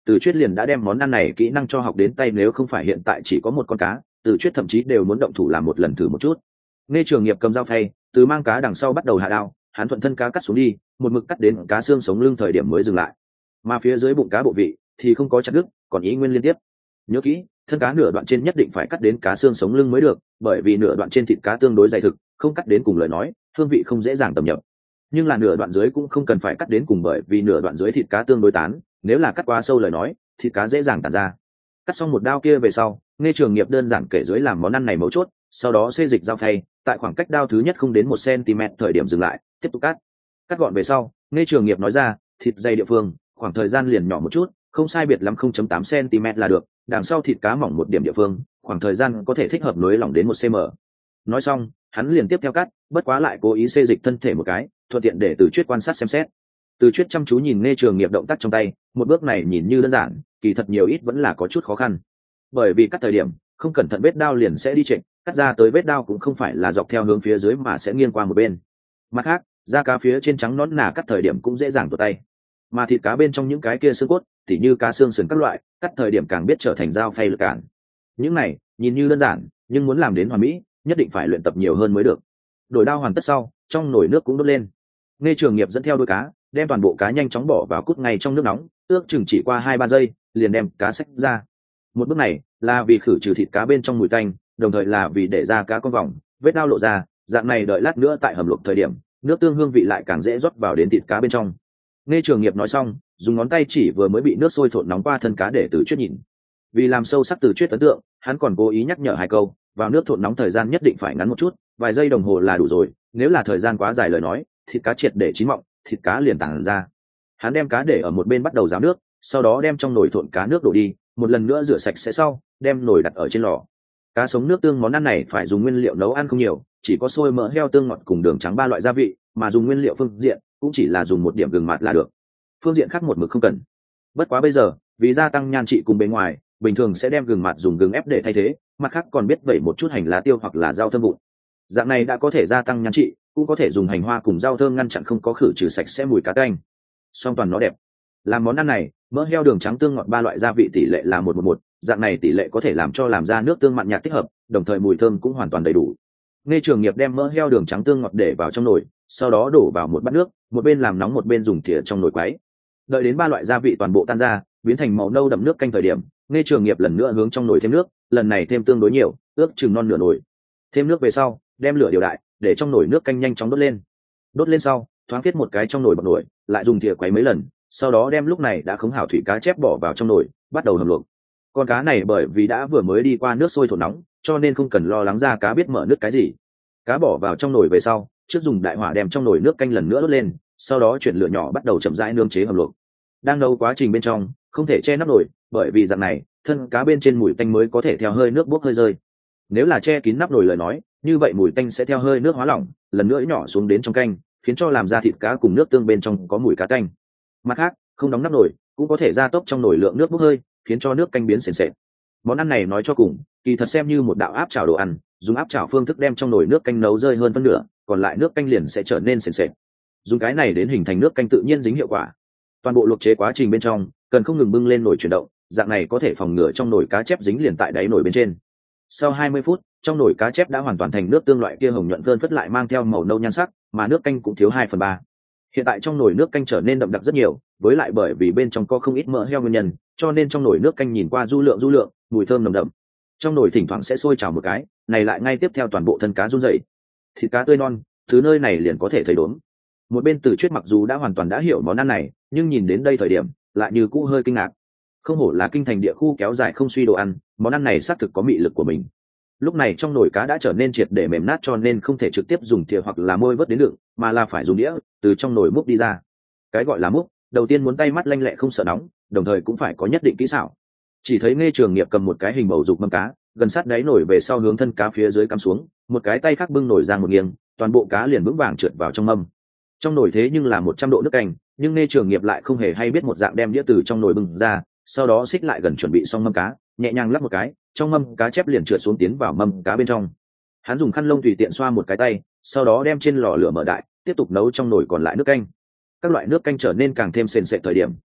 Từ Chuyết liền đã đem món ăn này kỹ năng cho học đến tay, nếu không phải hiện tại chỉ có một con cá, Từ Chuyết thậm chí đều muốn động thủ làm một lần thử một chút. Nghe Trường Nghiệp cầm dao phay, từ mang cá đằng sau bắt đầu hạ đao, hắn thuận thân cá cắt xuống đi, một mực cắt đến cá xương sống lưng thời điểm mới dừng lại. Mà phía dưới bụng cá bộ vị thì không có chặt đứt, còn ý nguyên liên tiếp. Nhớ kỹ, thân cá nửa đoạn trên nhất định phải cắt đến cá xương sống lưng mới được, bởi vì nửa đoạn trên thịt cá tương đối dày thực, không cắt đến cùng lời nói, hương vị không dễ dàng tầm nhập. Nhưng là nửa đoạn dưới cũng không cần phải cắt đến cùng, bởi vì nửa đoạn dưới thịt cá tương đối tán, nếu là cắt quá sâu lời nói, thịt cá dễ dàng tản ra. Cắt xong một đao kia về sau, Nghe Trường Nghiệp đơn giản kể dưới làm món ăn này mấu chốt, sau đó xê dịch dao phay, tại khoảng cách đao thứ nhất không đến một cm thời điểm dừng lại, tiếp tục cắt. Cắt gọn về sau, Nghe Trường Nghiệp nói ra, thịt dày địa phương, khoảng thời gian liền nhỏ một chút, không sai biệt lắm không chấm tám cm là được, đằng sau thịt cá mỏng một điểm địa phương, khoảng thời gian có thể thích hợp nối lỏng đến một cm. Nói xong, hắn liền tiếp theo cắt, bất quá lại cố ý xê dịch thân thể một cái, thuận tiện để Từ Chuyết quan sát xem xét. Từ Chuyết chăm chú nhìn Nghe Trường Nghiệp động tác trong tay, một bước này nhìn như đơn giản, kỳ thật nhiều ít vẫn là có chút khó khăn. Bởi vì cắt thời điểm, không cẩn thận vết đao liền sẽ đi chệch, cắt ra tới vết đao cũng không phải là dọc theo hướng phía dưới mà sẽ nghiêng qua một bên. Mặt khác, da cá phía trên trắng nõn nà cắt thời điểm cũng dễ dàng tuột tay. Mà thịt cá bên trong những cái kia xương cốt, tỉ như cá xương sườn các loại, cắt thời điểm càng biết trở thành dao phay lực cản. Những này, nhìn như đơn giản, nhưng muốn làm đến hoàn mỹ, nhất định phải luyện tập nhiều hơn mới được. Đổi đao hoàn tất sau, trong nồi nước cũng đốt lên. Nghe Trường Nghiệp dẫn theo đuôi cá, đem toàn bộ cá nhanh chóng bỏ vào cút ngay trong nước nóng, ước chừng chỉ qua hai ba giây, liền đem cá xách ra. Một bước này là vì khử trừ thịt cá bên trong mùi tanh, đồng thời là vì để ra cá con vòng, vết đao lộ ra, dạng này đợi lát nữa tại hầm luộc thời điểm, nước tương hương vị lại càng dễ rót vào đến thịt cá bên trong. Nghe Trường Nghiệp nói xong, dùng ngón tay chỉ vừa mới bị nước sôi thổi nóng qua thân cá để Từ Chuyết nhìn. Vì làm sâu sắc Từ Chuyết ấn tượng, hắn còn cố ý nhắc nhở hai câu, vào nước thổi nóng thời gian nhất định phải ngắn một chút, vài giây đồng hồ là đủ rồi, nếu là thời gian quá dài lời nói, thịt cá triệt để chín mọng, thịt cá liền tản ra. Hắn đem cá để ở một bên bắt đầu ráo nước, sau đó đem trong nồi thộn cá nước đổ đi, một lần nữa rửa sạch sẽ sau, đem nồi đặt ở trên lò. Cá sống nước tương món ăn này phải dùng nguyên liệu nấu ăn không nhiều, chỉ có xôi mỡ heo, tương ngọt cùng đường trắng ba loại gia vị, mà dùng nguyên liệu phương diện cũng chỉ là dùng một điểm gừng mạt là được. Phương diện khác một mực không cần. Bất quá bây giờ, vì gia tăng nhan trị cùng bề ngoài, bình thường sẽ đem gừng mạt dùng gừng ép để thay thế, mặt khác còn biết vẩy một chút hành lá tiêu hoặc là rau thơm vụn. Dạng này đã có thể gia tăng nhan trị, cũng có thể dùng hành hoa cùng rau thơm ngăn chặn không có khử trừ sạch sẽ mùi cá tanh. Song toàn nó đẹp. Làm món ăn này, mỡ heo, đường trắng, tương ngọt ba loại gia vị tỷ lệ là một một một, dạng này tỷ lệ có thể làm cho làm ra nước tương mặn nhạt thích hợp, đồng thời mùi thơm cũng hoàn toàn đầy đủ. Nghe Trường Nghiệp đem mỡ heo, đường trắng, tương ngọt để vào trong nồi, sau đó đổ vào một bát nước, một bên làm nóng một bên dùng thìa trong nồi quấy. Đợi đến ba loại gia vị toàn bộ tan ra, biến thành màu nâu đậm nước canh thời điểm, Nghe Trường Nghiệp lần nữa hướng trong nồi thêm nước, lần này thêm tương đối nhiều, ước chừng non nửa nồi. Thêm nước về sau, đem lửa điều đại, để trong nồi nước canh nhanh chóng đốt lên. Đốt lên sau, thoáng viết một cái trong nồi bọt nồi, lại dùng thìa quấy mấy lần, sau đó đem lúc này đã khống hảo thủy cá chép bỏ vào trong nồi, bắt đầu hầm luộc. Con cá này bởi vì đã vừa mới đi qua nước sôi thổi nóng, cho nên không cần lo lắng da cá biết mở nước cái gì. Cá bỏ vào trong nồi về sau, trước dùng đại hỏa đem trong nồi nước canh lần nữa đốt lên, sau đó chuyển lửa nhỏ bắt đầu chậm rãi nướng chế hầm luộc. Đang nấu quá trình bên trong, không thể che nắp nồi, bởi vì dạng này, thân cá bên trên mùi tanh mới có thể theo hơi nước bốc hơi rơi. Nếu là che kín nắp nồi lời nói, như vậy mùi tanh sẽ theo hơi nước hóa lỏng, lần nữa nhỏ xuống đến trong canh, khiến cho làm ra thịt cá cùng nước tương bên trong có mùi cá tanh. Mặt khác, không đóng nắp nồi cũng có thể gia tốc trong nồi lượng nước bốc hơi, khiến cho nước canh biến sền sệt. Món ăn này nói cho cùng, kỳ thật xem như một đạo áp chảo đồ ăn, dùng áp chảo phương thức đem trong nồi nước canh nấu rơi hơn phân nửa, còn lại nước canh liền sẽ trở nên sền sệt. Dùng cái này đến hình thành nước canh tự nhiên dính hiệu quả. Toàn bộ luộc chế quá trình bên trong, cần không ngừng bưng lên nồi chuyển động, dạng này có thể phòng ngừa trong nồi cá chép dính liền tại đáy nồi bên trên. Sau hai mươi phút, trong nồi cá chép đã hoàn toàn thành nước tương loại kia hồng nhuận vơn phất lại mang theo màu nâu nhan sắc, mà nước canh cũng thiếu hai phần ba. Hiện tại trong nồi nước canh trở nên đậm đặc rất nhiều, với lại bởi vì bên trong có không ít mỡ heo nguyên nhân, cho nên trong nồi nước canh nhìn qua du lượng du lượng, mùi thơm nồng đậm. Trong nồi thỉnh thoảng sẽ sôi trào một cái, này lại ngay tiếp theo toàn bộ thân cá run rẩy. Thịt cá tươi non, thứ nơi này liền có thể thấy đốn. Một bên Từ Chuyết mặc dù đã hoàn toàn đã hiểu món ăn này, nhưng nhìn đến đây thời điểm, lại như cũ hơi kinh ngạc. Không hổ là kinh thành địa khu kéo dài không suy đồ ăn, món ăn này xác thực có mị lực của mình. Lúc này trong nồi cá đã trở nên triệt để mềm nát, cho nên không thể trực tiếp dùng thìa hoặc là môi vớt đến đựng, mà là phải dùng đĩa từ trong nồi múc đi ra. Cái gọi là múc, đầu tiên muốn tay mắt lanh lẹ không sợ nóng, đồng thời cũng phải có nhất định kỹ xảo. Chỉ thấy Nghe Trường Nghiệp cầm một cái hình bầu dục mâm cá, gần sát đáy nồi về sau hướng thân cá phía dưới cắm xuống, một cái tay khác bưng nồi ra một nghiêng, toàn bộ cá liền vững vàng trượt vào trong mâm. Trong nồi thế nhưng là một trăm độ nước canh, nhưng Nghe Trường Nghiệp lại không hề hay biết một dạng đem đĩa từ trong nồi bưng ra, sau đó xích lại gần chuẩn bị xong mâm cá, nhẹ nhàng lắc một cái, trong mâm cá chép liền trượt xuống tiến vào mâm cá bên trong. Hắn dùng khăn lông tùy tiện xoa một cái tay, sau đó đem trên lò lửa mở đại, tiếp tục nấu trong nồi còn lại nước canh. Các loại nước canh trở nên càng thêm sền sệt thời điểm,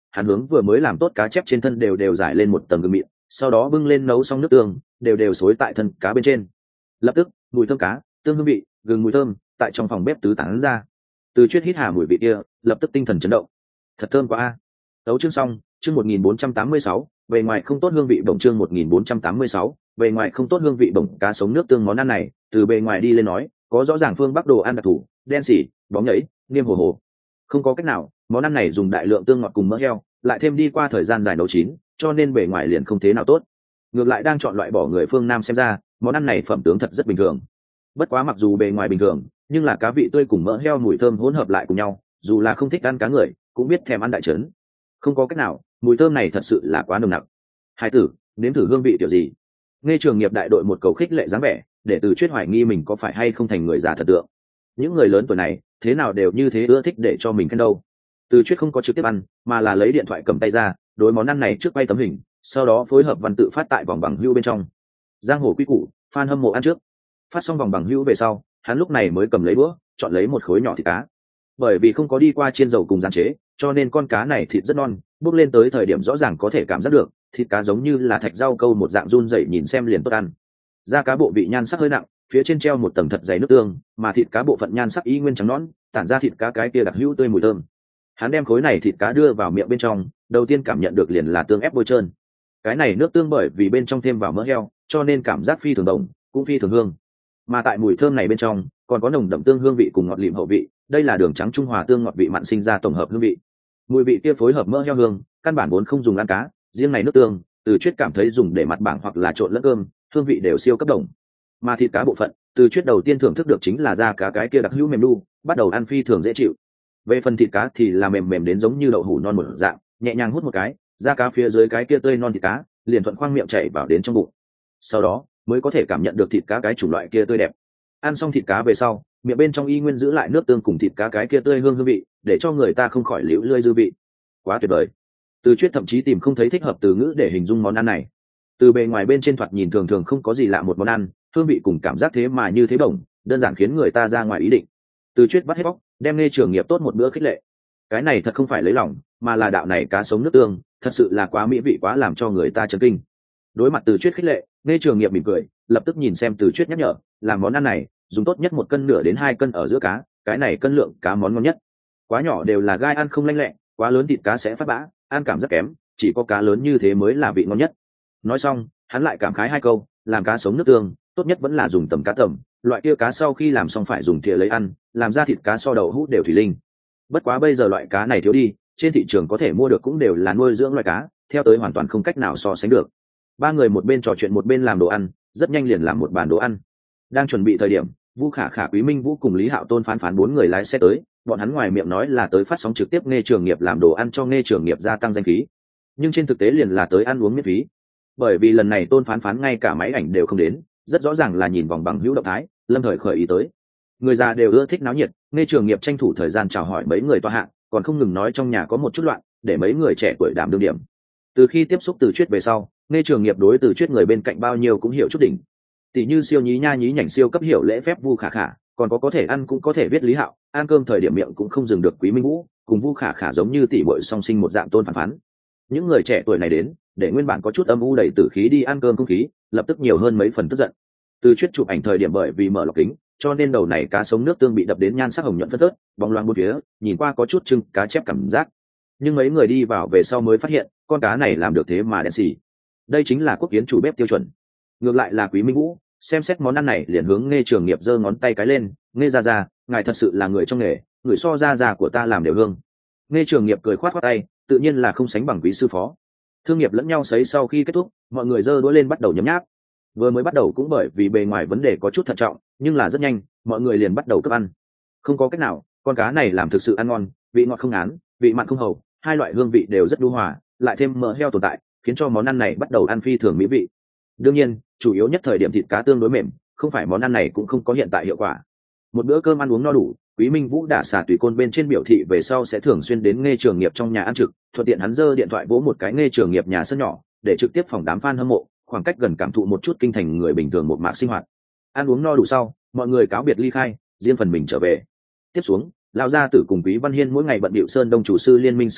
hắn hướng vừa mới làm tốt cá chép trên thân đều đều giải lên một tầng gừng mịn, sau đó bưng lên nấu xong nước tương đều đều xối tại thân cá bên trên. Lập tức mùi thơm cá, tương hương vị, gừng mùi thơm tại trong phòng bếp tứ tán ra. Từ Chuyết hít hà mùi vị kia, lập tức tinh thần chấn động. Thật thơm quá a. Tấu chương xong, chương một nghìn bốn trăm tám mươi sáu, về ngoài không tốt hương vị bổng, chương một nghìn bốn trăm tám mươi sáu, về ngoài không tốt hương vị bổng. Cá sống nước tương món ăn này, từ bề ngoài đi lên nói, có rõ ràng phương Bắc đồ ăn đặc thù, đen xỉ, bóng nhảy, niêm hồ hồ. Không có cách nào, món ăn này dùng đại lượng tương ngọt cùng mỡ heo, lại thêm đi qua thời gian dài nấu chín, cho nên bề ngoài liền không thế nào tốt. Ngược lại đang chọn loại bỏ người phương Nam xem ra, món ăn này phẩm tướng thật rất bình thường. Bất quá mặc dù bề ngoài bình thường, nhưng là cá vị tươi cùng mỡ heo mùi thơm hỗn hợp lại cùng nhau, dù là không thích ăn cá người, cũng biết thèm ăn đại trấn. Không có cách nào, mùi thơm này thật sự là quá nồng nặc. Hai tử, nếm thử hương vị kiểu gì? Nghe Trường Nghiệp đại đội một cầu khích lệ dáng vẻ, để Từ Chuyết hoài nghi mình có phải hay không thành người già thật tượng. Những người lớn tuổi này, thế nào đều như thế ưa thích để cho mình khen đâu. Từ Chuyết không có trực tiếp ăn, mà là lấy điện thoại cầm tay ra, đối món ăn này trước quay tấm hình, sau đó phối hợp văn tự phát tại vòng bằng hữu bên trong. Giang hồ quy củ, fan hâm mộ ăn trước. Phát xong vòng bằng hữu về sau, hắn lúc này mới cầm lấy đũa, chọn lấy một khối nhỏ thịt cá. Bởi vì không có đi qua chiên dầu cùng rán chế, cho nên con cá này thịt rất non, bốc lên tới thời điểm rõ ràng có thể cảm giác được, thịt cá giống như là thạch rau câu một dạng run rẩy, nhìn xem liền tốt ăn. Da cá bộ vị nhan sắc hơi nặng, phía trên treo một tầng thật dày nước tương, mà thịt cá bộ phận nhan sắc y nguyên trắng nõn, tản ra thịt cá cái kia đặc hữu tươi mùi thơm. Hắn đem khối này thịt cá đưa vào miệng bên trong, đầu tiên cảm nhận được liền là tương ép bôi trơn. Cái này nước tương bởi vì bên trong thêm vào mỡ heo, cho nên cảm giác phi thường đồng, cũng phi thường hương. Mà tại mùi thơm này bên trong, còn có nồng đậm tương hương vị cùng ngọt lịm hậu vị, đây là đường trắng trung hòa tương ngọt vị mặn sinh ra tổng hợp hương vị. Mùi vị kia phối hợp mỡ heo hương, căn bản vốn không dùng ăn cá, riêng này nước tương, Từ Chuyết cảm thấy dùng để mặt bảng hoặc là trộn lẫn cơm, hương vị đều siêu cấp đồng. Mà thịt cá bộ phận, Từ Chuyết đầu tiên thưởng thức được chính là da cá cái kia đặc hữu mềm nu, bắt đầu ăn phi thường dễ chịu. Về phần thịt cá thì là mềm mềm đến giống như đậu hũ non một dạng, nhẹ nhàng hút một cái, da cá phía dưới cái kia tươi non thịt cá, liền thuận khoang miệng chảy vào đến trong bụng. Sau đó, mới có thể cảm nhận được thịt cá cái chủng loại kia tươi đẹp. Ăn xong thịt cá về sau, miệng bên trong y nguyên giữ lại nước tương cùng thịt cá cái kia tươi hương hương vị, để cho người ta không khỏi liễu lơi dư vị. Quá tuyệt vời. Từ Chuyết thậm chí tìm không thấy thích hợp từ ngữ để hình dung món ăn này. Từ bề ngoài bên trên thoạt nhìn thường thường không có gì lạ một món ăn, hương vị cùng cảm giác thế mà như thế bổng, đơn giản khiến người ta ra ngoài ý định. Từ Chuyết bắt hết bóc, đem Nghe Trường Nghiệp tốt một bữa khích lệ. Cái này thật không phải lấy lòng, mà là đạo này cá sống nước tương, thật sự là quá mỹ vị, quá làm cho người ta chấn kinh. Đối mặt Từ Chuyết khích lệ, Nghe Trường Nghiệp mỉm cười, lập tức nhìn xem Từ Chuyết nhắc nhở, làm món ăn này, dùng tốt nhất một cân nửa đến hai cân ở giữa cá, cái này cân lượng cá món ngon nhất. Quá nhỏ đều là gai ăn không lanh lẹ, quá lớn thịt cá sẽ phát bã, ăn cảm rất kém, chỉ có cá lớn như thế mới là vị ngon nhất. Nói xong, hắn lại cảm khái hai câu, làm cá sống nước tương, tốt nhất vẫn là dùng tầm cá tầm, loại kia cá sau khi làm xong phải dùng thìa lấy ăn, làm ra thịt cá so đậu hũ đều thủy linh. Bất quá bây giờ loại cá này thiếu đi, trên thị trường có thể mua được cũng đều là nuôi dưỡng loại cá, theo tới hoàn toàn không cách nào so sánh được. Ba người một bên trò chuyện một bên làm đồ ăn, rất nhanh liền làm một bàn đồ ăn. Đang chuẩn bị thời điểm, Vu Khả Khả, Quý Minh Vũ cùng Lý Hạo Tôn phán phán bốn người lái xe tới, bọn hắn ngoài miệng nói là tới phát sóng trực tiếp Nghe Trường Nghiệp làm đồ ăn cho Nghe Trường Nghiệp gia tăng danh khí, nhưng trên thực tế liền là tới ăn uống miễn phí. Bởi vì lần này Tôn phán phán ngay cả máy ảnh đều không đến, rất rõ ràng là nhìn vòng bằng hữu động thái, lâm thời khởi ý tới. Người già đều ưa thích náo nhiệt, Nghe Trường Nghiệp tranh thủ thời gian chào hỏi mấy người toa hạng, còn không ngừng nói trong nhà có một chút loạn, để mấy người trẻ tuổi đảm đương điểm. Từ khi tiếp xúc Từ Chuyết về sau, Nghe Trường Nghiệp đối Từ Chuyết người bên cạnh bao nhiêu cũng hiểu chút đỉnh. Tỷ như siêu nhí nha nhí nhảnh siêu cấp hiểu lễ phép Vu Khả Khả, còn có có thể ăn cũng có thể viết Lý Hạo, ăn cơm thời điểm miệng cũng không dừng được Quý Minh Vũ, cùng Vu Khả Khả giống như tỷ muội song sinh một dạng Tôn phán phán. Những người trẻ tuổi này đến, để nguyên bản có chút âm u đầy tử khí đi ăn cơm không khí, lập tức nhiều hơn mấy phần tức giận. Từ Chuyết chụp ảnh thời điểm bởi vì mở lọc kính, cho nên đầu này cá sống nước tương bị đập đến nhan sắc hồng nhuận phất phớt, bóng loáng bốn phía, nhìn qua có chút trưng cá chép cảm giác. Nhưng mấy người đi vào về sau mới phát hiện, con cá này làm được thế mà đen xì. Đây chính là quốc kiến chủ bếp tiêu chuẩn. Ngược lại là Quý Minh Vũ, xem xét món ăn này liền hướng Nghe Trường Nghiệp giơ ngón tay cái lên, Nghe ra ra, ngài thật sự là người trong nghề, người so ra ra của ta làm đều hương. Nghe Trường Nghiệp cười khoát khoát tay, tự nhiên là không sánh bằng Quý sư phó. Thương nghiệp lẫn nhau sấy sau khi kết thúc, mọi người giơ đũa lên bắt đầu nhấm nháp. Vừa mới bắt đầu cũng bởi vì bề ngoài vấn đề có chút thận trọng, nhưng là rất nhanh, mọi người liền bắt đầu cướp ăn. Không có cách nào, con cá này làm thực sự ăn ngon, vị ngọt không ngán, vị mặn không hầu, hai loại hương vị đều rất đu hòa, lại thêm mỡ heo tồn tại, khiến cho món ăn này bắt đầu ăn phi thường mỹ vị. Đương nhiên, chủ yếu nhất thời điểm thịt cá tương đối mềm, không phải món ăn này cũng không có hiện tại hiệu quả. Một bữa cơm ăn uống no đủ, Quý Minh Vũ đã xả tùy côn bên trên biểu thị về sau sẽ thường xuyên đến Nghe Trường Nghiệp trong nhà ăn trực, thuận tiện hắn giơ điện thoại vỗ một cái Nghe Trường Nghiệp nhà sân nhỏ, để trực tiếp phòng đám fan hâm mộ, khoảng cách gần cảm thụ một chút kinh thành người bình thường một mạc sinh hoạt. Ăn uống no đủ sau, mọi người cáo biệt ly khai, riêng phần mình trở về. Tiếp xuống, lão gia tử cùng Quý Văn Hiên mỗi ngày bận bịu sơn đông chủ sư liên minh sự tình,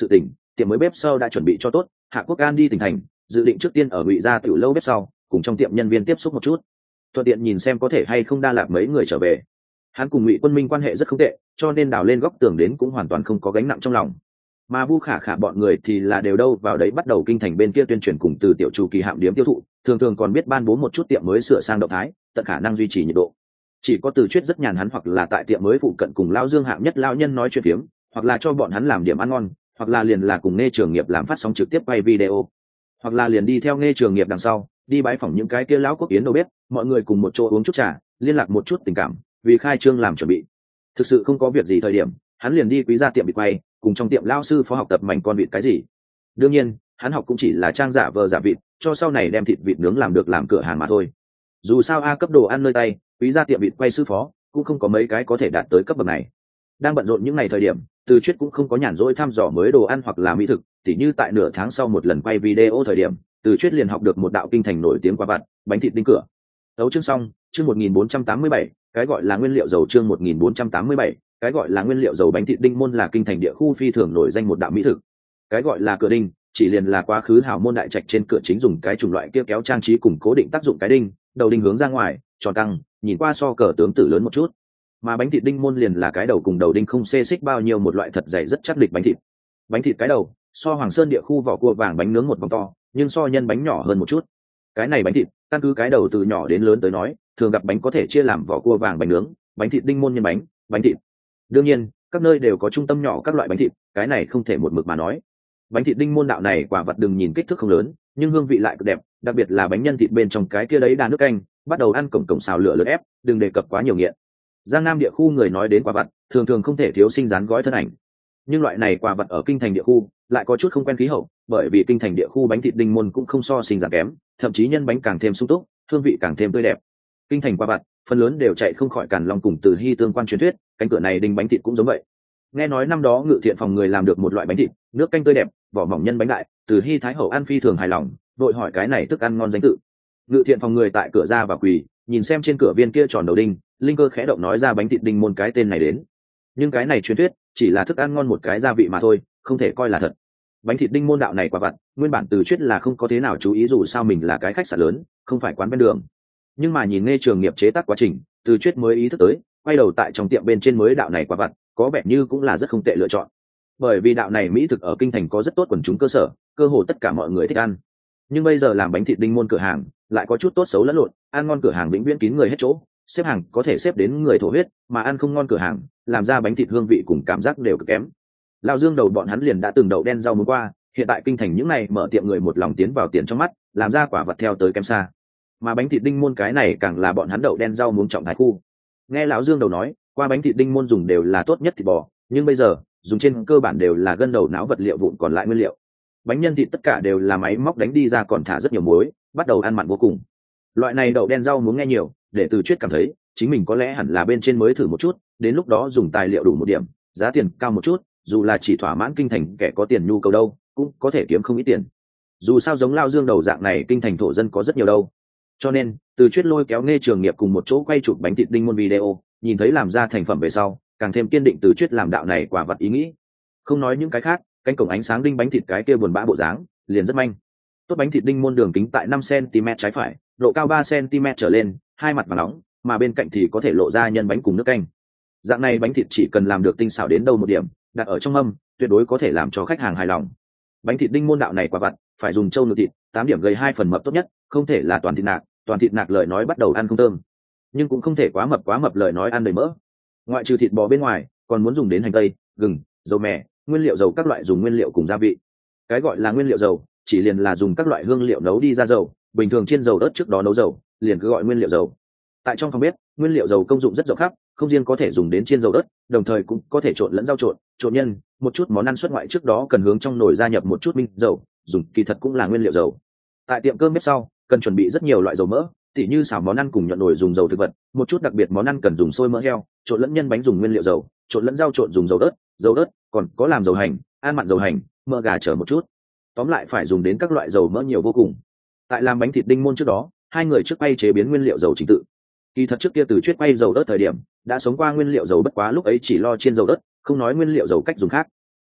tiệm mới bếp sau đã chuẩn bị cho tốt. Hạ Quốc An đi tỉnh thành, dự định trước tiên ở Ngụy Gia tiểu lâu bếp sau cùng trong tiệm nhân viên tiếp xúc một chút, thuận tiện nhìn xem có thể hay không đa lạc mấy người trở về. Hắn cùng Ngụy Quân Minh quan hệ rất không tệ, cho nên đào lên góc tường đến cũng hoàn toàn không có gánh nặng trong lòng. Mà Vu Khả Khả bọn người thì là đều đâu vào đấy bắt đầu kinh thành bên kia tuyên truyền cùng từ tiểu chủ kỳ hạm điếm tiêu thụ, thường thường còn biết ban bố một chút tiệm mới sửa sang động thái, tận khả năng duy trì nhiệt độ. Chỉ có Từ Chuyết rất nhàn, hắn hoặc là tại tiệm mới phụ cận cùng Lão Dương hạng nhất lão nhân nói chuyện phiếm, hoặc là cho bọn hắn làm điểm ăn ngon, hoặc là liền là cùng Nghe Trường Nghiệp làm phát sóng trực tiếp quay video, hoặc là liền đi theo Nghe Trường Nghiệp đằng sau, đi bái phỏng những cái kia lão quốc yến đầu bếp, mọi người cùng một chỗ uống chút trà, liên lạc một chút tình cảm, vì khai trương làm chuẩn bị. Thực sự không có việc gì thời điểm, hắn liền đi Quý gia tiệm bị quay, cùng trong tiệm lão sư phó học tập mảnh con vịt cái gì. Đương nhiên, hắn học cũng chỉ là trang giả vờ giả vịt, cho sau này đem thịt vịt nướng làm được làm cửa hàng mà thôi. Dù sao a cấp đồ ăn nơi tay, Quý gia tiệm vịt quay sư phó cũng không có mấy cái có thể đạt tới cấp bậc này. Đang bận rộn những ngày thời điểm, Từ Chuyết cũng không có nhàn rỗi thăm dò mới đồ ăn hoặc là mỹ thực, tỉ như tại nửa tháng sau một lần quay video thời điểm, Từ Chuyết liền học được một đạo kinh thành nổi tiếng quả vặt, bánh thịt đinh cửa. Tấu chương xong, chương một nghìn bốn trăm tám mươi bảy, cái gọi là nguyên liệu dầu chương một nghìn bốn trăm tám mươi bảy, cái gọi là nguyên liệu dầu bánh thịt đinh môn là kinh thành địa khu phi thường nổi danh một đạo mỹ thực. Cái gọi là cửa đinh, chỉ liền là quá khứ hào môn đại trạch trên cửa chính dùng cái chủng loại kia kéo trang trí cùng cố định tác dụng cái đinh, đầu đinh hướng ra ngoài, tròn căng, nhìn qua so cờ tướng tử lớn một chút. Mà bánh thịt đinh môn liền là cái đầu cùng đầu đinh không xê xích bao nhiêu một loại thật dày rất chắc địch bánh thịt. Bánh thịt cái đầu so Hoàng Sơn địa khu vỏ cua vàng bánh nướng một vòng to, nhưng so nhân bánh nhỏ hơn một chút. Cái này bánh thịt, căn cứ cái đầu từ nhỏ đến lớn tới nói, thường gặp bánh có thể chia làm vỏ cua vàng bánh nướng, bánh thịt đinh môn nhân bánh, bánh thịt. Đương nhiên, các nơi đều có trung tâm nhỏ các loại bánh thịt, cái này không thể một mực mà nói. Bánh thịt đinh môn đạo này quả vật đừng nhìn kích thước không lớn, nhưng hương vị lại cực đẹp, đặc biệt là bánh nhân thịt bên trong cái kia đấy đa nước canh, bắt đầu ăn cổng cổng xào lửa lớn ép, đừng đề cập quá nhiều nghiện. Giang Nam địa khu người nói đến quả vật, thường thường không thể thiếu sinh rán gói thân ảnh. Nhưng loại này quả vật ở kinh thành địa khu lại có chút không quen khí hậu, bởi vì kinh thành địa khu bánh thịt đinh môn cũng không so sinh rán kém, thậm chí nhân bánh càng thêm sung túc, hương vị càng thêm tươi đẹp. Kinh thành quả vật, phần lớn đều chạy không khỏi Càn Long cùng Từ Hy tương quan truyền thuyết, cánh cửa này đinh bánh thịt cũng giống vậy. Nghe nói năm đó Ngự Thiện phòng người làm được một loại bánh thịt, nước canh tươi đẹp, vỏ mỏng nhân bánh đại, Từ Hy thái hậu ăn phi thường hài lòng, vội hỏi cái này thức ăn ngon danh tự. Ngự Thiện phòng người tại cửa ra và quỳ, nhìn xem trên cửa viên kia tròn đầu đinh, linh cơ khẽ động nói ra bánh thịt đinh môn cái tên này đến. Nhưng cái này truyền thuyết chỉ là thức ăn ngon một cái gia vị mà thôi, không thể coi là thật. Bánh thịt đinh môn đạo này quả vặt, nguyên bản Từ Chuyết là không có thế nào chú ý, dù sao mình là cái khách sạn lớn, không phải quán bên đường. Nhưng mà nhìn Nghe Trường Nghiệp chế tác quá trình, Từ Chuyết mới ý thức tới, quay đầu tại trong tiệm bên trên mới đạo này quả vặt, có vẻ như cũng là rất không tệ lựa chọn. Bởi vì đạo này mỹ thực ở kinh thành có rất tốt quần chúng cơ sở, cơ hồ tất cả mọi người thích ăn. Nhưng bây giờ làm bánh thịt đinh môn cửa hàng, lại có chút tốt xấu lẫn lộn, ăn ngon cửa hàng vĩnh viễn kín người hết chỗ, xếp hàng có thể xếp đến người thổ huyết, mà ăn không ngon cửa hàng, làm ra bánh thịt hương vị cùng cảm giác đều cực kém. Lão Dương đầu bọn hắn liền đã từng đậu đen rau muống qua, hiện tại kinh thành những này mở tiệm người một lòng tiến vào tiền trong mắt, làm ra quả vật theo tới kém xa. Mà bánh thịt đinh môn cái này càng là bọn hắn đậu đen rau muống trọng thái khu. Nghe lão Dương đầu nói, qua bánh thịt đinh môn dùng đều là tốt nhất thịt bò, nhưng bây giờ dùng trên cơ bản đều là gân đầu não vật liệu vụn còn lại nguyên liệu. Bánh nhân thịt tất cả đều là máy móc đánh đi ra, còn thả rất nhiều muối, bắt đầu ăn mặn vô cùng. Loại này đậu đen rau muống nghe nhiều, để Từ Chuyết cảm thấy chính mình có lẽ hẳn là bên trên mới thử một chút, đến lúc đó dùng tài liệu đủ một điểm, giá tiền cao một chút, dù là chỉ thỏa mãn kinh thành kẻ có tiền nhu cầu đâu, cũng có thể kiếm không ít tiền. Dù sao giống Lao Dương đầu dạng này kinh thành thổ dân có rất nhiều đâu. Cho nên, Từ Chuyết lôi kéo Nghe Trường Nghiệp cùng một chỗ quay chụp bánh thịt đinh môn video, nhìn thấy làm ra thành phẩm về sau, càng thêm kiên định Từ Chuyết làm đạo này quả vật ý nghĩ. Không nói những cái khác, cánh cổng ánh sáng đinh bánh thịt cái kia buồn bã bộ dáng, liền rất manh. Tốt bánh thịt đinh môn đường kính tại năm xen ti mét trái phải, độ cao ba xen ti mét trở lên, hai mặt vàng nóng, mà bên cạnh thì có thể lộ ra nhân bánh cùng nước canh. Dạng này bánh thịt chỉ cần làm được tinh xảo đến đâu một điểm, đặt ở trong mâm, tuyệt đối có thể làm cho khách hàng hài lòng. Bánh thịt đinh môn đạo này quả vặt, phải dùng trâu nực thịt, tám điểm gây hai phần mập tốt nhất, không thể là toàn thịt nạc, toàn thịt nạc lời nói bắt đầu ăn không thơm. Nhưng cũng không thể quá mập quá mập lời nói ăn đầy mỡ. Ngoại trừ thịt bò bên ngoài, còn muốn dùng đến hành tây, gừng, dầu mè, nguyên liệu dầu các loại dùng nguyên liệu cùng gia vị. Cái gọi là nguyên liệu dầu, chỉ liền là dùng các loại hương liệu nấu đi ra dầu, bình thường chiên dầu ớt trước đó nấu dầu, liền cứ gọi nguyên liệu dầu. Tại trong phòng bếp, nguyên liệu dầu công dụng rất rộng khắp, không riêng có thể dùng đến chiên dầu ớt, đồng thời cũng có thể trộn lẫn rau trộn, trộn nhân, một chút món ăn xuất ngoại trước đó cần hướng trong nồi gia nhập một chút minh dầu, dùng kỳ thật cũng là nguyên liệu dầu. Tại tiệm cơm bếp sau, cần chuẩn bị rất nhiều loại dầu mỡ, tỉ như xào món ăn cùng nhuận nồi dùng dầu thực vật, một chút đặc biệt món ăn cần dùng sôi mỡ heo, trộn lẫn nhân bánh dùng nguyên liệu dầu, trộn lẫn rau trộn dùng dầu ớt, dầu ớt, còn có làm dầu hành, ăn mặn dầu hành, mỡ gà chở một chút. Tóm lại phải dùng đến các loại dầu mỡ nhiều vô cùng. Tại làm bánh thịt đinh môn trước đó, hai người trước bay chế biến nguyên liệu dầu trình tự. Kỳ thật trước kia Từ Chuyết quay dầu ớt thời điểm đã sống qua nguyên liệu dầu, bất quá lúc ấy chỉ lo chiên dầu ớt, không nói nguyên liệu dầu cách dùng khác.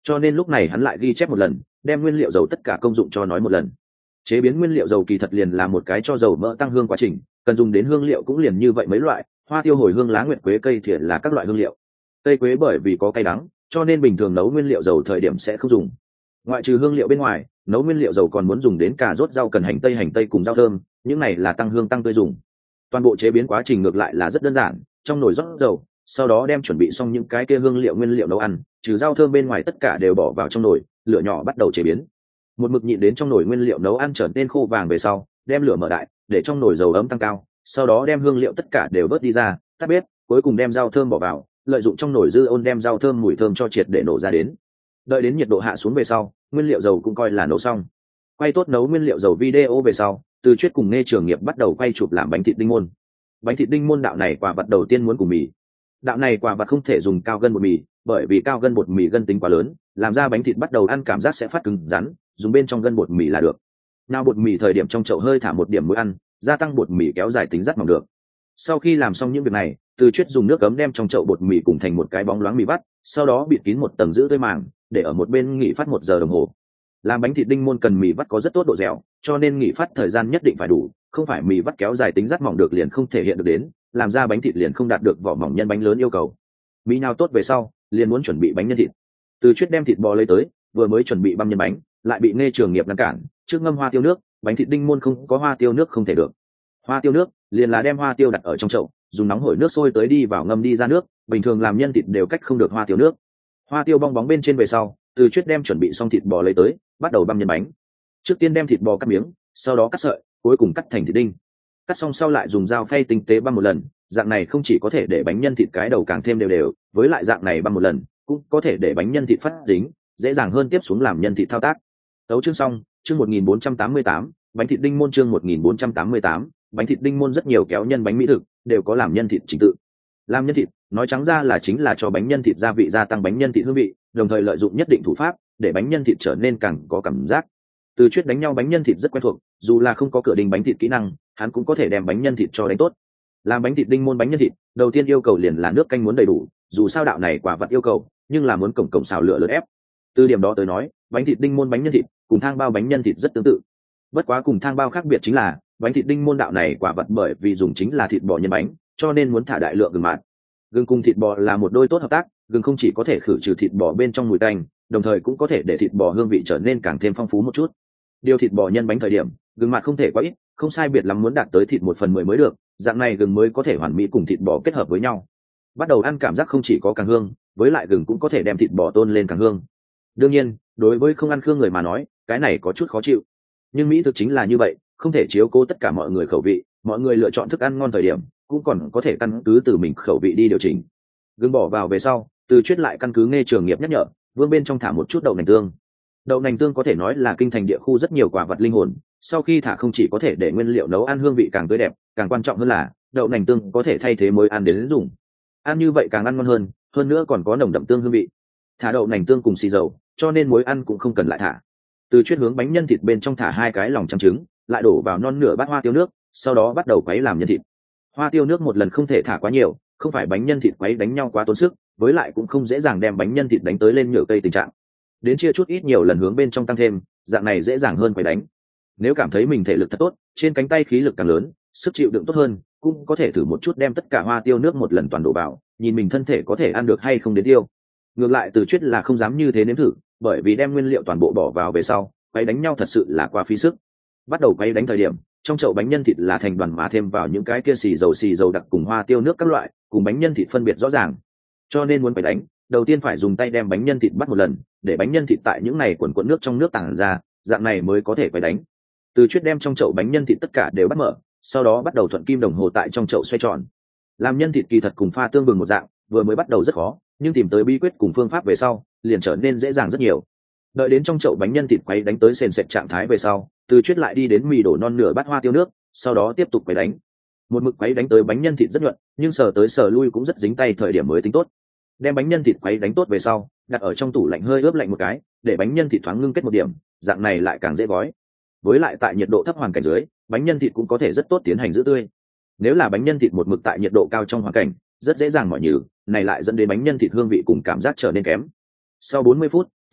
cho nên lúc này hắn lại ghi chép một lần, đem nguyên liệu dầu tất cả công dụng cho nói một lần. Chế biến nguyên liệu dầu kỳ thật liền là một cái cho dầu mỡ tăng hương quá trình, cần dùng đến hương liệu cũng liền như vậy mấy loại, hoa tiêu, hồi hương, lá nguyệt quế, cây thiện là các loại hương liệu. Cây quế bởi vì có cay đắng, cho nên bình thường nấu nguyên liệu dầu thời điểm sẽ không dùng. Ngoại trừ hương liệu bên ngoài, nấu nguyên liệu dầu còn muốn dùng đến cà rốt, rau cần, hành tây, hành tây cùng rau thơm, những này là tăng hương tăng tươi dùng. Toàn bộ chế biến quá trình ngược lại là rất đơn giản, trong nồi rót dầu, sau đó đem chuẩn bị xong những cái kia hương liệu nguyên liệu nấu ăn, trừ rau thơm bên ngoài tất cả đều bỏ vào trong nồi, lửa nhỏ bắt đầu chế biến. Một mực nhịn đến trong nồi nguyên liệu nấu ăn trở nên khô vàng về sau, đem lửa mở đại, để trong nồi dầu ấm tăng cao, sau đó đem hương liệu tất cả đều vớt đi ra, tắt bếp, cuối cùng đem rau thơm bỏ vào, lợi dụng trong nồi dư ôn đem rau thơm mùi thơm cho triệt để nổ ra đến. Đợi đến nhiệt độ hạ xuống về sau, nguyên liệu dầu cũng coi là nấu xong. Quay tốt nấu nguyên liệu dầu video về sau, Từ Chuyết cùng Nghe Trường Nghiệp bắt đầu quay chụp làm bánh thịt đinh môn. Bánh thịt đinh môn đạo này quả vật đầu tiên muốn cùng mì. Đạo này quả vật không thể dùng cao gân bột mì, bởi vì cao gân bột mì gân tính quá lớn, làm ra bánh thịt bắt đầu ăn cảm giác sẽ phát cứng rắn, dùng bên trong gân bột mì là được. Nào bột mì thời điểm trong chậu hơi thả một điểm muối ăn, gia tăng bột mì kéo dài tính rất mỏng được. Sau khi làm xong những việc này, Từ Chuyết dùng nước cấm đem trong chậu bột mì cùng thành một cái bóng loáng mì vắt, sau đó bịt kín một tầng giữ tươi màng, để ở một bên nghỉ phát một giờ đồng hồ. Làm bánh thịt đinh môn cần mì vắt có rất tốt độ dẻo, cho nên nghỉ phát thời gian nhất định phải đủ, không phải mì vắt kéo dài tính rất mỏng được liền không thể hiện được đến, làm ra bánh thịt liền không đạt được vỏ mỏng nhân bánh lớn yêu cầu. Mì nào tốt về sau, liền muốn chuẩn bị bánh nhân thịt. Từ Chuyết đem thịt bò lấy tới, vừa mới chuẩn bị băm nhân bánh, lại bị Nghe Trường Nghiệp ngăn cản, trước ngâm hoa tiêu nước, bánh thịt đinh môn không có hoa tiêu nước không thể được. Hoa tiêu nước liền là đem hoa tiêu đặt ở trong chậu, dùng nóng hổi nước sôi tới đi vào ngâm đi ra nước, bình thường làm nhân thịt đều cách không được hoa tiêu nước. Hoa tiêu bong bóng bên trên về sau, Từ Chuyết đem chuẩn bị xong thịt bò lấy tới, bắt đầu băm nhân bánh. Trước tiên đem thịt bò cắt miếng, sau đó cắt sợi, cuối cùng cắt thành thịt đinh. Cắt xong sau lại dùng dao phay tinh tế băm một lần, dạng này không chỉ có thể để bánh nhân thịt cái đầu càng thêm đều đều, với lại dạng này băm một lần, cũng có thể để bánh nhân thịt phát dính, dễ dàng hơn tiếp xuống làm nhân thịt thao tác. Tấu chương xong, chương một nghìn bốn trăm tám mươi tám, bánh thịt đinh môn chương một nghìn bốn trăm tám mươi tám, bánh thịt đinh môn rất nhiều kéo nhân bánh mỹ thực, đều có làm nhân thịt trình tự. Làm nhân thịt, nói trắng ra là chính là cho bánh nhân thịt gia vị gia tăng bánh nhân thịt hương vị, đồng thời lợi dụng nhất định thủ pháp để bánh nhân thịt trở nên càng có cảm giác. Từ Chuyết đánh nhau bánh nhân thịt rất quen thuộc, dù là không có cửa đinh bánh thịt kỹ năng, hắn cũng có thể đem bánh nhân thịt cho đánh tốt. Làm bánh thịt đinh môn bánh nhân thịt, đầu tiên yêu cầu liền là nước canh muốn đầy đủ, dù sao đạo này quả vật yêu cầu, nhưng là muốn cổng cổng xào lửa lớn ép. Từ điểm đó tới nói, bánh thịt đinh môn bánh nhân thịt cùng thang bao bánh nhân thịt rất tương tự. Bất quá cùng thang bao khác biệt chính là, bánh thịt đinh môn đạo này quả vật bởi vì dùng chính là thịt bò nhân bánh, cho nên muốn thả đại lượng gừng mạt. Gừng cùng thịt bò là một đôi tốt hợp tác, gừng không chỉ có thể khử trừ thịt bò bên trong mùi tanh, đồng thời cũng có thể để thịt bò hương vị trở nên càng thêm phong phú một chút. Điều thịt bò nhân bánh thời điểm, gừng mạt không thể quá ít, không sai biệt lắm muốn đạt tới thịt một phần mười mới được, dạng này gừng mới có thể hoàn mỹ cùng thịt bò kết hợp với nhau. Bắt đầu ăn cảm giác không chỉ có càng hương, với lại gừng cũng có thể đem thịt bò tôn lên càng hương. Đương nhiên, đối với không ăn khương người mà nói, cái này có chút khó chịu. Nhưng mỹ thực chính là như vậy, không thể chiếu cố tất cả mọi người khẩu vị, mọi người lựa chọn thức ăn ngon thời điểm, cũng còn có thể căn cứ từ mình khẩu vị đi điều chỉnh. Gừng bỏ vào về sau, Từ Chuyết lại căn cứ Nghe Trường Nghiệp nhắc nhở, vương bên trong thả một chút đậu nành tương. Đậu nành tương có thể nói là kinh thành địa khu rất nhiều quả vật linh hồn, sau khi thả không chỉ có thể để nguyên liệu nấu ăn hương vị càng tươi đẹp, càng quan trọng hơn là đậu nành tương có thể thay thế muối ăn đến dùng. Ăn như vậy càng ăn ngon hơn, hơn nữa còn có nồng đậm tương hương vị. Thả đậu nành tương cùng xì dầu, cho nên muối ăn cũng không cần lại thả. Từ Chuyết hướng bánh nhân thịt bên trong thả hai cái lòng trắng trứng, lại đổ vào non nửa bát hoa tiêu nước, sau đó bắt đầu quấy làm nhân thịt. Hoa tiêu nước một lần không thể thả quá nhiều, không phải bánh nhân thịt quấy đánh nhau quá tốn sức, với lại cũng không dễ dàng đem bánh nhân thịt đánh tới lên nhựa cây tình trạng. Đến chia chút ít nhiều lần hướng bên trong tăng thêm, dạng này dễ dàng hơn quấy đánh. Nếu cảm thấy mình thể lực thật tốt, trên cánh tay khí lực càng lớn, sức chịu đựng tốt hơn, cũng có thể thử một chút đem tất cả hoa tiêu nước một lần toàn đổ vào, nhìn mình thân thể có thể ăn được hay không đến tiêu. Ngược lại Từ Chuyết là không dám như thế nếm thử, bởi vì đem nguyên liệu toàn bộ bỏ vào về sau, quấy đánh nhau thật sự là quá phí sức. Bắt đầu quấy đánh thời điểm, trong chậu bánh nhân thịt là thành đoàn mà thêm vào những cái kia xì dầu xì dầu đặc cùng hoa tiêu nước các loại, cùng bánh nhân thịt phân biệt rõ ràng. Cho nên muốn quấy đánh, đầu tiên phải dùng tay đem bánh nhân thịt bắt một lần, để bánh nhân thịt tại những này quần quần nước trong nước tản ra, dạng này mới có thể quấy đánh. Từ Chuyết đem trong chậu bánh nhân thịt tất cả đều bắt mở, sau đó bắt đầu thuận kim đồng hồ tại trong chậu xoay tròn. Làm nhân thịt kỳ thật cùng pha tương bừng một dạng, vừa mới bắt đầu rất khó, nhưng tìm tới bí quyết cùng phương pháp về sau, liền trở nên dễ dàng rất nhiều. Đợi đến trong chậu bánh nhân thịt quấy đánh tới sền sệt trạng thái về sau, Từ Chuyết lại đi đến mì đổ non nửa bát hoa tiêu nước, sau đó tiếp tục quấy đánh. Một mực quấy đánh tới bánh nhân thịt rất nhuận, nhưng sờ tới sờ lui cũng rất dính tay thời điểm mới tính tốt. Đem bánh nhân thịt quấy đánh tốt về sau, đặt ở trong tủ lạnh hơi ướp lạnh một cái, để bánh nhân thịt thoáng ngưng kết một điểm, dạng này lại càng dễ gói. Với lại tại nhiệt độ thấp hoàn cảnh dưới, bánh nhân thịt cũng có thể rất tốt tiến hành giữ tươi. Nếu là bánh nhân thịt một mực tại nhiệt độ cao trong hoàn cảnh, rất dễ dàng mỏi nhừ, này lại dẫn đến bánh nhân thịt hương vị cùng cảm giác trở nên kém. Sau bốn mươi phút,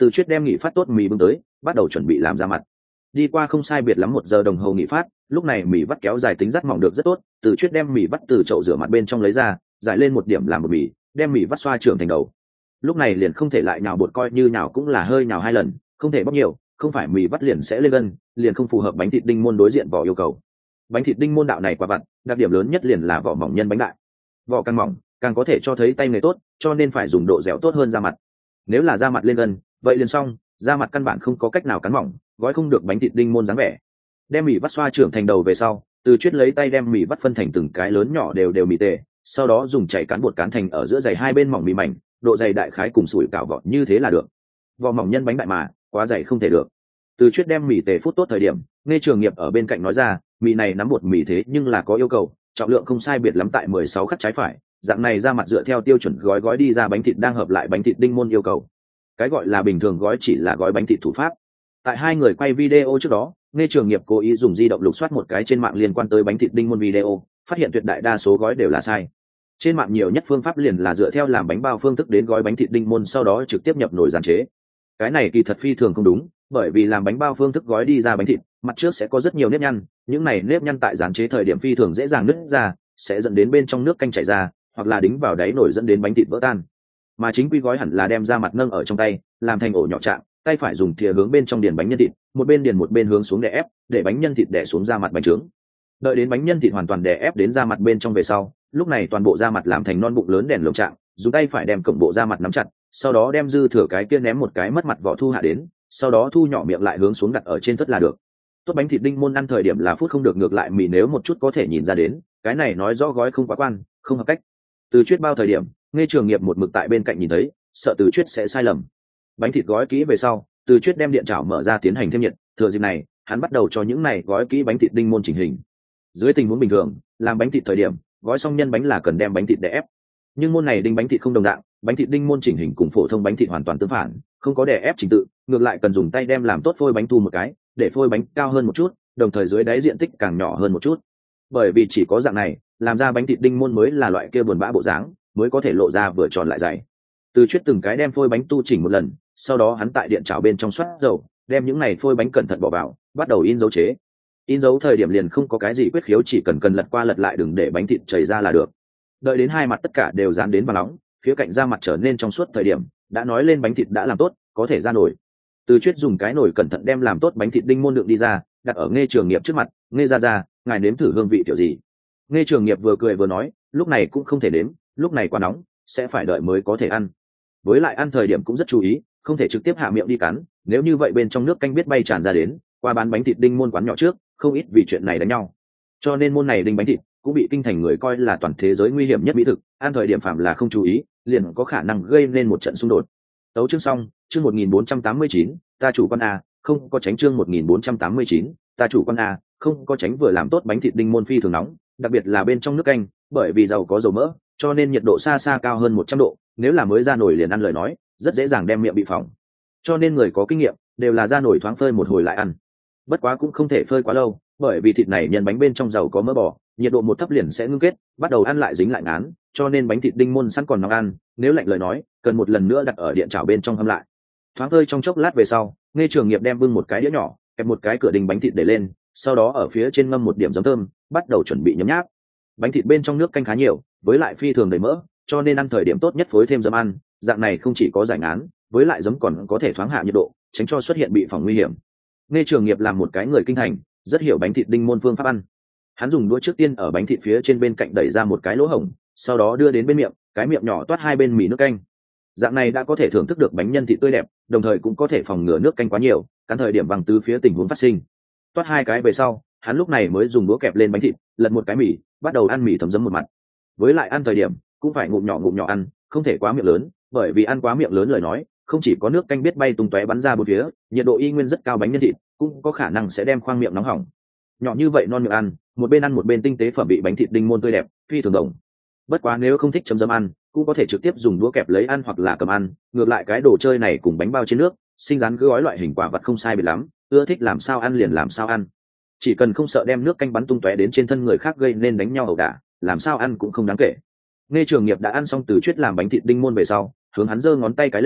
Từ Chuyết đem nghỉ phát tốt mì bưng tới, bắt đầu chuẩn bị làm ra mặt. Đi qua không sai biệt lắm một giờ đồng hồ nghỉ phát, lúc này mì vắt kéo dài tính rất mỏng được rất tốt. Từ Chuyết đem mì vắt từ chậu rửa mặt bên trong lấy ra, giải lên một điểm làm một mì, đem mì vắt xoa trưởng thành đầu. Lúc này liền không thể lại nhào bột, coi như nhào cũng là hơi nhào hai lần, không thể bóc nhiều, không phải mì vắt liền sẽ lên gân, liền không phù hợp bánh thịt đinh môn đối diện vỏ yêu cầu. Bánh thịt đinh môn đạo này quả vặt, đặc điểm lớn nhất liền là vỏ mỏng nhân bánh đại. Vỏ càng mỏng, càng có thể cho thấy tay nghề tốt, cho nên phải dùng độ dẻo tốt hơn da mặt. Nếu là da mặt lên gân, vậy liền xong, da mặt căn bản không có cách nào cắn mỏng, gói không được bánh thịt đinh môn dáng vẻ. Đem mì vắt xoa trưởng thành đầu về sau, Từ Chuyết lấy tay đem mì vắt phân thành từng cái lớn nhỏ đều đều mì tề, sau đó dùng chảy cán bột cán thành ở giữa dày hai bên mỏng mì mảnh, độ dày đại khái cùng sủi cảo vỏ như thế là được. Vỏ mỏng nhân bánh đại mà, quá dày không thể được. Từ Chuyết đem mì tề phút tốt thời điểm, Nghe Trường Nghiệp ở bên cạnh nói ra, mì này nắm bột mì thế nhưng là có yêu cầu, trọng lượng không sai biệt lắm tại mười sáu khắc trái phải, dạng này ra mặt dựa theo tiêu chuẩn gói gói đi ra bánh thịt đang hợp lại bánh thịt đinh môn yêu cầu. Cái gọi là bình thường gói chỉ là gói bánh thịt thủ pháp. Tại hai người quay video trước đó, Nghe Trường Nghiệp cố ý dùng di động lục soát một cái trên mạng liên quan tới bánh thịt đinh môn video, phát hiện tuyệt đại đa số gói đều là sai. Trên mạng nhiều nhất phương pháp liền là dựa theo làm bánh bao phương thức đến gói bánh thịt đinh môn, sau đó trực tiếp nhập nồi rán chế. Cái này kỳ thật phi thường không đúng, bởi vì làm bánh bao phương thức gói đi ra bánh thịt, mặt trước sẽ có rất nhiều nếp nhăn, những này nếp nhăn tại rán chế thời điểm phi thường dễ dàng nứt ra, sẽ dẫn đến bên trong nước canh chảy ra, hoặc là đính vào đáy nồi dẫn đến bánh thịt vỡ tan. Mà chính quy gói hẳn là đem ra mặt nâng ở trong tay, làm thành ổ nhỏ trạng, tay phải dùng thìa hướng bên trong điền bánh nhân thịt, một bên điền một bên hướng xuống đè ép, để bánh nhân thịt đè xuống ra mặt bánh trứng. Đợi đến bánh nhân thịt hoàn toàn đè ép đến ra mặt bên trong về sau, lúc này toàn bộ da mặt làm thành non bụng lớn đèn lồng trạng, dùng tay phải đem cổng bộ da mặt nắm chặt, sau đó đem dư thừa cái kia ném một cái mất mặt vỏ thu hạ đến, sau đó thu nhỏ miệng lại hướng xuống đặt ở trên tất là được. Tốt bánh thịt đinh môn ăn thời điểm là phút không được, ngược lại mì nếu một chút có thể nhìn ra đến, cái này nói rõ gói không quá quan, không hợp cách. Từ Chuyết bao thời điểm, Nghe Trường Nghiệp một mực tại bên cạnh nhìn thấy, sợ Từ Chuyết sẽ sai lầm. Bánh thịt gói kỹ về sau, Từ Chuyết đem điện chảo mở ra tiến hành thêm nhiệt, thừa dịp này, hắn bắt đầu cho những này gói kỹ bánh thịt đinh môn chỉnh hình. Dưới tình huống bình thường, làm bánh thịt thời điểm, gói xong nhân bánh là cần đem bánh thịt đè ép. Nhưng môn này đinh bánh thịt không đồng dạng, bánh thịt đinh môn chỉnh hình cùng phổ thông bánh thịt hoàn toàn tương phản, không có đè ép trình tự, ngược lại cần dùng tay đem làm tốt phôi bánh thu một cái, để phôi bánh cao hơn một chút, đồng thời dưới đáy diện tích càng nhỏ hơn một chút. Bởi vì chỉ có dạng này, làm ra bánh thịt đinh môn mới là loại kia buồn bã bộ dáng, mới có thể lộ ra vừa tròn lại dày. Từ Chuyết từng cái đem phôi bánh tu chỉnh một lần, sau đó hắn tại điện chảo bên trong xoát dầu, đem những này phôi bánh cẩn thận bỏ vào, bắt đầu in dấu chế. In dấu thời điểm liền không có cái gì quyết khiếu, chỉ cần cần lật qua lật lại đừng để bánh thịt chảy ra là được. Đợi đến hai mặt tất cả đều dán đến vàng nóng, phía cạnh da mặt trở nên trong suốt thời điểm, đã nói lên bánh thịt đã làm tốt, có thể ra nồi. Từ Chuyết dùng cái nồi cẩn thận đem làm tốt bánh thịt đinh môn đựng đi ra, đặt ở Nghe Trường Nghiệp trước mặt, "Nghe ra ra, ngài nếm thử hương vị kiểu gì?" Nghe Trường Nghiệp vừa cười vừa nói, "Lúc này cũng không thể nếm, lúc này quá nóng, sẽ phải đợi mới có thể ăn. Với lại ăn thời điểm cũng rất chú ý, không thể trực tiếp hạ miệng đi cắn, nếu như vậy bên trong nước canh biết bay tràn ra đến, qua bán bánh thịt đinh môn quán nhỏ trước, không ít vì chuyện này đánh nhau. Cho nên môn này đinh bánh thịt cũng bị kinh thành người coi là toàn thế giới nguy hiểm nhất mỹ thực, ăn thời điểm phạm là không chú ý, liền có khả năng gây nên một trận xung đột." Tấu chương xong, chương một nghìn bốn trăm tám mươi chín, ta chủ con a, không có tránh, chương một nghìn bốn trăm tám mươi chín, ta chủ con a, không có tránh. Vừa làm tốt bánh thịt đinh môn phi thường nóng, đặc biệt là bên trong nước canh, bởi vì giàu có dầu mỡ, cho nên nhiệt độ xa xa cao hơn một trăm độ, nếu là mới ra nồi liền ăn lời nói, rất dễ dàng đem miệng bị phỏng. Cho nên người có kinh nghiệm đều là ra nồi thoáng phơi một hồi lại ăn. Bất quá cũng không thể phơi quá lâu, bởi vì thịt này nhân bánh bên trong giàu có mỡ bò, nhiệt độ một thấp liền sẽ ngưng kết, bắt đầu ăn lại dính lại ngán, cho nên bánh thịt đinh môn sẵn còn nóng ăn, nếu lạnh lời nói, cần một lần nữa đặt ở điện chảo bên trong hâm lại. Thoáng phơi trong chốc lát về sau, Nghe Trường Nghiệp đem bưng một cái đĩa nhỏ, kẹp một cái cửa đình bánh thịt để lên, sau đó ở phía trên ngâm một điểm giấm thơm, bắt đầu chuẩn bị nhấm nháp. Bánh thịt bên trong nước canh khá nhiều, với lại phi thường đầy mỡ, cho nên ăn thời điểm tốt nhất phối thêm giấm ăn, dạng này không chỉ có giải ngán, với lại giấm còn có thể thoáng hạ nhiệt độ, tránh cho xuất hiện bị phỏng nguy hiểm. Nghe Trường Nghiệp làm một cái người kinh thành, rất hiểu bánh thịt đinh môn phương pháp ăn. Hắn dùng đũa trước tiên ở bánh thịt phía trên bên cạnh đẩy ra một cái lỗ hổng, sau đó đưa đến bên miệng, cái miệng nhỏ toát hai bên mì nước canh. Dạng này đã có thể thưởng thức được bánh nhân thịt tươi đẹp, đồng thời cũng có thể phòng ngừa nước canh quá nhiều, cắn thời điểm bằng tứ phía tình huống phát sinh. Toát hai cái về sau, hắn lúc này mới dùng đũa kẹp lên bánh thịt, lật một cái mì, bắt đầu ăn mì thấm giấm một mặt. Với lại ăn thời điểm cũng phải ngụm nhỏ ngụm nhỏ ăn, không thể quá miệng lớn, bởi vì ăn quá miệng lớn lời nói, không chỉ có nước canh biết bay tung tóe bắn ra bốn phía, nhiệt độ y nguyên rất cao, bánh nhân thịt cũng có khả năng sẽ đem khoang miệng nóng hỏng. Nhỏ như vậy non miệng ăn, một bên ăn một bên tinh tế phẩm bị bánh thịt đinh môn tươi đẹp, phi thường đồng. Bất quá nếu không thích chấm dấm ăn, cũng có thể trực tiếp dùng đũa kẹp lấy ăn hoặc là cầm ăn, ngược lại cái đồ chơi này cùng bánh bao trên nước, sinh rán cứ gói loại hình quả vật không sai biệt lắm, ưa thích làm sao ăn liền làm sao ăn. Chỉ cần không sợ đem nước canh bắn tung tóe đến trên thân người khác gây nên đánh nhau ẩu đả, làm sao ăn cũng không đáng kể. Nghe Trường Nghiệp đã ăn xong Từ Chuyết làm bánh thịt đinh môn về sau, hướng hắn giơ ngón tay cái lên,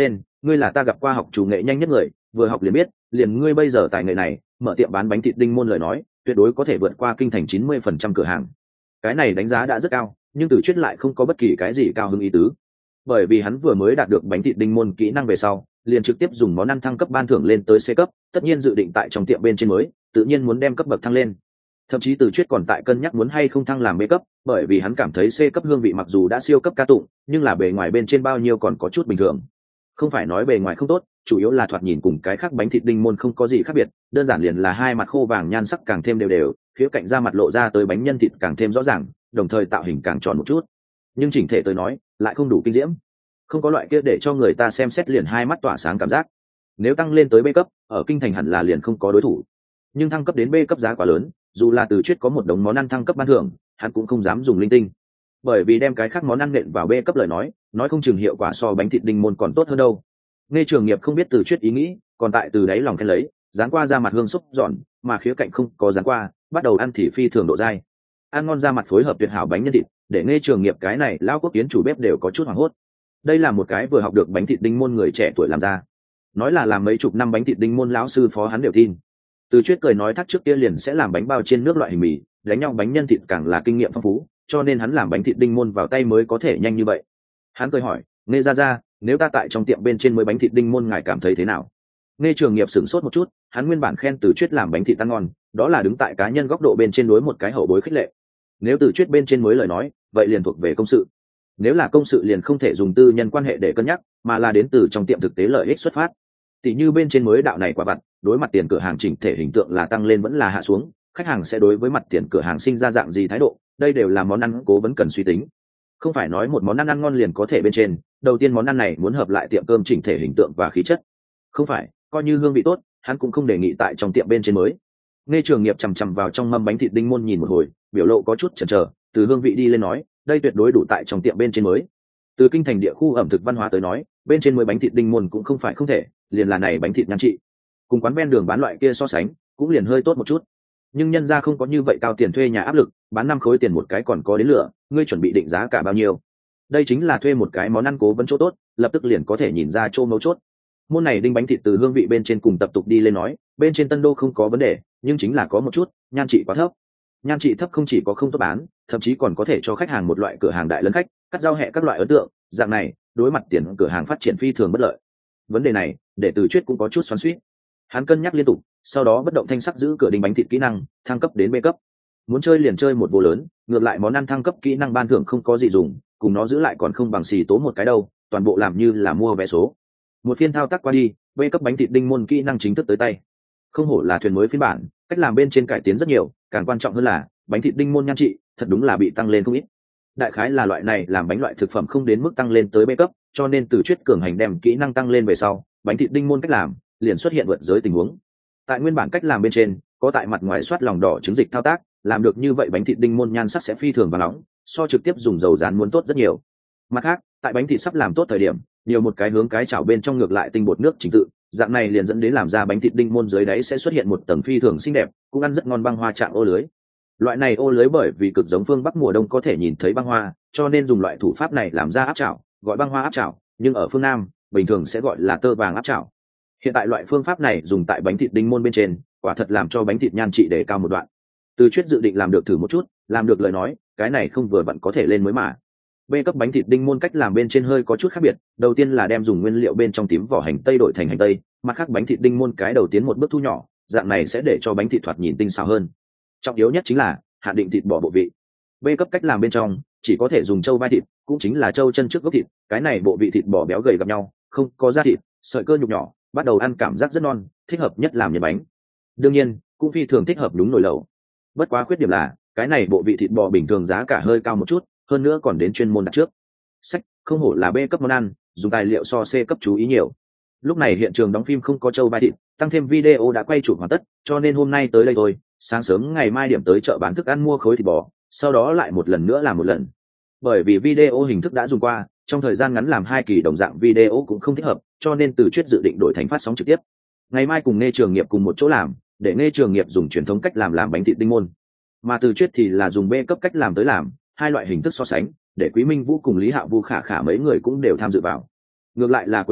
ngươi là ta gặp qua học chủ nghệ nhanh nhất người, vừa học liền biết, liền ngươi bây giờ tài nghệ này, mở tiệm bán bánh thịt đinh môn lời nói, tuyệt đối có thể vượt qua kinh thành chín mươi phần trăm cửa hàng. Cái này đánh giá đã rất cao, nhưng Từ Chuyết lại không có bất kỳ cái gì cao hứng ý tứ, bởi vì hắn vừa mới đạt được bánh thịt đinh môn kỹ năng về sau, liền trực tiếp dùng món ăn thăng cấp ban thưởng lên tới C cấp, tất nhiên dự định tại trong tiệm bên trên mới, tự nhiên muốn đem cấp bậc thăng lên. Thậm chí Từ Chuyết còn tại cân nhắc muốn hay không thăng làm B cấp, bởi vì hắn cảm thấy C cấp hương vị mặc dù đã siêu cấp ca tụng, nhưng là bề ngoài bên trên bao nhiêu còn có chút bình thường. Không phải nói bề ngoài không tốt, chủ yếu là thoạt nhìn cùng cái khác bánh thịt đinh môn không có gì khác biệt, đơn giản liền là hai mặt khô vàng nhan sắc càng thêm đều đều, khía cạnh da mặt lộ ra tới bánh nhân thịt càng thêm rõ ràng, đồng thời tạo hình càng tròn một chút. Nhưng chỉnh thể tới nói, lại không đủ kinh diễm. Không có loại kia để cho người ta xem xét liền hai mắt tỏa sáng cảm giác. Nếu tăng lên tới B cấp, ở kinh thành hẳn là liền không có đối thủ. Nhưng thăng cấp đến B cấp giá quá lớn, dù là Từ Chuyết có một đống món ăn thăng cấp ban thưởng, hắn cũng không dám dùng linh tinh. Bởi vì đem cái khác món ăn nện vào B cấp lời nói, nói không chừng hiệu quả so bánh thịt đinh môn còn tốt hơn đâu. Nghe Trường Nghiệp không biết Từ Chuyết ý nghĩ, còn tại từ đáy lòng khen lấy, dán qua ra mặt hương xúc giòn, mà khía cạnh không có dán qua, bắt đầu ăn thì phi thường độ dai. Ăn ngon ra mặt phối hợp tuyệt hảo bánh nhân thịt, để Nghe Trường Nghiệp cái này lao quốc kiến chủ bếp đều có chút hoảng hốt. Đây là một cái vừa học được bánh thịt đinh môn người trẻ tuổi làm ra. Nói là làm mấy chục năm bánh thịt đinh môn lão sư phó hắn đều tin. Từ Chuyết cười nói thắt trước kia liền sẽ làm bánh bao trên nước loại hình mì, đánh nhau bánh nhân thịt càng là kinh nghiệm phong phú, cho nên hắn làm bánh thịt đinh môn vào tay mới có thể nhanh như vậy. Hắn cười hỏi, Nghe ra ra, nếu ta tại trong tiệm bên trên mới bánh thịt đinh môn ngài cảm thấy thế nào? Nghe Trường Nghiệp sửng sốt một chút, hắn nguyên bản khen Từ Chuyết làm bánh thịt ăn ngon, đó là đứng tại cá nhân góc độ bên trên đối một cái hậu bối khích lệ. Nếu Từ Chuyết bên trên mới lời nói, vậy liền thuộc về công sự. Nếu là công sự liền không thể dùng tư nhân quan hệ để cân nhắc, mà là đến từ trong tiệm thực tế lợi ích xuất phát. Tỷ như bên trên mới đạo này quả vặt, đối mặt tiền cửa hàng chỉnh thể hình tượng là tăng lên vẫn là hạ xuống, khách hàng sẽ đối với mặt tiền cửa hàng sinh ra dạng gì thái độ, đây đều là món ăn cố vấn cần suy tính. Không phải nói một món ăn ăn ngon liền có thể bên trên, đầu tiên món ăn này muốn hợp lại tiệm cơm chỉnh thể hình tượng và khí chất. Không phải, coi như hương vị tốt, hắn cũng không đề nghị tại trong tiệm bên trên mới. Nghe Trường Nghiệp chằm chằm vào trong mâm bánh thịt đinh môn nhìn một hồi, biểu lộ có chút chần chờ, từ hương vị đi lên nói, đây tuyệt đối đủ tại trong tiệm bên trên mới. Từ kinh thành địa khu ẩm thực văn hóa tới nói, bên trên mới bánh thịt đinh môn cũng không phải không thể, liền là này bánh thịt nhan trị, cùng quán ven đường bán loại kia so sánh, cũng liền hơi tốt một chút. Nhưng nhân ra không có như vậy cao tiền thuê nhà áp lực, bán năm khối tiền một cái còn có đến lửa, ngươi chuẩn bị định giá cả bao nhiêu? Đây chính là thuê một cái món ăn cố vấn chỗ tốt, lập tức liền có thể nhìn ra chỗ mấu chốt. Môn này đinh bánh thịt từ hương vị bên trên cùng tập tục đi lên nói, bên trên Tân Đô không có vấn đề, nhưng chính là có một chút, nhan trị quá thấp. Nhan trị thấp không chỉ có không tốt bán, thậm chí còn có thể cho khách hàng một loại cửa hàng đại lấn khách, cắt rau hẹ các loại ấn tượng, dạng này, đối mặt tiền cửa hàng phát triển phi thường bất lợi. Vấn đề này, để Từ Chuyết cũng có chút xoắn xuýt. Hắn cân nhắc liên tục, sau đó bất động thanh sắc giữ cửa đinh bánh thịt kỹ năng, thăng cấp đến B cấp. Muốn chơi liền chơi một vô lớn, ngược lại món ăn thăng cấp kỹ năng ban thưởng không có gì dùng, cùng nó giữ lại còn không bằng xì tố một cái đâu, toàn bộ làm như là mua vé số. Một phiên thao tác qua đi, B cấp bánh thịt đinh môn kỹ năng chính thức tới tay. Không hổ là thuyền mới phiên bản, cách làm bên trên cải tiến rất nhiều, càng quan trọng hơn là bánh thịt đinh môn nhan trị thật đúng là bị tăng lên không ít. Đại khái là loại này làm bánh loại thực phẩm không đến mức tăng lên tới B cấp, cho nên Từ Chuyết cường hành đem kỹ năng tăng lên về sau, bánh thịt đinh môn cách làm liền xuất hiện vượt giới tình huống. Tại nguyên bản cách làm bên trên, có tại mặt ngoài soát lòng đỏ trứng dịch thao tác, làm được như vậy bánh thịt đinh môn nhan sắc sẽ phi thường và nóng, so trực tiếp dùng dầu rán muốn tốt rất nhiều. Mặt khác, tại bánh thịt sắp làm tốt thời điểm, nhiều một cái hướng cái chảo bên trong ngược lại tinh bột nước trình tự, dạng này liền dẫn đến làm ra bánh thịt đinh môn dưới đáy sẽ xuất hiện một tầng phi thường xinh đẹp, cũng ăn rất ngon băng hoa trạng ô lưới. Loại này ô lưới bởi vì cực giống phương Bắc mùa đông có thể nhìn thấy băng hoa, cho nên dùng loại thủ pháp này làm ra áp chảo, gọi băng hoa áp chảo, nhưng ở phương Nam, bình thường sẽ gọi là tơ vàng áp chảo. Hiện tại loại phương pháp này dùng tại bánh thịt đinh môn bên trên, quả thật làm cho bánh thịt nhan trị đề cao một đoạn. Từ Chuyết dự định làm được thử một chút, làm được lời nói, cái này không vừa vặn có thể lên mới mà. B cấp bánh thịt đinh môn cách làm bên trên hơi có chút khác biệt, đầu tiên là đem dùng nguyên liệu bên trong tím vỏ hành tây đổi thành hành tây, mặt khác bánh thịt đinh môn cái đầu tiến một bước thu nhỏ, dạng này sẽ để cho bánh thịt thoạt nhìn tinh xảo hơn. Trọng yếu nhất chính là hạn định thịt bò bộ vị. B cấp cách làm bên trong chỉ có thể dùng trâu vai thịt, cũng chính là trâu chân trước gốc thịt, cái này bộ vị thịt bò béo gầy gặp nhau, không có da thịt, sợi cơ nhục nhỏ, bắt đầu ăn cảm giác rất non, thích hợp nhất làm nhân bánh. Đương nhiên, cũng phi thường thích hợp đúng nồi lẩu. Bất quá khuyết điểm là, cái này bộ vị thịt bò bình thường giá cả hơi cao một chút, hơn nữa còn đến chuyên môn đặt trước. Sách, không hổ là B cấp món ăn, dùng tài liệu so C cấp chú ý nhiều. Lúc này hiện trường đóng phim không có trâu vai thịt, tăng thêm video đã quay chụp hoàn tất, cho nên hôm nay tới đây thôi, sáng sớm ngày mai điểm tới chợ bán thức ăn mua khối thịt bò, sau đó lại một lần nữa làm một lần. Bởi vì video hình thức đã dùng qua, trong thời gian ngắn làm hai kỳ đồng dạng video cũng không thích hợp, cho nên Từ Chuyết dự định đổi thành phát sóng trực tiếp. Ngày mai cùng Nghe Trường Nghiệp cùng một chỗ làm, để Nghe Trường Nghiệp dùng truyền thống cách làm làm bánh thịt đinh môn, mà Từ Chuyết thì là dùng B cấp cách làm tới làm, hai loại hình thức so sánh, để Quý Minh Vũ cùng Lý Hạo Vu Khả Khả mấy người cũng đều tham dự vào. Ngược lại là cuối tuần,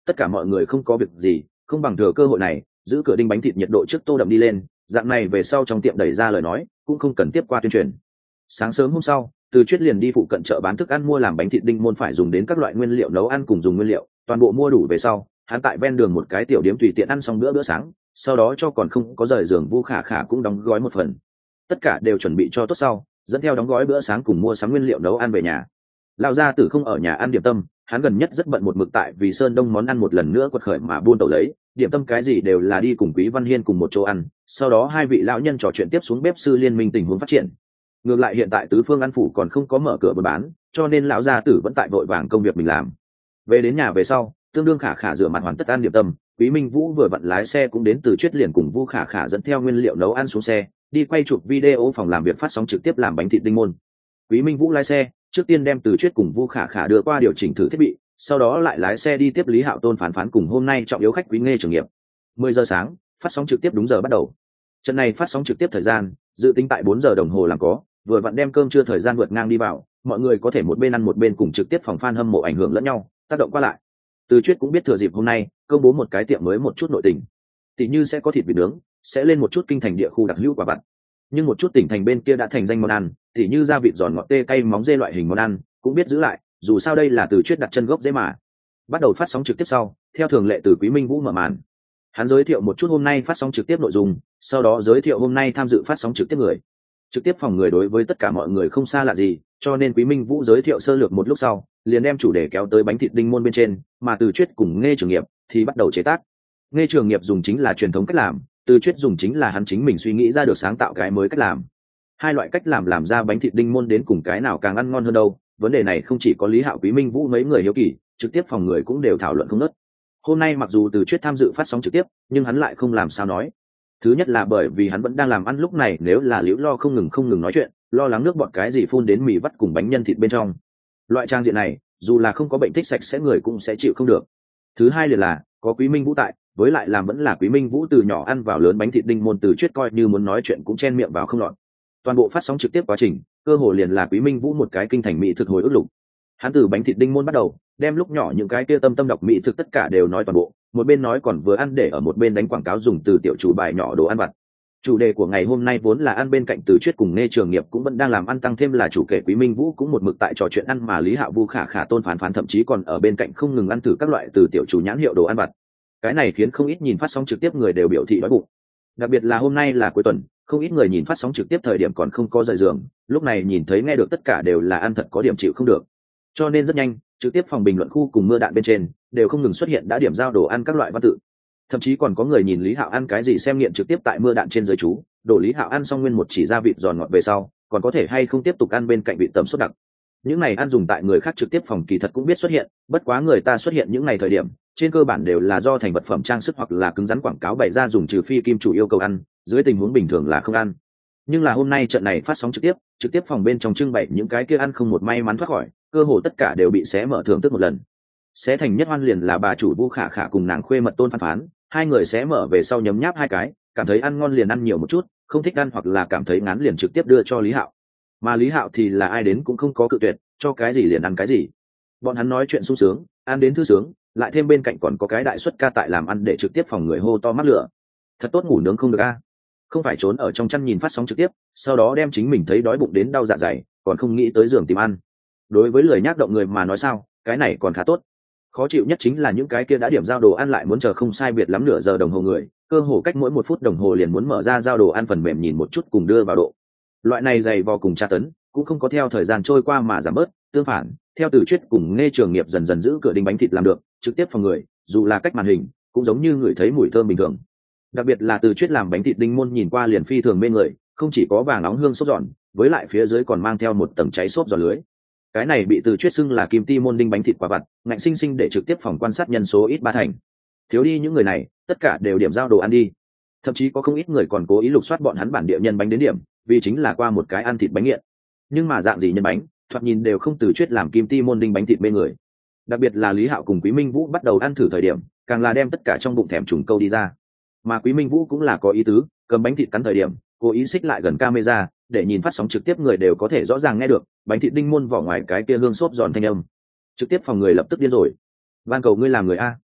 tất cả mọi người không có việc gì, không bằng thừa cơ hội này giữ cửa đinh bánh thịt nhiệt độ trước tô đậm đi lên, dạng này về sau trong tiệm đẩy ra lời nói cũng không cần tiếp qua tuyên truyền. Sáng sớm hôm sau, Từ Chuyết liền đi phụ cận chợ bán thức ăn mua làm bánh thịt đinh môn phải dùng đến các loại nguyên liệu nấu ăn cùng dùng nguyên liệu, toàn bộ mua đủ về sau, hắn tại ven đường một cái tiểu điếm tùy tiện ăn xong bữa bữa sáng, sau đó cho còn không có rời giường Vu Khả Khả cũng đóng gói một phần. Tất cả đều chuẩn bị cho tốt sau, dẫn theo đóng gói bữa sáng cùng mua sắm nguyên liệu nấu ăn về nhà. Lão gia tử không ở nhà ăn điểm tâm, hắn gần nhất rất bận một mực tại vì Sơn Đông món ăn một lần nữa quật khởi mà buôn tẩu lấy, điểm tâm cái gì đều là đi cùng Quý Văn Hiên cùng một chỗ ăn, sau đó hai vị lão nhân trò chuyện tiếp xuống bếp sư liên minh tình huống phát triển. Ngược lại hiện tại tứ phương ăn phủ còn không có mở cửa buôn bán, cho nên lão gia tử vẫn tại vội vàng công việc mình làm. Về đến nhà về sau, tương đương Khả Khả rửa mặt hoàn tất ăn điểm tâm, Quý Minh Vũ vừa vặn lái xe cũng đến Từ Chuyết liền cùng Vu Khả Khả dẫn theo nguyên liệu nấu ăn xuống xe, đi quay chụp video phòng làm việc phát sóng trực tiếp làm bánh thịt đinh môn. Quý Minh Vũ lái xe, trước tiên đem Từ Chuyết cùng Vu Khả Khả đưa qua điều chỉnh thử thiết bị, sau đó lại lái xe đi tiếp Lý Hạo Tôn phán phán cùng hôm nay trọng yếu khách Quý Nghê Trường Nghiệp. mười giờ sáng, phát sóng trực tiếp đúng giờ bắt đầu. Trận này phát sóng trực tiếp thời gian, dự tính tại bốn giờ đồng hồ làm có, vừa vặn đem cơm trưa thời gian vượt ngang đi vào, mọi người có thể một bên ăn một bên cùng trực tiếp phòng fan hâm mộ ảnh hưởng lẫn nhau, tác động qua lại. Từ Chuyết cũng biết thừa dịp hôm nay, công bố một cái tiệm mới một chút nội tình. Tỷ như sẽ có thịt vịt nướng, sẽ lên một chút kinh thành địa khu đặc hữu quả vặt. Nhưng một chút tỉnh thành bên kia đã thành danh món ăn, tỷ như da vịt giòn ngọt tê cay móng dê loại hình món ăn, cũng biết giữ lại, dù sao đây là Từ Chuyết đặt chân gốc dễ mà. Bắt đầu phát sóng trực tiếp sau, theo thường lệ từ Quý Minh Vũ mở màn. Hắn giới thiệu một chút hôm nay phát sóng trực tiếp nội dung, sau đó giới thiệu hôm nay tham dự phát sóng trực tiếp người. Trực tiếp phòng người đối với tất cả mọi người không xa lạ gì, cho nên Quý Minh Vũ giới thiệu sơ lược một lúc sau, liền đem chủ đề kéo tới bánh thịt đinh môn bên trên, mà Từ Chuyết cùng Nghê Trường Nghiệp thì bắt đầu chế tác. Nghê Trường Nghiệp dùng chính là truyền thống cách làm, Từ Chuyết dùng chính là hắn chính mình suy nghĩ ra được sáng tạo cái mới cách làm. Hai loại cách làm làm ra bánh thịt đinh môn đến cùng cái nào càng ăn ngon hơn đâu, vấn đề này không chỉ có Lý Hạo Quý Minh Vũ mấy người hiếu kỳ, trực tiếp phòng người cũng đều thảo luận không ngớt. Hôm nay mặc dù Từ Chuyết tham dự phát sóng trực tiếp, nhưng hắn lại không làm sao nói. Thứ nhất là bởi vì hắn vẫn đang làm ăn, lúc này nếu là liễu lo không ngừng không ngừng nói chuyện, lo lắng nước bọt cái gì phun đến mì vắt cùng bánh nhân thịt bên trong. Loại trang diện này, dù là không có bệnh thích sạch sẽ người cũng sẽ chịu không được. Thứ hai liền là có Quý Minh Vũ tại, với lại làm vẫn là Quý Minh Vũ từ nhỏ ăn vào lớn bánh thịt đinh môn, Từ Chuyết coi như muốn nói chuyện cũng chen miệng vào không lọt. Toàn bộ phát sóng trực tiếp quá trình, cơ hồ liền là Quý Minh Vũ một cái kinh thành mỹ thực hồi ức lục. Hắn từ bánh thịt đinh môn bắt đầu, đem lúc nhỏ những cái kia tâm tâm đọc mỹ thực tất cả đều nói toàn bộ, một bên nói còn vừa ăn, để ở một bên đánh quảng cáo dùng từ tiểu chủ bài nhỏ đồ ăn vặt. Chủ đề của ngày hôm nay vốn là ăn, bên cạnh Từ Chuyết cùng Nghê Trường Nghiệp cũng vẫn đang làm ăn, tăng thêm là chủ kể Quý Minh Vũ cũng một mực tại trò chuyện ăn, mà Lý Hạo Vu Khả Khả Tôn phán phán thậm chí còn ở bên cạnh không ngừng ăn thử các loại từ tiểu chủ nhãn hiệu đồ ăn vặt. Cái này khiến không ít nhìn phát sóng trực tiếp người đều biểu thị đói bụng. Đặc biệt là hôm nay là cuối tuần, không ít người nhìn phát sóng trực tiếp thời điểm còn không có rời giường, lúc này nhìn thấy nghe được tất cả đều là ăn thật có điểm chịu không được. Cho nên rất nhanh, trực tiếp phòng bình luận khu cùng mưa đạn bên trên đều không ngừng xuất hiện đã điểm giao đồ ăn các loại văn tự. Thậm chí còn có người nhìn Lý Hạo ăn cái gì xem nghiện trực tiếp tại mưa đạn trên giới chú, đổ Lý Hạo ăn xong nguyên một chỉ ra vịt giòn ngọt về sau, còn có thể hay không tiếp tục ăn bên cạnh vị tầm sốt đặc. Những này ăn dùng tại người khác trực tiếp phòng kỳ thật cũng biết xuất hiện, bất quá người ta xuất hiện những này thời điểm, trên cơ bản đều là do thành vật phẩm trang sức hoặc là cứng rắn quảng cáo bày ra dùng, trừ phi kim chủ yêu cầu ăn, dưới tình huống bình thường là không ăn. Nhưng là hôm nay trận này phát sóng trực tiếp, trực tiếp phòng bên trong trưng bày những cái kia ăn không một may mắn thoát khỏi, cơ hồ tất cả đều bị xé mở thưởng thức một lần. Xé thành nhất hoan liền là bà chủ Vu Khả Khả cùng nàng khuê mật Tôn phán phán, hai người xé mở về sau nhấm nháp hai cái, cảm thấy ăn ngon liền ăn nhiều một chút, không thích ăn hoặc là cảm thấy ngán liền trực tiếp đưa cho Lý Hạo. Mà Lý Hạo thì là ai đến cũng không có cự tuyệt, cho cái gì liền ăn cái gì. Bọn hắn nói chuyện sung sướng, ăn đến thư sướng, lại thêm bên cạnh còn có cái đại xuất ca tại làm ăn để trực tiếp phòng người hô to mắc lửa. Thật tốt ngủ nướng không được a, không phải trốn ở trong chăn nhìn phát sóng trực tiếp, sau đó đem chính mình thấy đói bụng đến đau dạ dày, còn không nghĩ tới giường tìm ăn. Đối với lười nhác động người mà nói sao, cái này còn khá tốt. Khó chịu nhất chính là những cái kia đã điểm giao đồ ăn lại muốn chờ không sai biệt lắm nửa giờ đồng hồ người, cơ hồ cách mỗi một phút đồng hồ liền muốn mở ra giao đồ ăn phần mềm nhìn một chút cùng đưa vào độ. Loại này dày vò cùng tra tấn cũng không có theo thời gian trôi qua mà giảm bớt, tương phản, theo Từ Chuyết cùng Nghê Trường Nghiệp dần dần giữ cửa đinh bánh thịt làm được trực tiếp phòng người, dù là cách màn hình cũng giống như người thấy mùi thơm bình thường. Đặc biệt là Từ Chuyết làm bánh thịt đinh môn nhìn qua liền phi thường mê người, không chỉ có vàng nóng hương xốp giòn, với lại phía dưới còn mang theo một tầng cháy xốp giòn lưới. Cái này bị Từ Chuyết xưng là kim ti môn đinh bánh thịt quả vặt, ngạnh sinh sinh để trực tiếp phòng quan sát nhân số ít ba thành. Thiếu đi những người này, tất cả đều điểm giao đồ ăn đi. Thậm chí có không ít người còn cố ý lục soát bọn hắn bản địa nhân bánh đến điểm, vì chính là qua một cái ăn thịt bánh nghiện. Nhưng mà dạng gì nhân bánh, thoạt nhìn đều không Từ Chuyết làm kim ti môn đinh bánh thịt mê người. Đặc biệt là Lý Hạo cùng Quý Minh Vũ bắt đầu ăn thử thời điểm, càng là đem tất cả trong bụng thèm trùng câu đi ra. Mà Quý Minh Vũ cũng là có ý tứ, cầm bánh thịt cắn thời điểm, cố ý xích lại gần camera, để nhìn phát sóng trực tiếp người đều có thể rõ ràng nghe được bánh thịt đinh môn vỏ ngoài cái kia hương xốp giòn thanh âm. Trực tiếp phòng người lập tức điên rồi. Van cầu ngươi làm người a,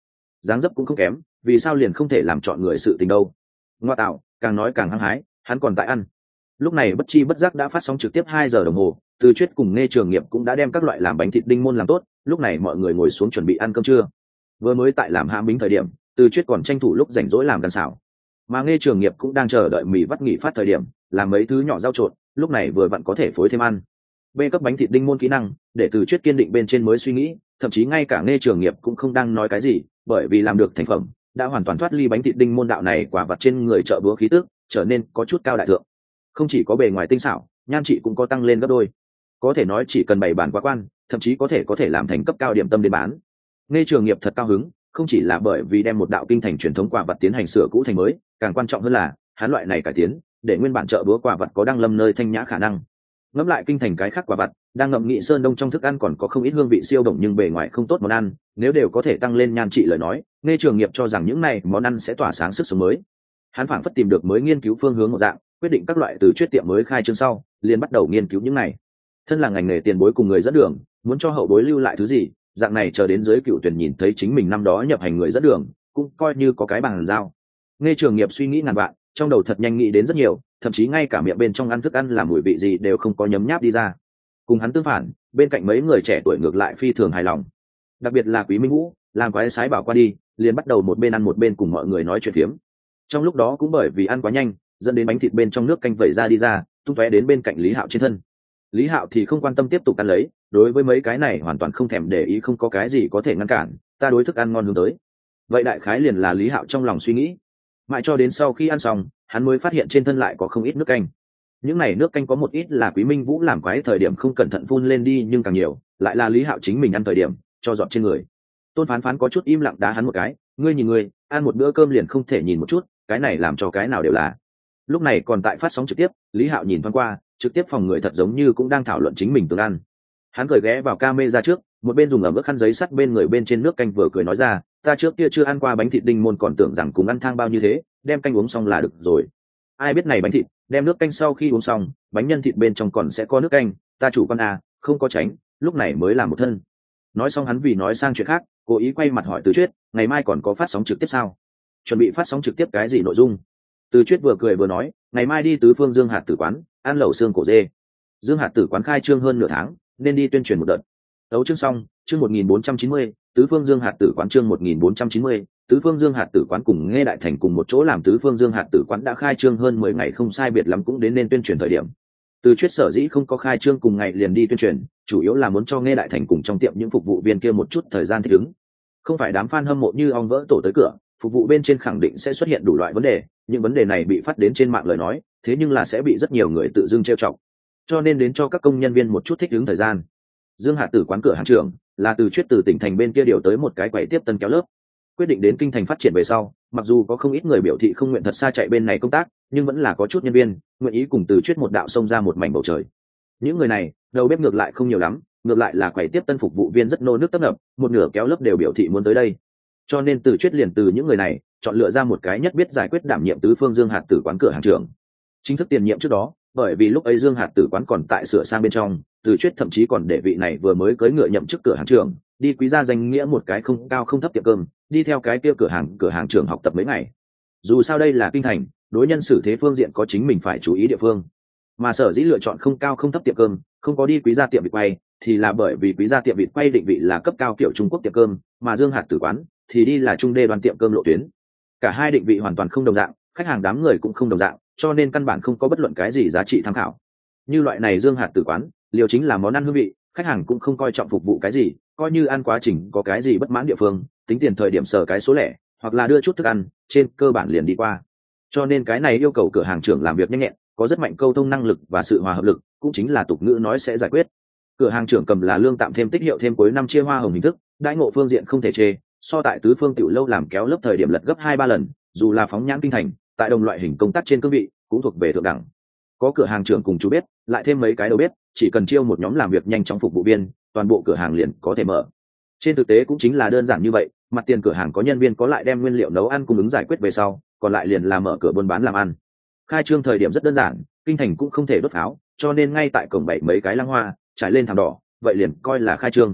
dáng dấp cũng không kém, vì sao liền không thể làm chọn người sự tình đâu. Ngoa tạo, càng nói càng hăng hái, hắn còn tại ăn. Lúc này bất chi bất giác đã phát sóng trực tiếp hai giờ đồng hồ, Từ Chuyết cùng Nghe Trường Nghiệp cũng đã đem các loại làm bánh thịt đinh môn làm tốt, lúc này mọi người ngồi xuống chuẩn bị ăn cơm trưa. Vừa mới tại làm hãm bính thời điểm, Từ Chuyết còn tranh thủ lúc rảnh rỗi làm gần xào, mà Nghe Trường Nghiệp cũng đang chờ đợi mì vắt nghỉ phát thời điểm, làm mấy thứ nhỏ rau trộn, lúc này vừa vặn có thể phối thêm ăn. B cấp bánh thịt đinh môn kỹ năng, để Từ Chuyết kiên định bên trên mới suy nghĩ, thậm chí ngay cả Nghe Trường Nghiệp cũng không đang nói cái gì, bởi vì làm được thành phẩm, đã hoàn toàn thoát ly bánh thịt đinh môn đạo này quả vật trên người chợ búa khí tức, trở nên có chút cao đại thượng. Không chỉ có bề ngoài tinh xảo, nhan trị cũng có tăng lên gấp đôi. Có thể nói chỉ cần bày bản quá quan, thậm chí có thể có thể làm thành cấp cao điểm tâm đến bán. Nghe Trường Nghiệp thật cao hứng, không chỉ là bởi vì đem một đạo kinh thành truyền thống quả vật tiến hành sửa cũ thành mới, càng quan trọng hơn là hắn loại này cải tiến, để nguyên bản chợ búa quả vật có đăng lâm nơi thanh nhã khả năng. Ngẫm lại kinh thành cái khác quả vật, đang ngậm nghị sơn đông trong thức ăn còn có không ít hương vị siêu đồng nhưng bề ngoài không tốt món ăn, nếu đều có thể tăng lên nhan trị lời nói, Nghe Trường Nghiệp cho rằng những này món ăn sẽ tỏa sáng sức sống mới. Hắn phảng phất tìm được mới nghiên cứu phương hướng một dạng, quyết định các loại từ chuyết tiệm mới khai trương sau, liền bắt đầu nghiên cứu những này. Thân là ngành nghề tiền bối cùng người dẫn đường, muốn cho hậu bối lưu lại thứ gì, dạng này chờ đến giới cựu tuyển nhìn thấy chính mình năm đó nhập hành người dẫn đường, cũng coi như có cái bằng giao. Nghe Trường Nghiệp suy nghĩ ngàn vạn, trong đầu thật nhanh nghĩ đến rất nhiều, thậm chí ngay cả miệng bên trong ăn thức ăn làm mùi vị gì đều không có nhấm nháp đi ra. Cùng hắn tương phản, bên cạnh mấy người trẻ tuổi ngược lại phi thường hài lòng. Đặc biệt là Quý Minh Vũ, làm quái sái bảo qua đi, liền bắt đầu một bên ăn một bên cùng mọi người nói chuyện phiếm. Trong lúc đó cũng bởi vì ăn quá nhanh, dẫn đến bánh thịt bên trong nước canh vẩy ra đi ra, tung tóe đến bên cạnh Lý Hạo trên thân. Lý Hạo thì không quan tâm tiếp tục ăn lấy, đối với mấy cái này hoàn toàn không thèm để ý, không có cái gì có thể ngăn cản, ta đối thức ăn ngon hướng tới. Vậy đại khái liền là Lý Hạo trong lòng suy nghĩ. Mãi cho đến sau khi ăn xong, hắn mới phát hiện trên thân lại có không ít nước canh. Những này nước canh có một ít là Quý Minh Vũ làm quái thời điểm không cẩn thận phun lên đi, nhưng càng nhiều lại là Lý Hạo chính mình ăn thời điểm cho dọn trên người. Tôn Phán Phán có chút im lặng đá hắn một cái, ngươi nhìn ngươi, ăn một bữa cơm liền không thể nhìn một chút, cái này làm cho cái nào đều là. Lúc này còn tại phát sóng trực tiếp, Lý Hạo nhìn thoáng qua, trực tiếp phòng người thật giống như cũng đang thảo luận chính mình tương ăn. Hắn cười ghé vào camera trước, một bên dùng ẩm ướt khăn giấy sắt bên người bên trên nước canh vừa cười nói ra, ta trước kia chưa ăn qua bánh thịt đinh môn còn tưởng rằng cùng ăn thang bao như thế, đem canh uống xong là được rồi. Ai biết này bánh thịt, đem nước canh sau khi uống xong, bánh nhân thịt bên trong còn sẽ có nước canh, ta chủ con à, không có tránh, lúc này mới làm một thân. Nói xong hắn vì nói sang chuyện khác, cố ý quay mặt hỏi Từ Chuyết, ngày mai còn có phát sóng trực tiếp sao? Chuẩn bị phát sóng trực tiếp cái gì nội dung? Từ Chuyết vừa cười vừa nói, ngày mai đi tứ phương Dương Hạt Tử quán, ăn lẩu xương cổ dê. Dương Hạt Tử quán khai trương hơn nửa tháng, nên đi tuyên truyền một đợt. Đấu chương xong, chương một nghìn bốn trăm chín mươi, tứ phương Dương Hạt Tử quán chương một nghìn bốn trăm chín mươi, tứ phương Dương Hạt Tử quán cùng Nghe Đại Thành cùng một chỗ làm tứ phương Dương Hạt Tử quán đã khai trương hơn mười ngày không sai biệt lắm cũng đến nên tuyên truyền thời điểm. Từ Chuyết sở dĩ không có khai trương cùng ngày liền đi tuyên truyền, chủ yếu là muốn cho Nghe Đại Thành cùng trong tiệm những phục vụ viên kia một chút thời gian thích ứng. Không phải đám fan hâm mộ như ong vỡ tổ tới cửa, phục vụ bên trên khẳng định sẽ xuất hiện đủ loại vấn đề, những vấn đề này bị phát đến trên mạng lời nói, thế nhưng là sẽ bị rất nhiều người tự dưng trêu chọc. Cho nên đến cho các công nhân viên một chút thích ứng thời gian. Dương Hạt Tử quán cửa hàng trưởng là Từ Chuyết từ tỉnh thành bên kia điều tới một cái quầy tiếp tân kéo lớp. Quyết định đến kinh thành phát triển về sau, mặc dù có không ít người biểu thị không nguyện thật xa chạy bên này công tác, nhưng vẫn là có chút nhân viên nguyện ý cùng Từ Chuyết một đạo xông ra một mảnh bầu trời. Những người này, đầu bếp ngược lại không nhiều lắm, ngược lại là quầy tiếp tân phục vụ viên rất nô nước tấp nập, một nửa kéo lớp đều biểu thị muốn tới đây. Cho nên Từ Chuyết liền từ những người này chọn lựa ra một cái nhất biết giải quyết đảm nhiệm tứ phương Dương Hạt Tử quán cửa hàng trưởng. Chính thức tiền nhiệm trước đó, bởi vì lúc ấy Dương Hạt Tử quán còn tại sửa sang bên trong, Từ Chuyết thậm chí còn để vị này vừa mới cưỡi ngựa nhậm chức cửa hàng trưởng đi quý gia danh nghĩa một cái không cao không thấp tiệm cơm, đi theo cái kia cửa hàng cửa hàng trưởng học tập mấy ngày. Dù sao đây là kinh thành, đối nhân xử thế phương diện có chính mình phải chú ý địa phương, mà sở dĩ lựa chọn không cao không thấp tiệm cơm, không có đi quý gia tiệm vịt quay, thì là bởi vì quý gia tiệm vịt quay định vị là cấp cao kiểu Trung Quốc tiệm cơm, mà Dương Hạt Tử quán thì đi là trung đê đoàn tiệm cơm lộ tuyến. Cả hai định vị hoàn toàn không đồng dạng, khách hàng đám người cũng không đồng dạng, cho nên căn bản không có bất luận cái gì giá trị tham khảo. Như loại này Dương Hạt Tử quán, liều chính là món ăn hương vị, khách hàng cũng không coi trọng phục vụ cái gì, coi như ăn quá trình có cái gì bất mãn địa phương, tính tiền thời điểm sờ cái số lẻ, hoặc là đưa chút thức ăn, trên cơ bản liền đi qua. Cho nên cái này yêu cầu cửa hàng trưởng làm việc nhanh nhẹn, có rất mạnh câu thông năng lực và sự hòa hợp lực, cũng chính là tục ngữ nói sẽ giải quyết. Cửa hàng trưởng cầm là lương tạm thêm tích hiệu thêm cuối năm chia hoa hồng hình thức, đãi ngộ phương diện không thể chê, so tại tứ phương tiểu lâu làm kéo lớp thời điểm lật gấp hai ba lần, dù là phóng nhãn kinh thành, tại đồng loại hình công tác trên cương vị cũng thuộc về thượng đẳng. Có cửa hàng trưởng cùng chú bếp, lại thêm mấy cái đầu bếp, chỉ cần chiêu một nhóm làm việc nhanh chóng phục vụ viên, toàn bộ cửa hàng liền có thể mở. Trên thực tế cũng chính là đơn giản như vậy, mặt tiền cửa hàng có nhân viên có lại đem nguyên liệu nấu ăn cung ứng giải quyết về sau, còn lại liền là mở cửa buôn bán làm ăn. Khai trương thời điểm rất đơn giản, kinh thành cũng không thể đốt pháo, cho nên ngay tại cổng bảy mấy cái lăng hoa trải lên thảm đỏ, vậy liền coi là khai trương.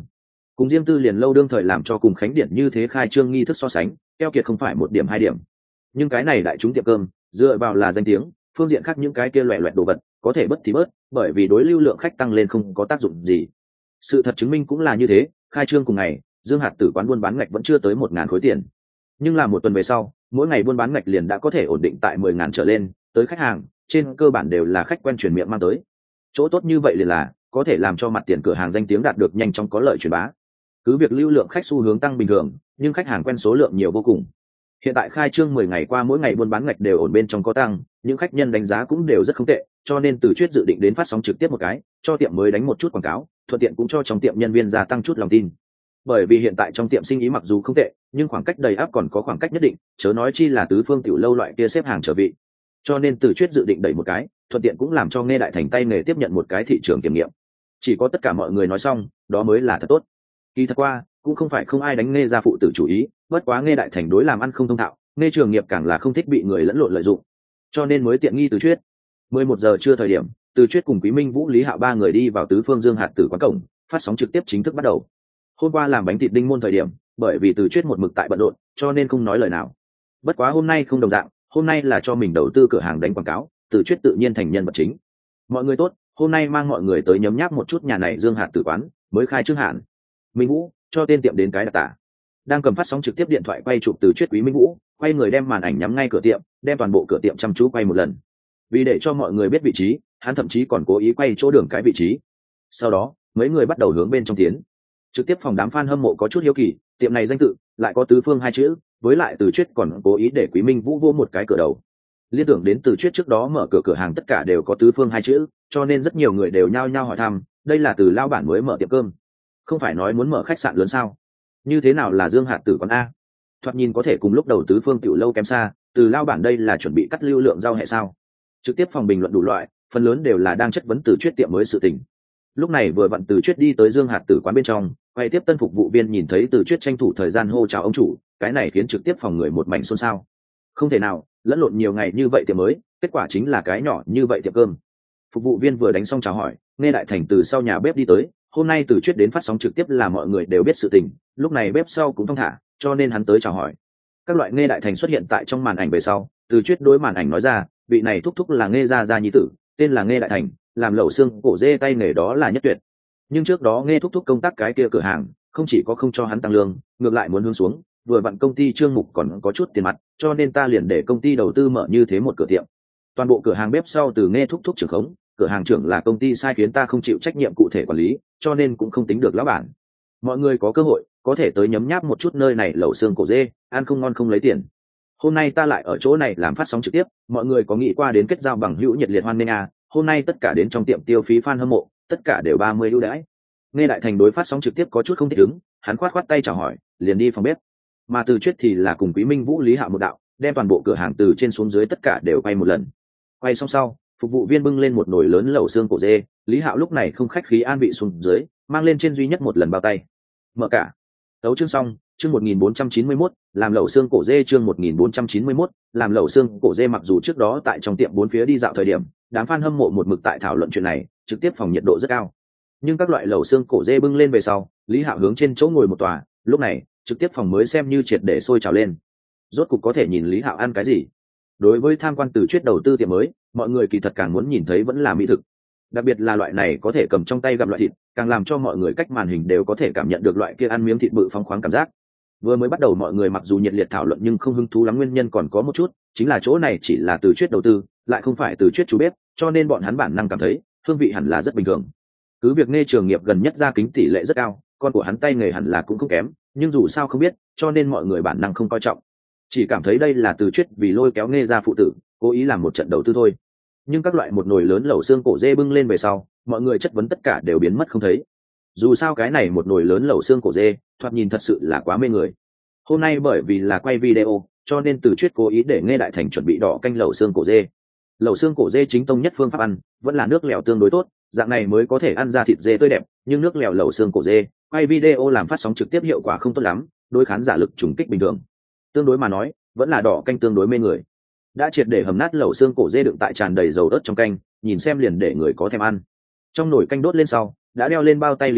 cùng riêng tư liền lâu đương thời làm cho cùng khánh điển như thế khai trương nghi thức so sánh, keo kiệt không phải một điểm hai điểm, nhưng cái này đại chúng tiệm cơm dựa vào là danh tiếng, phương diện khác những cái kia loẹ loẹt đồ vật có thể bớt thì bớt, bởi vì đối lưu lượng khách tăng lên không có tác dụng gì. Sự thật chứng minh cũng là như thế, khai trương cùng ngày Dương Hạt Tử quán buôn bán ngạch vẫn chưa tới một ngàn khối tiền, nhưng là một tuần về sau mỗi ngày buôn bán ngạch liền đã có thể ổn định tại mười ngàn trở lên, tới khách hàng trên cơ bản đều là khách quen truyền miệng mang tới. Chỗ tốt như vậy liền là có thể làm cho mặt tiền cửa hàng danh tiếng đạt được nhanh chóng có lợi truyền bá. Cứ việc lưu lượng khách xu hướng tăng bình thường, nhưng khách hàng quen số lượng nhiều vô cùng. Hiện tại khai trương mười ngày qua mỗi ngày buôn bán ngạch đều ổn bên trong có tăng, những khách nhân đánh giá cũng đều rất không tệ, cho nên Từ Chuyết dự định đến phát sóng trực tiếp một cái, cho tiệm mới đánh một chút quảng cáo, thuận tiện cũng cho trong tiệm nhân viên gia tăng chút lòng tin. Bởi vì hiện tại trong tiệm sinh ý mặc dù không tệ, nhưng khoảng cách đầy áp còn có khoảng cách nhất định, chớ nói chi là tứ phương tiểu lâu loại kia xếp hàng trở vị. Cho nên Từ Chuyết dự định đẩy một cái, thuận tiện cũng làm cho Nghe Đại Thành tay nghề tiếp nhận một cái thị trường kiểm nghiệm. Chỉ có tất cả mọi người nói xong, đó mới là thật tốt. Kỳ thật qua, cũng không phải không ai đánh Nghe gia phụ tử chủ ý, bất quá Nghe Đại Thành đối làm ăn không thông thạo, Nghe trường nghiệp càng là không thích bị người lẫn lộn lợi dụng, cho nên mới tiện nghi Từ Chuyết. mười một giờ trưa thời điểm, Từ Chuyết cùng Quý Minh Vũ, Lý Hạo ba người đi vào tứ phương Dương Hạt Tử quán cổng, phát sóng trực tiếp chính thức bắt đầu. Hôm qua làm bánh thịt đinh môn thời điểm, bởi vì Từ Chuyết một mực tại bận rộn, cho nên không nói lời nào. Bất quá hôm nay không đồng dạng, hôm nay là cho mình đầu tư cửa hàng đánh quảng cáo, Từ Chuyết tự nhiên thành nhân vật chính. Mọi người tốt, hôm nay mang mọi người tới nhấm nháp một chút nhà này Dương Hạt Tử quán mới khai trương hạn. Minh Vũ, cho tên tiệm đến cái đặc tả. Đang cầm phát sóng trực tiếp điện thoại quay chụp Từ Chuyết Quý Minh Vũ, quay người đem màn ảnh nhắm ngay cửa tiệm, đem toàn bộ cửa tiệm chăm chú quay một lần. Vì để cho mọi người biết vị trí, hắn thậm chí còn cố ý quay chỗ đường cái vị trí. Sau đó, mấy người bắt đầu hướng bên trong tiến. Trực tiếp phòng đám fan hâm mộ có chút hiếu kỳ, tiệm này danh tự lại có tứ phương hai chữ, với lại Từ Chuyết còn cố ý để Quý Minh Vũ vô một cái cửa đầu. Liên tưởng đến Từ Chuyết trước đó mở cửa cửa hàng tất cả đều có tứ phương hai chữ, cho nên rất nhiều người đều nhao nhao hỏi thăm, đây là Từ lao bản mới mở tiệm cơm, không phải nói muốn mở khách sạn lớn sao? Như thế nào là Dương Hạt Tử quán a? Thoạt nhìn có thể cùng lúc đầu tứ phương tiểu lâu kém xa, Từ lao bản đây là chuẩn bị cắt lưu lượng giao hệ sao? Trực tiếp phòng bình luận đủ loại, phần lớn đều là đang chất vấn Từ Chuyết tiệm mới sự tình. Lúc này vừa vặn Từ Chuyết đi tới Dương Hạt Tử quán bên trong, quay tiếp tân phục vụ viên nhìn thấy Từ Chuyết tranh thủ thời gian hô chào ông chủ, cái này khiến trực tiếp phòng người một mảnh xôn xao. Không thể nào, lẫn lộn nhiều ngày như vậy tiệm mới, kết quả chính là cái nhỏ như vậy tiệm cơm. Phục vụ viên vừa đánh xong chào hỏi, Nghe Đại Thành từ sau nhà bếp đi tới, hôm nay Từ Chuyết đến phát sóng trực tiếp là mọi người đều biết sự tình, lúc này bếp sau cũng thong thả, cho nên hắn tới chào hỏi. Các loại Nghe Đại Thành xuất hiện tại trong màn ảnh về sau, Từ Chuyết đối màn ảnh nói ra, vị này thúc thúc là Nghe gia gia nhi tử, tên là Nghe Đại Thành, làm lẩu xương cổ dê tay nghề đó là nhất tuyệt. Nhưng trước đó Nghe thúc thúc công tác cái kia cửa hàng, không chỉ có không cho hắn tăng lương, ngược lại muốn hướng xuống, vừa vặn công ty Trương Mục còn có chút tiền mặt, cho nên ta liền để công ty đầu tư mở như thế một cửa tiệm. Toàn bộ cửa hàng bếp sau từ Nghe thúc thúc trưởng khống, cửa hàng trưởng là công ty sai khiến ta không chịu trách nhiệm cụ thể quản lý, cho nên cũng không tính được lão bản. Mọi người có cơ hội có thể tới nhấm nháp một chút nơi này lẩu xương cổ dê, ăn không ngon không lấy tiền. Hôm nay ta lại ở chỗ này làm phát sóng trực tiếp, mọi người có nghĩ qua đến kết giao bằng hữu nhiệt liệt hoan nghênh à, hôm nay tất cả đến trong tiệm tiêu phí fan hâm mộ, tất cả đều ba mươi ưu đãi. Nghe Đại Thành đối phát sóng trực tiếp có chút không thích ứng, hắn khoát khoát tay chào hỏi, liền đi phòng bếp. Mà Từ Chuyết thì là cùng Quý Minh Vũ, Lý Hạo một đạo, đem toàn bộ cửa hàng từ trên xuống dưới tất cả đều quay một lần. Quay xong sau, phục vụ viên bưng lên một nồi lớn lẩu xương cổ dê, Lý Hạo lúc này không khách khí an vị xuống dưới, mang lên trên duy nhất một lần bao tay. Mở cả. Đấu chương xong, chương một nghìn bốn trăm chín mươi mốt, làm lẩu xương cổ dê chương một nghìn bốn trăm chín mươi mốt, làm lẩu xương cổ dê mặc dù trước đó tại trong tiệm bốn phía đi dạo thời điểm, đám fan hâm mộ một mực tại thảo luận chuyện này, trực tiếp phòng nhiệt độ rất cao. Nhưng các loại lẩu xương cổ dê bưng lên về sau, Lý Hạo hướng trên chỗ ngồi một tòa, lúc này, trực tiếp phòng mới xem như triệt để sôi trào lên. Rốt cục có thể nhìn Lý Hạo ăn cái gì. Đối với tham quan Từ Chuyết đầu tư tiệm mới, mọi người kỳ thật càng muốn nhìn thấy vẫn là mỹ thực. Đặc biệt là loại này có thể cầm trong tay gặp loại thịt, càng làm cho mọi người cách màn hình đều có thể cảm nhận được loại kia ăn miếng thịt bự phóng khoáng cảm giác. Vừa mới bắt đầu mọi người mặc dù nhiệt liệt thảo luận nhưng không hứng thú lắm, nguyên nhân còn có một chút, chính là chỗ này chỉ là Từ Chuyết đầu tư, lại không phải Từ Chuyết chủ bếp, cho nên bọn hắn bản năng cảm thấy hương vị hẳn là rất bình thường. Cứ việc Nghe trường nghiệp gần nhất ra kính tỷ lệ rất cao, con của hắn tay nghề hẳn là cũng không kém, nhưng dù sao không biết, cho nên mọi người bản năng không coi trọng, chỉ cảm thấy đây là Từ Chuyết vì lôi kéo Nghe gia phụ tử, cố ý làm một trận đầu tư thôi. Nhưng các loại một nồi lớn lẩu xương cổ dê bưng lên về sau, mọi người chất vấn tất cả đều biến mất không thấy. Dù sao cái này một nồi lớn lẩu xương cổ dê, thoạt nhìn thật sự là quá mê người. Hôm nay bởi vì là quay video, cho nên Từ Chuyết cố ý để Nghe Đại Thành chuẩn bị đỏ canh lẩu xương cổ dê. Lẩu xương cổ dê chính tông nhất phương pháp ăn, vẫn là nước lèo tương đối tốt, dạng này mới có thể ăn ra thịt dê tươi đẹp, nhưng nước lèo lẩu xương cổ dê, quay video làm phát sóng trực tiếp hiệu quả không tốt lắm, đối khán giả lực trùng kích bình thường. Tương đối mà nói, vẫn là đỏ canh tương đối mê người. Đã triệt để hầm nát lẩu xương cổ dê đựng tại tràn đầy dầu ớt trong canh, nhìn xem liền để người có thèm ăn. Trong nồi canh đốt lên sau, đã đeo lên bao tay Lý Hạo,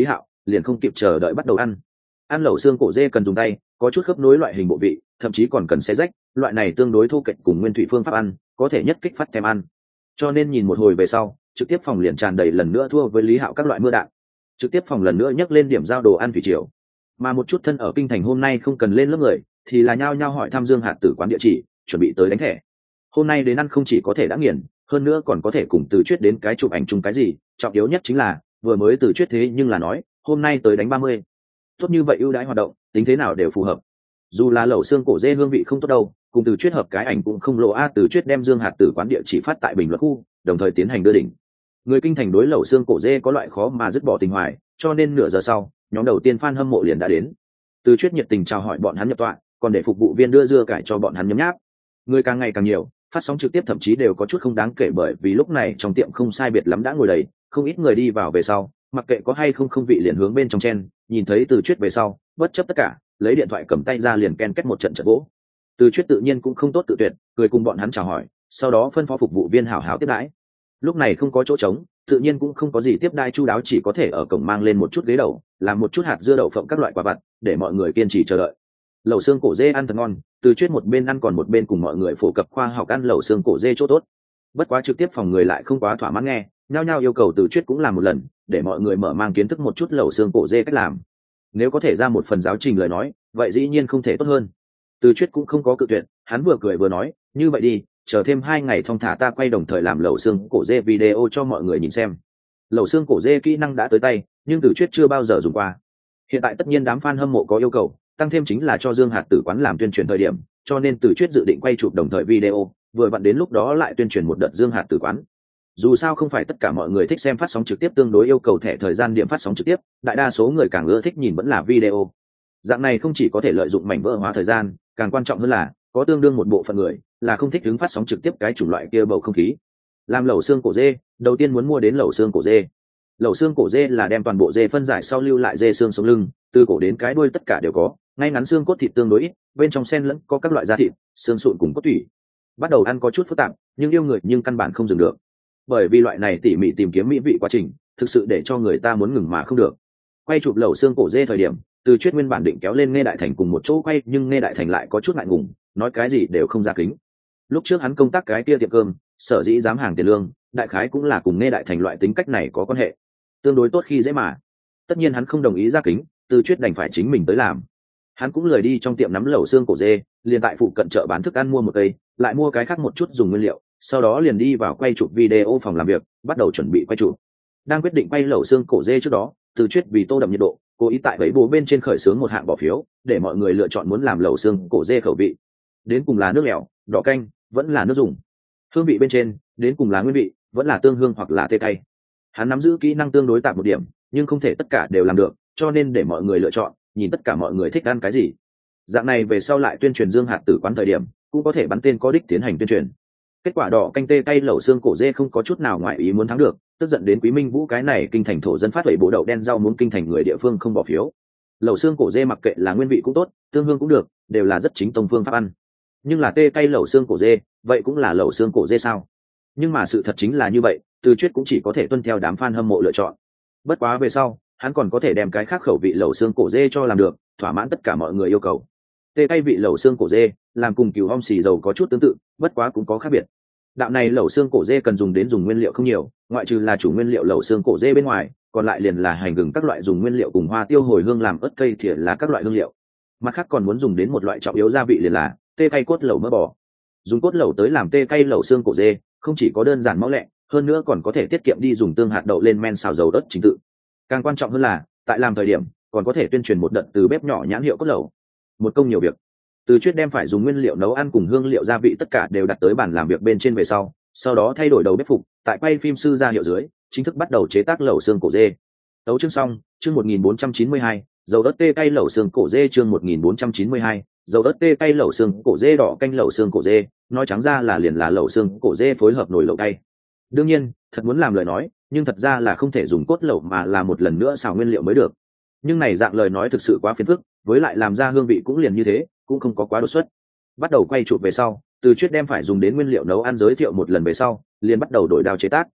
liền không kịp chờ đợi bắt đầu ăn. Ăn lẩu xương cổ dê cần dùng tay, có chút khớp nối loại hình bộ vị, thậm chí còn cần xé rách, loại này tương đối thô kệch cùng nguyên thủy phương pháp ăn, có thể nhất kích phát thèm ăn. Cho nên nhìn một hồi về sau, trực tiếp phòng liền tràn đầy lần nữa thua với Lý Hạo các loại mưa đạn. Trực tiếp phòng lần nữa nhấc lên điểm giao đồ ăn thủy triều. Mà một chút thân ở kinh thành hôm nay không cần lên lớp người, thì là nhao nhao hỏi thăm Dương Hạt Tử quán địa chỉ, chuẩn bị tới đánh thẻ. Hôm nay đến ăn không chỉ có thể đã nghiền, hơn nữa còn có thể cùng Từ Chuyết đến cái chụp ảnh chung cái gì, trọng yếu nhất chính là vừa mới Từ Chuyết thế nhưng là nói, hôm nay tới đánh ba mươi. Tốt như vậy ưu đãi hoạt động, tính thế nào đều phù hợp. Dù là lẩu xương cổ dê hương vị không tốt đâu, cùng Từ Chuyết hợp cái ảnh cũng không lộ a. Từ Chuyết đem Dương Hạt Tử quán địa chỉ phát tại bình luận khu, đồng thời tiến hành đưa đỉnh. Người kinh thành đối lẩu xương cổ dê có loại khó mà dứt bỏ tình hoài, cho nên nửa giờ sau, nhóm đầu tiên fan hâm mộ liền đã đến. Từ Chuyết nhiệt tình chào hỏi bọn hắn nhập tọa, còn để phục vụ viên đưa dưa cải cho bọn hắn nhấm nháp. Người càng ngày càng nhiều, phát sóng trực tiếp thậm chí đều có chút không đáng kể, bởi vì lúc này trong tiệm không sai biệt lắm đã ngồi đầy, không ít người đi vào về sau, mặc kệ có hay không không vị liền hướng bên trong chen, nhìn thấy Từ Chuyết về sau, bất chấp tất cả, lấy điện thoại cầm tay ra liền ken kết một trận trận gỗ. Từ Chuyết tự nhiên cũng không tốt tự tuyệt, cười cùng bọn hắn chào hỏi, sau đó phân phó phục vụ viên hảo hảo tiếp đãi. Lúc này không có chỗ trống, tự nhiên cũng không có gì tiếp đãi chu đáo, chỉ có thể ở cổng mang lên một chút ghế đầu, làm một chút hạt dưa đậu phộng các loại quả vặt, để mọi người kiên trì chờ đợi. Lẩu xương cổ dê ăn thật ngon, Từ Chuyết một bên ăn còn một bên cùng mọi người phổ cập khoa học ăn lẩu xương cổ dê chỗ tốt. Bất quá trực tiếp phòng người lại không quá thỏa mãn nghe, nhao nhao yêu cầu Từ Chuyết cũng làm một lần, để mọi người mở mang kiến thức một chút lẩu xương cổ dê cách làm. Nếu có thể ra một phần giáo trình lời nói, vậy dĩ nhiên không thể tốt hơn. Từ Chuyết cũng không có cự tuyệt, hắn vừa cười vừa nói, như vậy đi, chờ thêm hai ngày thong thả ta quay đồng thời làm lẩu xương cổ dê video cho mọi người nhìn xem. Lẩu xương cổ dê kỹ năng đã tới tay, nhưng Từ Chuyết chưa bao giờ dùng qua. Hiện tại tất nhiên đám fan hâm mộ có yêu cầu, tăng thêm chính là cho Dương Hạt Tử quán làm tuyên truyền thời điểm, cho nên Từ Chuyết dự định quay chụp đồng thời video, vừa vặn đến lúc đó lại tuyên truyền một đợt Dương Hạt Tử quán. Dù sao không phải tất cả mọi người thích xem phát sóng trực tiếp, tương đối yêu cầu thẻ thời gian điểm phát sóng trực tiếp, đại đa số người càng ưa thích nhìn vẫn là video. Dạng này không chỉ có thể lợi dụng mảnh vỡ hóa thời gian, càng quan trọng hơn là có tương đương một bộ phận người là không thích đứng phát sóng trực tiếp cái chủng loại kia bầu không khí. Làm lẩu xương cổ dê, đầu tiên muốn mua đến lẩu xương cổ dê. Lẩu xương cổ dê là đem toàn bộ dê phân giải sau lưu lại dê xương sống lưng, từ cổ đến cái đuôi tất cả đều có, ngay ngắn xương cốt thịt tương đối ít, bên trong xen lẫn có các loại da thịt, xương sụn cùng cốt tủy. Bắt đầu ăn có chút phức tạp, nhưng yêu người nhưng căn bản không dừng được. Bởi vì loại này tỉ mỉ tìm kiếm mỹ vị quá trình, thực sự để cho người ta muốn ngừng mà không được. Quay chụp lẩu xương cổ dê thời điểm, Từ Chuyết nguyên bản định kéo lên Nghe Đại Thành cùng một chỗ quay, nhưng Nghe Đại Thành lại có chút ngại ngùng, nói cái gì đều không ra kính. Lúc trước hắn công tác cái kia tiệm cơm, sở dĩ dám hàng tiền lương, đại khái cũng là cùng Nghe Đại Thành loại tính cách này có quan hệ, tương đối tốt khi dễ mà. Tất nhiên hắn không đồng ý ra kính, Từ Chuyết đành phải chính mình tới làm. Hắn cũng lười đi trong tiệm nắm lẩu xương cổ dê, liền tại phụ cận chợ bán thức ăn mua một cây, lại mua cái khác một chút dùng nguyên liệu, sau đó liền đi vào quay chụp video phòng làm việc, bắt đầu chuẩn bị quay chụp. Đang quyết định quay lẩu xương cổ dê trước đó, Từ Chuyết vì tô đậm nhiệt độ, cố ý tại vẫy bố bên trên khởi xướng một hạng bỏ phiếu, để mọi người lựa chọn muốn làm lẩu xương cổ dê khẩu vị. Đến cùng là nước lèo, đỏ canh, vẫn là nước dùng. Hương vị bên trên, đến cùng là nguyên vị, vẫn là tương hương hoặc là tê cay. Hắn nắm giữ kỹ năng tương đối tạm một điểm, nhưng không thể tất cả đều làm được, cho nên để mọi người lựa chọn, nhìn tất cả mọi người thích ăn cái gì. Dạng này về sau lại tuyên truyền Dương Hạt Tử quán thời điểm, cũng có thể bắn tên có đích tiến hành tuyên truyền. Kết quả đỏ canh tê cay lẩu xương cổ dê không có chút nào ngoại ý muốn thắng được, tức giận đến Quý Minh Vũ cái này kinh thành thổ dân phát vậy bộ đậu đen rau muốn kinh thành người địa phương không bỏ phiếu. Lẩu xương cổ dê mặc kệ là nguyên vị cũng tốt, tương hương cũng được, đều là rất chính tông phương pháp ăn. Nhưng là tê cay lẩu xương cổ dê, vậy cũng là lẩu xương cổ dê sao? Nhưng mà sự thật chính là như vậy, Từ Chuyết cũng chỉ có thể tuân theo đám fan hâm mộ lựa chọn. Bất quá về sau, hắn còn có thể đem cái khác khẩu vị lẩu xương cổ dê cho làm được, thỏa mãn tất cả mọi người yêu cầu. Tê cay vị lẩu xương cổ dê, làm cùng cừu ong xì dầu có chút tương tự, bất quá cũng có khác biệt. Đạo này lẩu xương cổ dê cần dùng đến dùng nguyên liệu không nhiều, ngoại trừ là chủ nguyên liệu lẩu xương cổ dê bên ngoài, còn lại liền là hành gừng các loại dùng nguyên liệu cùng hoa tiêu hồi hương làm ớt cây thìa là các loại hương liệu. Mặt khác còn muốn dùng đến một loại trọng yếu gia vị liền là tê cay cốt lẩu mỡ bò. Dùng cốt lẩu tới làm tê cay lẩu xương cổ dê, không chỉ có đơn giản mau lẹ, hơn nữa còn có thể tiết kiệm đi dùng tương hạt đậu lên men xào dầu đất chính tự. Càng quan trọng hơn là, tại làm thời điểm, còn có thể tuyên truyền một đợt từ bếp nhỏ nhãn hiệu cốt lẩu. Một công nhiều việc. Từ Chuyết đem phải dùng nguyên liệu nấu ăn cùng hương liệu gia vị tất cả đều đặt tới bàn làm việc bên trên về sau, sau đó thay đổi đầu bếp phục, tại quay phim sư ra hiệu dưới, chính thức bắt đầu chế tác lẩu xương cổ dê. Tấu chương xong, chương một nghìn bốn trăm chín mươi hai, dầu ớt tê cay lẩu xương cổ dê chương một nghìn bốn trăm chín mươi hai, dầu ớt tê cay lẩu xương cổ dê đỏ canh lẩu xương cổ dê, nói trắng ra là liền là lẩu xương cổ dê phối hợp nồi lẩu cay. Đương nhiên, thật muốn làm lời nói, nhưng thật ra là không thể dùng cốt lẩu mà là một lần nữa xào nguyên liệu mới được. Nhưng này dạng lời nói thực sự quá phiền phức, với lại làm ra hương vị cũng liền như thế, cũng không có quá đột xuất. Bắt đầu quay chụp về sau, Từ Chuyết đem phải dùng đến nguyên liệu nấu ăn giới thiệu một lần về sau, liền bắt đầu đổi đao chế tác.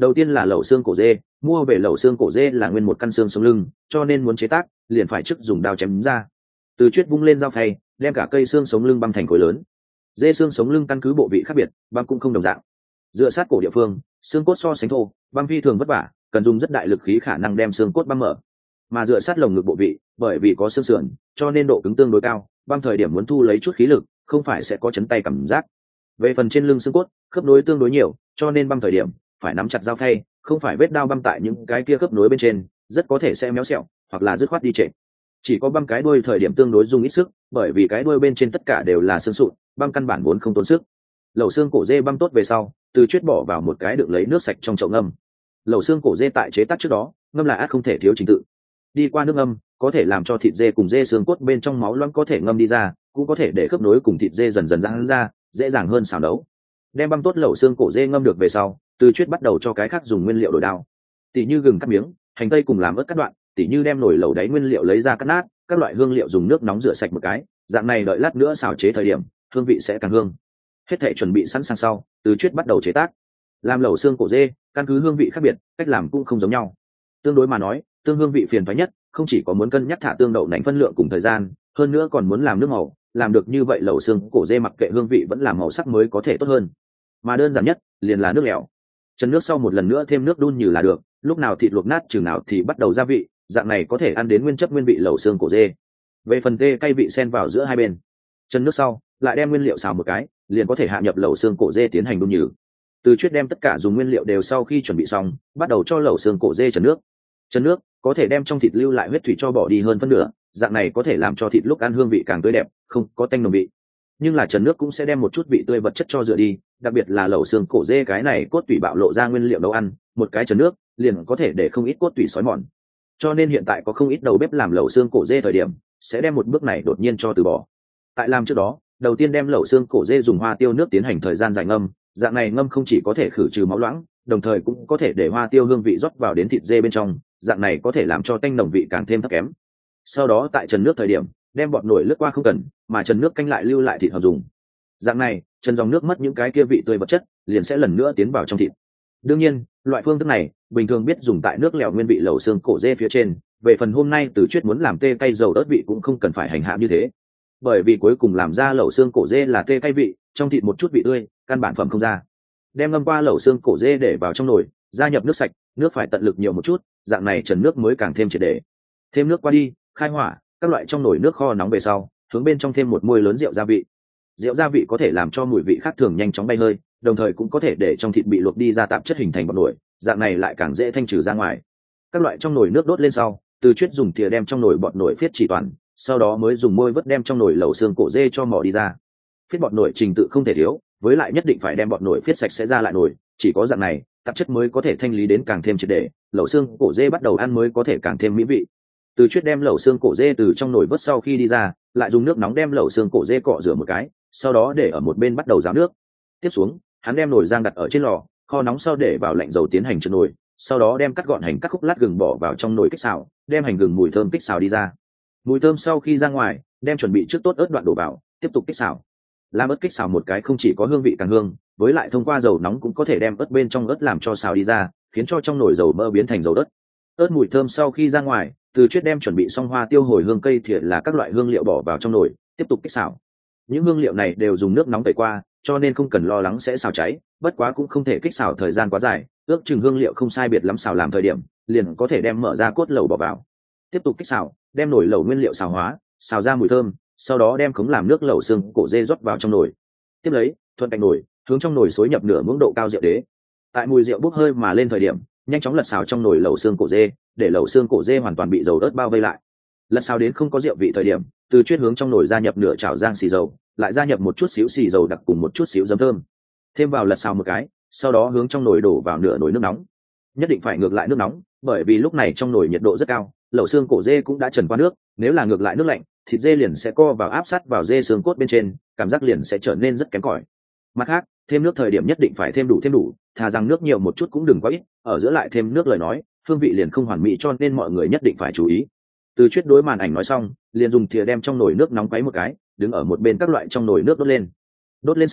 Đầu tiên là lẩu xương cổ dê, mua về lẩu xương cổ dê là nguyên một căn xương sống lưng, cho nên muốn chế tác liền phải trước dùng dao chém ra. Từ Chuyết vung lên dao phay, đem cả cây xương sống lưng băm thành khối lớn. Dê xương sống lưng căn cứ bộ vị khác biệt, băm cũng không đồng dạng. Dựa sát cổ địa phương, xương cốt so sánh thô, băm phi thường vất vả, cần dùng rất đại lực khí khả năng đem xương cốt băm mở. Mà dựa sát lồng ngực bộ vị, bởi vì có xương sườn, cho nên độ cứng tương đối cao, băm thời điểm muốn thu lấy chút khí lực, không phải sẽ có chấn tay cảm giác. Về phần trên lưng xương cốt, khớp nối tương đối nhiều, cho nên băm thời điểm phải nắm chặt dao phay, không phải vết đao băm tại những cái kia khớp nối bên trên, rất có thể sẽ méo xẹo, hoặc là dứt khoát đi trệ. Chỉ có băm cái đuôi thời điểm tương đối dùng ít sức, bởi vì cái đuôi bên trên tất cả đều là xương sụn, băm căn bản vốn không tốn sức. Lẩu xương cổ dê băm tốt về sau, Từ Chuyết bỏ vào một cái đựng lấy nước sạch trong chậu ngâm. Lẩu xương cổ dê tại chế tác trước đó, ngâm là ắt không thể thiếu trình tự. Đi qua nước ngâm, có thể làm cho thịt dê cùng dê xương cốt bên trong máu loãng có thể ngâm đi ra, cũng có thể để khớp nối cùng thịt dê dần dần giãn ra, dễ dàng hơn xào nấu. Đem băm tốt lẩu xương cổ dê ngâm được về sau, Từ Chuyết bắt đầu cho cái khác dùng nguyên liệu đổi đao. Tỉ như gừng cắt miếng, hành tây cùng làm ớt cắt đoạn, tỉ như đem nồi lẩu đáy nguyên liệu lấy ra cắt nát, các loại hương liệu dùng nước nóng rửa sạch một cái, dạng này đợi lát nữa xào chế thời điểm, hương vị sẽ càng hương. Hết thảy chuẩn bị sẵn sàng sau, Từ Chuyết bắt đầu chế tác. Làm lẩu xương cổ dê, căn cứ hương vị khác biệt, cách làm cũng không giống nhau. Tương đối mà nói, tương hương vị phiền toái nhất, không chỉ có muốn cân nhắc thả tương đậu nành phân lượng cùng thời gian, hơn nữa còn muốn làm nước màu, làm được như vậy lẩu xương cổ dê mặc kệ hương vị vẫn làm màu sắc mới có thể tốt hơn. Mà đơn giản nhất, liền là nước lèo. Chần nước sau một lần nữa thêm nước đun như là được, lúc nào thịt luộc nát chừng nào thì bắt đầu gia vị, dạng này có thể ăn đến nguyên chất nguyên vị lẩu xương cổ dê. Về phần tê cay vị xen vào giữa hai bên. Chần nước sau, lại đem nguyên liệu xào một cái, liền có thể hạ nhập lẩu xương cổ dê tiến hành đun nhừ. Từ Chuyết đem tất cả dùng nguyên liệu đều sau khi chuẩn bị xong, bắt đầu cho lẩu xương cổ dê chần nước. Chần nước có thể đem trong thịt lưu lại huyết thủy cho bỏ đi hơn phân nửa, dạng này có thể làm cho thịt lúc ăn hương vị càng tươi đẹp, không có tanh nồng vị. Nhưng là chần nước cũng sẽ đem một chút vị tươi vật chất cho rửa đi, đặc biệt là lẩu xương cổ dê cái này cốt tủy bạo lộ ra nguyên liệu nấu ăn, một cái chần nước liền có thể để không ít cốt tủy xói mòn. Cho nên hiện tại có không ít đầu bếp làm lẩu xương cổ dê thời điểm sẽ đem một bước này đột nhiên cho từ bỏ. Tại làm trước đó, đầu tiên đem lẩu xương cổ dê dùng hoa tiêu nước tiến hành thời gian dài ngâm, dạng này ngâm không chỉ có thể khử trừ máu loãng, đồng thời cũng có thể để hoa tiêu hương vị rót vào đến thịt dê bên trong, dạng này có thể làm cho tanh nồng vị càng thêm thấp kém. Sau đó tại trần nước thời điểm, đem bọt nổi lướt qua không cần, mà trần nước canh lại lưu lại thịt hợp dùng. Dạng này, trần dòng nước mất những cái kia vị tươi vật chất, liền sẽ lần nữa tiến vào trong thịt. Đương nhiên, loại phương thức này bình thường biết dùng tại nước lèo nguyên vị lẩu xương cổ dê phía trên, về phần hôm nay Từ Chuyết muốn làm tê cay dầu ớt vị cũng không cần phải hành hạ như thế, bởi vì cuối cùng làm ra lẩu xương cổ dê là tê cay vị, trong thịt một chút vị tươi, căn bản phẩm không ra. Đem ngâm qua lẩu xương cổ dê để vào trong nồi, gia nhập nước sạch, nước phải tận lực nhiều một chút, dạng này trần nước mới càng thêm triệt để. Thêm nước qua đi, khai hỏa, các loại trong nồi nước kho nóng về sau, hướng bên trong thêm một muôi lớn rượu gia vị. Rượu gia vị có thể làm cho mùi vị khác thường nhanh chóng bay hơi, đồng thời cũng có thể để trong thịt bị luộc đi ra tạp chất hình thành bọt nổi, dạng này lại càng dễ thanh trừ ra ngoài. Các loại trong nồi nước đốt lên sau, Từ Chuyết dùng thìa đem trong nồi bọt nổi phiết chỉ toàn, sau đó mới dùng môi vớt đem trong nồi lẩu xương cổ dê cho mỏ đi ra. Phiết bọt nổi trình tự không thể thiếu, với lại nhất định phải đem bọt nổi phiết sạch sẽ ra lại nồi, chỉ có dạng này, tạp chất mới có thể thanh lý đến càng thêm triệt để, lẩu xương cổ dê bắt đầu ăn mới có thể càng thêm mỹ vị. Từ Chuyết đem lẩu xương cổ dê từ trong nồi vớt sau khi đi ra, lại dùng nước nóng đem lẩu xương cổ dê cọ rửa một cái, sau đó để ở một bên bắt đầu ráo nước. Tiếp xuống, hắn đem nồi rang đặt ở trên lò, kho nóng sau để vào lạnh dầu tiến hành trượt nồi, sau đó đem cắt gọn hành cắt khúc lát gừng bỏ vào trong nồi kích xào, đem hành gừng mùi thơm kích xào đi ra. Mùi thơm sau khi ra ngoài, đem chuẩn bị trước tốt ớt đoạn đổ vào, tiếp tục kích xào. Làm ớt kích xào một cái không chỉ có hương vị càng hương, với lại thông qua dầu nóng cũng có thể đem ớt bên trong ớt làm cho xào đi ra, khiến cho trong nồi dầu mỡ biến thành dầu đất. Ớt mùi thơm sau khi ra ngoài, Từ Chuyết đem chuẩn bị xong hoa tiêu hồi hương cây thìa là các loại hương liệu bỏ vào trong nồi, tiếp tục kích xào. Những hương liệu này đều dùng nước nóng tẩy qua, cho nên không cần lo lắng sẽ xào cháy, bất quá cũng không thể kích xào thời gian quá dài, ước chừng hương liệu không sai biệt lắm xào làm thời điểm, liền có thể đem mở ra cốt lẩu bỏ vào. Tiếp tục kích xào, đem nồi lẩu nguyên liệu xào hóa, xào ra mùi thơm, sau đó đem khống làm nước lẩu xương cổ dê rót vào trong nồi. Tiếp lấy, thuận cạnh nồi, hướng trong nồi xối nhập nửa muỗng độ cao rượu đế. Tại mùi rượu bốc hơi mà lên thời điểm, nhanh chóng lật xào trong nồi lẩu xương cổ dê, để lẩu xương cổ dê hoàn toàn bị dầu ớt bao vây lại. Lật xào đến không có rượu vị thời điểm, Từ Chuyết hướng trong nồi gia nhập nửa chảo rang xì dầu, lại gia nhập một chút xíu xì dầu đặc cùng một chút xíu giấm thơm, thêm vào lật xào một cái, sau đó hướng trong nồi đổ vào nửa nồi nước nóng. Nhất định phải ngược lại nước nóng, bởi vì lúc này trong nồi nhiệt độ rất cao, lẩu xương cổ dê cũng đã trần qua nước, nếu là ngược lại nước lạnh, thịt dê liền sẽ co vào áp sát vào dê xương cốt bên trên, cảm giác liền sẽ trở nên rất kém cỏi. Mặt khác, thêm nước thời điểm nhất định phải thêm đủ thêm đủ, thà rằng nước nhiều một chút cũng đừng quá ít, ở giữa lại thêm nước lời nói, hương vị liền không hoàn mỹ, cho nên mọi người nhất định phải chú ý. Từ Chuyết đối màn ảnh nói xong, liền dùng thìa đem trong nồi nước nóng quấy một cái, đứng ở một bên các loại trong nồi nước đốt lên. Đốt lên sau,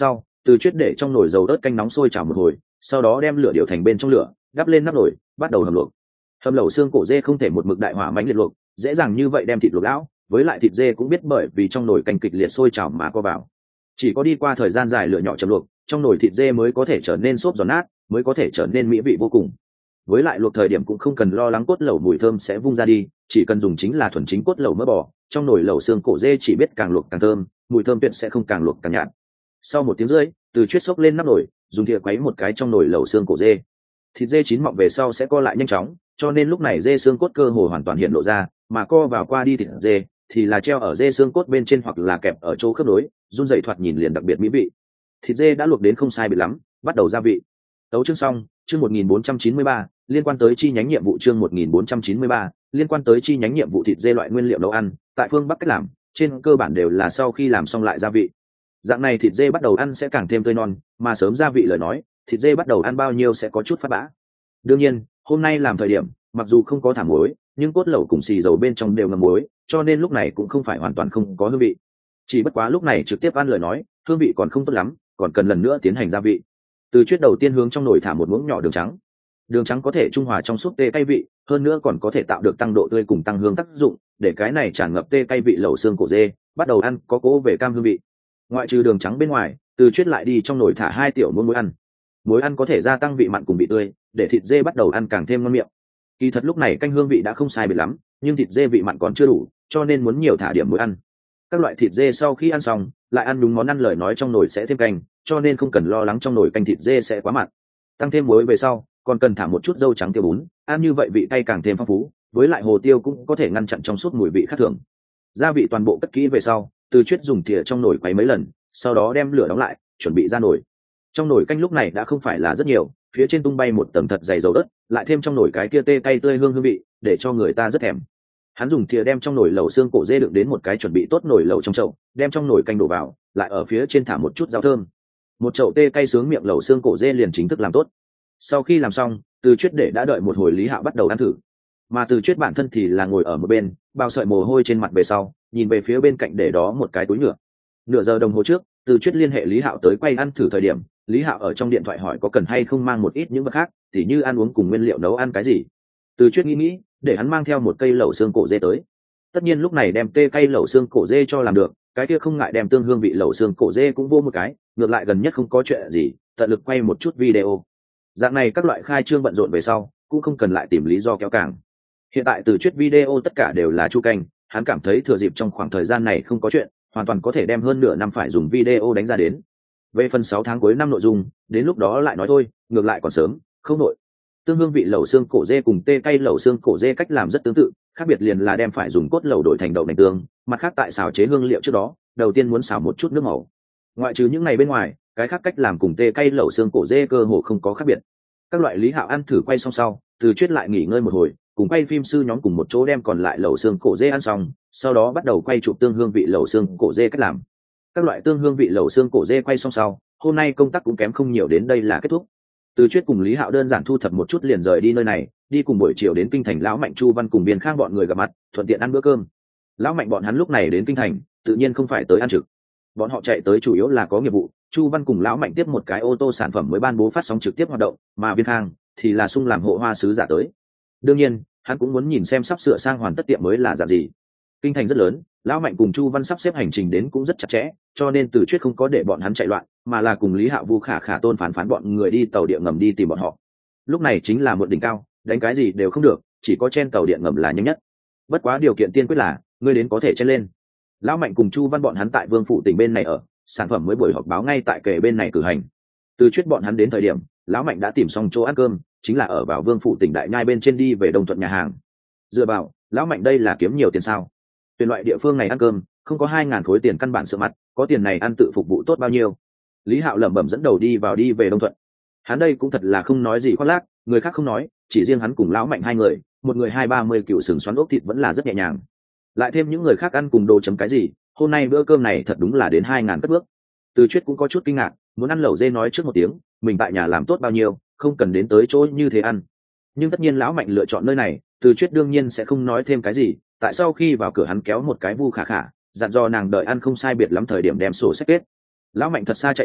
Từ Chuyết để trong nồi dầu ớt canh nóng sôi chảo một hồi, sau đó đem lửa điều thành bên trong lửa, đắp lên nắp nồi, bắt đầu hầm luộc. Hầm lẩu xương cổ dê không thể một mực đại hỏa mãnh liệt luộc, dễ dàng như vậy đem thịt luộc lão, với lại thịt dê cũng biết bởi vì trong nồi canh kịch liệt sôi trào mà co vào. Chỉ có đi qua thời gian dài lửa nhỏ chậm luộc, trong nồi thịt dê mới có thể trở nên xốp giòn nát, mới có thể trở nên mỹ vị vô cùng. Với lại luộc thời điểm cũng không cần lo lắng cốt lẩu mùi thơm sẽ vung ra đi, chỉ cần dùng chính là thuần chính cốt lẩu mỡ bò, trong nồi lẩu xương cổ dê chỉ biết càng luộc càng thơm, mùi thơm tuyệt sẽ không càng luộc càng nhạt. Sau một tiếng rưỡi, Từ Chuyết xốc lên nắp nồi, dùng thìa quấy một cái trong nồi lẩu xương cổ dê. Thịt dê chín mọng về sau sẽ co lại nhanh chóng, cho nên lúc này dê xương cốt cơ hồ hoàn toàn hiện lộ ra, mà co vào qua đi thịt dê thì là treo ở dê xương cốt bên trên hoặc là kẹp ở chỗ khớp nối, run rẩy thoạt nhìn liền đặc biệt mỹ vị. Thịt dê đã luộc đến không sai biệt lắm, bắt đầu gia vị. Tấu chương xong, chương một nghìn bốn trăm chín mươi ba, liên quan tới chi nhánh nhiệm vụ chương một nghìn bốn trăm chín mươi ba, liên quan tới chi nhánh nhiệm vụ thịt dê loại nguyên liệu nấu ăn, tại phương Bắc cách làm, trên cơ bản đều là sau khi làm xong lại gia vị. Dạng này thịt dê bắt đầu ăn sẽ càng thêm tươi non, mà sớm gia vị lời nói, thịt dê bắt đầu ăn bao nhiêu sẽ có chút phát bã. Đương nhiên, hôm nay làm thời điểm, mặc dù không có thả muối, nhưng cốt lẩu cùng xì dầu bên trong đều ngâm muối, cho nên lúc này cũng không phải hoàn toàn không có hương vị. Chỉ bất quá lúc này trực tiếp ăn lời nói, hương vị còn không tốt lắm, còn cần lần nữa tiến hành gia vị. Từ Chuyết đầu tiên hướng trong nồi thả một muỗng nhỏ đường trắng. Đường trắng có thể trung hòa trong súp tê cay vị, hơn nữa còn có thể tạo được tăng độ tươi cùng tăng hương tác dụng, để cái này tràn ngập tê cay vị lẩu xương cổ dê, bắt đầu ăn có cố về cam hương vị. Ngoại trừ đường trắng bên ngoài, Từ Chuyết lại đi trong nồi thả hai tiểu muỗng muối ăn. Muối ăn có thể gia tăng vị mặn cùng vị tươi, để thịt dê bắt đầu ăn càng thêm ngon miệng. Kỳ thật lúc này canh hương vị đã không sai biệt lắm, nhưng thịt dê vị mặn còn chưa đủ, cho nên muốn nhiều thả điểm muối ăn. Các loại thịt dê sau khi ăn xong, lại ăn đúng món ăn lời nói trong nồi sẽ thêm canh, cho nên không cần lo lắng trong nồi canh thịt dê sẽ quá mặn. Tăng thêm muối về sau, còn cần thả một chút dâu trắng tiêu bún, ăn như vậy vị cay càng thêm phong phú, với lại hồ tiêu cũng có thể ngăn chặn trong suốt mùi vị khác thường. Gia vị toàn bộ cất kỹ về sau, Từ Chuyết dùng thìa trong nồi quấy mấy lần, sau đó đem lửa đóng lại, chuẩn bị ra nồi. Trong nồi canh lúc này đã không phải là rất nhiều, phía trên tung bay một tầng thật dày dầu đất, lại thêm trong nồi cái kia tê cay tươi hương hương vị, để cho người ta rất thèm. Hắn dùng thìa đem trong nồi lẩu xương cổ dê đựng đến một cái chuẩn bị tốt nồi lẩu trong chậu, đem trong nồi canh đổ vào, lại ở phía trên thả một chút rau thơm. Một chậu tê cay sướng miệng lẩu xương cổ dê liền chính thức làm tốt. Sau khi làm xong, Từ Chuyết để đã đợi một hồi Lý Hạo bắt đầu ăn thử. Mà Từ Chuyết bản thân thì là ngồi ở một bên, bao sợi mồ hôi trên mặt về sau, nhìn về phía bên cạnh để đó một cái túi nhựa. Nửa giờ đồng hồ trước, Từ Chuyết liên hệ Lý Hạo tới quay ăn thử thời điểm, Lý Hạo ở trong điện thoại hỏi có cần hay không mang một ít những vật khác, tỉ như ăn uống cùng nguyên liệu nấu ăn cái gì. Từ Chuyết nghĩ nghĩ, để hắn mang theo một cây lẩu xương cổ dê tới. Tất nhiên lúc này đem tê cay lẩu xương cổ dê cho làm được, cái kia không ngại đem tương hương vị lẩu xương cổ dê cũng vô một cái, ngược lại gần nhất không có chuyện gì, tận lực quay một chút video. Dạng này các loại khai trương bận rộn về sau, cũng không cần lại tìm lý do kéo càng. Hiện tại Từ Chuyết video tất cả đều là chu canh, hắn cảm thấy thừa dịp trong khoảng thời gian này không có chuyện, hoàn toàn có thể đem hơn nửa năm phải dùng video đánh ra đến. Về phần sáu tháng cuối năm nội dung, đến lúc đó lại nói thôi, ngược lại còn sớm, không nội. Tương hương vị lẩu xương cổ dê cùng tê cay lẩu xương cổ dê cách làm rất tương tự, khác biệt liền là đem phải dùng cốt lẩu đổi thành đậu nành tương, mặt khác tại xào chế hương liệu trước đó, đầu tiên muốn xào một chút nước màu. Ngoại trừ những ngày bên ngoài, cái khác cách làm cùng tê cay lẩu xương cổ dê cơ hồ không có khác biệt. Các loại Lý Hạo ăn thử quay xong sau, Từ Chuyết lại nghỉ ngơi một hồi, cùng quay phim sư nhóm cùng một chỗ đem còn lại lẩu xương cổ dê ăn xong, sau đó bắt đầu quay chụp tương hương vị lẩu xương cổ dê cách làm. Các loại tương hương vị lẩu xương cổ dê quay xong sau, hôm nay công tác cũng kém không nhiều, đến đây là kết thúc. Từ Chuyết cùng Lý Hạo đơn giản thu thập một chút liền rời đi nơi này, đi cùng buổi chiều đến kinh thành lão Mạnh, Chu Văn cùng Biên Khang bọn người gặp mặt, thuận tiện ăn bữa cơm. Lão Mạnh bọn hắn lúc này đến kinh thành, tự nhiên không phải tới ăn trực. Bọn họ chạy tới chủ yếu là có nghiệp vụ, Chu Văn cùng lão Mạnh tiếp một cái ô tô sản phẩm mới ban bố phát sóng trực tiếp hoạt động, mà Biên Khang thì là sung làm hộ hoa sứ giả tới. Đương nhiên, hắn cũng muốn nhìn xem sắp sửa sang hoàn tất tiệm mới là dạng gì. Kinh thành rất lớn, lão Mạnh cùng Chu Văn sắp xếp hành trình đến cũng rất chặt chẽ, cho nên Từ Chuyết không có để bọn hắn chạy loạn, mà là cùng Lý Hạo, Vu Khả Khả, Tôn Phán Phán bọn người đi tàu điện ngầm đi tìm bọn họ. Lúc này chính là một đỉnh cao, đánh cái gì đều không được, chỉ có trên tàu điện ngầm là nhanh nhất. Bất quá điều kiện tiên quyết là ngươi đến có thể chen lên. Lão Mạnh cùng Chu Văn bọn hắn tại Vương phủ tỉnh bên này ở, sản phẩm mới buổi họp báo ngay tại kề bên này cử hành. Từ Chuyết bọn hắn đến thời điểm, lão Mạnh đã tìm xong chỗ ăn cơm, chính là ở vào Vương phủ tỉnh đại nhai bên trên đi về Đông Thuận nhà hàng. Dựa vào, lão Mạnh đây là kiếm nhiều tiền sao? Tuyển loại địa phương này ăn cơm, không có hai ngàn khối tiền căn bản sợ mặt, có tiền này ăn tự phục vụ tốt bao nhiêu. Lý Hạo lẩm bẩm dẫn đầu đi vào đi về Đông Thuận. Hắn đây cũng thật là không nói gì khoác lác, người khác không nói, chỉ riêng hắn cùng lão Mạnh hai người, một người hai ba mươi cựu sừng xoắn ốc thịt vẫn là rất nhẹ nhàng. Lại thêm những người khác ăn cùng đồ chấm cái gì, hôm nay bữa cơm này thật đúng là đến hai ngàn cất bước. Từ Chuyết cũng có chút kinh ngạc, muốn ăn lẩu dê nói trước một tiếng, mình tại nhà làm tốt bao nhiêu, không cần đến tới chỗ như thế ăn. Nhưng tất nhiên lão Mạnh lựa chọn nơi này, Từ Chuyết đương nhiên sẽ không nói thêm cái gì. Tại sau khi vào cửa hắn kéo một cái Vu Khả Khả, dặn dò nàng đợi ăn không sai biệt lắm thời điểm đem sổ sách kết. Lão Mạnh thật xa chạy tới,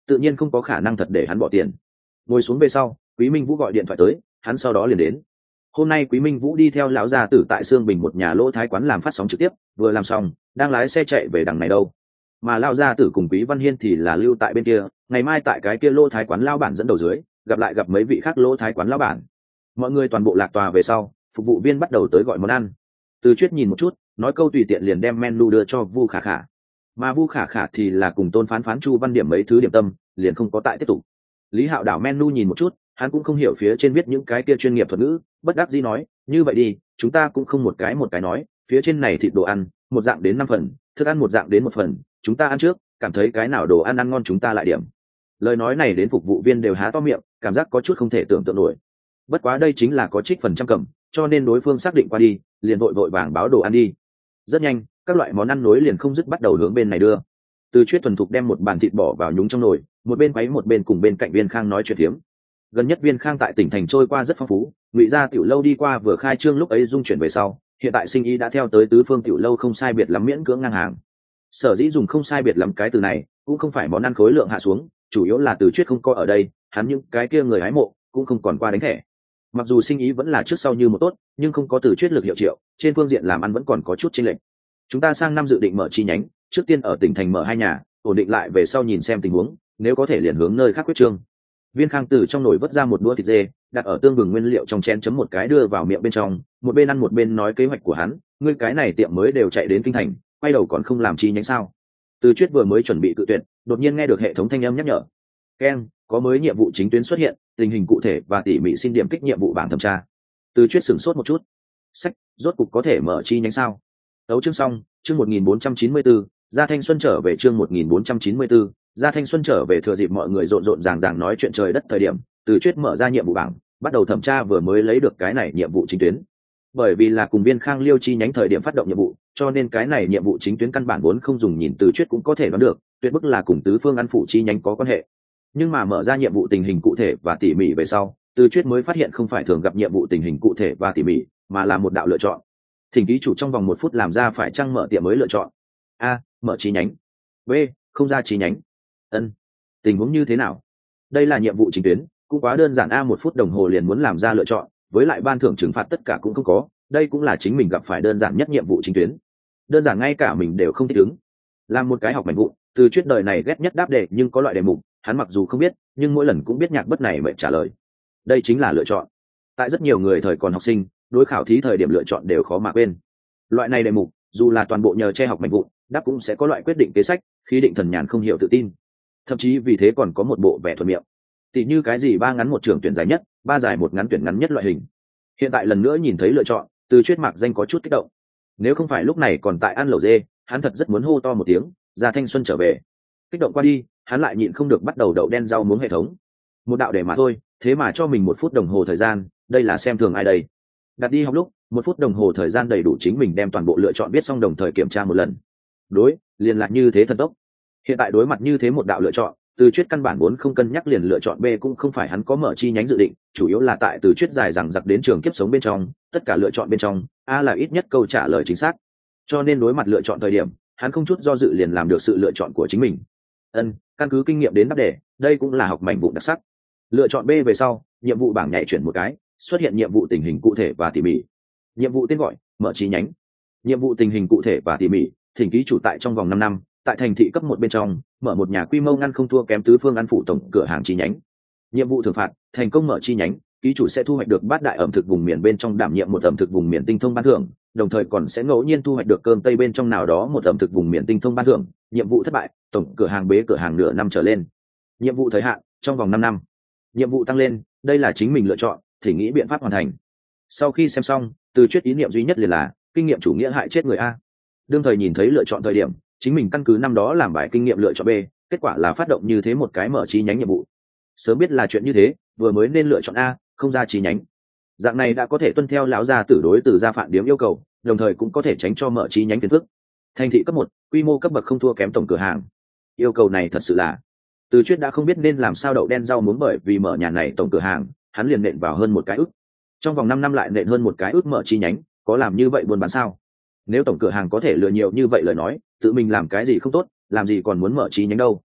tự nhiên không có khả năng thật để hắn bỏ tiền. Ngồi xuống về sau, Quý Minh Vũ gọi điện thoại tới, hắn sau đó liền đến. Hôm nay Quý Minh Vũ đi theo lão gia tử tại Sương Bình một nhà lỗ thái quán làm phát sóng trực tiếp, vừa làm xong đang lái xe chạy về đằng này đâu. Mà lão gia tử cùng Quý Văn Hiên thì là lưu tại bên kia, ngày mai tại cái kia lỗ thái quán lao bản dẫn đầu dưới gặp lại gặp mấy vị khác lỗ thái quán lao bản. Mọi người toàn bộ lạc tòa về sau, phục vụ viên bắt đầu tới gọi món ăn. Từ Chuyết nhìn một chút, nói câu tùy tiện liền đem menu đưa cho Vu Khả Khả. Mà Vu Khả Khả thì là cùng Tôn Phán Phán Chu Văn Điểm mấy thứ điểm tâm, liền không có tại tiếp tục. Lý Hạo đảo menu nhìn một chút, hắn cũng không hiểu phía trên viết những cái kia chuyên nghiệp thuật ngữ, bất đắc dĩ nói, như vậy đi, chúng ta cũng không một cái một cái nói, phía trên này thịt đồ ăn, một dạng đến năm phần, thức ăn một dạng đến một phần, chúng ta ăn trước, cảm thấy cái nào đồ ăn ăn ngon chúng ta lại điểm. Lời nói này đến phục vụ viên đều há to miệng, cảm giác có chút không thể tưởng tượng nổi. Bất quá đây chính là có trích phần trăm cầm, cho nên đối phương xác định qua đi, liền vội vội vàng báo đồ ăn đi. Rất nhanh, các loại món ăn nối liền không dứt bắt đầu hướng bên này đưa. Từ Chuyết thuần thục đem một bàn thịt bỏ vào nhúng trong nồi, một bên quấy một bên cùng bên cạnh Viên Khang nói chuyện phiếm. Gần nhất Viên Khang tại tỉnh thành trôi qua rất phong phú, ngụy gia tiểu lâu đi qua vừa khai trương lúc ấy dung chuyển về sau, hiện tại sinh ý đã theo tới tứ phương tiểu lâu không sai biệt lắm miễn cưỡng ngang hàng. Sở dĩ dùng không sai biệt lắm cái từ này, cũng không phải món ăn khối lượng hạ xuống, chủ yếu là Từ Chuyết không có ở đây, hắn những cái kia người hái mộ cũng không còn qua đánh thẻ. Mặc dù sinh ý vẫn là trước sau như một tốt, nhưng không có Từ Chuyết lực hiệu triệu, trên phương diện làm ăn vẫn còn có chút chênh lệch. Chúng ta sang năm dự định mở chi nhánh, trước tiên ở tỉnh thành mở hai nhà, ổn định lại về sau nhìn xem tình huống, nếu có thể liền hướng nơi khác quyết trương. Viên Khang từ trong nồi vớt ra một đũa thịt dê, đặt ở tương vừng nguyên liệu trong chén chấm một cái đưa vào miệng bên trong, một bên ăn một bên nói kế hoạch của hắn, ngươi cái này tiệm mới đều chạy đến kinh thành, quay đầu còn không làm chi nhánh sao? Từ Chuyết vừa mới chuẩn bị cự tuyệt, đột nhiên nghe được hệ thống thanh âm nhắc nhở. Keng, có mới nhiệm vụ chính tuyến xuất hiện, tình hình cụ thể và tỉ mỉ xin điểm kích nhiệm vụ bảng thẩm tra. Từ Chuyết sửng sốt một chút. Sách, rốt cục có thể mở chi nhánh sao? Tấu chương xong, chương một nghìn bốn trăm chín mươi bốn, Gia Thanh Xuân trở về chương một nghìn bốn trăm chín mươi bốn, Gia Thanh Xuân trở về thừa dịp mọi người rộn rộn ràng ràng nói chuyện trời đất thời điểm, Từ Chuyết mở ra nhiệm vụ bảng, bắt đầu thẩm tra vừa mới lấy được cái này nhiệm vụ chính tuyến. Bởi vì là cùng Viên Khang Liêu chi nhánh thời điểm phát động nhiệm vụ, cho nên cái này nhiệm vụ chính tuyến căn bản vốn không dùng nhìn Từ Chuyết cũng có thể đoán được, tuyệt bức là cùng tứ phương ăn phụ chi nhánh có quan hệ. Nhưng mà mở ra nhiệm vụ tình hình cụ thể và tỉ mỉ về sau, Từ Chuyết mới phát hiện không phải thường gặp nhiệm vụ tình hình cụ thể và tỉ mỉ, mà là một đạo lựa chọn. Thỉnh ký chủ trong vòng một phút làm ra phải chăng mở tiệm mới lựa chọn. A, mở chi nhánh. B, không ra chi nhánh. Ân, tình huống như thế nào? Đây là nhiệm vụ chính tuyến, cũng quá đơn giản. A, một phút đồng hồ liền muốn làm ra lựa chọn, với lại ban thưởng trừng phạt tất cả cũng không có, đây cũng là chính mình gặp phải đơn giản nhất nhiệm vụ chính tuyến. Đơn giản ngay cả mình đều không thích ứng. Làm một cái học mạnh vụ, Từ Chuyết đời này ghét nhất đáp đề, nhưng có loại đề mục, hắn mặc dù không biết, nhưng mỗi lần cũng biết nhạc bất này mệnh trả lời. Đây chính là lựa chọn. Tại rất nhiều người thời còn học sinh, đối khảo thí thời điểm lựa chọn đều khó mà quên. Loại này đề mục, dù là toàn bộ nhờ che học mạnh vụ, đáp cũng sẽ có loại quyết định kế sách, khi định thần nhàn không hiểu tự tin. Thậm chí vì thế còn có một bộ vẻ thuận miệng. Tỷ như cái gì ba ngắn một trường tuyển dài nhất, ba dài một ngắn tuyển ngắn nhất loại hình. Hiện tại lần nữa nhìn thấy lựa chọn, Từ Chuyết mạc danh có chút kích động. Nếu không phải lúc này còn tại ăn lẩu dê, hắn thật rất muốn hô to một tiếng, Gia Thanh Xuân trở về. Kích động qua đi, hắn lại nhịn không được bắt đầu đậu đen rau muống hệ thống. Một đạo để mà thôi, thế mà cho mình một phút đồng hồ thời gian, đây là xem thường ai đây? Đặt đi học lúc, một phút đồng hồ thời gian đầy đủ chính mình đem toàn bộ lựa chọn viết xong đồng thời kiểm tra một lần. Đối, liền là như thế thần tốc. Hiện tại đối mặt như thế một đạo lựa chọn, Từ Chuyết căn bản muốn không cân nhắc liền lựa chọn B, cũng không phải hắn có mở chi nhánh dự định, chủ yếu là tại Từ Chuyết dài rằng giặc đến trường kiếp sống bên trong, tất cả lựa chọn bên trong, A là ít nhất câu trả lời chính xác. Cho nên đối mặt lựa chọn thời điểm, hắn không chút do dự liền làm được sự lựa chọn của chính mình. Ân, căn cứ kinh nghiệm đến đáp đề, đây cũng là học mảnh vụ đặc sắc. Lựa chọn B về sau, nhiệm vụ bảng nhảy chuyển một cái, xuất hiện nhiệm vụ tình hình cụ thể và tỉ mỉ. Nhiệm vụ tên gọi, mở chi nhánh. Nhiệm vụ tình hình cụ thể và tỉ mỉ, thỉnh ký chủ tại trong vòng năm năm, tại thành thị cấp một bên trong, mở một nhà quy mô ngăn không thua kém tứ phương ăn phụ tổng cửa hàng chi nhánh. Nhiệm vụ thưởng phạt, thành công mở chi nhánh, ký chủ sẽ thu hoạch được bát đại ẩm thực vùng miền bên trong đảm nhiệm một ẩm thực vùng miền tinh thông ban thưởng, đồng thời còn sẽ ngẫu nhiên thu hoạch được cơm tây bên trong nào đó một ẩm thực vùng miền tinh thông ban thưởng. Nhiệm vụ thất bại, tổng cửa hàng bế cửa hàng nửa năm trở lên. Nhiệm vụ thời hạn, trong vòng năm năm. Nhiệm vụ tăng lên, đây là chính mình lựa chọn, thì nghĩ biện pháp hoàn thành. Sau khi xem xong, Từ Chuyết ý niệm duy nhất liền là kinh nghiệm chủ nghĩa hại chết người a. Đương thời nhìn thấy lựa chọn thời điểm, chính mình căn cứ năm đó làm bài kinh nghiệm lựa chọn B, kết quả là phát động như thế một cái mở chi nhánh nhiệm vụ. Sớm biết là chuyện như thế, vừa mới nên lựa chọn A, không ra chi nhánh. Dạng này đã có thể tuân theo lão gia tử đối từ gia phạm điếm yêu cầu, đồng thời cũng có thể tránh cho mở chi nhánh phiền phức. Thành thị cấp một, quy mô cấp bậc không thua kém tổng cửa hàng. Yêu cầu này thật sự là, Từ Chuyết đã không biết nên làm sao đậu đen rau muống, bởi vì mở nhà này tổng cửa hàng, hắn liền nện vào hơn một cái ức. Trong vòng năm năm lại nện hơn một cái ức mở chi nhánh, có làm như vậy buôn bán sao? Nếu tổng cửa hàng có thể lừa nhiều như vậy lời nói, tự mình làm cái gì không tốt, làm gì còn muốn mở chi nhánh đâu.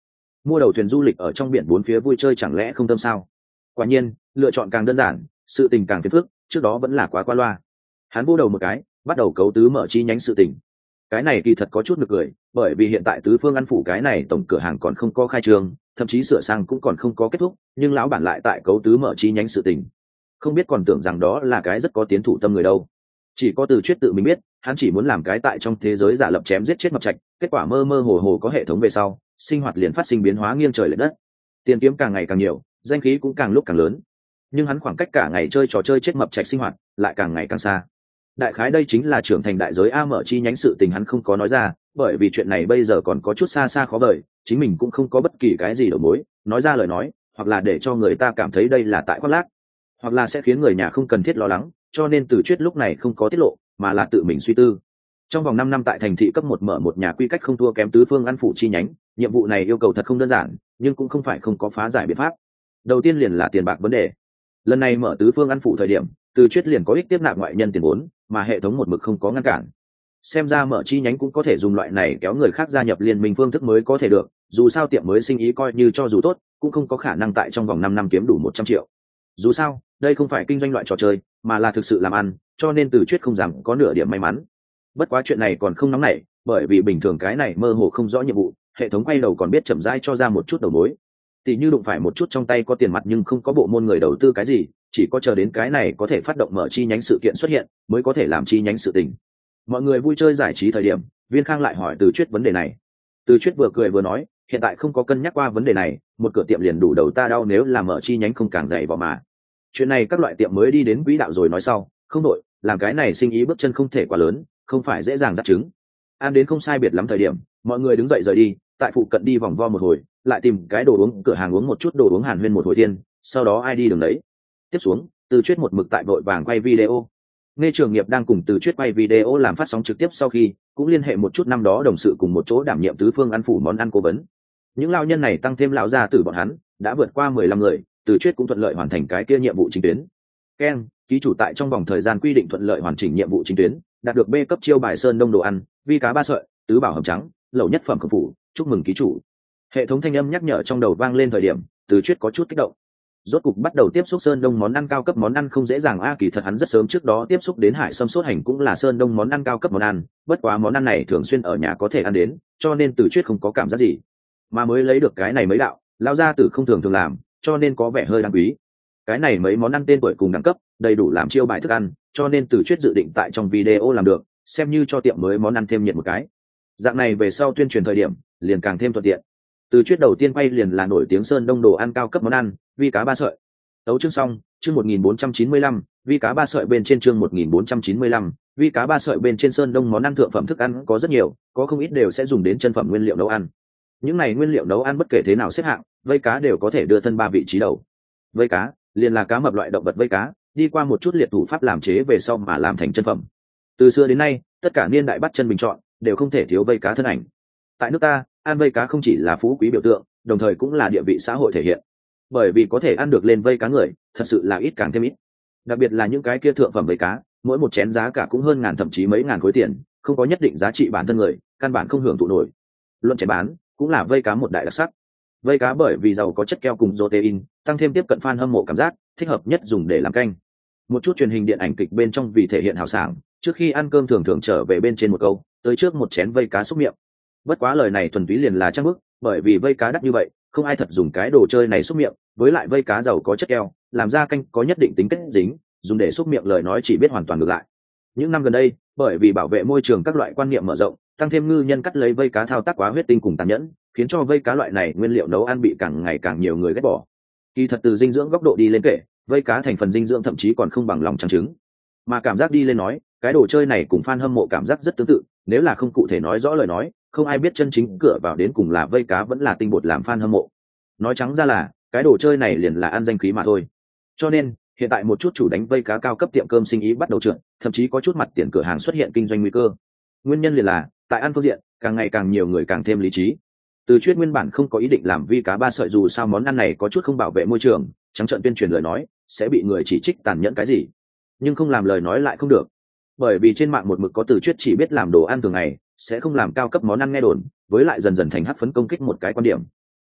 mua đầu thuyền du lịch ở trong biển bốn phía vui chơi chẳng lẽ không tâm sao? Quả nhiên lựa chọn càng đơn giản, sự tình càng phiền phức, trước đó vẫn là quá qua loa. Hắn vô đầu một cái, bắt đầu cấu tứ mở chi nhánh sự tình. Cái này kỳ thật có chút nực cười, bởi vì hiện tại tứ phương ăn phủ cái này tổng cửa hàng còn không có khai trương, thậm chí sửa sang cũng còn không có kết thúc, nhưng lão bản lại tại cấu tứ mở chi nhánh sự tình. Không biết còn tưởng rằng đó là cái rất có tiến thủ tâm người đâu. Chỉ có Từ Chuyết tự mình biết, hắn chỉ muốn làm cái tại trong thế giới giả lập chém giết chết mập trạch, kết quả mơ mơ hồ hồ có hệ thống về sau, sinh hoạt liền phát sinh biến hóa nghiêng trời lệch đất. Tiền kiếm càng ngày càng nhiều, danh khí cũng càng lúc càng lớn. Nhưng hắn khoảng cách cả ngày chơi trò chơi chết mập trạch sinh hoạt lại càng ngày càng xa. Đại khái đây chính là trưởng thành đại giới a mở chi nhánh sự tình hắn không có nói ra, bởi vì chuyện này bây giờ còn có chút xa xa khó vời, chính mình cũng không có bất kỳ cái gì đầu mối, nói ra lời nói, hoặc là để cho người ta cảm thấy đây là tại khoác lác, hoặc là sẽ khiến người nhà không cần thiết lo lắng, cho nên Từ Chuyết lúc này không có tiết lộ, mà là tự mình suy tư. Trong vòng năm năm tại thành thị cấp một mở một nhà quy cách không thua kém tứ phương ăn phủ chi nhánh, nhiệm vụ này yêu cầu thật không đơn giản, nhưng cũng không phải không có phá giải biện pháp. Đầu tiên liền là tiền bạc vấn đề. Lần này mở tứ phương ăn phủ thời điểm, Từ Chuyết liền có ích tiếp nạp ngoại nhân tiền vốn, mà hệ thống một mực không có ngăn cản. Xem ra mở chi nhánh cũng có thể dùng loại này kéo người khác gia nhập liên minh phương thức mới có thể được, dù sao tiệm mới sinh ý coi như cho dù tốt, cũng không có khả năng tại trong vòng năm năm kiếm đủ một trăm triệu. Dù sao, đây không phải kinh doanh loại trò chơi, mà là thực sự làm ăn, cho nên Từ Chuyết không dám có nửa điểm may mắn. Bất quá chuyện này còn không nóng nảy, bởi vì bình thường cái này mơ hồ không rõ nhiệm vụ, hệ thống quay đầu còn biết chậm rãi cho ra một chút đầu mối. Tỷ như đụng phải một chút trong tay có tiền mặt nhưng không có bộ môn người đầu tư cái gì, chỉ có chờ đến cái này có thể phát động mở chi nhánh sự kiện xuất hiện, mới có thể làm chi nhánh sự tình. Mọi người vui chơi giải trí thời điểm, Viên Khang lại hỏi Từ Chuyết vấn đề này. Từ Chuyết vừa cười vừa nói, hiện tại không có cân nhắc qua vấn đề này, một cửa tiệm liền đủ đầu ta đau nếu là mở chi nhánh không càng dày vào mà. Chuyện này các loại tiệm mới đi đến quỹ đạo rồi nói sau, không đội, làm cái này sinh ý bước chân không thể quá lớn, không phải dễ dàng dắt trứng. Ăn đến không sai biệt lắm thời điểm, mọi người đứng dậy rời đi, tại phụ cận đi vòng vo một hồi, lại tìm cái đồ uống cửa hàng uống một chút đồ uống hàn huyên một hồi tiên, sau đó ai đi đường đấy. Tiếp xuống, Từ Chuyết một mực tại vội vàng quay video. Nghe Trường Nghiệp đang cùng Từ Chuyết quay video làm phát sóng trực tiếp sau khi, cũng liên hệ một chút năm đó đồng sự cùng một chỗ đảm nhiệm tứ phương ăn phủ món ăn cố vấn. Những lao nhân này tăng thêm lão gia tử bọn hắn, đã vượt qua mười lăm người, Từ Chuyết cũng thuận lợi hoàn thành cái kia nhiệm vụ chính tuyến. Ken, ký chủ tại trong vòng thời gian quy định thuận lợi hoàn chỉnh nhiệm vụ chính tuyến, đạt được B cấp chiêu bài sơn đông đồ ăn, vi cá ba sợi, tứ bảo hầm trắng, lẩu nhất phẩm khổng phủ, chúc mừng ký chủ. Hệ thống thanh âm nhắc nhở trong đầu vang lên thời điểm, Từ Chuyết có chút kích động. Rốt cục bắt đầu tiếp xúc sơn đông món ăn cao cấp món ăn không dễ dàng a kỳ thật hắn rất sớm trước đó tiếp xúc đến hải sâm sốt hành cũng là sơn đông món ăn cao cấp món ăn, bất quá món ăn này thường xuyên ở nhà có thể ăn đến, cho nên Từ Chuyết không có cảm giác gì. Mà mới lấy được cái này mấy đạo, lão gia tử không thường thường làm, cho nên có vẻ hơi đáng quý. Cái này mấy món ăn tên tuổi cùng đẳng cấp, đầy đủ làm chiêu bài thức ăn, cho nên Từ Chuyết dự định tại trong video làm được, xem như cho tiệm mới món ăn thêm nhiệt một cái. Dạng này về sau tuyên truyền thời điểm, liền càng thêm thuận tiện. Từ Chuyết đầu tiên quay liền là nổi tiếng sơn đông đồ ăn cao cấp món ăn, vi cá ba sợi. Tấu chương xong, chương một nghìn bốn trăm chín mươi lăm, vi cá ba sợi bên trên chương một nghìn bốn trăm chín mươi lăm, vi cá ba sợi bên trên sơn đông món ăn thượng phẩm thức ăn có rất nhiều, có không ít đều sẽ dùng đến chân phẩm nguyên liệu nấu ăn. Những này nguyên liệu nấu ăn bất kể thế nào xếp hạng, vây cá đều có thể đưa thân ba vị trí đầu. Vây cá, liền là cá mập loại động vật vây cá, đi qua một chút liệt thủ pháp làm chế về sau mà làm thành chân phẩm. Từ xưa đến nay, tất cả niên đại bắt chân bình chọn, đều không thể thiếu vây cá thân ảnh. Tại nước ta, ăn vây cá không chỉ là phú quý biểu tượng, đồng thời cũng là địa vị xã hội thể hiện. Bởi vì có thể ăn được lên vây cá người, thật sự là ít càng thêm ít. Đặc biệt là những cái kia thượng phẩm vây cá, mỗi một chén giá cả cũng hơn ngàn thậm chí mấy ngàn khối tiền, không có nhất định giá trị bản thân người, căn bản không hưởng thụ nổi. Luận chén bán, cũng là vây cá một đại đặc sắc. Vây cá bởi vì giàu có chất keo cùng protein, tăng thêm tiếp cận fan hâm mộ cảm giác, thích hợp nhất dùng để làm canh. Một chút truyền hình điện ảnh kịch bên trong vì thể hiện hào sảng, trước khi ăn cơm thường thường trở về bên trên một câu, tới trước một chén vây cá xúc miệng. Bất quá lời này thuần túy liền là trang bức, bởi vì vây cá đắt như vậy, không ai thật dùng cái đồ chơi này xúc miệng, với lại vây cá giàu có chất keo, làm ra canh có nhất định tính kết dính, dùng để xúc miệng lời nói chỉ biết hoàn toàn ngược lại. Những năm gần đây, bởi vì bảo vệ môi trường các loại quan niệm mở rộng, tăng thêm ngư nhân cắt lấy vây cá thao tác quá huyết tinh cùng tàn nhẫn, khiến cho vây cá loại này nguyên liệu nấu ăn bị càng ngày càng nhiều người ghét bỏ. Kỳ thật từ dinh dưỡng góc độ đi lên kể, vây cá thành phần dinh dưỡng thậm chí còn không bằng lòng trắng trứng. Mà cảm giác đi lên nói, cái đồ chơi này cùng fan hâm mộ cảm giác rất tương tự, nếu là không cụ thể nói rõ lời nói, không ai biết chân chính cửa vào đến cùng là vây cá vẫn là tinh bột làm fan hâm mộ. Nói trắng ra là, cái đồ chơi này liền là ăn danh khí mà thôi. Cho nên, hiện tại một chút chủ đánh vây cá cao cấp tiệm cơm sinh ý bắt đầu trượt, thậm chí có chút mặt tiền cửa hàng xuất hiện kinh doanh nguy cơ. Nguyên nhân liền là, tại ăn phương diện, càng ngày càng nhiều người càng thêm lý trí. Từ Chuyết nguyên bản không có ý định làm vi cá ba sợi dù sao món ăn này có chút không bảo vệ môi trường, trắng trợn tuyên truyền lời nói, sẽ bị người chỉ trích tàn nhẫn cái gì. Nhưng không làm lời nói lại không được. Bởi vì trên mạng một mực có Từ Chuyết chỉ biết làm đồ ăn thường ngày, sẽ không làm cao cấp món ăn nghe đồn, với lại dần dần thành hắc phấn công kích một cái quan điểm.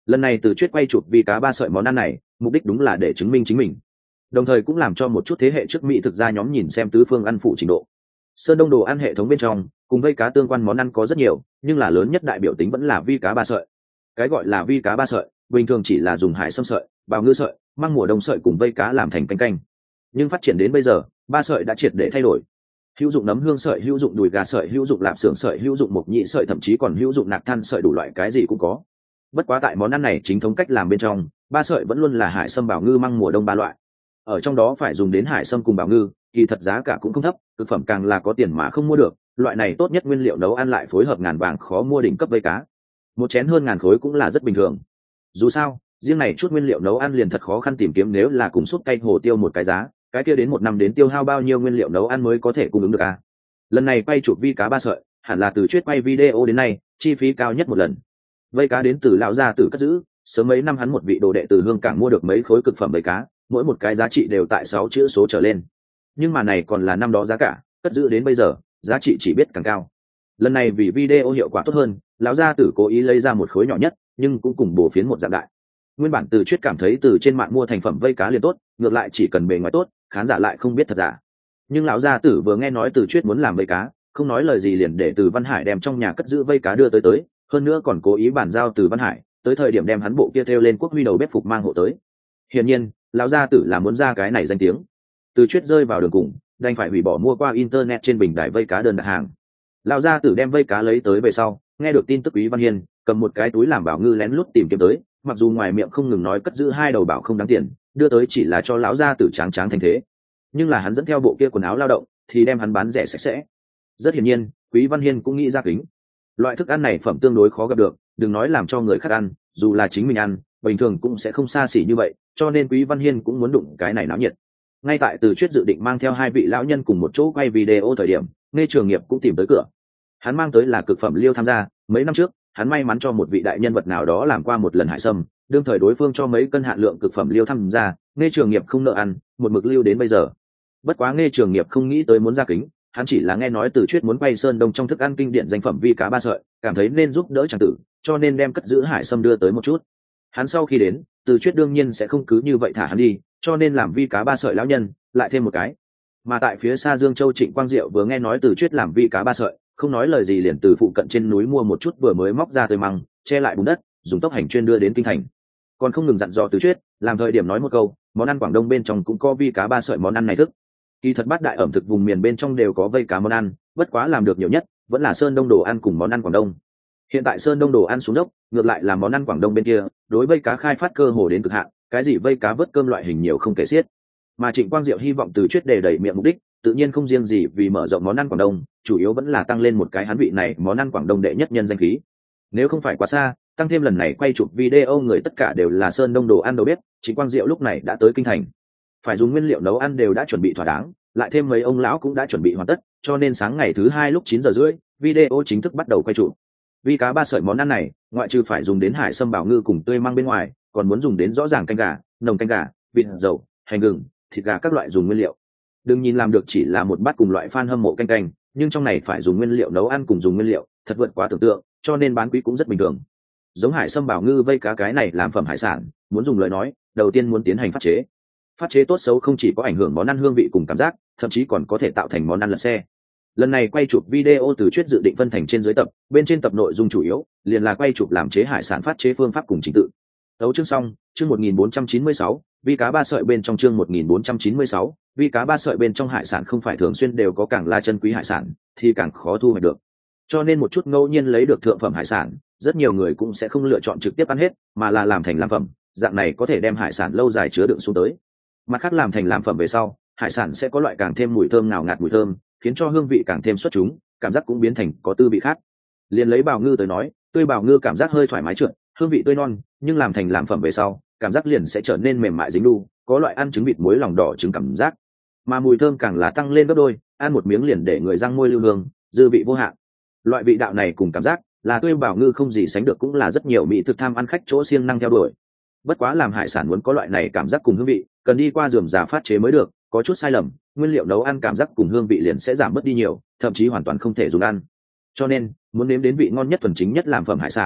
Lần này Từ Chuyết quay chụp vi cá ba sợi món ăn này, mục đích đúng là để chứng minh chính mình, đồng thời cũng làm cho một chút thế hệ trước mỹ thực ra nhóm nhìn xem tứ phương ăn phụ trình độ. Sơn Đông đồ ăn hệ thống bên trong cùng vây cá tương quan món ăn có rất nhiều, nhưng là lớn nhất đại biểu tính vẫn là vi cá ba sợi. Cái gọi là vi cá ba sợi bình thường chỉ là dùng hải sâm sợi, bào ngư sợi, măng mùa đông sợi cùng vây cá làm thành canh canh, nhưng phát triển đến bây giờ ba sợi đã triệt để thay đổi. Hữu dụng nấm hương sợi, hữu dụng đùi gà sợi, hữu dụng lạp xưởng sợi, hữu dụng mộc nhị sợi, thậm chí còn hữu dụng nạc than sợi, đủ loại cái gì cũng có. Bất quá tại món ăn này chính thống cách làm bên trong, ba sợi vẫn luôn là hải sâm, bào ngư, măng mùa đông ba loại. Ở trong đó phải dùng đến hải sâm cùng bào ngư, kỳ thật giá cả cũng không thấp, thực phẩm càng là có tiền mà không mua được. Loại này tốt nhất nguyên liệu nấu ăn lại phối hợp ngàn vàng khó mua đỉnh cấp vây cá, một chén hơn ngàn khối cũng là rất bình thường. Dù sao riêng này chút nguyên liệu nấu ăn liền thật khó khăn tìm kiếm, nếu là cùng súp cay hồ tiêu một cái giá, cái kia đến một năm đến tiêu hao bao nhiêu nguyên liệu nấu ăn mới có thể cung ứng được à? Lần này quay chụp vi cá ba sợi hẳn là từ Chuyết quay video đến nay chi phí cao nhất một lần. Vây cá đến từ lão gia tử cất giữ, sớm mấy năm hắn một vị đồ đệ từ Hương Cảng mua được mấy khối cực phẩm vây cá, mỗi một cái giá trị đều tại sáu chữ số trở lên. Nhưng mà này còn là năm đó giá cả, cất giữ đến bây giờ giá trị chỉ biết càng cao. Lần này vì video hiệu quả tốt hơn, lão gia tử cố ý lấy ra một khối nhỏ nhất, nhưng cũng cùng bổ phiến một dạng đại. Nguyên bản Từ Chuyết cảm thấy từ trên mạng mua thành phẩm vây cá liền tốt, ngược lại chỉ cần bề ngoài tốt, khán giả lại không biết thật giả. Nhưng lão gia tử vừa nghe nói Từ Chuyết muốn làm vây cá, không nói lời gì liền để Từ Văn Hải đem trong nhà cất giữ vây cá đưa tới tới, hơn nữa còn cố ý bàn giao Từ Văn Hải, tới thời điểm đem hắn bộ kia thêu lên quốc huy đầu bếp phục mang hộ tới. Hiển nhiên, lão gia tử là muốn ra cái này danh tiếng. Từ Chuyết rơi vào đường cùng, đành phải hủy bỏ mua qua internet trên bình đài vây cá đơn đặt hàng. Lão gia tử đem vây cá lấy tới về sau, nghe được tin tức Quý Văn Hiên cầm một cái túi làm bảo ngư lén lút tìm kiếm tới, mặc dù ngoài miệng không ngừng nói cất giữ hai đầu bảo không đáng tiền, đưa tới chỉ là cho lão gia tử tráng tráng thành thế, nhưng là hắn dẫn theo bộ kia quần áo lao động thì đem hắn bán rẻ sạch sẽ. Rất hiển nhiên Quý Văn Hiên cũng nghĩ ra kính, loại thức ăn này phẩm tương đối khó gặp được, đừng nói làm cho người khác ăn, dù là chính mình ăn bình thường cũng sẽ không xa xỉ như vậy, cho nên Quý Văn Hiên cũng muốn đụng cái này náo nhiệt. Ngay tại Từ Chuyết dự định mang theo hai vị lão nhân cùng một chỗ quay video thời điểm, Nghe Trường Nghiệp cũng tìm tới cửa. Hắn mang tới là cực phẩm liêu tham gia, mấy năm trước hắn may mắn cho một vị đại nhân vật nào đó làm qua một lần hải sâm, đương thời đối phương cho mấy cân hạn lượng cực phẩm liêu tham gia, Nghe Trường Nghiệp không nợ ăn, một mực lưu đến bây giờ. Bất quá Nghe Trường Nghiệp không nghĩ tới muốn ra kính, hắn chỉ là nghe nói Từ Chuyết muốn quay Sơn Đông trong thức ăn kinh điển danh phẩm vi cá ba sợi, cảm thấy nên giúp đỡ chàng tử, cho nên đem cất giữ hải sâm đưa tới một chút. Hắn sau khi đến, Từ Chuyết đương nhiên sẽ không cứ như vậy thả hắn đi, cho nên làm vi cá ba sợi lão nhân lại thêm một cái. Mà tại phía xa Dương Châu, Trịnh Quang Diệu vừa nghe nói Từ Chuyết làm vi cá ba sợi, không nói lời gì liền từ phụ cận trên núi mua một chút vừa mới móc ra tươi măng, che lại bùn đất, dùng tốc hành chuyên đưa đến kinh thành. Còn không ngừng dặn dò Từ Chuyết, làm thời điểm nói một câu, món ăn Quảng Đông bên trong cũng có vi cá ba sợi món ăn này thức. Kỳ thật bát đại ẩm thực vùng miền bên trong đều có vây cá món ăn, bất quá làm được nhiều nhất vẫn là Sơn Đông đồ ăn cùng món ăn Quảng Đông. Hiện tại Sơn Đông đồ ăn xuống dốc, ngược lại là món ăn Quảng Đông bên kia, đối vây cá khai phát cơ hồ đến cực hạn, cái gì vây cá vớt cơm loại hình nhiều không kể xiết. Mà Trịnh Quang Diệu hy vọng Từ Chuyết đề đẩy miệng mục đích, tự nhiên không riêng gì vì mở rộng món ăn Quảng Đông, chủ yếu vẫn là tăng lên một cái hắn vị này món ăn Quảng Đông đệ nhất nhân danh khí. Nếu không phải quá xa, tăng thêm lần này quay chụp video người tất cả đều là Sơn Đông đồ ăn đầu bếp, Trịnh Quang Diệu lúc này đã tới kinh thành, phải dùng nguyên liệu nấu ăn đều đã chuẩn bị thỏa đáng, lại thêm mấy ông lão cũng đã chuẩn bị hoàn tất, cho nên sáng ngày thứ hai lúc chín giờ rưỡi, video chính thức bắt đầu quay chụp. Vi cá ba sợi món ăn này, ngoại trừ phải dùng đến hải sâm, bảo ngư cùng tươi măng bên ngoài, còn muốn dùng đến rõ ràng canh gà, nồng canh gà, vịt, dầu, hành gừng, thịt gà các loại dùng nguyên liệu. Đừng nhìn làm được chỉ là một bát cùng loại fan hâm mộ canh canh, nhưng trong này phải dùng nguyên liệu nấu ăn cùng dùng nguyên liệu, thật vượt quá tưởng tượng, cho nên bán quý cũng rất bình thường. Giống hải sâm, bảo ngư, vây cá cái này làm phẩm hải sản, muốn dùng lời nói, đầu tiên muốn tiến hành phát chế. Phát chế tốt xấu không chỉ có ảnh hưởng món ăn hương vị cùng cảm giác, thậm chí còn có thể tạo thành món ăn lật xe. Lần này quay chụp video Từ Chuyết dự định phân thành trên dưới tập, bên trên tập nội dung chủ yếu liền là quay chụp làm chế hải sản phát chế phương pháp cùng trình tự. Tấu chương xong, chương một nghìn bốn trăm chín mươi sáu, vi cá ba sợi bên trong chương một nghìn bốn trăm chín mươi sáu, vi cá ba sợi bên trong hải sản không phải thường xuyên đều có, càng là chân quý hải sản thì càng khó thu hoạch được. Cho nên một chút ngẫu nhiên lấy được thượng phẩm hải sản, rất nhiều người cũng sẽ không lựa chọn trực tiếp ăn hết, mà là làm thành làm phẩm, dạng này có thể đem hải sản lâu dài chứa đựng xuống tới. Mặt khác làm thành làm phẩm về sau, hải sản sẽ có loại càng thêm mùi thơm ngào ngạt mùi thơm, khiến cho hương vị càng thêm xuất chúng, cảm giác cũng biến thành có tư vị khác. Liên lấy bào ngư tới nói, tươi bào ngư cảm giác hơi thoải mái trượt, hương vị tươi non, nhưng làm thành làm phẩm về sau, cảm giác liền sẽ trở nên mềm mại dính đu, có loại ăn trứng vịt muối lòng đỏ trứng cảm giác, mà mùi thơm càng là tăng lên gấp đôi, ăn một miếng liền để người răng môi lưu hương, dư vị vô hạn. Loại vị đạo này cùng cảm giác là tươi bào ngư không gì sánh được, cũng là rất nhiều mỹ thực tham ăn khách chỗ siêng năng theo đuổi. Bất quá làm hải sản muốn có loại này cảm giác cùng hương vị, cần đi qua rườm rà phát chế mới được, có chút sai lầm, nguyên liệu nấu ăn cảm giác cùng hương vị liền sẽ giảm mất đi nhiều, thậm chí hoàn toàn không thể dùng ăn. Cho nên muốn nếm đến vị ngon nhất thuần chính nhất làm phẩm hải sản,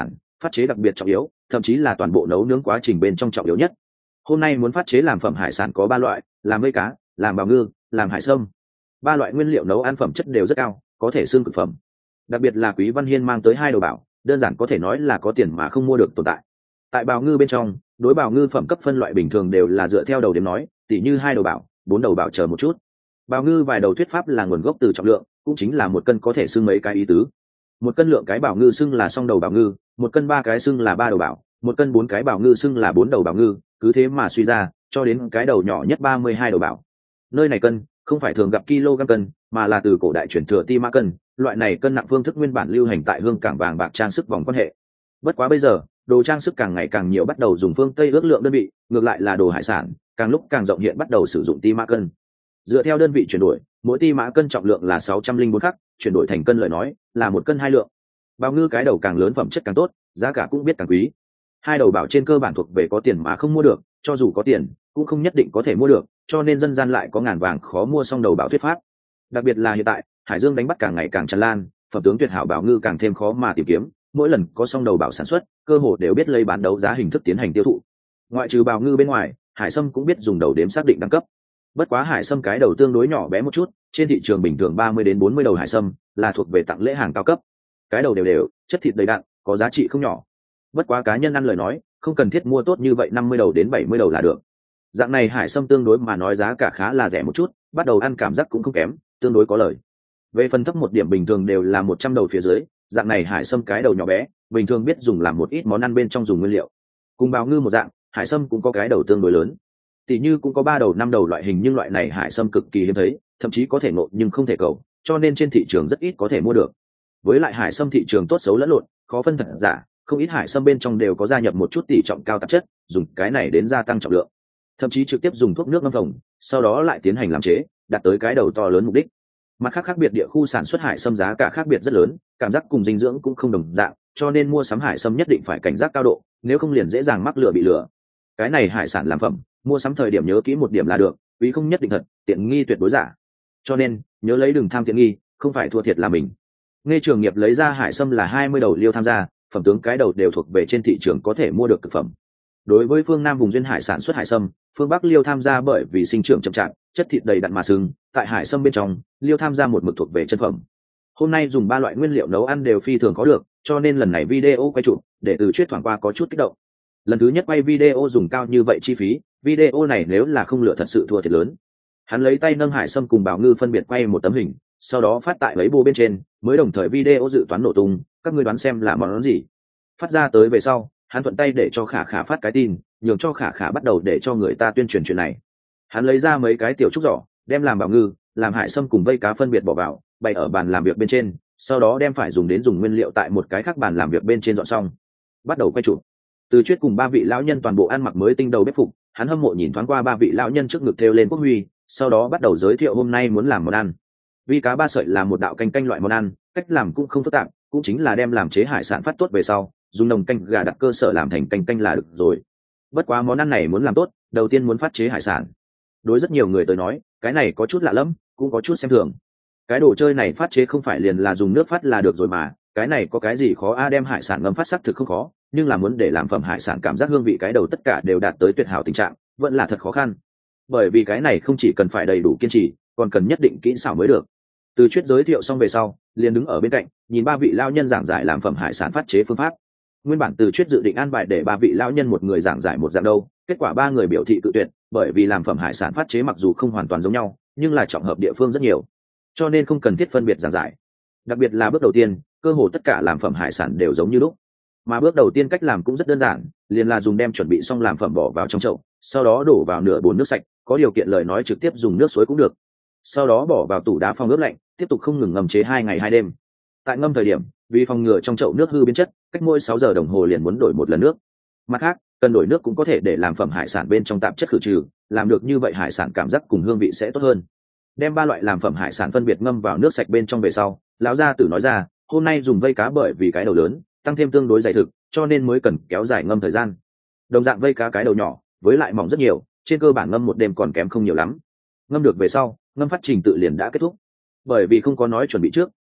phát chế đặc biệt trọng yếu, thậm chí là toàn bộ nấu nướng quá trình bên trong trọng yếu nhất. Hôm nay muốn phát chế làm phẩm hải sản có ba loại: làm vây cá, làm bào ngư, làm hải sâm. Ba loại nguyên liệu nấu ăn phẩm chất đều rất cao, có thể xương cực phẩm. Đặc biệt là Quý Văn Hiên mang tới hai đầu bảo, đơn giản có thể nói là có tiền mà không mua được tồn tại. Tại bào ngư bên trong, đối bào ngư phẩm cấp phân loại bình thường đều là dựa theo đầu đếm nói, tỉ như hai đầu bảo, bốn đầu bảo chờ một chút. Bào ngư vài đầu thuyết pháp là nguồn gốc từ trọng lượng, cũng chính là một cân có thể xưng mấy cái ý tứ. Một cân lượng cái bào ngư xưng là song đầu bào ngư, một cân ba cái xưng là ba đầu bảo, một cân bốn cái bào ngư xưng là bốn đầu bào ngư, cứ thế mà suy ra, cho đến cái đầu nhỏ nhất ba mươi hai đầu bảo. Nơi này cân không phải thường gặp kg cân, mà là từ cổ đại chuyển thừa ti mã cân, loại này cân nặng phương thức nguyên bản lưu hành tại hương cảng vàng bạc trang sức vòng quan hệ. Bất quá bây giờ, đồ trang sức càng ngày càng nhiều bắt đầu dùng phương Tây ước lượng đơn vị, ngược lại là đồ hải sản, càng lúc càng rộng hiện bắt đầu sử dụng ti mã cân. Dựa theo đơn vị chuyển đổi, mỗi ti mã cân trọng lượng là sáu trăm linh bốn khắc, chuyển đổi thành cân lời nói, là một cân hai lượng. Bào ngư cái đầu càng lớn phẩm chất càng tốt, giá cả cũng biết càng quý. Hai đầu bảo trên cơ bản thuộc về có tiền mà không mua được, cho dù có tiền, cũng không nhất định có thể mua được, cho nên dân gian lại có ngàn vàng khó mua song đầu bảo thuyết pháp. Đặc biệt là hiện tại, hải dương đánh bắt càng ngày càng tràn lan, phẩm tướng tuyệt hảo bảo ngư càng thêm khó mà tìm kiếm, mỗi lần có song đầu bảo sản xuất, cơ hồ đều biết lấy bán đấu giá hình thức tiến hành tiêu thụ. Ngoại trừ bào ngư bên ngoài, hải sâm cũng biết dùng đầu đếm xác định đẳng cấp. Bất quá hải sâm cái đầu tương đối nhỏ bé một chút, trên thị trường bình thường ba mươi đến bốn mươi đầu hải sâm là thuộc về tặng lễ hàng cao cấp. Cái đầu đều đều, chất thịt đầy đặn, có giá trị không nhỏ. Bất quá cá nhân ăn lời nói, không cần thiết mua tốt như vậy năm mươi đầu đến bảy mươi đầu là được. Dạng này hải sâm tương đối mà nói giá cả khá là rẻ một chút, bắt đầu ăn cảm giác cũng không kém, tương đối có lời. Về phần thấp một điểm bình thường đều là một trăm đầu phía dưới, dạng này hải sâm cái đầu nhỏ bé, bình thường biết dùng làm một ít món ăn bên trong dùng nguyên liệu. Cùng bào ngư một dạng, hải sâm cũng có cái đầu tương đối lớn. Tỷ như cũng có ba đầu năm đầu loại hình, nhưng loại này hải sâm cực kỳ hiếm thấy, thậm chí có thể ngộ nhưng không thể cầu, cho nên trên thị trường rất ít có thể mua được. Với lại hải sâm thị trường tốt xấu lẫn lộn, khó phân thật giả, không ít hải sâm bên trong đều có gia nhập một chút tỷ trọng cao tạp chất, dùng cái này đến gia tăng trọng lượng. Thậm chí trực tiếp dùng thuốc nước ngâm phồng, sau đó lại tiến hành làm chế, đạt tới cái đầu to lớn mục đích. Mặt khác khác biệt địa khu sản xuất hải sâm giá cả khác biệt rất lớn, cảm giác cùng dinh dưỡng cũng không đồng dạng, cho nên mua sắm hải sâm nhất định phải cảnh giác cao độ, nếu không liền dễ dàng mắc lừa bị lừa. Cái này hải sản làm phẩm, mua sắm thời điểm nhớ kỹ một điểm là được, vì không nhất định thật, tiện nghi tuyệt đối giả. Cho nên, nhớ lấy đừng tham tiện nghi, không phải thua thiệt là mình. Nghe Trường Nghiệp lấy ra hải sâm là hai mươi đầu liêu tham gia, phẩm tướng cái đầu đều thuộc về trên thị trường có thể mua được thực phẩm. Đối với phương Nam vùng duyên hải sản xuất hải sâm, phương Bắc liêu tham gia bởi vì sinh trưởng chậm chạp, chất thịt đầy đặn mà sừng, tại hải sâm bên trong, liêu tham gia một mực thuộc về chân phẩm. Hôm nay dùng ba loại nguyên liệu nấu ăn đều phi thường có được, cho nên lần này video quay chụp, để từ chuyết thoảng qua có chút kích động. Lần thứ nhất quay video dùng cao như vậy chi phí, video này nếu là không lựa thật sự thua thiệt lớn. Hắn lấy tay nâng hải sâm cùng bào ngư phân biệt quay một tấm hình, sau đó phát tại lấy bô bên trên, mới đồng thời video dự toán nổ tung, các ngươi đoán xem là món gì. Phát ra tới về sau, hắn thuận tay để cho Khả Khả phát cái tin, nhường cho Khả Khả bắt đầu để cho người ta tuyên truyền chuyện này. Hắn lấy ra mấy cái tiểu trúc giỏ, đem làm bào ngư, làm hải sâm cùng vây cá phân biệt bỏ vào, bày ở bàn làm việc bên trên, sau đó đem phải dùng đến dùng nguyên liệu tại một cái khác bàn làm việc bên trên dọn xong, bắt đầu quay chụp. Từ chuyết cùng ba vị lão nhân toàn bộ ăn mặc mới tinh đầu bếp phục, hắn hâm mộ nhìn thoáng qua ba vị lão nhân trước ngực thêu lên quốc huy, sau đó bắt đầu giới thiệu hôm nay muốn làm món ăn. Vi cá ba sợi là một đạo canh canh loại món ăn, cách làm cũng không phức tạp, cũng chính là đem làm chế hải sản phát tốt về sau, dùng nồng canh gà đặt cơ sở làm thành canh canh là được rồi. Bất quá món ăn này muốn làm tốt, đầu tiên muốn phát chế hải sản. Đối rất nhiều người tới nói, cái này có chút lạ lẫm, cũng có chút xem thường. Cái đồ chơi này phát chế không phải liền là dùng nước phát là được rồi mà, cái này có cái gì khó a? Đem hải sản ngâm phát sắc thực không khó, nhưng là muốn để làm phẩm hải sản cảm giác hương vị cái đầu tất cả đều đạt tới tuyệt hảo tình trạng, vẫn là thật khó khăn. Bởi vì cái này không chỉ cần phải đầy đủ kiên trì, còn cần nhất định kỹ xảo mới được. Từ chuyết giới thiệu xong về sau, liền đứng ở bên cạnh, nhìn ba vị lão nhân giảng giải làm phẩm hải sản phát chế phương pháp. Nguyên bản từ chuyết dự định an bài để ba vị lão nhân một người giảng giải một dạng đâu, kết quả ba người biểu thị cự tuyệt, bởi vì làm phẩm hải sản phát chế mặc dù không hoàn toàn giống nhau, nhưng là trọng hợp địa phương rất nhiều, cho nên không cần thiết phân biệt giảng giải. Đặc biệt là bước đầu tiên, cơ hồ tất cả làm phẩm hải sản đều giống như lúc. Mà bước đầu tiên cách làm cũng rất đơn giản, liền là dùng đem chuẩn bị xong làm phẩm bỏ vào trong chậu, sau đó đổ vào nửa bồn nước sạch, có điều kiện lời nói trực tiếp dùng nước suối cũng được. Sau đó bỏ vào tủ đá phong ướp lạnh, tiếp tục không ngừng ngâm chế hai ngày hai đêm. Tại ngâm thời điểm, vì phòng ngừa trong chậu nước hư biến chất, cách mỗi sáu giờ đồng hồ liền muốn đổi một lần nước. Mặt khác, cần đổi nước cũng có thể để làm phẩm hải sản bên trong tạp chất khử trừ, làm được như vậy hải sản cảm giác cùng hương vị sẽ tốt hơn. Đem ba loại làm phẩm hải sản phân biệt ngâm vào nước sạch bên trong về sau, lão gia tử nói ra, hôm nay dùng vây cá bởi vì cái đầu lớn, tăng thêm tương đối dày thực, cho nên mới cần kéo dài ngâm thời gian. Đồng dạng vây cá cái đầu nhỏ, với lại mỏng rất nhiều, trên cơ bản ngâm một đêm còn kém không nhiều lắm. Ngâm được về sau, ngâm phát trình tự liền đã kết thúc. Bởi vì không có nói chuẩn bị trước,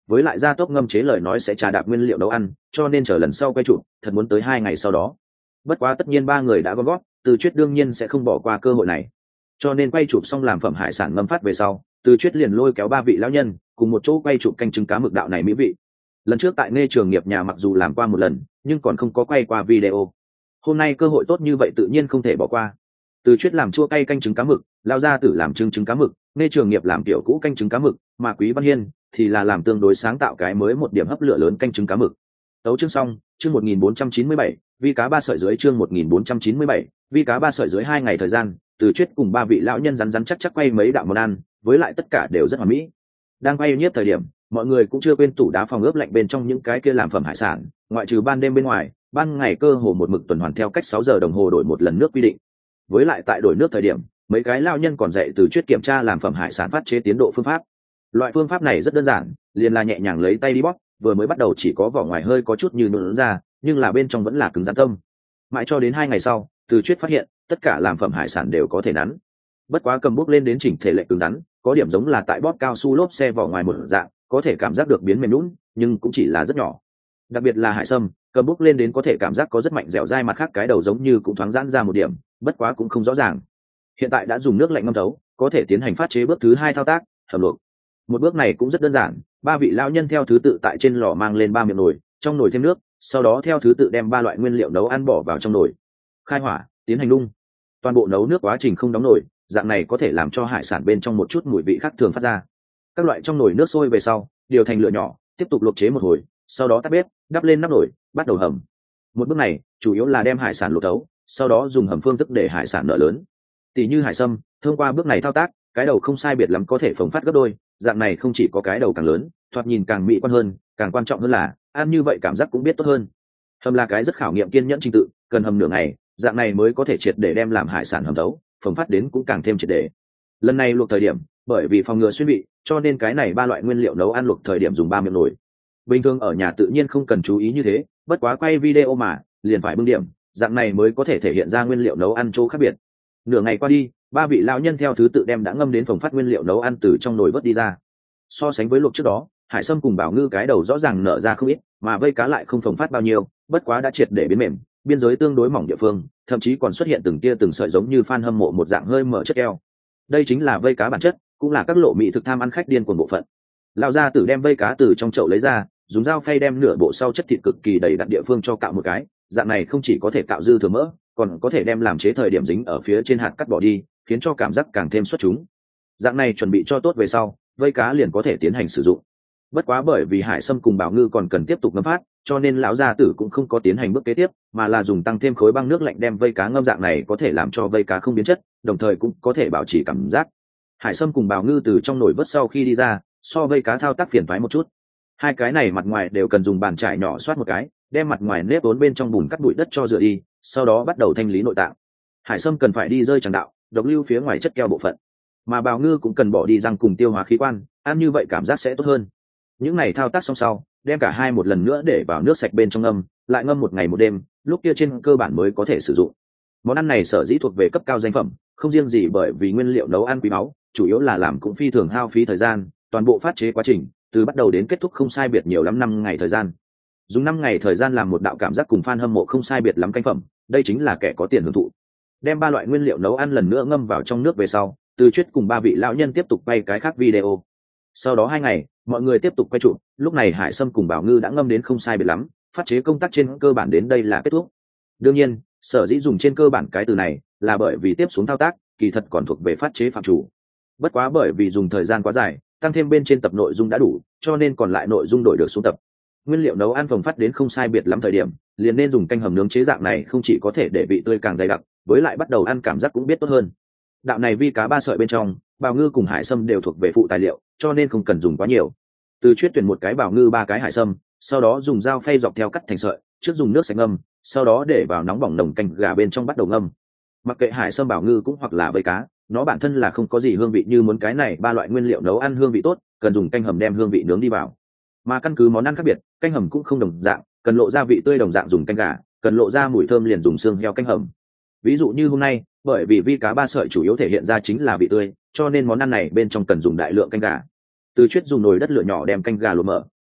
với lại gia tốc ngâm chế lời nói sẽ trà đạp nguyên liệu nấu ăn, cho nên chờ lần sau quay chụp thật muốn tới hai ngày sau đó. Bất quá tất nhiên ba người đã gom gót, Từ Chuyết đương nhiên sẽ không bỏ qua cơ hội này, cho nên quay chụp xong làm phẩm hải sản ngâm phát về sau, Từ Chuyết liền lôi kéo ba vị lão nhân cùng một chỗ quay chụp canh trứng cá mực đạo này mỹ vị. Lần trước tại Nghe Trường Nghiệp nhà mặc dù làm qua một lần, nhưng còn không có quay qua video. Hôm nay cơ hội tốt như vậy tự nhiên không thể bỏ qua. Từ Chuyết làm chua cay canh trứng cá mực, Lão gia tử làm trứng trứng cá mực, Nghe Trường Nghiệp làm tiểu cũ canh trứng cá mực, mà Quý Văn Hiên thì là làm tương đối sáng tạo cái mới một điểm hấp lửa lớn canh trứng cá mực. Tấu chương xong, chương một nghìn bốn trăm chín mươi bảy, vi cá ba sợi dưới chương một nghìn bốn trăm chín mươi bảy, vi cá ba sợi dưới hai ngày thời gian, Từ Chuyết cùng ba vị lão nhân rắn rắn chắc chắc quay mấy đạo món ăn, với lại tất cả đều rất hoàn mỹ. Đang quay nhiếp thời điểm, mọi người cũng chưa quên tủ đá phòng ướp lạnh bên trong những cái kia làm phẩm hải sản, ngoại trừ ban đêm bên ngoài, ban ngày cơ hồ một mực tuần hoàn theo cách sáu giờ đồng hồ đổi một lần nước quy định. Với lại tại đổi nước thời điểm, mấy cái lão nhân còn dạy Từ Chuyết kiểm tra làm phẩm hải sản phát chế tiến độ phương pháp. Loại phương pháp này rất đơn giản, liền là nhẹ nhàng lấy tay đi bóp, vừa mới bắt đầu chỉ có vỏ ngoài hơi có chút như nứt ra, nhưng là bên trong vẫn là cứng rắn tâm. Mãi cho đến hai ngày sau, Từ Chuyết phát hiện tất cả làm phẩm hải sản đều có thể nắn. Bất quá cầm bút lên đến chỉnh thể lệ cứng rắn, có điểm giống là tại bóp cao su lốp xe vỏ ngoài một dạng, có thể cảm giác được biến mềm nhũn, nhưng cũng chỉ là rất nhỏ. Đặc biệt là hải sâm, cầm bút lên đến có thể cảm giác có rất mạnh dẻo dai, mặt khác cái đầu giống như cũng thoáng giãn ra một điểm, bất quá cũng không rõ ràng. Hiện tại đã dùng nước lạnh ngâm thấu, có thể tiến hành phát chế bước thứ hai thao tác, hầm luộc. Một bước này cũng rất đơn giản, ba vị lão nhân theo thứ tự tại trên lò mang lên ba miệng nồi, trong nồi thêm nước, sau đó theo thứ tự đem ba loại nguyên liệu nấu ăn bỏ vào trong nồi, khai hỏa, tiến hành nung. Toàn bộ nấu nước quá trình không đóng nồi, dạng này có thể làm cho hải sản bên trong một chút mùi vị khác thường phát ra. Các loại trong nồi nước sôi về sau, điều thành lửa nhỏ, tiếp tục luộc chế một hồi, sau đó tắt bếp, đắp lên nắp nồi, bắt đầu hầm. Một bước này chủ yếu là đem hải sản luộc thấu, sau đó dùng hầm phương thức để hải sản nở lớn. Tỷ như hải sâm, thông qua bước này thao tác, cái đầu không sai biệt lắm có thể phồng phát gấp đôi, dạng này không chỉ có cái đầu càng lớn, thoạt nhìn càng mỹ quan hơn, càng quan trọng hơn là ăn như vậy cảm giác cũng biết tốt hơn. Hầm là cái rất khảo nghiệm kiên nhẫn trình tự, cần hầm nửa ngày, dạng này mới có thể triệt để đem làm hải sản hầm thấu, phồng phát đến cũng càng thêm triệt để. Lần này luộc thời điểm, bởi vì phòng ngừa xuyên vị, cho nên cái này ba loại nguyên liệu nấu ăn luộc thời điểm dùng ba miệng nồi. Bình thường ở nhà tự nhiên không cần chú ý như thế, bất quá quay video mà, liền phải bưng điểm, dạng này mới có thể thể hiện ra nguyên liệu nấu ăn chỗ khác biệt. Nửa ngày qua đi, ba vị lão nhân theo thứ tự đem đã ngâm đến phồng phát nguyên liệu nấu ăn từ trong nồi vớt đi ra. So sánh với luộc trước đó, hải sâm cùng bảo ngư cái đầu rõ ràng nở ra không ít, mà vây cá lại không phồng phát bao nhiêu, bất quá đã triệt để biến mềm, biên giới tương đối mỏng địa phương, thậm chí còn xuất hiện từng tia từng sợi giống như fan hâm mộ một dạng hơi mở chất keo. Đây chính là vây cá bản chất, cũng là các lộ mỹ thực tham ăn khách điên cuồng bộ phận. Lão gia tử đem vây cá từ trong chậu lấy ra, dùng dao phay đem nửa bộ sau chất thịt cực kỳ đầy đặn địa phương cho cạo một cái, dạng này không chỉ có thể cạo dư thừa mỡ, còn có thể đem làm chế thời điểm dính ở phía trên hạt cắt bỏ đi, khiến cho cảm giác càng thêm xuất chúng. Dạng này chuẩn bị cho tốt về sau, vây cá liền có thể tiến hành sử dụng. Bất quá bởi vì hải sâm cùng bảo ngư còn cần tiếp tục ngâm phát, cho nên lão gia tử cũng không có tiến hành bước kế tiếp, mà là dùng tăng thêm khối băng nước lạnh đem vây cá ngâm, dạng này có thể làm cho vây cá không biến chất, đồng thời cũng có thể bảo trì cảm giác. Hải sâm cùng bảo ngư từ trong nồi vớt sau khi đi ra, so vây cá thao tác phiền toái một chút. Hai cái này mặt ngoài đều cần dùng bàn chải nhỏ xoát một cái, đem mặt ngoài nếp vốn bên trong bùn cắt bụi đất cho rửa đi, sau đó bắt đầu thanh lý nội tạng. Hải sâm cần phải đi rơi tràng đạo, độc lưu phía ngoài chất keo bộ phận, mà bào ngư cũng cần bỏ đi răng cùng tiêu hóa khí quan, ăn như vậy cảm giác sẽ tốt hơn. Những này thao tác xong sau, đem cả hai một lần nữa để vào nước sạch bên trong ngâm, lại ngâm một ngày một đêm, lúc kia trên cơ bản mới có thể sử dụng. Món ăn này sở dĩ thuộc về cấp cao danh phẩm, không riêng gì bởi vì nguyên liệu nấu ăn quý báu, chủ yếu là làm cũng phi thường hao phí thời gian, toàn bộ phát chế quá trình từ bắt đầu đến kết thúc không sai biệt nhiều lắm năm ngày thời gian. Dùng năm ngày thời gian làm một đạo cảm giác cùng fan hâm mộ không sai biệt lắm canh phẩm, đây chính là kẻ có tiền hưởng thụ. Đem ba loại nguyên liệu nấu ăn lần nữa ngâm vào trong nước về sau, Từ Chuyết cùng ba vị lão nhân tiếp tục quay cái khác video. Sau đó hai ngày, mọi người tiếp tục quay chụp, lúc này hải sâm cùng bảo ngư đã ngâm đến không sai biệt lắm, phát chế công tác trên cơ bản đến đây là kết thúc. Đương nhiên, sở dĩ dùng trên cơ bản cái từ này là bởi vì tiếp xuống thao tác kỳ thật còn thuộc về phát chế phạm chủ. Bất quá bởi vì dùng thời gian quá dài, tăng thêm bên trên tập nội dung đã đủ, cho nên còn lại nội dung đổi được xuống tập. Nguyên liệu nấu ăn phồng phát đến không sai biệt lắm thời điểm, liền nên dùng canh hầm nướng chế dạng này, không chỉ có thể để vị tươi càng dày đặc, với lại bắt đầu ăn cảm giác cũng biết tốt hơn. Đạo này vi cá ba sợi bên trong, bào ngư cùng hải sâm đều thuộc về phụ tài liệu, cho nên không cần dùng quá nhiều. Từ Chuyết tuyển một cái bào ngư, ba cái hải sâm, sau đó dùng dao phay dọc theo cắt thành sợi, trước dùng nước sạch ngâm, sau đó để vào nóng bỏng nồng canh gà bên trong bắt đầu ngâm. Mặc kệ hải sâm, bào ngư cũng hoặc là vây cá, nó bản thân là không có gì hương vị, như muốn cái này ba loại nguyên liệu nấu ăn hương vị tốt, cần dùng canh hầm đem hương vị nướng đi vào. Mà căn cứ món ăn khác biệt, canh hầm cũng không đồng dạng, cần lộ ra vị tươi đồng dạng dùng canh gà, cần lộ ra mùi thơm liền dùng xương heo canh hầm. Ví dụ như hôm nay, bởi vì vi cá ba sợi chủ yếu thể hiện ra chính là vị tươi, cho nên món ăn này bên trong cần dùng đại lượng canh gà. Từ Chuyết dùng nồi đất lửa nhỏ đem canh gà luộc mở,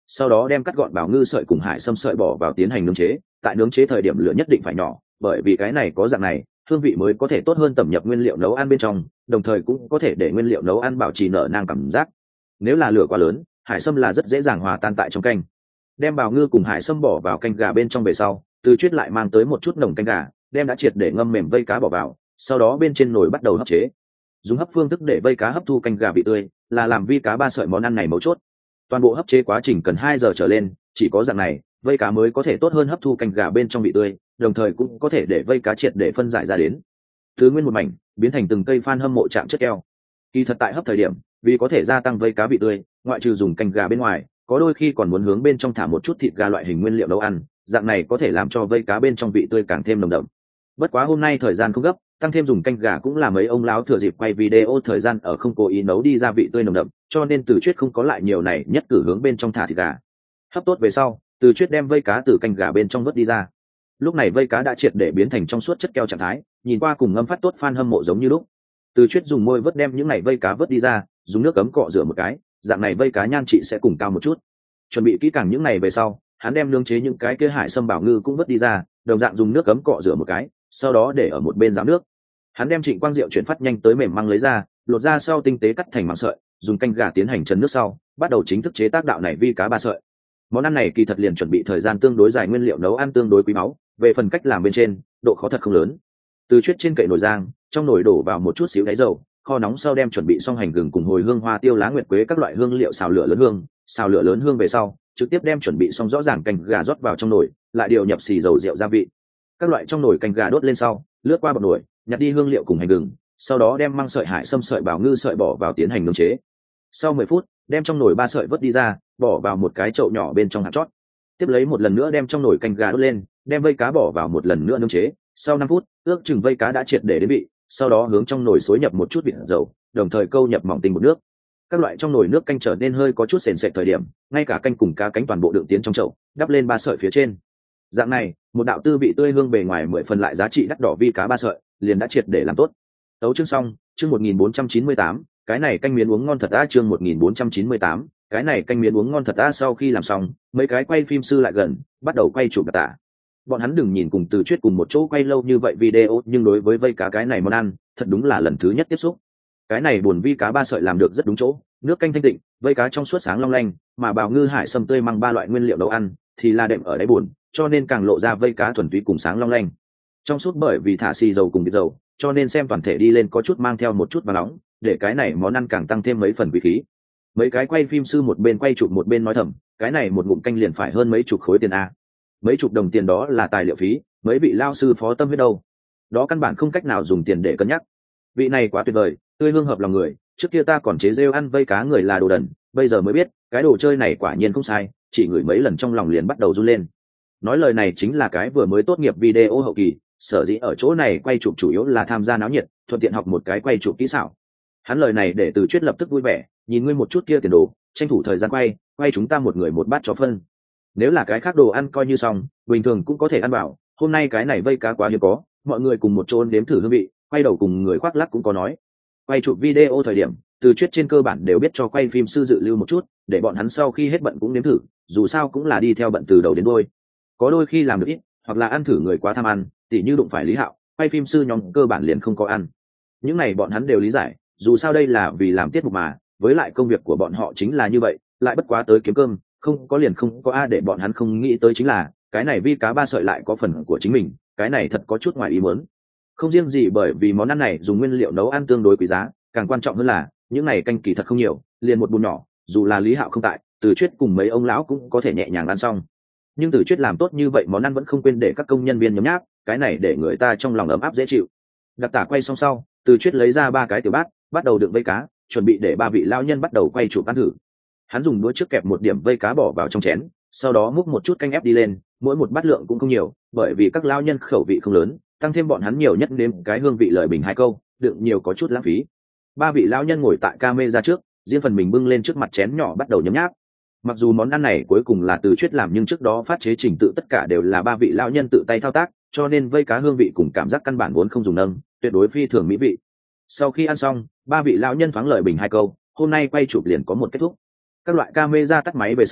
sau đó đem cắt gọn bảo ngư sợi cùng hải sâm sợi bỏ vào tiến hành nướng chế. Tại nướng chế thời điểm lửa nhất định phải nhỏ, bởi vì cái này có dạng này hương vị mới có thể tốt hơn tẩm nhập nguyên liệu nấu ăn bên trong, đồng thời cũng có thể để nguyên liệu nấu ăn bảo trì nở nang cảm giác. Nếu là lửa quá lớn, hải sâm là rất dễ dàng hòa tan tại trong canh. Đem bào ngư cùng hải sâm bỏ vào canh gà bên trong về sau, Từ Chuyết lại mang tới một chút nồng canh gà, đem đã triệt để ngâm mềm vây cá bỏ vào, sau đó bên trên nồi bắt đầu hấp chế. Dùng hấp phương thức để vây cá hấp thu canh gà vị tươi, là làm vi cá ba sợi món ăn này mấu chốt. Toàn bộ hấp chế quá trình cần hai giờ trở lên, chỉ có dạng này, vây cá mới có thể tốt hơn hấp thu canh gà bên trong vị tươi, đồng thời cũng có thể để vây cá triệt để phân giải ra đến. Từ nguyên một mảnh, biến thành từng cây fan hâm mộ chạm chất keo. Kỳ thật tại hấp thời điểm, vì có thể gia tăng vây cá vị tươi, ngoại trừ dùng canh gà bên ngoài, có đôi khi còn muốn hướng bên trong thả một chút thịt gà loại hình nguyên liệu nấu ăn, dạng này có thể làm cho vây cá bên trong vị tươi càng thêm nồng đậm. Bất quá hôm nay thời gian không gấp, tăng thêm dùng canh gà cũng là mấy ông láo thừa dịp quay video thời gian ở không cố ý nấu đi ra vị tươi nồng đậm, cho nên Từ Chuyết không có lại nhiều này nhất cử hướng bên trong thả thịt gà. Hấp tốt về sau, Từ Chuyết đem vây cá từ canh gà bên trong vớt đi ra. Lúc này vây cá đã triệt để biến thành trong suốt chất keo trạng thái, nhìn qua cùng ngâm phát tốt fan hâm mộ giống như lúc. Từ Chuyết dùng môi vớt đem những này vây cá vớt đi ra, dùng nước cấm cọ rửa một cái, dạng này vây cá nhan trị sẽ cùng cao một chút. Chuẩn bị kỹ càng những này về sau, hắn đem nướng chế những cái kia hải sâm bảo ngư cũng vớt đi ra, đồng dạng dùng nước cấm cọ rửa một cái, sau đó để ở một bên ráo nước. Hắn đem Trịnh Quang Diệu chuyển phát nhanh tới mềm măng lấy ra, lột ra sau tinh tế cắt thành măng sợi, dùng canh gà tiến hành chấn nước sau, bắt đầu chính thức chế tác đạo này vi cá ba sợi. Món ăn này kỳ thật liền chuẩn bị thời gian tương đối dài, nguyên liệu nấu ăn tương đối quý báu, về phần cách làm bên trên, độ khó thật không lớn. Từ Chuyết trên kệ nồi rang, trong nồi đổ vào một chút xíu đáy dầu, kho nóng sau đem chuẩn bị xong hành gừng cùng hồi hương, hoa tiêu, lá nguyệt quế các loại hương liệu xào lửa lớn hương, xào lửa lớn hương về sau, trực tiếp đem chuẩn bị xong rõ ràng canh gà rót vào trong nồi, lại điều nhập xì dầu rượu gia vị. Các loại trong nồi canh gà đốt lên sau, lướt qua bọt nồi, nhặt đi hương liệu cùng hành gừng, sau đó đem măng sợi, hải sâm sợi, bảo ngư sợi bỏ vào tiến hành nướng chế. Sau mười phút, đem trong nồi ba sợi vớt đi ra, bỏ vào một cái chậu nhỏ bên trong hạt chót. Tiếp lấy một lần nữa đem trong nồi canh gà đốt lên, đem vây cá bỏ vào một lần nữa nướng chế. Sau năm phút, ước chừng vây cá đã triệt để đến vị, sau đó hướng trong nồi xối nhập một chút vịt dầu, đồng thời câu nhập mỏng tinh bột nước. Các loại trong nồi nước canh trở nên hơi có chút sền sệt thời điểm, ngay cả canh cùng cá cánh toàn bộ đựng tiến trong chậu, đắp lên ba sợi phía trên. Dạng này, một đạo tư vị tươi hương bề ngoài mười phần lại giá trị đắt đỏ vi cá ba sợi, liền đã triệt để làm tốt. Tấu chương xong, chương một nghìn bốn trăm chín mươi tám, cái này canh miến uống ngon thật a, chương một nghìn bốn trăm chín mươi tám, cái này canh miến uống ngon thật a. Sau khi làm xong, mấy cái quay phim sư lại gần, bắt đầu quay chụp đặc tả. Bọn hắn đừng nhìn cùng Từ Chuyết cùng một chỗ quay lâu như vậy video, nhưng đối với vây cá cái này món ăn, thật đúng là lần thứ nhất tiếp xúc. Cái này buồn vi cá ba sợi làm được rất đúng chỗ, nước canh thanh tịnh, vây cá trong suốt sáng long lanh, mà bào ngư, hải sâm tươi măng ba loại nguyên liệu nấu ăn thì là đệm ở đáy buồn, cho nên càng lộ ra vây cá thuần túy cùng sáng long lanh. Trong suốt bởi vì thả xì dầu cùng vịt dầu, cho nên xem toàn thể đi lên có chút mang theo một chút vàng nóng, để cái này món ăn càng tăng thêm mấy phần quý khí. Mấy cái quay phim sư một bên quay chụp một bên nói thầm, cái này một ngụm canh liền phải hơn mấy chục khối tiền a. Mấy chục đồng tiền đó là tài liệu phí, mấy vị lao sư phó tâm huyết đâu. Đó căn bản không cách nào dùng tiền để cân nhắc. Vị này quá tuyệt vời, tươi hương hợp lòng người, trước kia ta còn chế rêu ăn vây cá người là đồ đần, bây giờ mới biết, cái đồ chơi này quả nhiên không sai, chỉ ngửi mấy lần trong lòng liền bắt đầu run lên. Nói lời này chính là cái vừa mới tốt nghiệp video hậu kỳ, sở dĩ ở chỗ này quay chụp chủ yếu là tham gia náo nhiệt, thuận tiện học một cái quay chụp kỹ xảo. Hắn lời này để Từ Chuyết lập tức vui vẻ, nhìn ngươi một chút kia tiền đồ, tranh thủ thời gian quay, quay chúng ta một người một bát cho phân. Nếu là cái khác đồ ăn coi như xong, bình thường cũng có thể ăn vào, hôm nay cái này vây cá quá hiếm có, mọi người cùng một chỗ nếm thử hương vị, quay đầu cùng người khoác lác cũng có nói. Quay chụp video thời điểm, Từ Chuyết trên cơ bản đều biết cho quay phim sư dự lưu một chút, để bọn hắn sau khi hết bận cũng nếm thử, dù sao cũng là đi theo bận từ đầu đến đuôi. Có đôi khi làm được ít, hoặc là ăn thử người quá tham ăn, tỉ như đụng phải Lý Hạo, quay phim sư nhóm cơ bản liền không có ăn. Những này bọn hắn đều lý giải, dù sao đây là vì làm tiết mục mà, với lại công việc của bọn họ chính là như vậy, lại bất quá tới kiếm cơm, không có liền không có a. Để bọn hắn không nghĩ tới chính là, cái này vi cá ba sợi lại có phần của chính mình, cái này thật có chút ngoài ý muốn. Không riêng gì bởi vì món ăn này dùng nguyên liệu nấu ăn tương đối quý giá, càng quan trọng hơn là những này canh kỳ thật không nhiều, liền một bùn nhỏ, dù là Lý Hạo không tại, Từ Chuyết cùng mấy ông lão cũng có thể nhẹ nhàng ăn xong. Nhưng Từ Chuyết làm tốt như vậy món ăn vẫn không quên để các công nhân viên nhấm nháp, cái này để người ta trong lòng ấm áp dễ chịu. Đặc tả quay xong sau, Từ Chuyết lấy ra ba cái tiểu bát, bắt đầu đựng vây cá, chuẩn bị để ba vị lão nhân bắt đầu quay chụp ăn thử. Hắn dùng đũa trước kẹp một điểm vây cá bỏ vào trong chén, sau đó múc một chút canh ép đi lên, mỗi một bát lượng cũng không nhiều, bởi vì các lão nhân khẩu vị không lớn, tăng thêm bọn hắn nhiều nhất nếm cái hương vị lời bình hai câu, đựng nhiều có chút lãng phí. Ba vị lão nhân ngồi tại camera trước, riêng phần mình bưng lên trước mặt chén nhỏ bắt đầu nhấm nháp. Mặc dù món ăn này cuối cùng là Từ Chuyết làm, nhưng trước đó phát chế trình tự tất cả đều là ba vị lão nhân tự tay thao tác, cho nên vây cá hương vị cùng cảm giác căn bản vốn không dùng nâng, tuyệt đối phi thường mỹ vị. Sau khi ăn xong, ba vị lão nhân thoáng lời bình hai câu, hôm nay quay chụp liền có một kết thúc. Các loại camera tắt máy về sau,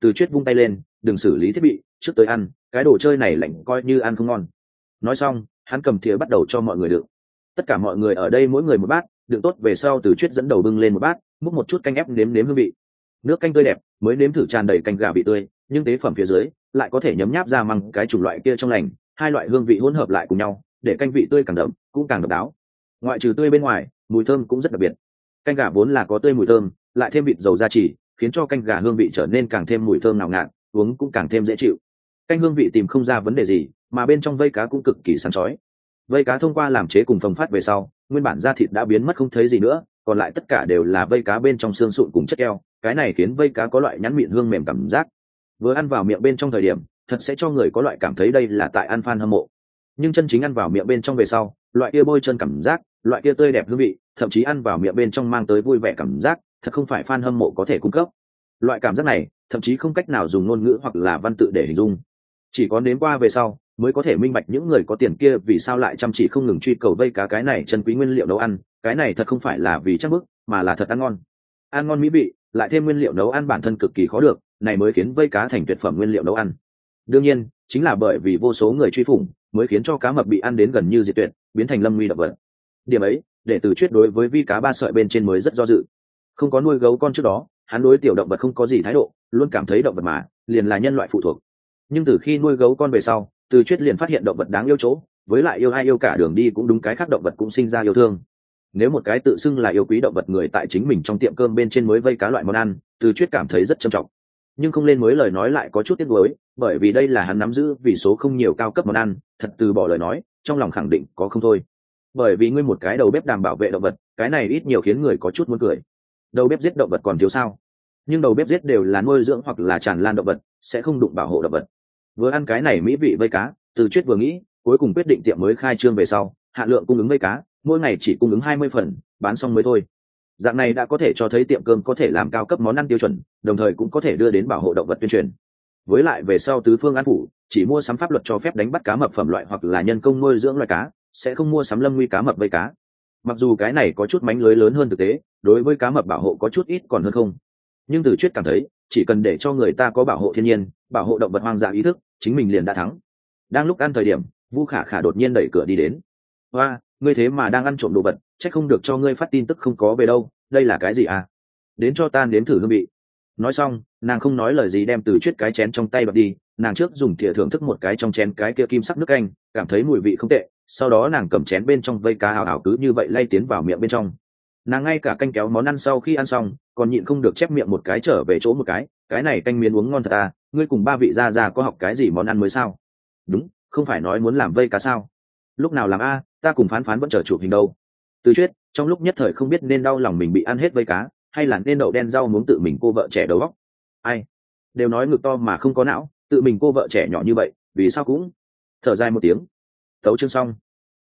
Từ Chuyết vung tay lên, đừng xử lý thiết bị, trước tới ăn, cái đồ chơi này lạnh coi như ăn không ngon. Nói xong, hắn cầm thìa bắt đầu cho mọi người đựng. Tất cả mọi người ở đây mỗi người một bát, đựng tốt về sau Từ Chuyết dẫn đầu bưng lên một bát, múc một chút canh ép nếm nếm hương vị. Nước canh tươi đẹp, mới nếm thử tràn đầy canh gà vị tươi, nhưng tế phẩm phía dưới lại có thể nhấm nháp ra măng cái chủng loại kia trong lành, hai loại hương vị hỗn hợp lại cùng nhau, để canh vị tươi càng đậm, cũng càng độc đáo. Ngoại trừ tươi bên ngoài, mùi thơm cũng rất đặc biệt. Canh gà vốn là có tươi mùi thơm, lại thêm vịt dầu gia trì, khiến cho canh gà hương vị trở nên càng thêm mùi thơm ngào ngạt, uống cũng càng thêm dễ chịu. Canh hương vị tìm không ra vấn đề gì, mà bên trong vây cá cũng cực kỳ sáng chói. Vây cá thông qua làm chế cùng phồng phát về sau, nguyên bản da thịt đã biến mất không thấy gì nữa, còn lại tất cả đều là vây cá bên trong xương sụn cùng chất keo, cái này khiến vây cá có loại nhẵn mịn hương mềm cảm giác. Vừa ăn vào miệng bên trong thời điểm, thật sẽ cho người có loại cảm thấy đây là tại ăn fan hâm mộ. Nhưng chân chính ăn vào miệng bên trong về sau, loại kia bôi chân cảm giác, loại kia tươi đẹp hương vị, thậm chí ăn vào miệng bên trong mang tới vui vẻ cảm giác, thật không phải fan hâm mộ có thể cung cấp. Loại cảm giác này, thậm chí không cách nào dùng ngôn ngữ hoặc là văn tự để hình dung. Chỉ có nếm qua về sau, mới có thể minh bạch những người có tiền kia vì sao lại chăm chỉ không ngừng truy cầu vây cá cái này chân quý nguyên liệu nấu ăn, cái này thật không phải là vì chắc bức, mà là thật ăn ngon. Ăn ngon mỹ vị, lại thêm nguyên liệu nấu ăn bản thân cực kỳ khó được, này mới khiến vây cá thành tuyệt phẩm nguyên liệu nấu ăn. Đương nhiên, chính là bởi vì vô số người truy phủng, mới khiến cho cá mập bị ăn đến gần như diệt tuyệt, biến thành lâm nguy động vật. Điểm ấy, để Từ Chuyết đối với vi cá ba sợi bên trên mới rất do dự. Không có nuôi gấu con trước đó, hắn đối tiểu động vật không có gì thái độ, luôn cảm thấy động vật mà liền là nhân loại phụ thuộc. Nhưng từ khi nuôi gấu con về sau, Từ Chuyết liền phát hiện động vật đáng yêu chỗ, với lại yêu ai yêu cả đường đi cũng đúng, cái khác động vật cũng sinh ra yêu thương. Nếu một cái tự xưng là yêu quý động vật người tại chính mình trong tiệm cơm bên trên mới vây cá loại món ăn, Từ Chuyết cảm thấy rất trầm trọng. Nhưng không lên mới lời nói lại có chút tiếc nuối, bởi vì đây là hắn nắm giữ vì số không nhiều cao cấp món ăn, thật từ bỏ lời nói, trong lòng khẳng định có không thôi. Bởi vì ngươi một cái đầu bếp đảm bảo vệ động vật, cái này ít nhiều khiến người có chút muốn cười. Đầu bếp giết động vật còn thiếu sao? Nhưng đầu bếp giết đều là nuôi dưỡng hoặc là tràn lan động vật, sẽ không đụng bảo hộ động vật. Vừa ăn cái này mỹ vị vây cá, Từ Chuyết vừa nghĩ, cuối cùng quyết định tiệm mới khai trương về sau, hạn lượng cung ứng vây cá, mỗi ngày chỉ cung ứng hai mươi phần, bán xong mới thôi. Dạng này đã có thể cho thấy tiệm cơm có thể làm cao cấp món ăn tiêu chuẩn, đồng thời cũng có thể đưa đến bảo hộ động vật tuyên truyền. Với lại về sau tứ phương an phủ, chỉ mua sắm pháp luật cho phép đánh bắt cá mập phẩm loại hoặc là nhân công nuôi dưỡng loài cá, sẽ không mua sắm lâm nguy cá mập vây cá. Mặc dù cái này có chút mánh lưới lớn hơn thực tế, đối với cá mập bảo hộ có chút ít còn hơn không. Nhưng Từ Chuyết cảm thấy, chỉ cần để cho người ta có bảo hộ thiên nhiên, bảo hộ động vật hoang dã ý thức, chính mình liền đã thắng. Đang lúc ăn thời điểm, Vu Khả Khả đột nhiên đẩy cửa đi đến. "Oa, ngươi thế mà đang ăn trộm đồ vật, chắc không được cho ngươi phát tin tức không có về đâu, đây là cái gì à? Đến cho ta nếm thử hương vị." Nói xong, nàng không nói lời gì đem Từ Chuyết cái chén trong tay bật đi, nàng trước dùng thìa thưởng thức một cái trong chén cái kia kim sắc nước canh, cảm thấy mùi vị không tệ, sau đó nàng cầm chén bên trong vây cá ảo ảo cứ như vậy lay tiến vào miệng bên trong. Nàng ngay cả canh kéo món ăn sau khi ăn xong, còn nhịn không được chép miệng một cái trở về chỗ một cái, cái này canh miến uống ngon thật à, ngươi cùng ba vị gia gia có học cái gì món ăn mới sao? Đúng, không phải nói muốn làm vây cá sao? Lúc nào làm a, ta cùng Phán Phán vẫn chờ chụp hình đâu. Từ Chuyết trong lúc nhất thời không biết nên đau lòng mình bị ăn hết vây cá, hay là nên đậu đen rau muống tự mình cô vợ trẻ đầu óc. Ai đều nói ngực to mà không có não, tự mình cô vợ trẻ nhỏ như vậy, vì sao cũng thở dài một tiếng. Tấu chương xong.